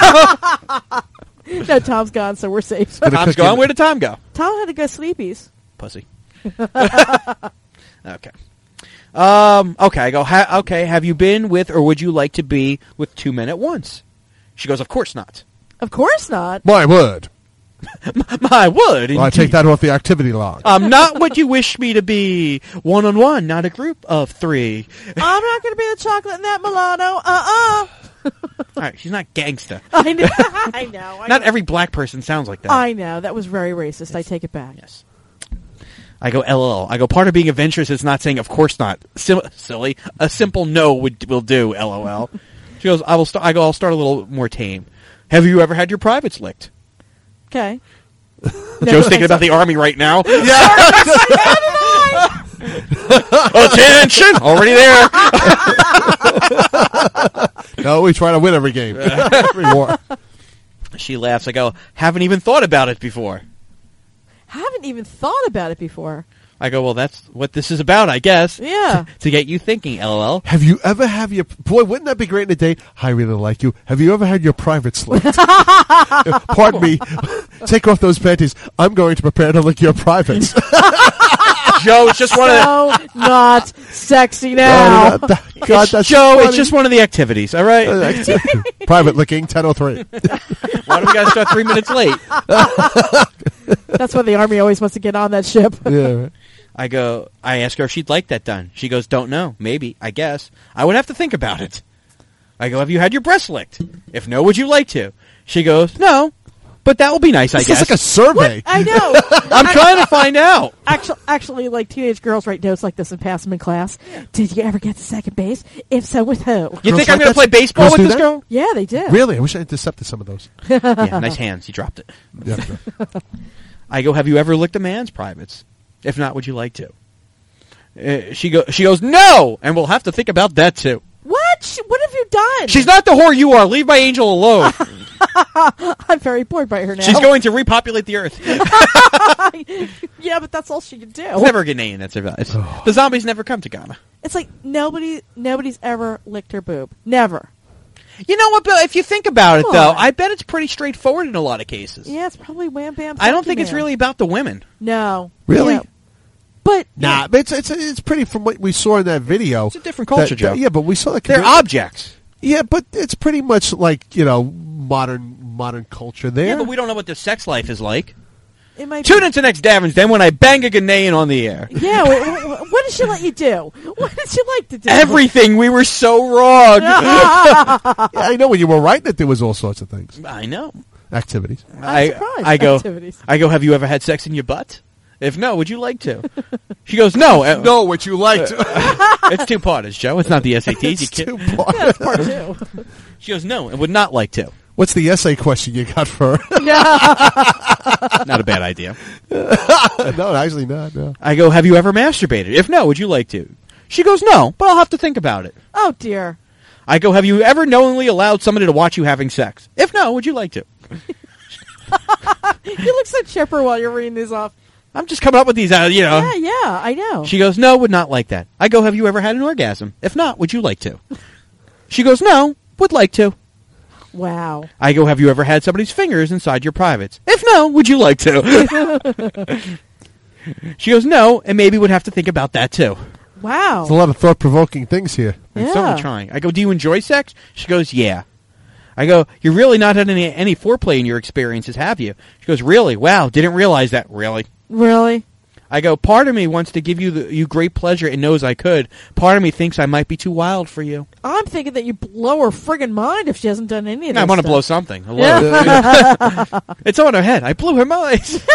Speaker 2: No, Tom's gone, so we're safe.
Speaker 1: Tom's gone. Where did Tom go?
Speaker 2: Tom had to go sleepies.
Speaker 1: Pussy. Okay. Um, okay, I go, ha- okay, have you been with or would you like to be with two men at once? She goes, of course not.
Speaker 2: Of course not.
Speaker 10: My word.
Speaker 1: My word.
Speaker 10: Well, I take that off the activity log.
Speaker 1: I'm not what you wish me to be. One-on-one, not a group of three.
Speaker 2: I'm not going to be the chocolate in that Milano. Uh-uh.
Speaker 1: All right, she's not gangsta.
Speaker 2: I know. I know. I
Speaker 1: Not
Speaker 2: know.
Speaker 1: every black person sounds like that.
Speaker 2: I know. That was very racist. I take it back.
Speaker 1: Yes. I go, L O L. I go, part of being adventurous is not saying, of course not. Sim- silly. A simple no would will do, L O L. She goes, I will start. I go, I'll start a little more tame. Have you ever had your privates licked?
Speaker 2: Okay.
Speaker 1: Joe's thinking about the Army right now.
Speaker 10: Yeah.
Speaker 1: Attention! Already there.
Speaker 10: No, we try to win every game. Every war.
Speaker 1: She laughs. I go, haven't even thought about it before.
Speaker 2: Haven't even thought about it before.
Speaker 1: I go, well, that's what this is about, I guess.
Speaker 2: Yeah.
Speaker 1: To, to get you thinking, L O L.
Speaker 10: Have you ever have your boy? Wouldn't that be great in a date? I really like you. Have you ever had your privates licked? Pardon me. Take off those panties. I'm going to prepare to lick your privates.
Speaker 1: Joe, it's just one of the...
Speaker 2: So not sexy now.
Speaker 10: Oh, that- God, that's
Speaker 1: Joe,
Speaker 10: funny.
Speaker 1: it's just one of the activities, all right?
Speaker 10: Private licking, ten oh three.
Speaker 1: Why do we got to start three minutes late?
Speaker 2: That's why the Army always wants to get on that ship.
Speaker 10: Yeah.
Speaker 1: I go, I ask her if she'd like that done. She goes, don't know. Maybe, I guess. I would have to think about it. I go, have you had your breast licked? If no, would you like to? She goes, no. But that will be nice,
Speaker 10: This
Speaker 1: I guess.
Speaker 10: is like a survey.
Speaker 2: I know.
Speaker 1: I'm trying to find out.
Speaker 2: Actually, actually, like teenage girls write notes like this and pass them in class. Did you ever get to second base? If so, with who?
Speaker 1: You
Speaker 10: Girls
Speaker 1: think
Speaker 10: like
Speaker 1: I'm going to
Speaker 10: that?
Speaker 1: play baseball
Speaker 10: Girls
Speaker 1: with
Speaker 10: do
Speaker 1: this
Speaker 10: that?
Speaker 1: girl?
Speaker 2: Yeah, they did.
Speaker 10: Really? I wish I intercepted some of those.
Speaker 1: Yeah, nice hands. You dropped it.
Speaker 10: Yeah.
Speaker 1: I go, have you ever licked a man's privates? If not, would you like to? Uh, she go, she goes, no! And we'll have to think about that, too.
Speaker 2: What? Sh- What have you done?
Speaker 1: She's not the whore you are. Leave my angel alone.
Speaker 2: I'm very bored by her now.
Speaker 1: She's going to repopulate the earth.
Speaker 2: Yeah, but that's all she can do.
Speaker 1: It's never a Ghanaian that survives. The zombies never come to Ghana.
Speaker 2: It's like nobody, nobody's ever licked her boob. Never.
Speaker 1: You know what, Bill? If you think about it,
Speaker 2: Come
Speaker 1: though,
Speaker 2: on.
Speaker 1: I bet it's pretty straightforward in a lot of cases.
Speaker 2: Yeah, it's probably wham bam.
Speaker 1: I don't
Speaker 2: Funky
Speaker 1: think it's
Speaker 2: Man.
Speaker 1: really about the women.
Speaker 2: No.
Speaker 10: Really?
Speaker 2: Yeah. But
Speaker 10: Nah, but it's, it's it's pretty from what we saw in that video.
Speaker 1: It's a different culture,
Speaker 10: that-
Speaker 1: Joe.
Speaker 10: that- yeah, but we saw the
Speaker 1: They're
Speaker 10: commu-
Speaker 1: objects.
Speaker 10: Yeah, but it's pretty much like, you know, modern modern culture there.
Speaker 1: Yeah, but we don't know what their sex life is like.
Speaker 2: it might
Speaker 1: Tune
Speaker 2: be.
Speaker 1: into next Davin's Den when I bang a Ghanaian on the air.
Speaker 2: Yeah. What, what, what did she let you do? What did she like to do?
Speaker 1: Everything. We were so wrong.
Speaker 10: Yeah, I know when you were writing it, there was all sorts of things,
Speaker 1: I know.
Speaker 10: activities.
Speaker 1: I,
Speaker 2: surprised.
Speaker 1: I go.
Speaker 2: Activities.
Speaker 1: I go. Have you ever had sex in your butt? If no, would you like to? She goes, no. Uh,
Speaker 10: No, what you liked.
Speaker 1: It's two parters, Joe. It's not the S A Ts. You
Speaker 10: It's
Speaker 1: kid.
Speaker 10: too part.
Speaker 2: That's part two.
Speaker 1: She goes, no, and would not like to.
Speaker 10: What's the essay question you got for her?
Speaker 1: Not a bad idea.
Speaker 10: No, actually not. No.
Speaker 1: I go, have you ever masturbated? If no, would you like to? She goes, no, but I'll have to think about it.
Speaker 2: Oh dear.
Speaker 1: I go, have you ever knowingly allowed somebody to watch you having sex? If no, would you like to?
Speaker 2: You look so chipper while you're reading these off.
Speaker 1: I'm just coming up with these, uh, you know.
Speaker 2: Yeah, yeah, I know.
Speaker 1: She goes, no, would not like that. I go, have you ever had an orgasm? If not, would you like to? She goes, no, would like to.
Speaker 2: Wow.
Speaker 1: I go, have you ever had somebody's fingers inside your privates? If no, would you like to? She goes, no, and maybe would have to think about that too.
Speaker 2: Wow.
Speaker 10: There's a lot of thought provoking things here.
Speaker 1: I'm
Speaker 2: Yeah.
Speaker 1: certainly trying. I go, do you enjoy sex? She goes, yeah. I go, you're really not had any, any foreplay in your experiences, have you? She goes, really? Wow, didn't realize that. Really?
Speaker 2: Really?
Speaker 1: I go, part of me wants to give you the, you great pleasure and knows I could. Part of me thinks I might be too wild for you.
Speaker 2: I'm thinking that you blow her friggin' mind if she hasn't done any of this.
Speaker 1: I want to
Speaker 2: stuff.
Speaker 1: blow something. Hello.
Speaker 2: Yeah.
Speaker 1: It's on her head. I blew her mind.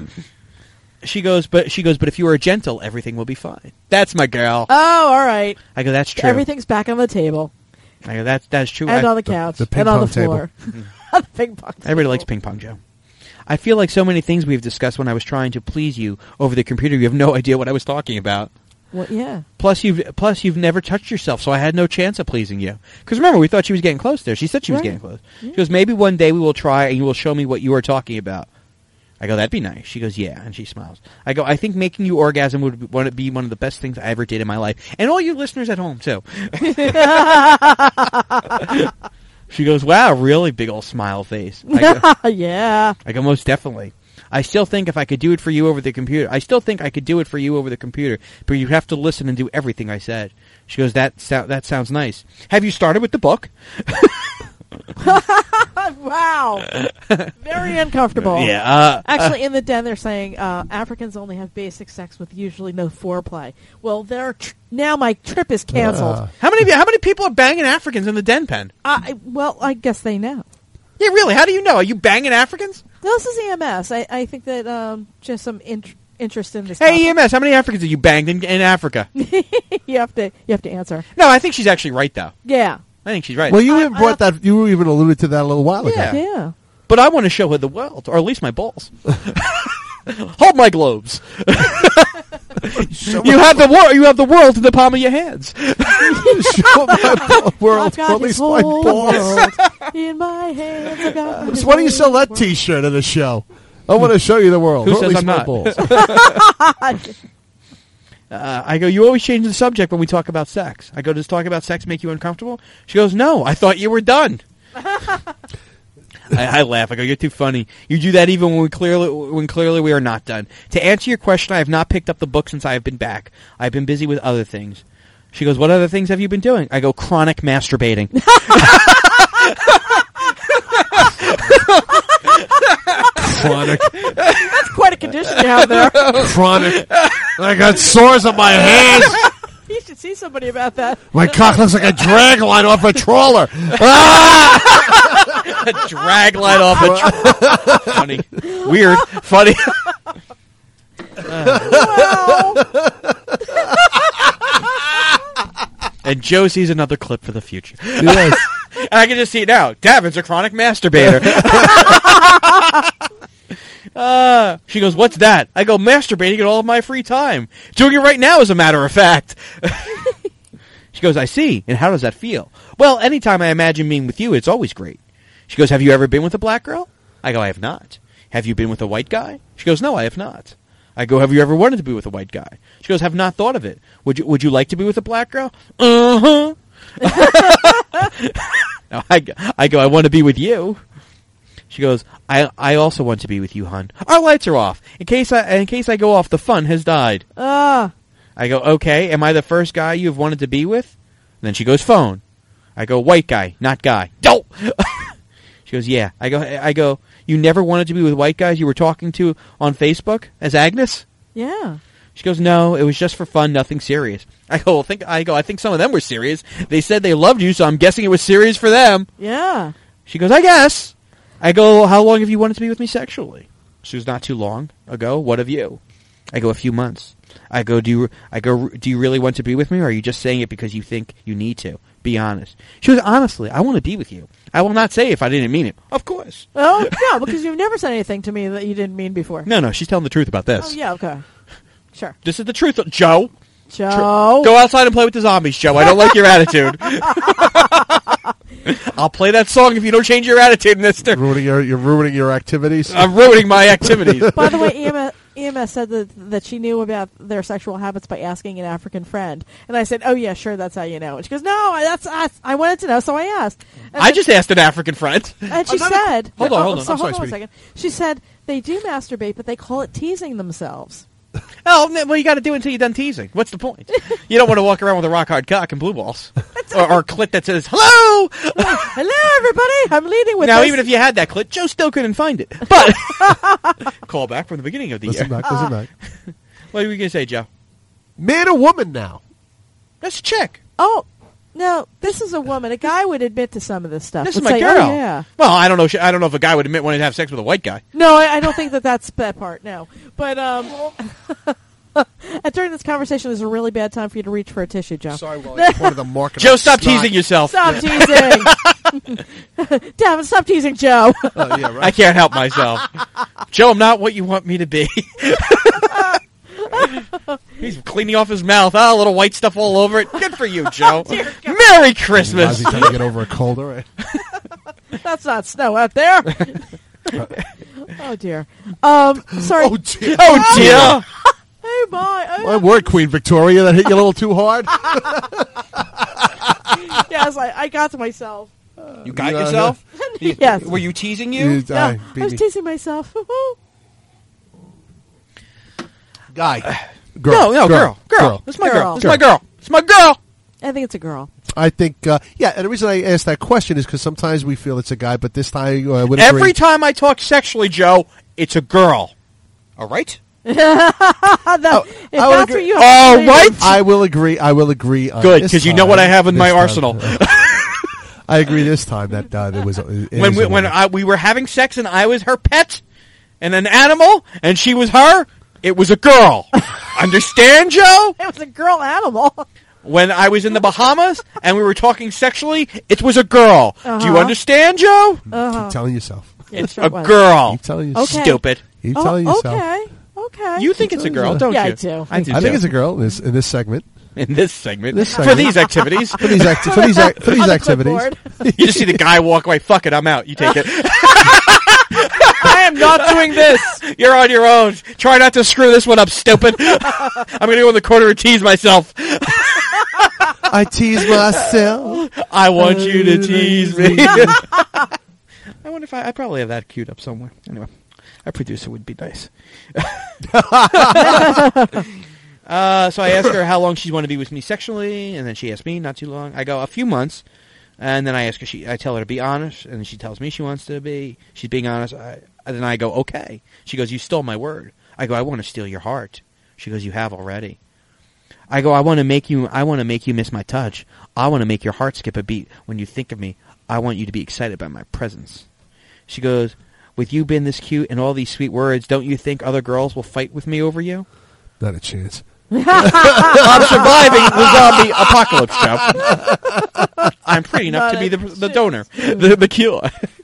Speaker 1: She goes, but she goes, but if you are gentle, everything will be fine. That's my girl.
Speaker 2: Oh, all right.
Speaker 1: I go, that's true.
Speaker 2: Everything's back on the table.
Speaker 1: I go, that's that's true.
Speaker 2: And
Speaker 1: I,
Speaker 2: on the couch.
Speaker 10: the ping
Speaker 2: and on the
Speaker 10: pong table.
Speaker 2: floor. On the ping pong table.
Speaker 1: Everybody likes ping pong, Joe. I feel like so many things we've discussed when I was trying to please you over the computer, you have no idea what I was talking about.
Speaker 2: Well, yeah.
Speaker 1: Plus, you've plus you've never touched yourself, so I had no chance of pleasing you. Because remember, we thought she was getting close there. She said she was
Speaker 2: Right.
Speaker 1: getting close.
Speaker 2: Yeah.
Speaker 1: She goes, maybe one day we will try, and you will show me what you are talking about. I go, that'd be nice. She goes, yeah, and she smiles. I go, I think making you orgasm would be- would be one of the best things I ever did in my life, and all you listeners at home too. She goes, wow, really big old smile face. I go,
Speaker 2: yeah.
Speaker 1: I go, most definitely. I still think if I could do it for you over the computer, I still think I could do it for you over the computer, but you have to listen and do everything I said. She goes, that so- that sounds nice. Have you started with the book?
Speaker 2: Wow. Very uncomfortable.
Speaker 1: Yeah. Uh,
Speaker 2: Actually, in the den, they're saying uh, Africans only have basic sex with usually no foreplay. Well, they're tr- now my trip is canceled.
Speaker 1: Uh, how many of you, how many people are banging Africans in the den pen?
Speaker 2: I, well, I guess they know.
Speaker 1: Yeah, really? How do you know? Are you banging Africans?
Speaker 2: This is E M S. I, I think that um, just some int- interest in this.
Speaker 1: Hey, E M S, how many Africans have you banged in, in Africa?
Speaker 2: you have to you have to answer.
Speaker 1: No, I think she's actually right, though.
Speaker 2: Yeah.
Speaker 1: I think she's right.
Speaker 10: Well, you even brought that. You even alluded to that a little while ago.
Speaker 1: Yeah.
Speaker 2: Yeah.
Speaker 1: But I want to show her the world, or at least my balls. Hold my globes. You have the world. You have the world in the palm of your hands.
Speaker 10: Show my world,
Speaker 2: I've got
Speaker 10: or at
Speaker 2: this
Speaker 10: least my
Speaker 2: whole
Speaker 10: balls.
Speaker 2: world in my hands. I've got
Speaker 10: So
Speaker 2: this
Speaker 10: why don't you
Speaker 2: whole
Speaker 10: sell that
Speaker 2: world.
Speaker 10: T-shirt at a show? I want to show you the world.
Speaker 1: Who
Speaker 10: or at
Speaker 1: says
Speaker 10: least
Speaker 1: I'm
Speaker 10: my
Speaker 1: not?
Speaker 10: balls.
Speaker 1: Uh, I go, you always change the subject when we talk about sex. I go, does talking about sex make you uncomfortable? She goes, no, I thought you were done. I, I laugh. I go, you're too funny. You do that even when we clearly when clearly we are not done. To answer your question, I have not picked up the book since I have been back. I've been busy with other things. She goes, what other things have you been doing? I go, chronic masturbating.
Speaker 10: Chronic.
Speaker 2: That's quite a condition you have there.
Speaker 10: Chronic. I got sores on my hands.
Speaker 2: You should see somebody about that.
Speaker 10: My cock looks like a drag line off a trawler.
Speaker 1: A drag line off a trawler. Funny. Weird. Funny. And Joe sees another clip for the future.
Speaker 10: Yes.
Speaker 1: And I can just see it now. Davin's a chronic masturbator. uh, she goes, what's that? I go, masturbating at all of my free time. Doing it right now, as a matter of fact. She goes, I see. And how does that feel? Well, anytime I imagine being with you, it's always great. She goes, have you ever been with a black girl? I go, I have not. Have you been with a white guy? She goes, no, I have not. I go, have you ever wanted to be with a white guy? She goes, have not thought of it. Would you Would you like to be with a black girl? Uh-huh. No, I, go- I go, I want to be with you. She goes, I I also want to be with you, hon. Our lights are off. In case I in case I go off, the fun has died.
Speaker 2: Ah.
Speaker 1: I go, okay, am I the first guy you've wanted to be with? And then she goes, phone. I go, white guy, not guy. No! She goes, yeah. I go, I go, you never wanted to be with white guys you were talking to on Facebook as Agnes?
Speaker 2: Yeah.
Speaker 1: She goes, no, it was just for fun, nothing serious. I go, well, think, I go, I think some of them were serious. They said they loved you, so I'm guessing it was serious for them.
Speaker 2: Yeah.
Speaker 1: She goes, I guess. I go, how long have you wanted to be with me sexually? She goes, not too long ago. What have you? I go, a few months. I go, do you, I go, do you really want to be with me, or are you just saying it because you think you need to? Be honest. She goes, honestly, I want to be with you. I will not say if I didn't mean it. Of course.
Speaker 2: Oh, no, because you've never said anything to me that you didn't mean before.
Speaker 1: No, no, she's telling the truth about this.
Speaker 2: Oh, yeah, okay. Sure.
Speaker 1: This is the truth. Joe.
Speaker 2: Joe.
Speaker 1: Go outside and play with the zombies, Joe. I don't like your attitude. I'll play that song if you don't change your attitude, mister.
Speaker 10: Ruining your, you're ruining your activities.
Speaker 1: I'm ruining my activities.
Speaker 2: By the way, E M S, E M S said that that she knew about their sexual habits by asking an African friend, and I said, "Oh yeah, sure, that's how you know." And she goes, "No, that's I, I wanted to know, so I asked." And
Speaker 1: I
Speaker 2: then-
Speaker 1: just asked an African friend.
Speaker 2: and she
Speaker 1: Another-
Speaker 2: said,
Speaker 1: Hold on,
Speaker 2: oh,
Speaker 1: hold on.
Speaker 2: So
Speaker 1: I'm
Speaker 2: hold
Speaker 1: sorry,
Speaker 2: on one
Speaker 1: sweetie.
Speaker 2: second. She said they do masturbate, but they call it teasing themselves.
Speaker 1: Oh, well, you got to do it until you're done teasing. What's the point? You don't want to walk around with a rock hard cock and blue balls, or, or a clit that says "Hello."
Speaker 2: Hello, everybody. I'm leading with
Speaker 1: Now,
Speaker 2: this.
Speaker 1: even if you had that clit, Joe still couldn't find it. But call back from the beginning of the
Speaker 10: Listen
Speaker 1: year.
Speaker 10: back, listen back.
Speaker 1: What are we gonna say, Joe?
Speaker 10: Man or woman now?
Speaker 1: That's a chick.
Speaker 2: Oh, no, this is a woman. A guy would admit to some of this stuff.
Speaker 1: This is
Speaker 2: Would
Speaker 1: my
Speaker 2: say,
Speaker 1: girl.
Speaker 2: Oh, yeah.
Speaker 1: Well, I don't know. I don't know if a guy would admit wanting to have sex with a white guy.
Speaker 2: No, I, I don't think that that's that part. No, but um, and during this conversation, there's a really bad time for you to reach for a tissue, Joe.
Speaker 10: Sorry, well, I wanted to mark it
Speaker 1: Joe,
Speaker 10: up.
Speaker 1: stop
Speaker 10: Snot.
Speaker 1: teasing yourself.
Speaker 2: Stop teasing. Damn it, stop teasing Joe.
Speaker 10: Oh, yeah, right.
Speaker 1: I can't help myself. Joe, I'm not what you want me to be. He's cleaning off his mouth. Ah, a little white stuff all over it. Good for you, Joe.
Speaker 2: Oh, dear God.
Speaker 1: Merry Christmas.
Speaker 10: Ozzy trying to get over a cold, all right.
Speaker 2: That's not snow out there. Oh dear. Um, sorry.
Speaker 10: Oh dear.
Speaker 1: Oh dear.
Speaker 2: Hey, bye. Oh,
Speaker 10: My word, Queen Victoria, that hit you a little too hard.
Speaker 2: yes, I, I got to myself.
Speaker 1: You got
Speaker 10: Yeah.
Speaker 1: yourself?
Speaker 2: Yes.
Speaker 1: Were you teasing you?
Speaker 10: You-
Speaker 2: No,
Speaker 10: I
Speaker 2: I
Speaker 10: beat
Speaker 2: was
Speaker 10: me.
Speaker 2: teasing myself.
Speaker 10: Guy.
Speaker 1: No, no, girl. Girl. It's my girl.
Speaker 2: Girl.
Speaker 1: It's my girl. It's my girl.
Speaker 2: I think it's a girl.
Speaker 10: I think, uh, yeah, and the reason I asked that question is because sometimes we feel it's a guy, but this time I uh, would agree.
Speaker 1: Every time I talk sexually, Joe, it's a girl. All right?
Speaker 2: that, if
Speaker 10: I would
Speaker 2: that's
Speaker 10: agree.
Speaker 2: what you have
Speaker 1: All
Speaker 2: to believe.
Speaker 1: right.
Speaker 10: I will agree. I will agree. On
Speaker 1: Good,
Speaker 10: this
Speaker 1: because you know what I
Speaker 10: time,
Speaker 1: have in
Speaker 10: this
Speaker 1: my
Speaker 10: time.
Speaker 1: arsenal.
Speaker 10: I agree this time that uh, there was a, it
Speaker 1: when
Speaker 10: is
Speaker 1: we,
Speaker 10: a
Speaker 1: when
Speaker 10: woman.
Speaker 1: I, we were having sex and I was her pet and an animal and she was her, it was a girl. Understand, Joe?
Speaker 2: It was a girl animal.
Speaker 1: When I was in the Bahamas and we were talking sexually, it was a girl. Do you
Speaker 2: Uh-huh.
Speaker 1: understand, Joe?
Speaker 2: Uh-huh.
Speaker 10: Keep telling yourself.
Speaker 1: It's
Speaker 2: sure
Speaker 1: a
Speaker 2: it was.
Speaker 1: girl.
Speaker 10: Keep telling yourself.
Speaker 2: Okay.
Speaker 1: Stupid.
Speaker 10: Keep
Speaker 2: Oh,
Speaker 10: telling yourself.
Speaker 2: okay. Okay.
Speaker 1: You think it's a girl, don't
Speaker 2: yeah,
Speaker 1: you?
Speaker 2: I do.
Speaker 1: I do.
Speaker 10: I think
Speaker 1: too.
Speaker 10: it's a girl in this, in this segment.
Speaker 1: in this segment,
Speaker 10: This
Speaker 1: for
Speaker 10: segment.
Speaker 1: these activities.
Speaker 10: For these, acti- for these, ac- for these
Speaker 2: On the
Speaker 10: activities.
Speaker 2: clipboard.
Speaker 1: You just see the guy walk away. Fuck it, I'm out. You take it.
Speaker 2: I am not doing this.
Speaker 1: You're on your own. Try not to screw this one up, stupid. I'm going to go in the corner and tease myself.
Speaker 10: I tease myself.
Speaker 1: I want you to tease me. I wonder if I, I probably have that queued up somewhere. Anyway, our producer would be nice. uh, so I asked her how long she'd want to be with me sexually, and then she asked me not too long. I go a few months, and then I ask her. She, I tell her to be honest, and she tells me she wants to be. She's being honest. I, and then I go, okay. She goes, you stole my word. I go, I want to steal your heart. She goes, you have already. I go, I want to make you. I want to make you miss my touch. I want to make your heart skip a beat when you think of me. I want you to be excited by my presence. She goes, with you being this cute and all these sweet words, don't you think other girls will fight with me over you?
Speaker 10: Not a chance.
Speaker 1: I'm surviving the zombie apocalypse, Joe. I'm pretty enough
Speaker 2: Not
Speaker 1: to be
Speaker 2: a
Speaker 1: the the
Speaker 2: chance.
Speaker 1: donor, the the cure.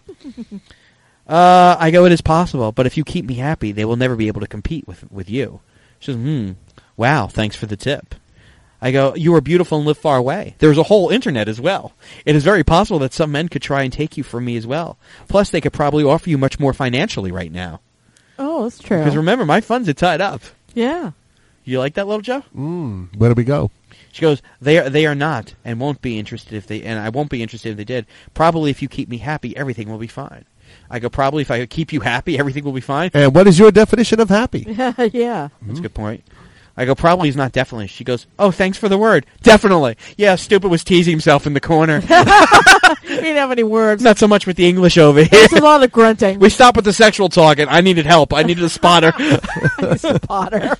Speaker 1: uh, I go, it is possible, but if you keep me happy, they will never be able to compete with with you. She says, hmm, wow, thanks for the tip. I go, you are beautiful and live far away. There's a whole internet as well. It is very possible that some men could try and take you from me as well. Plus, they could probably offer you much more financially right now.
Speaker 2: Oh, that's true.
Speaker 1: Because remember, my funds are tied up.
Speaker 2: Yeah.
Speaker 1: You like that, little Joe?
Speaker 10: Mm, where do we go?
Speaker 1: She goes, they are, they are not and won't be interested if they, and I won't be interested if they did. Probably if you keep me happy, everything will be fine. I go, probably if I keep you happy, everything will be fine.
Speaker 10: And what is your definition of happy?
Speaker 2: Yeah.
Speaker 1: That's a good point. I go, probably is not definitely. She goes, oh, thanks for the word. Definitely. Yeah, stupid was teasing himself in the corner.
Speaker 2: He didn't have any words.
Speaker 1: Not so much with the English over here.
Speaker 2: There's a lot of grunting.
Speaker 1: We stopped with the sexual talk, and I needed help. I needed a spotter.
Speaker 2: He's a Potter.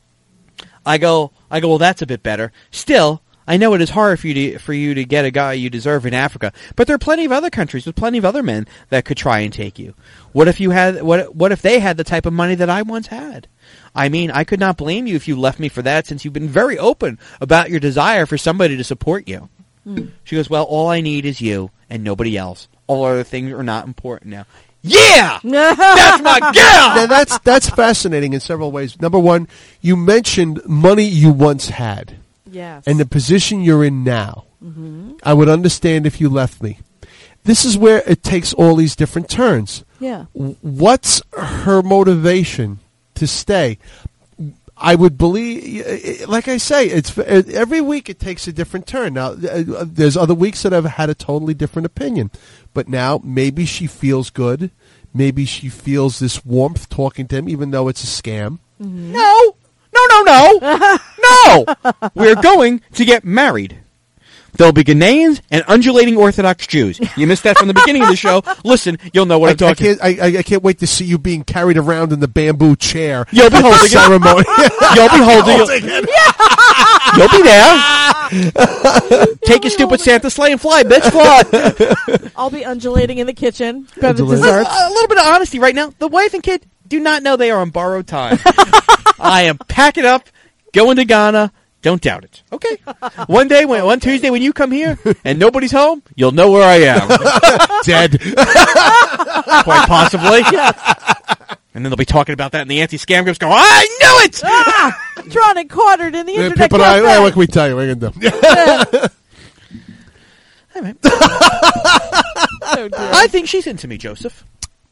Speaker 1: I go, I go, well, that's a bit better. Still, I know it is hard for you to for you to get a guy you deserve in Africa, but there are plenty of other countries with plenty of other men that could try and take you. What if you had what what if they had the type of money that I once had? I mean, I could not blame you if you left me for that, since you've been very open about your desire for somebody to support you.
Speaker 2: Mm.
Speaker 1: She goes, well, all I need is you and nobody else. All other things are not important now. Yeah! That's my girl!
Speaker 10: Now that's that's fascinating in several ways. Number one, you mentioned money you once had.
Speaker 2: Yes.
Speaker 10: And the position you're in now.
Speaker 2: Mm-hmm.
Speaker 10: I would understand if you left me. This is where it takes all these different turns.
Speaker 2: Yeah.
Speaker 10: W- What's her motivation to stay? I would believe, like I say, it's every week it takes a different turn. Now, there's other weeks that I've had a totally different opinion. But now, maybe she feels good. Maybe she feels this warmth talking to him, even though it's a scam.
Speaker 2: Mm-hmm.
Speaker 1: No! No, no, no! No! We're going to get married. There'll be Ghanaians and undulating Orthodox Jews. You missed that from the beginning of the show. Listen, you'll know what
Speaker 10: I,
Speaker 1: I'm talking
Speaker 10: I can't, I, I can't wait to see you being carried around in the bamboo chair.
Speaker 1: You'll be
Speaker 10: at the
Speaker 1: holding
Speaker 10: ceremony.
Speaker 1: it. You'll be holding it. You'll be there. Take your stupid Santa sleigh and fly, bitch, fly.
Speaker 2: I'll be undulating in the kitchen. Got the
Speaker 10: Undulating.
Speaker 2: desserts.
Speaker 1: A little bit of honesty right now. The wife and kid do not know they are on borrowed time. I am packing up, going to Ghana. Don't doubt it. Okay. One day, when one Tuesday when you come here and nobody's home, you'll know where I am.
Speaker 10: Dead.
Speaker 1: Quite possibly. And then they'll be talking about that, and the anti-scam groups go, I knew it!
Speaker 2: Ah! Drawn and quartered in the
Speaker 10: Yeah,
Speaker 2: internet
Speaker 10: people, I,
Speaker 2: cafe.
Speaker 10: what can we tell you? What are you going to do?
Speaker 2: Oh, dear.
Speaker 1: I think she's into me, Joseph.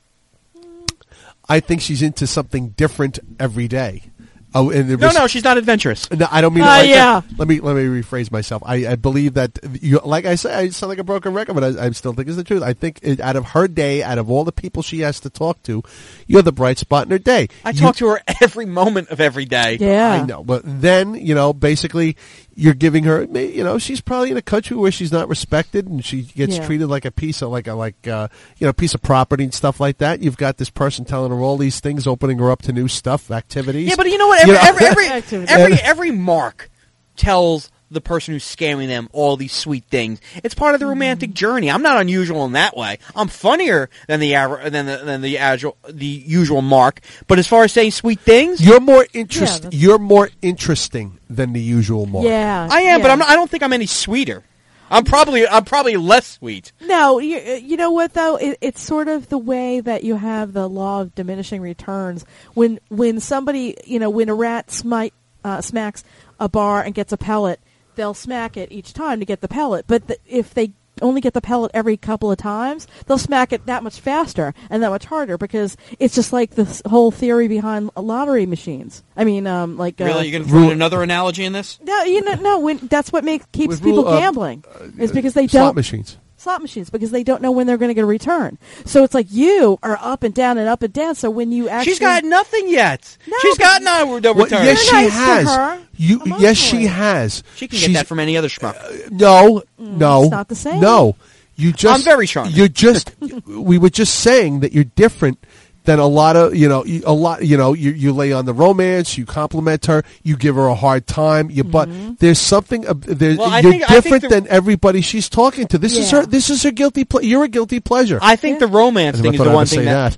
Speaker 10: I think she's into something different every day. Oh, and
Speaker 1: No, no, she's not adventurous.
Speaker 10: No, I don't mean.
Speaker 2: Uh,
Speaker 10: like
Speaker 2: yeah.
Speaker 10: that. Let me let me rephrase myself. I, I believe that you, like I say, I sound like a broken record, but I, I still think it's the truth. I think it, out of her day, out of all the people she has to talk to, you're the bright spot in her day.
Speaker 1: I
Speaker 10: You-
Speaker 1: talk to her every moment of every day.
Speaker 2: Yeah.
Speaker 10: I know, but then you know, basically, you're giving her. You know, she's probably in a country where she's not respected, and she gets
Speaker 2: Yeah.
Speaker 10: treated like a piece of like a like uh, you know piece of property and stuff like that. You've got this person telling her all these things, opening her up to new stuff, activities.
Speaker 1: Yeah, but you know what? Every,
Speaker 10: You know?
Speaker 1: every, every,
Speaker 2: Activity.
Speaker 1: every, every mark tells the person who's scamming them all these sweet things. It's part of the romantic journey. I'm not unusual in that way. I'm funnier than the aver- than the than the, agile, the usual mark. But as far as saying sweet things,
Speaker 10: You're more interest.
Speaker 2: Yeah,
Speaker 10: you're more interesting than the usual Mark.
Speaker 2: Yeah.
Speaker 1: I am.
Speaker 2: yeah.
Speaker 1: But I'm not, I don't think I'm any sweeter. I'm probably I'm probably less sweet.
Speaker 2: No, you, you know what though? It, it's sort of the way that you have the law of diminishing returns. When when somebody, you know, when a rat smite, uh, smacks a bar and gets a pellet, they'll smack it each time to get the pellet. But the, if they only get the pellet every couple of times, they'll smack it that much faster and that much harder because it's just like this whole theory behind lottery machines. I mean, um, like uh,
Speaker 1: Really, you're going to throw in another analogy in this?
Speaker 2: no, you know, no. When that's what makes keeps
Speaker 10: With
Speaker 2: people
Speaker 10: rule, uh,
Speaker 2: gambling is because they
Speaker 10: Slot
Speaker 2: don't
Speaker 10: machines.
Speaker 2: slot machines because they don't know when they're going to get a return. So it's like you are up and down and up and down. So when you actually,
Speaker 1: She's got nothing yet.
Speaker 2: No,
Speaker 1: She's
Speaker 2: but-
Speaker 1: got no, no
Speaker 10: Well,
Speaker 1: return.
Speaker 10: yes, she
Speaker 2: nice to
Speaker 10: has.
Speaker 2: her,
Speaker 10: You yes, she
Speaker 2: emotionally.
Speaker 10: has.
Speaker 1: She can get
Speaker 10: She's-
Speaker 1: that from any other schmuck.
Speaker 10: No, no,
Speaker 2: it's not the same.
Speaker 10: No, you just.
Speaker 1: I'm very charming.
Speaker 10: You're just. We were just saying that you're different than a lot of you know you- a lot. You know, you you lay on the romance. You compliment her. You give her a hard time. You but there's something. Uh, there,
Speaker 1: Well, I
Speaker 10: you're
Speaker 1: think- I think
Speaker 10: different
Speaker 1: the-
Speaker 10: than everybody she's talking to. This is
Speaker 2: Yeah.
Speaker 10: her. This is her guilty. Ple- you're a guilty pleasure.
Speaker 1: I think the romance
Speaker 10: I
Speaker 1: thing
Speaker 10: thought
Speaker 1: is the
Speaker 10: I'd
Speaker 1: one
Speaker 10: say
Speaker 1: thing that,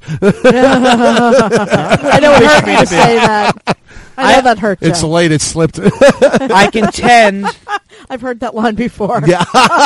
Speaker 2: I know it hurt me to say that. I know
Speaker 1: I-
Speaker 2: that hurt you.
Speaker 10: It's late. It slipped.
Speaker 1: I contend.
Speaker 2: I've heard that line before.
Speaker 10: Yeah.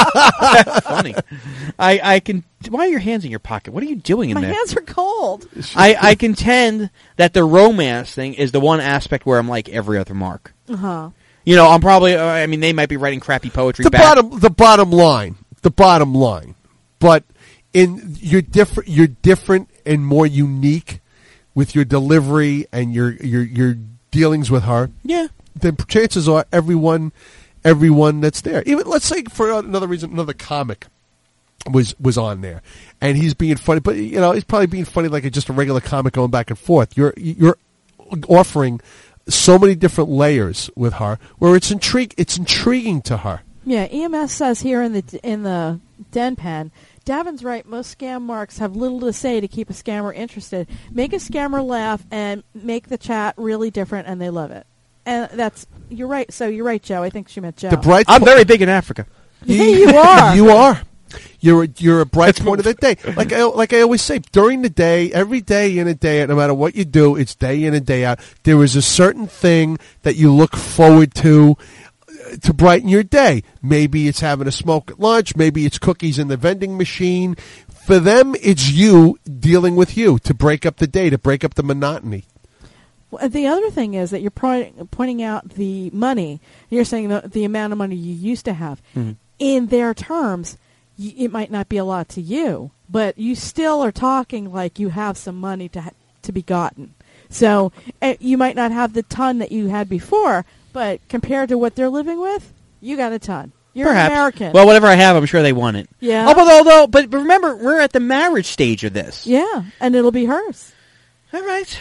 Speaker 1: Funny. I, I can. Why are your hands in your pocket? What are you doing in
Speaker 2: My
Speaker 1: there?
Speaker 2: hands are cold.
Speaker 1: I, I contend that the romance thing is the one aspect where I'm like every other mark.
Speaker 2: Uh huh.
Speaker 1: You know, I'm probably. Uh, I mean, they might be writing crappy poetry.
Speaker 10: the
Speaker 1: back.
Speaker 10: bottom the bottom line the bottom line but in you're different you're different and more unique with your delivery and your your your dealings with her.
Speaker 1: Yeah.
Speaker 10: Then chances are everyone everyone that's there, even let's say for another reason another comic was was on there and he's being funny, but you know he's probably being funny like a, just a regular comic going back and forth. You're you're offering so many different layers with her where it's intrigue it's intriguing to her.
Speaker 2: Yeah, E M S says here in the in the Den Pen, Davin's right. Most scam marks have little to say to keep a scammer interested. Make a scammer laugh and make the chat really different, and they love it. And that's you're right. So you're right, Joe. I think she meant Joe.
Speaker 10: The bright
Speaker 1: I'm
Speaker 10: po-
Speaker 1: very big in Africa.
Speaker 2: Yeah, you are.
Speaker 10: You are. You're a, you're a bright point of the day. Like I, like I always say, during the day, every day in and day out, no matter what you do, it's day in and day out. There is a certain thing that you look forward to uh, to brighten your day. Maybe it's having a smoke at lunch. Maybe it's cookies in the vending machine. For them, it's you dealing with you to break up the day, to break up the monotony.
Speaker 2: Well, the other thing is that you're pro- pointing out the money. You're saying the, the amount of money you used to have.
Speaker 1: Mm-hmm.
Speaker 2: In their terms, y- it might not be a lot to you, but you still are talking like you have some money to ha- to be gotten. So uh, you might not have the ton that you had before, but compared to what they're living with, you got a ton. You're
Speaker 1: Perhaps.
Speaker 2: American.
Speaker 1: Well, whatever I have, I'm sure they want it.
Speaker 2: Yeah.
Speaker 1: Oh, but although, but but remember, we're at the marriage stage of this.
Speaker 2: Yeah, and it'll be hers.
Speaker 1: All right.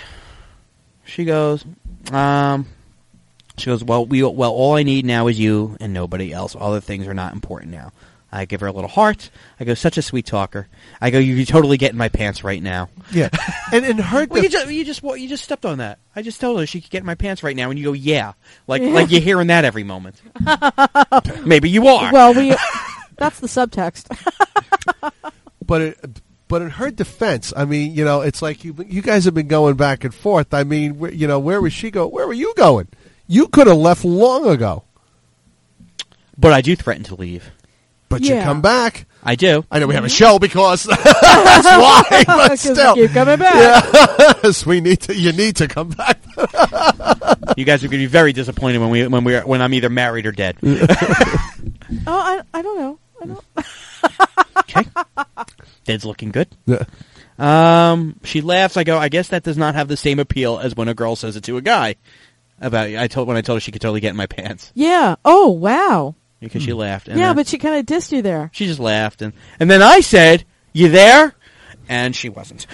Speaker 1: She goes, um, she goes, well, we, well, all I need now is you and nobody else. Other things are not important now. I give her a little heart. I go, such a sweet talker. I go, you totally get in my pants right now.
Speaker 10: Yeah, and and her.
Speaker 1: Well, you just you just well, you just stepped on that. I just told her she could get in my pants right now, and you go, yeah, like like you're hearing that every moment. Maybe you are.
Speaker 2: Well, we that's the subtext.
Speaker 10: But it, but in her defense, I mean, you know, it's like you you guys have been going back and forth. I mean, where, you know, where was she go? Where were you going? You could have left long ago.
Speaker 1: But I do threaten to leave.
Speaker 10: But you
Speaker 2: Yeah.
Speaker 10: come back.
Speaker 1: I do.
Speaker 10: I know we have a show because that's why, but still.
Speaker 2: You keep coming back.
Speaker 10: Yeah. Yes, we need to. You need to come back.
Speaker 1: You guys are going to be very disappointed when we when we when I'm either married or dead.
Speaker 2: Oh, I I don't know. I don't.
Speaker 1: Okay. Dead's looking good.
Speaker 10: Yeah.
Speaker 1: Um, she laughs. I go, I guess that does not have the same appeal as when a girl says it to a guy. About I told when I told her she could totally get in my pants.
Speaker 2: Yeah. Oh, wow.
Speaker 1: Because she laughed. And
Speaker 2: yeah,
Speaker 1: uh,
Speaker 2: but she kind of dissed you there.
Speaker 1: she just laughed, and and then I said, "You there?" And she wasn't.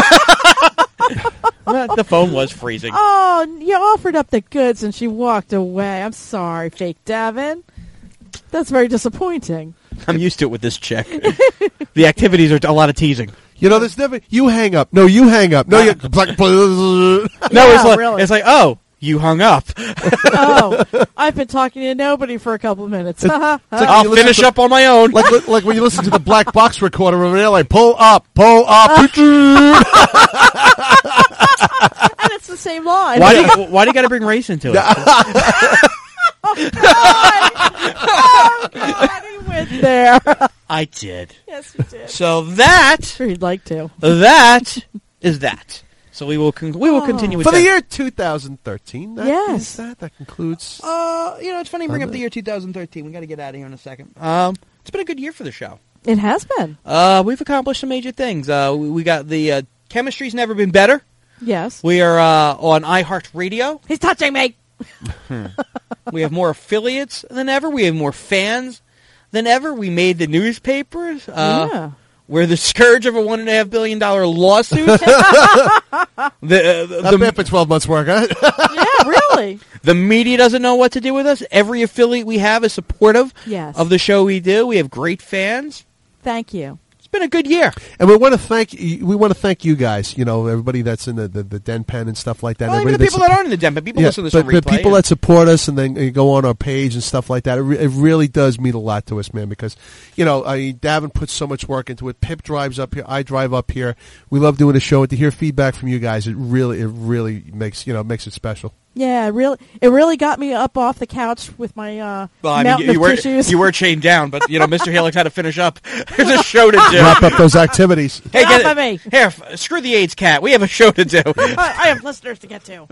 Speaker 1: The phone was freezing.
Speaker 2: Oh, you offered up the goods and she walked away. I'm sorry, fake Devin. That's very disappointing.
Speaker 1: I'm used to it with this chick. The activities are a lot of teasing.
Speaker 10: You know, there's never. You hang up. No, you hang up. No, you. Like,
Speaker 1: No,
Speaker 2: Yeah,
Speaker 1: it's like
Speaker 2: really.
Speaker 1: it's like oh, you hung up.
Speaker 2: Oh, I've been talking to nobody for a couple of minutes.
Speaker 10: It's like
Speaker 1: I'll
Speaker 10: when you listen
Speaker 1: finish
Speaker 10: to-
Speaker 1: up on my own.
Speaker 10: Like like when you listen to the black box recorder over there, like pull up, pull up.
Speaker 2: And it's the same line.
Speaker 1: Why do you, why do you got to bring race into it?
Speaker 2: Oh, God, he went there.
Speaker 1: I did.
Speaker 2: Yes, you did.
Speaker 1: So that
Speaker 2: Sure, you'd like to.
Speaker 1: that is that. So we will con- we will continue with
Speaker 10: For
Speaker 1: that.
Speaker 10: the year two thousand thirteen. That
Speaker 2: Yes.
Speaker 10: is that. That concludes.
Speaker 1: Uh, you know, it's funny you bring up the year two thousand thirteen. We got to get out of here in a second. Um, it's been a good year for the show.
Speaker 2: It has been.
Speaker 1: Uh, we've accomplished some major things. Uh, we, we got the uh, chemistry's never been better.
Speaker 2: Yes.
Speaker 1: We are uh, on iHeartRadio.
Speaker 2: He's touching me.
Speaker 1: We have more affiliates than ever. We have more fans than ever. We made the newspapers. Uh,
Speaker 2: Yeah.
Speaker 1: We're the scourge of a one and a half billion dollar lawsuit. the, uh, the,
Speaker 10: Not bad for twelve months work, huh?
Speaker 2: Yeah, really.
Speaker 1: the media doesn't know what to do with us. Every affiliate we have is supportive
Speaker 2: Yes.
Speaker 1: of the show we do. We have great fans.
Speaker 2: Thank you.
Speaker 1: It's been a good year.
Speaker 10: And we want to thank we want to thank you guys. You know, everybody that's in the the, the den pen and stuff like that.
Speaker 1: Well, even the
Speaker 10: Everybody
Speaker 1: people
Speaker 10: that's-
Speaker 1: that aren't in the den, but people
Speaker 10: Yeah,
Speaker 1: listen to this
Speaker 10: but,
Speaker 1: on
Speaker 10: but
Speaker 1: replay.
Speaker 10: people that support us and then uh, go on our page and stuff like that, it, re- it really does mean a lot to us, man. Because you know, I mean, Davin puts so much work into it. Pip drives up here. I drive up here. We love doing the show, and to hear feedback from you guys, it really, it really makes you know makes it special.
Speaker 2: Yeah, it really, it really got me up off the couch with my uh,
Speaker 1: Well, I mean,
Speaker 2: mountain
Speaker 1: you, you
Speaker 2: of
Speaker 1: were
Speaker 2: tissues.
Speaker 1: you were chained down, but you know, Mister Helix had to finish up. There's a show to do.
Speaker 10: Wrap up those activities.
Speaker 1: Hey,
Speaker 2: Get
Speaker 1: get
Speaker 2: off
Speaker 1: it.
Speaker 2: of me.
Speaker 1: Here, f- screw the AIDS cat. We have a show to do.
Speaker 2: I I have listeners to get to.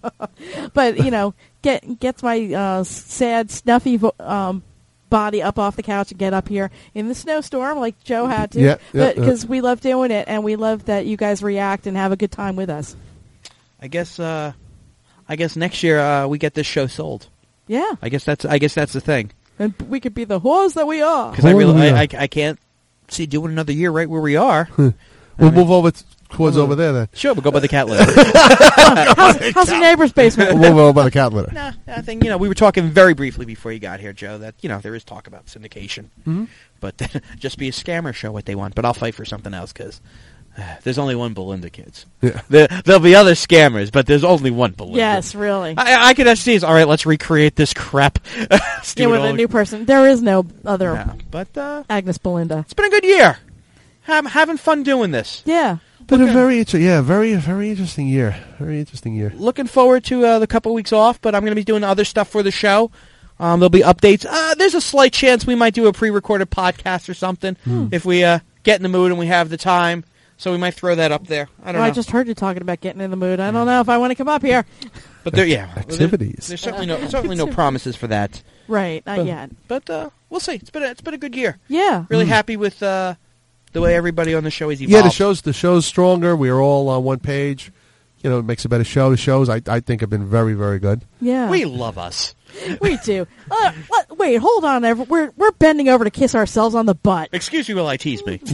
Speaker 2: But, you know, get gets my uh, sad, snuffy vo- um, body up off the couch and get up here in the snowstorm like Joe had to.
Speaker 10: Yeah, yeah,
Speaker 2: Because
Speaker 10: yeah.
Speaker 2: we love doing it, and we love that you guys react and have a good time with us.
Speaker 1: I guess. Uh, I guess next year uh, we get this show sold.
Speaker 2: Yeah.
Speaker 1: I guess that's. I guess that's the thing.
Speaker 2: And we could be the whores that we are.
Speaker 1: Because I
Speaker 10: Oh,
Speaker 1: really,
Speaker 10: yeah.
Speaker 1: I, I, I can't see doing another year right where we are.
Speaker 10: We'll move over t- towards over there then.
Speaker 1: Sure, we'll go by the cat litter.
Speaker 2: how's, how's your neighbor's basement?
Speaker 10: We'll move over by the cat litter.
Speaker 1: Nah, I think you know we were talking very briefly before you got here, Joe. That you know there is talk about syndication,
Speaker 10: Mhm.
Speaker 1: but just be a scammer show what they want. But I'll fight for something else because uh, there's only one Belinda, kids.
Speaker 10: Yeah.
Speaker 1: There, there'll be other scammers, but there's only one Belinda.
Speaker 2: Yes, really.
Speaker 1: I, I could just see. All right, let's recreate this crap. Let's do
Speaker 2: Yeah,
Speaker 1: it
Speaker 2: with
Speaker 1: all
Speaker 2: a new person. There is no other
Speaker 1: Yeah, but uh,
Speaker 2: Agnes Belinda.
Speaker 1: it's been a good year. I'm having fun doing this.
Speaker 2: Yeah.
Speaker 10: But a very inter- yeah, very very interesting year. Very interesting year.
Speaker 1: Looking forward to uh, the couple weeks off, but I'm going to be doing other stuff for the show. Um, there'll be updates. Uh, there's a slight chance we might do a pre-recorded podcast or something if we uh, get in the mood and we have the time. So we might throw that up there. I don't
Speaker 2: Well,
Speaker 1: know.
Speaker 2: I just heard you talking about getting in the mood. I don't know if I want to come up here.
Speaker 1: But there, yeah,
Speaker 10: Activities.
Speaker 1: There's, there's certainly no certainly no promises for that.
Speaker 2: Right, not
Speaker 1: But,
Speaker 2: yet.
Speaker 1: but uh, we'll see. It's been a, it's been a good year.
Speaker 2: Yeah.
Speaker 1: Really happy with uh, the way everybody on the show has evolved.
Speaker 10: Yeah, the show's the show's stronger. We are all on one page. You know, it makes a better show. The shows I I think have been very very good.
Speaker 2: Yeah.
Speaker 1: We love us.
Speaker 2: We do. Uh, what, wait, hold on. Ev- We're we're bending over to kiss ourselves on the butt.
Speaker 1: Excuse me while I tease me.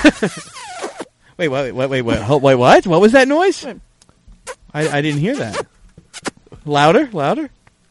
Speaker 1: Wait, wait, wait, wait, wait, hold- wait, what? What was that noise? I, I didn't hear that. Louder, louder.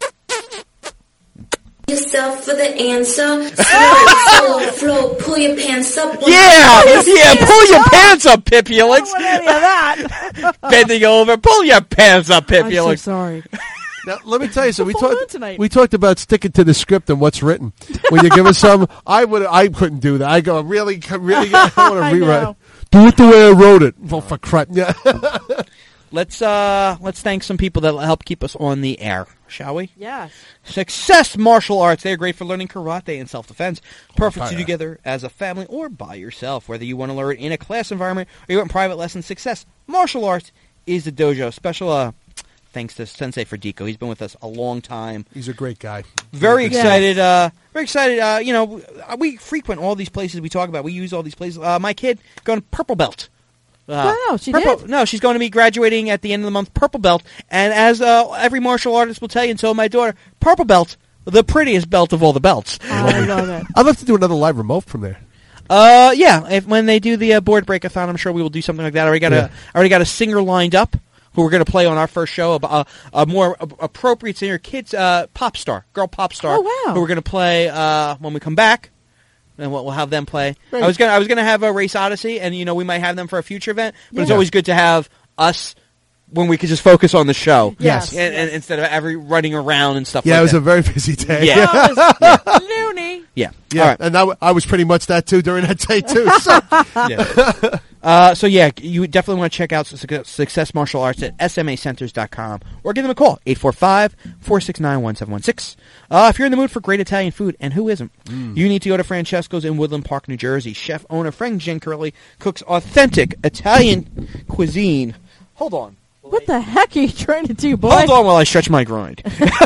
Speaker 13: Yourself for the answer. Slow, solo, flow. Pull your pants up.
Speaker 1: Yeah, yeah, pull your pants up, Pip Helix.
Speaker 2: Any of that.
Speaker 1: Bending over, pull your pants up, Pip
Speaker 2: I'm so
Speaker 1: Helix.
Speaker 2: sorry.
Speaker 10: Now, let me tell you, so we
Speaker 2: What's going on
Speaker 10: talked
Speaker 2: tonight?
Speaker 10: we talked about sticking to the script and what's written. When you give us some, I would I couldn't do that. I go really really I want
Speaker 2: I
Speaker 10: to rewrite.
Speaker 2: know.
Speaker 10: Do it the way I wrote it. Well, for crap. Yeah.
Speaker 1: let's uh, let's thank some people that help keep us on the air, shall we?
Speaker 2: Yes.
Speaker 1: Success Martial Arts. They're great for learning karate and self-defense. Perfect to
Speaker 10: fire.
Speaker 1: do together as a family or by yourself. Whether you want to learn in a class environment or you want private lessons, Success Martial Arts is the dojo. Special uh, thanks to Sensei Ferdiko. He's been with us a long time.
Speaker 10: He's a great guy.
Speaker 1: Very
Speaker 10: Yes.
Speaker 1: excited. Uh, very excited. Uh, you know, we frequent all these places we talk about. We use all these places. Uh, my kid going to Purple Belt. Uh,
Speaker 2: Wow, she
Speaker 1: purple,
Speaker 2: did?
Speaker 1: No, she's going to be graduating at the end of the month, Purple Belt. And as uh, every martial artist will tell you, and so my daughter, Purple Belt, the prettiest belt of all the belts.
Speaker 2: I love it.
Speaker 10: I'd love to do another live remote from there.
Speaker 1: Uh, yeah. If when they do the uh, board breakathon, I'm sure we will do something like that. I already got
Speaker 10: Yeah.
Speaker 1: a, I already got a singer lined up who we're going to play on our first show. A, a, a more a, appropriate singer, kids, uh, pop star, girl pop star.
Speaker 2: Oh, wow.
Speaker 1: Who we're going to play uh, when we come back. And we'll, we'll have them play.
Speaker 2: Great.
Speaker 1: I was gonna I was gonna have a Race Odyssey, and you know we might have them for a future event. But it's
Speaker 2: Yeah.
Speaker 1: always good to have us when we could just focus on the show.
Speaker 2: Yes.
Speaker 1: and, and instead of every running around and stuff.
Speaker 10: Yeah,
Speaker 1: like
Speaker 10: it was
Speaker 1: that.
Speaker 10: a very busy day.
Speaker 1: Yeah.
Speaker 2: Oh, it was loony.
Speaker 1: Yeah.
Speaker 10: Yeah,
Speaker 1: All right.
Speaker 10: and I, w- I was pretty much that too during that day too. So.
Speaker 1: Yeah. Uh, so yeah, you definitely want to check out Suc- Success Martial Arts at S M A centers dot com or give them a call, eight four five, four six nine, one seven one six. Uh, if you're in the mood for great Italian food, and who isn't,
Speaker 10: Mm.
Speaker 1: you need to go to Francesco's in Woodland Park, New Jersey. Chef owner Frank Giancarelli cooks authentic Italian cuisine. Hold on.
Speaker 2: What the heck are you trying to do, boy?
Speaker 1: Hold on while I stretch my groin.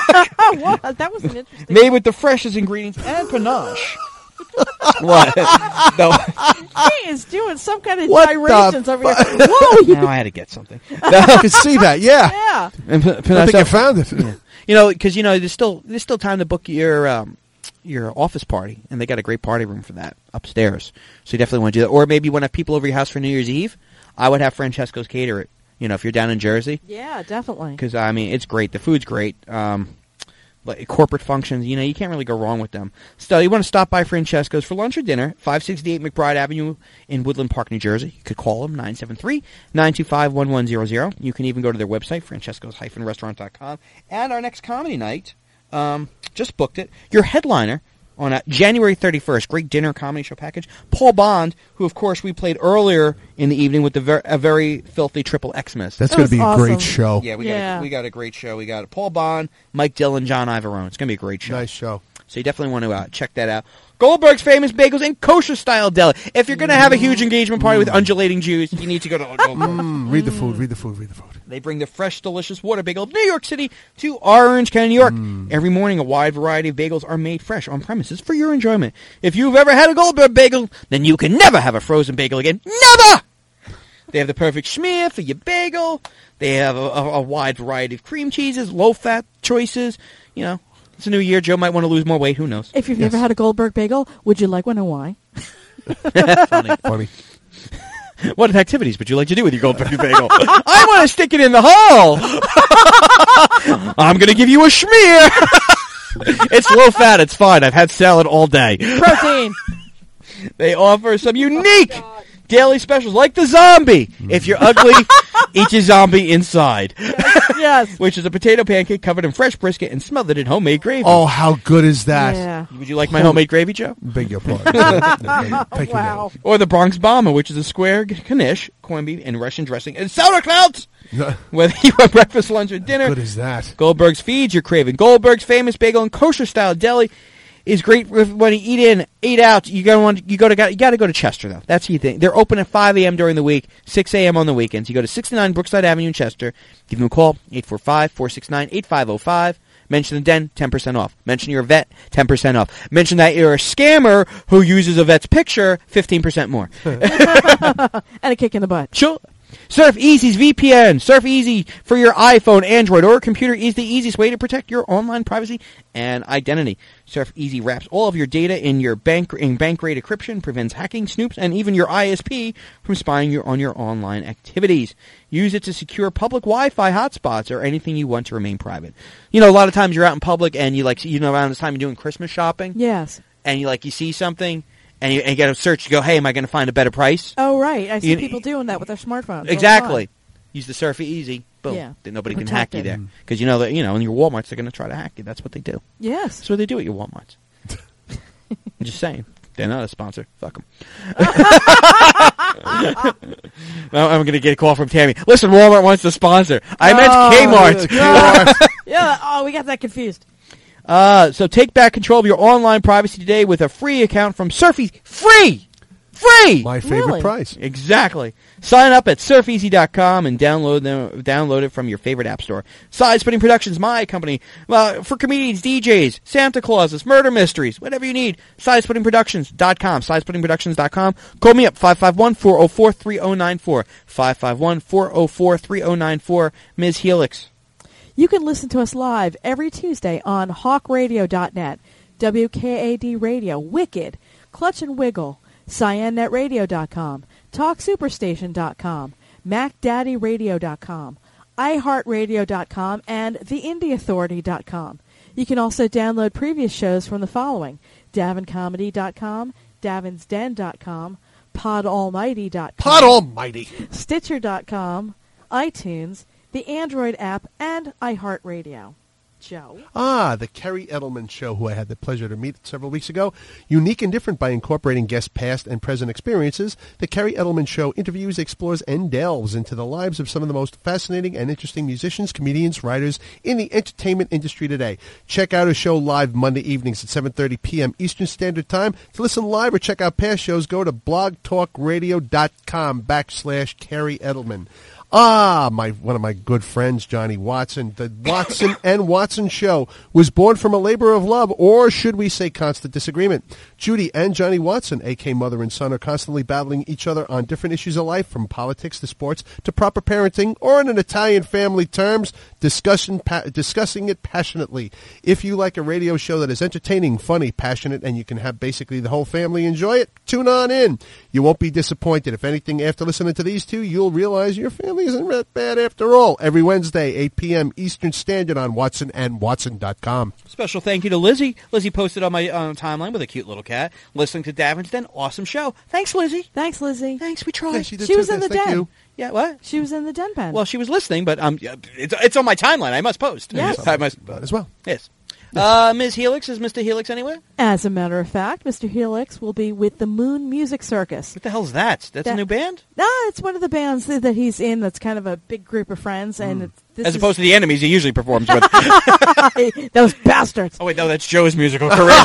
Speaker 2: What? That was an interesting.
Speaker 1: Made with the freshest ingredients and panache. What? No.
Speaker 2: He is doing some kind of
Speaker 10: What the
Speaker 2: gyrations over here.
Speaker 10: fu-
Speaker 2: Whoa!
Speaker 1: Now I had to get something.
Speaker 10: I could see that. Yeah,
Speaker 2: Yeah.
Speaker 1: And p-
Speaker 10: I
Speaker 1: panache-
Speaker 10: think I found it.
Speaker 1: Yeah. You know, because you know, there's still there's still time to book your um, your office party, and they got a great party room for that upstairs. So you definitely want to do that. Or maybe you want to have people over your house for New Year's Eve. I would have Francesco's cater it. You know, if you're down in Jersey,
Speaker 2: Yeah, definitely.
Speaker 1: because I mean, it's great. The food's great. Um, like corporate functions, you know, you can't really go wrong with them. Still, you want to stop by Francesco's for lunch or dinner, five sixty-eight McBride Avenue in Woodland Park, New Jersey. You could call them, nine seven three, nine two five, one one zero zero. You can even go to their website, francescos dash restaurant dot com. And our next comedy night, um, just booked it. Your headliner on uh, January thirty-first, great dinner comedy show package. Paul Bond, who, of course, we played earlier in the evening with the ver- a very filthy triple Xmas.
Speaker 10: That's
Speaker 2: That
Speaker 10: going
Speaker 2: was
Speaker 10: to be a
Speaker 2: awesome.
Speaker 10: great show.
Speaker 1: Yeah, we
Speaker 2: Yeah.
Speaker 1: got a, we got a great show. We got Paul Bond, Mike Dillon, John Ivarone. It's gonna be a great show.
Speaker 10: Nice show.
Speaker 1: So you definitely want to uh, check that out. Goldberg's Famous Bagels and Kosher Style Deli. If you're gonna have a huge engagement party with undulating Jews, you need to go to Goldberg.
Speaker 10: Mm, read the food. Read the food. Read the food.
Speaker 1: They bring the fresh, delicious water bagel of New York City to Orange County, New York. Every morning, a wide variety of bagels are made fresh on premises for your enjoyment. If you've ever had a Goldberg bagel, then you can never have a frozen bagel again. Never! They have the perfect schmear for your bagel. They have a, a, a wide variety of cream cheeses, low-fat choices. You know, it's a new year. Joe might want to lose more weight. Who knows?
Speaker 2: If you've
Speaker 10: Yes.
Speaker 2: never had a Goldberg bagel, would you like one and why?
Speaker 1: Funny.
Speaker 10: Funny.
Speaker 1: What activities would you like to do with your Goldberg bagel? I want to stick it in the hole. I'm going to give you a schmear. It's low fat. It's fine. I've had salad all day.
Speaker 2: Protein.
Speaker 1: They offer some unique daily specials like the zombie. If you're ugly, eat your zombie inside.
Speaker 2: Yes.
Speaker 1: Which is a potato pancake covered in fresh brisket and smothered in homemade gravy.
Speaker 10: Oh, how good is that?
Speaker 2: Yeah.
Speaker 1: Would you like my homemade gravy, Joe?
Speaker 10: Beg your pardon. Thank you,
Speaker 2: Wow.
Speaker 1: Or the Bronx Bomber, which is a square knish, corned beef, and Russian dressing, and sauerkraut!
Speaker 10: man.
Speaker 1: Whether you have breakfast, lunch, or dinner,
Speaker 10: Good is that?
Speaker 1: Goldberg's feeds you're craving. Goldberg's Famous Bagel and Kosher Style Deli is great for when you eat in, eat out. You gotta want you go to you got to go to Chester though. That's the thing. They're open at five a.m. during the week, six a.m. on the weekends. You go to sixty-nine Brookside Avenue in Chester. Give them a call, eight four five, four six nine, eight five zero five. Mention the Den, ten percent off. Mention you're a vet, ten percent off. Mention that you're a scammer who uses a vet's picture, fifteen percent more.
Speaker 2: And a kick in the butt.
Speaker 1: Sure. Surf Easy's V P N. Surf Easy for your iPhone, Android, or computer is the easiest way to protect your online privacy and identity. Surf Easy wraps all of your data in your bank in bank-grade encryption, prevents hacking, snoops, and even your I S P from spying your, on your online activities. Use it to secure public Wi-Fi hotspots or anything you want to remain private. You know, a lot of times you're out in public and you like, you know, around this time you're doing Christmas shopping.
Speaker 2: Yes.
Speaker 1: And you like, you see something. And you, and you get a search. You go, hey, am I going to find a better price?
Speaker 2: Oh, right. I see
Speaker 1: You-
Speaker 2: people doing that with their smartphones. all the
Speaker 1: Exactly.
Speaker 2: time.
Speaker 1: Use the Surf Easy. Boom.
Speaker 2: Yeah.
Speaker 1: Then nobody
Speaker 2: To
Speaker 1: can hack
Speaker 2: protect
Speaker 1: you
Speaker 2: it.
Speaker 1: there. Because you know that, you know, in your Walmarts, they're going to try to hack you. That's what they do.
Speaker 2: Yes.
Speaker 1: That's what they do at your Walmarts. I'm just saying. They're not a sponsor. Fuck them. Now I'm going to get a call from Tammy. Listen, Walmart wants to sponsor. I meant Kmart.
Speaker 2: Kmart. Yeah. Oh, we got that confused.
Speaker 1: Uh, so take back control of your online privacy today with a free account from Surfeasy. Free! Free!
Speaker 10: My favorite
Speaker 2: Really?
Speaker 10: price.
Speaker 1: Exactly. Sign up at surf easy dot com and download them. Download it from your favorite app store. Side Splitting Productions, my company, uh, for comedians, D Js, Santa Clauses, murder mysteries, whatever you need. side splitting productions dot com. side splitting productions dot com. Call me up, five five one, four oh four, three oh nine four. five five one, four oh four, three oh nine four. Miz Helix.
Speaker 2: You can listen to us live every Tuesday on hawk radio dot net, W K A D Radio, Wicked, Clutch and Wiggle, cyan net radio dot com, talk superstation dot com, mac daddy radio dot com, i heart radio dot com, and the indie authority dot com. You can also download previous shows from the following: davin comedy dot com, davins den dot com, pod almighty dot com,
Speaker 10: Pod Almighty.
Speaker 2: stitcher dot com, iTunes, the Android app, and iHeartRadio. Joe.
Speaker 10: Ah, the Kerry Edelman Show, who I had the pleasure to meet several weeks ago. Unique and different by incorporating guest past and present experiences, the Kerry Edelman Show interviews, explores, and delves into the lives of some of the most fascinating and interesting musicians, comedians, writers in the entertainment industry today. Check out her show live Monday evenings at seven thirty p.m. Eastern Standard Time. To listen live or check out past shows, go to blogtalkradio.com backslash Kerry Edelman. Ah, my one of my good friends, Johnny Watson. The Watson and Watson Show was born from a labor of love, or should we say constant disagreement. Judy and Johnny Watson, a k a. mother and son, are constantly battling each other on different issues of life, from politics to sports to proper parenting, or in an Italian family terms, discussion, pa- discussing it passionately. If you like a radio show that is entertaining, funny, passionate, and you can have basically the whole family enjoy it, tune on in. You won't be disappointed. If anything, after listening to these two, you'll realize your family isn't that bad after all. Every Wednesday, eight p.m. Eastern Standard on Watson and Watson dot com.
Speaker 1: Special thank you to Lizzie. Lizzie posted on my uh, timeline with a cute little cat listening to Davin's Den. Awesome show. Thanks, Lizzie.
Speaker 2: Thanks, Lizzie.
Speaker 1: Thanks, we tried.
Speaker 10: Yeah, she did
Speaker 2: She
Speaker 10: too.
Speaker 2: was in the
Speaker 10: Thank
Speaker 2: den.
Speaker 10: you.
Speaker 1: Yeah, what?
Speaker 2: She was in the den pen.
Speaker 1: Well, she was listening, but um, it's it's on my timeline. I must post.
Speaker 2: Yes.
Speaker 1: I must
Speaker 10: as well.
Speaker 1: Yes. Uh, Miz Helix, is Mister Helix anywhere?
Speaker 2: As a matter of fact, Mister Helix will be with the Moon Music Circus.
Speaker 1: What the hell's that? That's
Speaker 2: That-
Speaker 1: a new band?
Speaker 2: No, it's one of the bands that, that he's in that's kind of a big group of friends. and it's, this
Speaker 1: As
Speaker 2: is-
Speaker 1: opposed to the enemies he usually performs with.
Speaker 2: Those bastards.
Speaker 1: Oh, wait, no, that's Joe's musical career.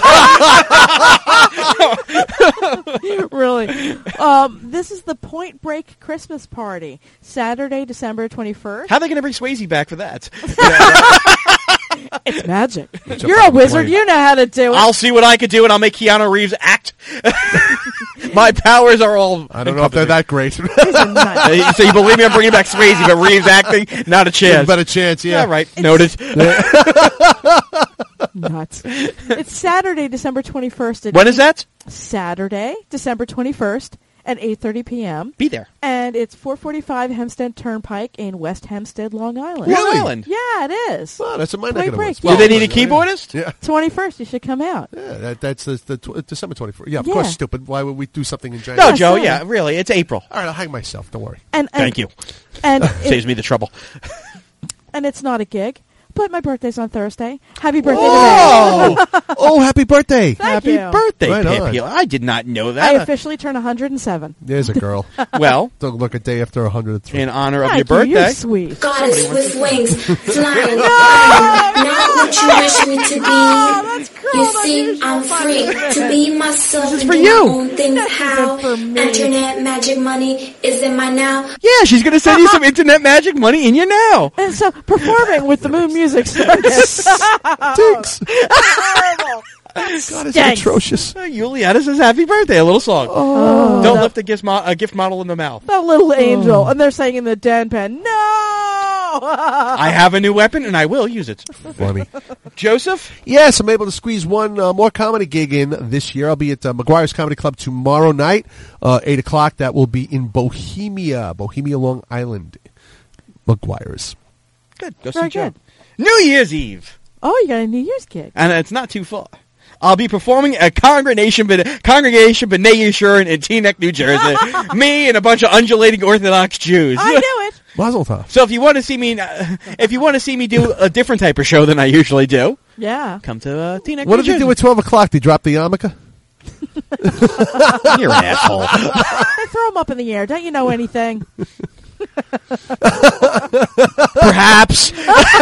Speaker 2: Really. Um, this is the Point Break Christmas Party, Saturday, December twenty-first.
Speaker 1: How are they going to bring Swayze back for that?
Speaker 2: It's magic.
Speaker 10: It's
Speaker 2: You're
Speaker 10: a
Speaker 2: a wizard.
Speaker 10: plane.
Speaker 2: You know how to do it.
Speaker 1: I'll see what I could do, and I'll make Keanu Reeves act. My powers are all...
Speaker 10: I don't know if they're that great.
Speaker 1: Uh, so you believe me, I'm bringing back Swayze, but Reeves acting, not a chance.
Speaker 10: But a chance, yeah.
Speaker 1: All right, noted.
Speaker 2: Nuts. It's Saturday, December twenty-first. At
Speaker 1: When is that?
Speaker 2: Saturday, December twenty-first at eight thirty p.m.
Speaker 1: Be there.
Speaker 2: And it's four forty-five Hempstead Turnpike in West Hempstead, Long Island.
Speaker 1: Long Island?
Speaker 2: Yeah, it is.
Speaker 10: Oh, that's a my
Speaker 2: Point
Speaker 10: neck of the
Speaker 2: Break,
Speaker 10: woods.
Speaker 2: yeah.
Speaker 1: Do they need a keyboardist?
Speaker 10: Yeah.
Speaker 2: twenty-first, you should come out.
Speaker 10: Yeah, that, that's the, the tw- December twenty-fourth. Yeah, of
Speaker 2: Yeah.
Speaker 10: course, stupid. Why would we do something in January?
Speaker 1: No, Joe,
Speaker 2: sorry.
Speaker 1: yeah, really, it's April.
Speaker 10: All right, I'll hang myself. Don't worry.
Speaker 2: And, and
Speaker 1: Thank you.
Speaker 2: And
Speaker 1: Saves
Speaker 2: it,
Speaker 1: me the trouble.
Speaker 2: and it's not a gig, but my birthday's on Thursday. Happy birthday
Speaker 10: Oh,
Speaker 2: to me.
Speaker 10: oh, happy birthday.
Speaker 2: Thank
Speaker 1: Happy
Speaker 2: you.
Speaker 1: birthday,
Speaker 10: Right
Speaker 1: Pip
Speaker 10: on.
Speaker 1: Heel. I did not know
Speaker 2: I
Speaker 1: that.
Speaker 2: officially turn one hundred seven.
Speaker 10: There's a girl.
Speaker 1: Well,
Speaker 10: Don't look a day after one hundred three.
Speaker 1: in honor of
Speaker 2: Thank
Speaker 1: your
Speaker 2: you. You're
Speaker 1: birthday.
Speaker 2: sweet.
Speaker 13: Goddess with wings, flying, flying, not what you wish me to be.
Speaker 2: that's cruel.
Speaker 13: You
Speaker 2: That's
Speaker 13: see,
Speaker 2: usually
Speaker 13: I'm
Speaker 2: fun.
Speaker 13: free to be myself
Speaker 1: This is
Speaker 13: and
Speaker 1: for
Speaker 13: do
Speaker 1: you.
Speaker 13: my own things.
Speaker 2: This
Speaker 13: How
Speaker 2: isn't for me.
Speaker 13: internet magic money is in my now.
Speaker 1: Yeah, she's going to send you some internet magic money in you now.
Speaker 2: And so, performing with the Moon Music Circus.
Speaker 10: Stinks.
Speaker 2: Horrible.
Speaker 10: God, it's
Speaker 2: Stinks.
Speaker 10: atrocious.
Speaker 1: Uh, Juliana says happy birthday, a little song.
Speaker 2: Oh.
Speaker 1: Don't lift a gift, mo- a gift model in the mouth.
Speaker 2: That little angel. And they're saying in the den pen, no!
Speaker 1: I have a new weapon, and I will use it.
Speaker 10: Funny.
Speaker 1: Joseph?
Speaker 10: Yes, I'm able to squeeze one uh, more comedy gig in this year. I'll be at uh, McGuire's Comedy Club tomorrow night, uh, eight o'clock. That will be in Bohemia, Bohemia, Long Island. McGuire's.
Speaker 1: Good. Go
Speaker 2: Very
Speaker 1: see Joe.
Speaker 2: good.
Speaker 1: New Year's Eve.
Speaker 2: Oh, you got a New Year's gig.
Speaker 1: And it's not too far. I'll be performing at Congregation, Ben- Congregation B'nai Yeshurun in Teaneck, New Jersey. Me and a bunch of undulating Orthodox Jews.
Speaker 2: I knew it.
Speaker 10: Mazel tov.
Speaker 1: So if you want to see me, uh, if you want to see me do a different type of show than I usually do,
Speaker 2: Yeah.
Speaker 1: come to uh, Teaneck,
Speaker 10: What
Speaker 1: New
Speaker 10: did they
Speaker 1: Jersey.
Speaker 10: do at twelve o'clock? They drop the yarmulke?
Speaker 1: You're an asshole.
Speaker 2: Hey, throw them up in the air. Don't you know anything?
Speaker 1: Perhaps.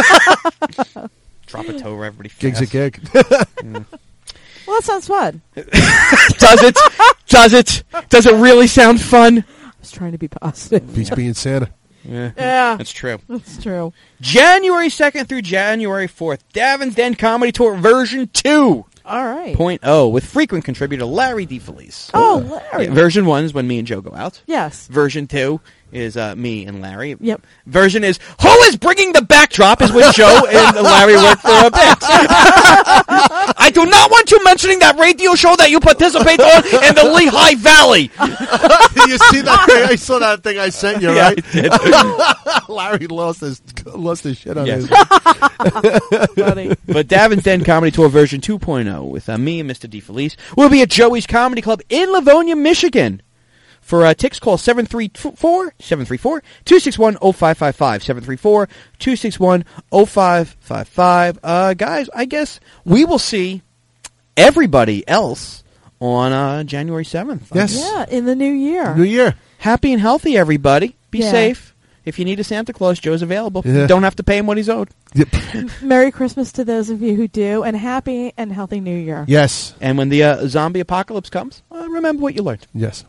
Speaker 1: Drop a toe where everybody
Speaker 10: Gig's a
Speaker 1: fast.
Speaker 10: gig.
Speaker 1: Mm.
Speaker 2: Well, that sounds fun.
Speaker 1: Does it? Does it? Does it really sound fun?
Speaker 2: I was trying to be positive.
Speaker 10: Beats being Santa.
Speaker 1: Yeah.
Speaker 2: Yeah.
Speaker 1: That's true.
Speaker 2: That's true.
Speaker 1: January second through January fourth, Davin's Den Comedy Tour version two.
Speaker 2: All right.
Speaker 1: Point oh, with frequent contributor Larry DeFelice.
Speaker 2: Oh, Larry.
Speaker 1: Yeah, version one is when me and Joe go out.
Speaker 2: Yes.
Speaker 1: Version two is uh, me and Larry.
Speaker 2: Yep.
Speaker 1: Version is who is bringing the backdrop is when Joe and Larry work for a bit. I do not want you mentioning that radio show that you participate on in the Lehigh Valley.
Speaker 10: You see that thing? I saw that thing I sent you,
Speaker 1: Yeah,
Speaker 10: right?
Speaker 1: I did.
Speaker 10: Larry lost his lost his shit on
Speaker 1: Yes.
Speaker 10: his.
Speaker 2: Funny.
Speaker 1: But Davin's Den Comedy Tour version two point oh with uh, me and Mister DeFelice will be at Joey's Comedy Club in Livonia, Michigan. For uh, tickets, call seven three four, seven three four, two six one, oh five five five, seven three four, two six one, oh five five five. Uh, guys, I guess we will see everybody else on uh, January seventh.
Speaker 10: Yes.
Speaker 2: Yeah, in the new year.
Speaker 10: New Year.
Speaker 1: Happy and healthy, everybody. Be
Speaker 2: Yeah.
Speaker 1: safe. If you need a Santa Claus, Joe's available.
Speaker 10: Yeah.
Speaker 1: You don't have to pay him what he's owed.
Speaker 10: Yep.
Speaker 2: Merry Christmas to those of you who do, and happy and healthy New Year.
Speaker 10: Yes.
Speaker 1: And when the uh, zombie apocalypse comes, uh, remember what you learned.
Speaker 10: Yes.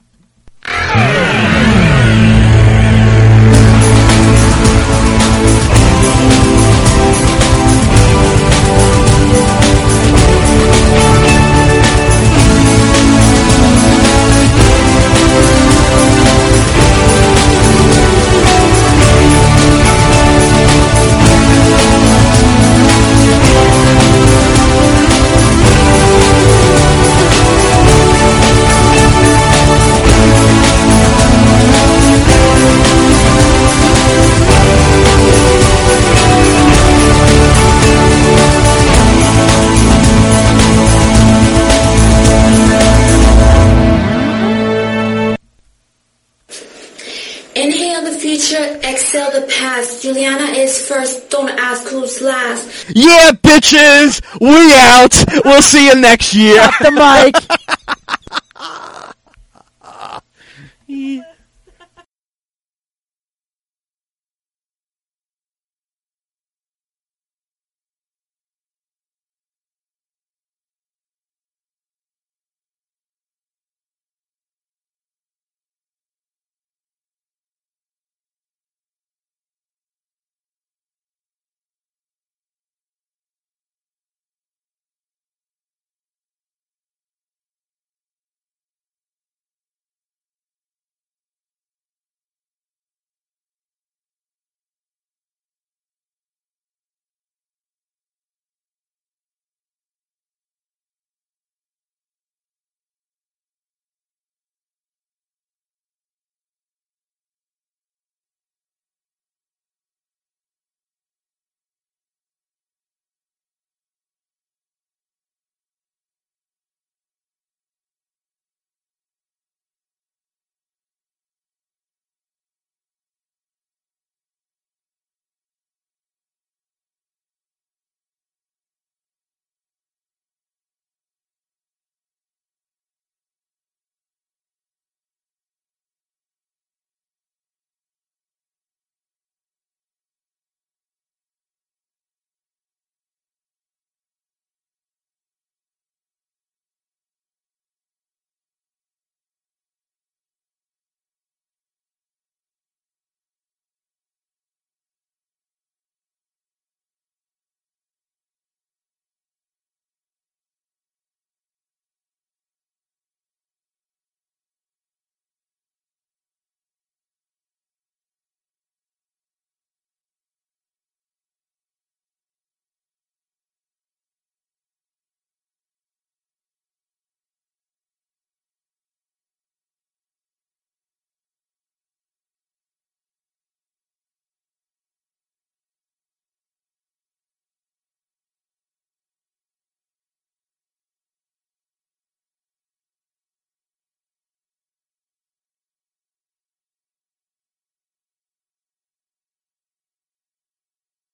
Speaker 13: Inhale the future, exhale the past. Juliana is first, don't ask who's last.
Speaker 1: Yeah, bitches! We out! We'll see you next year.
Speaker 2: The mic.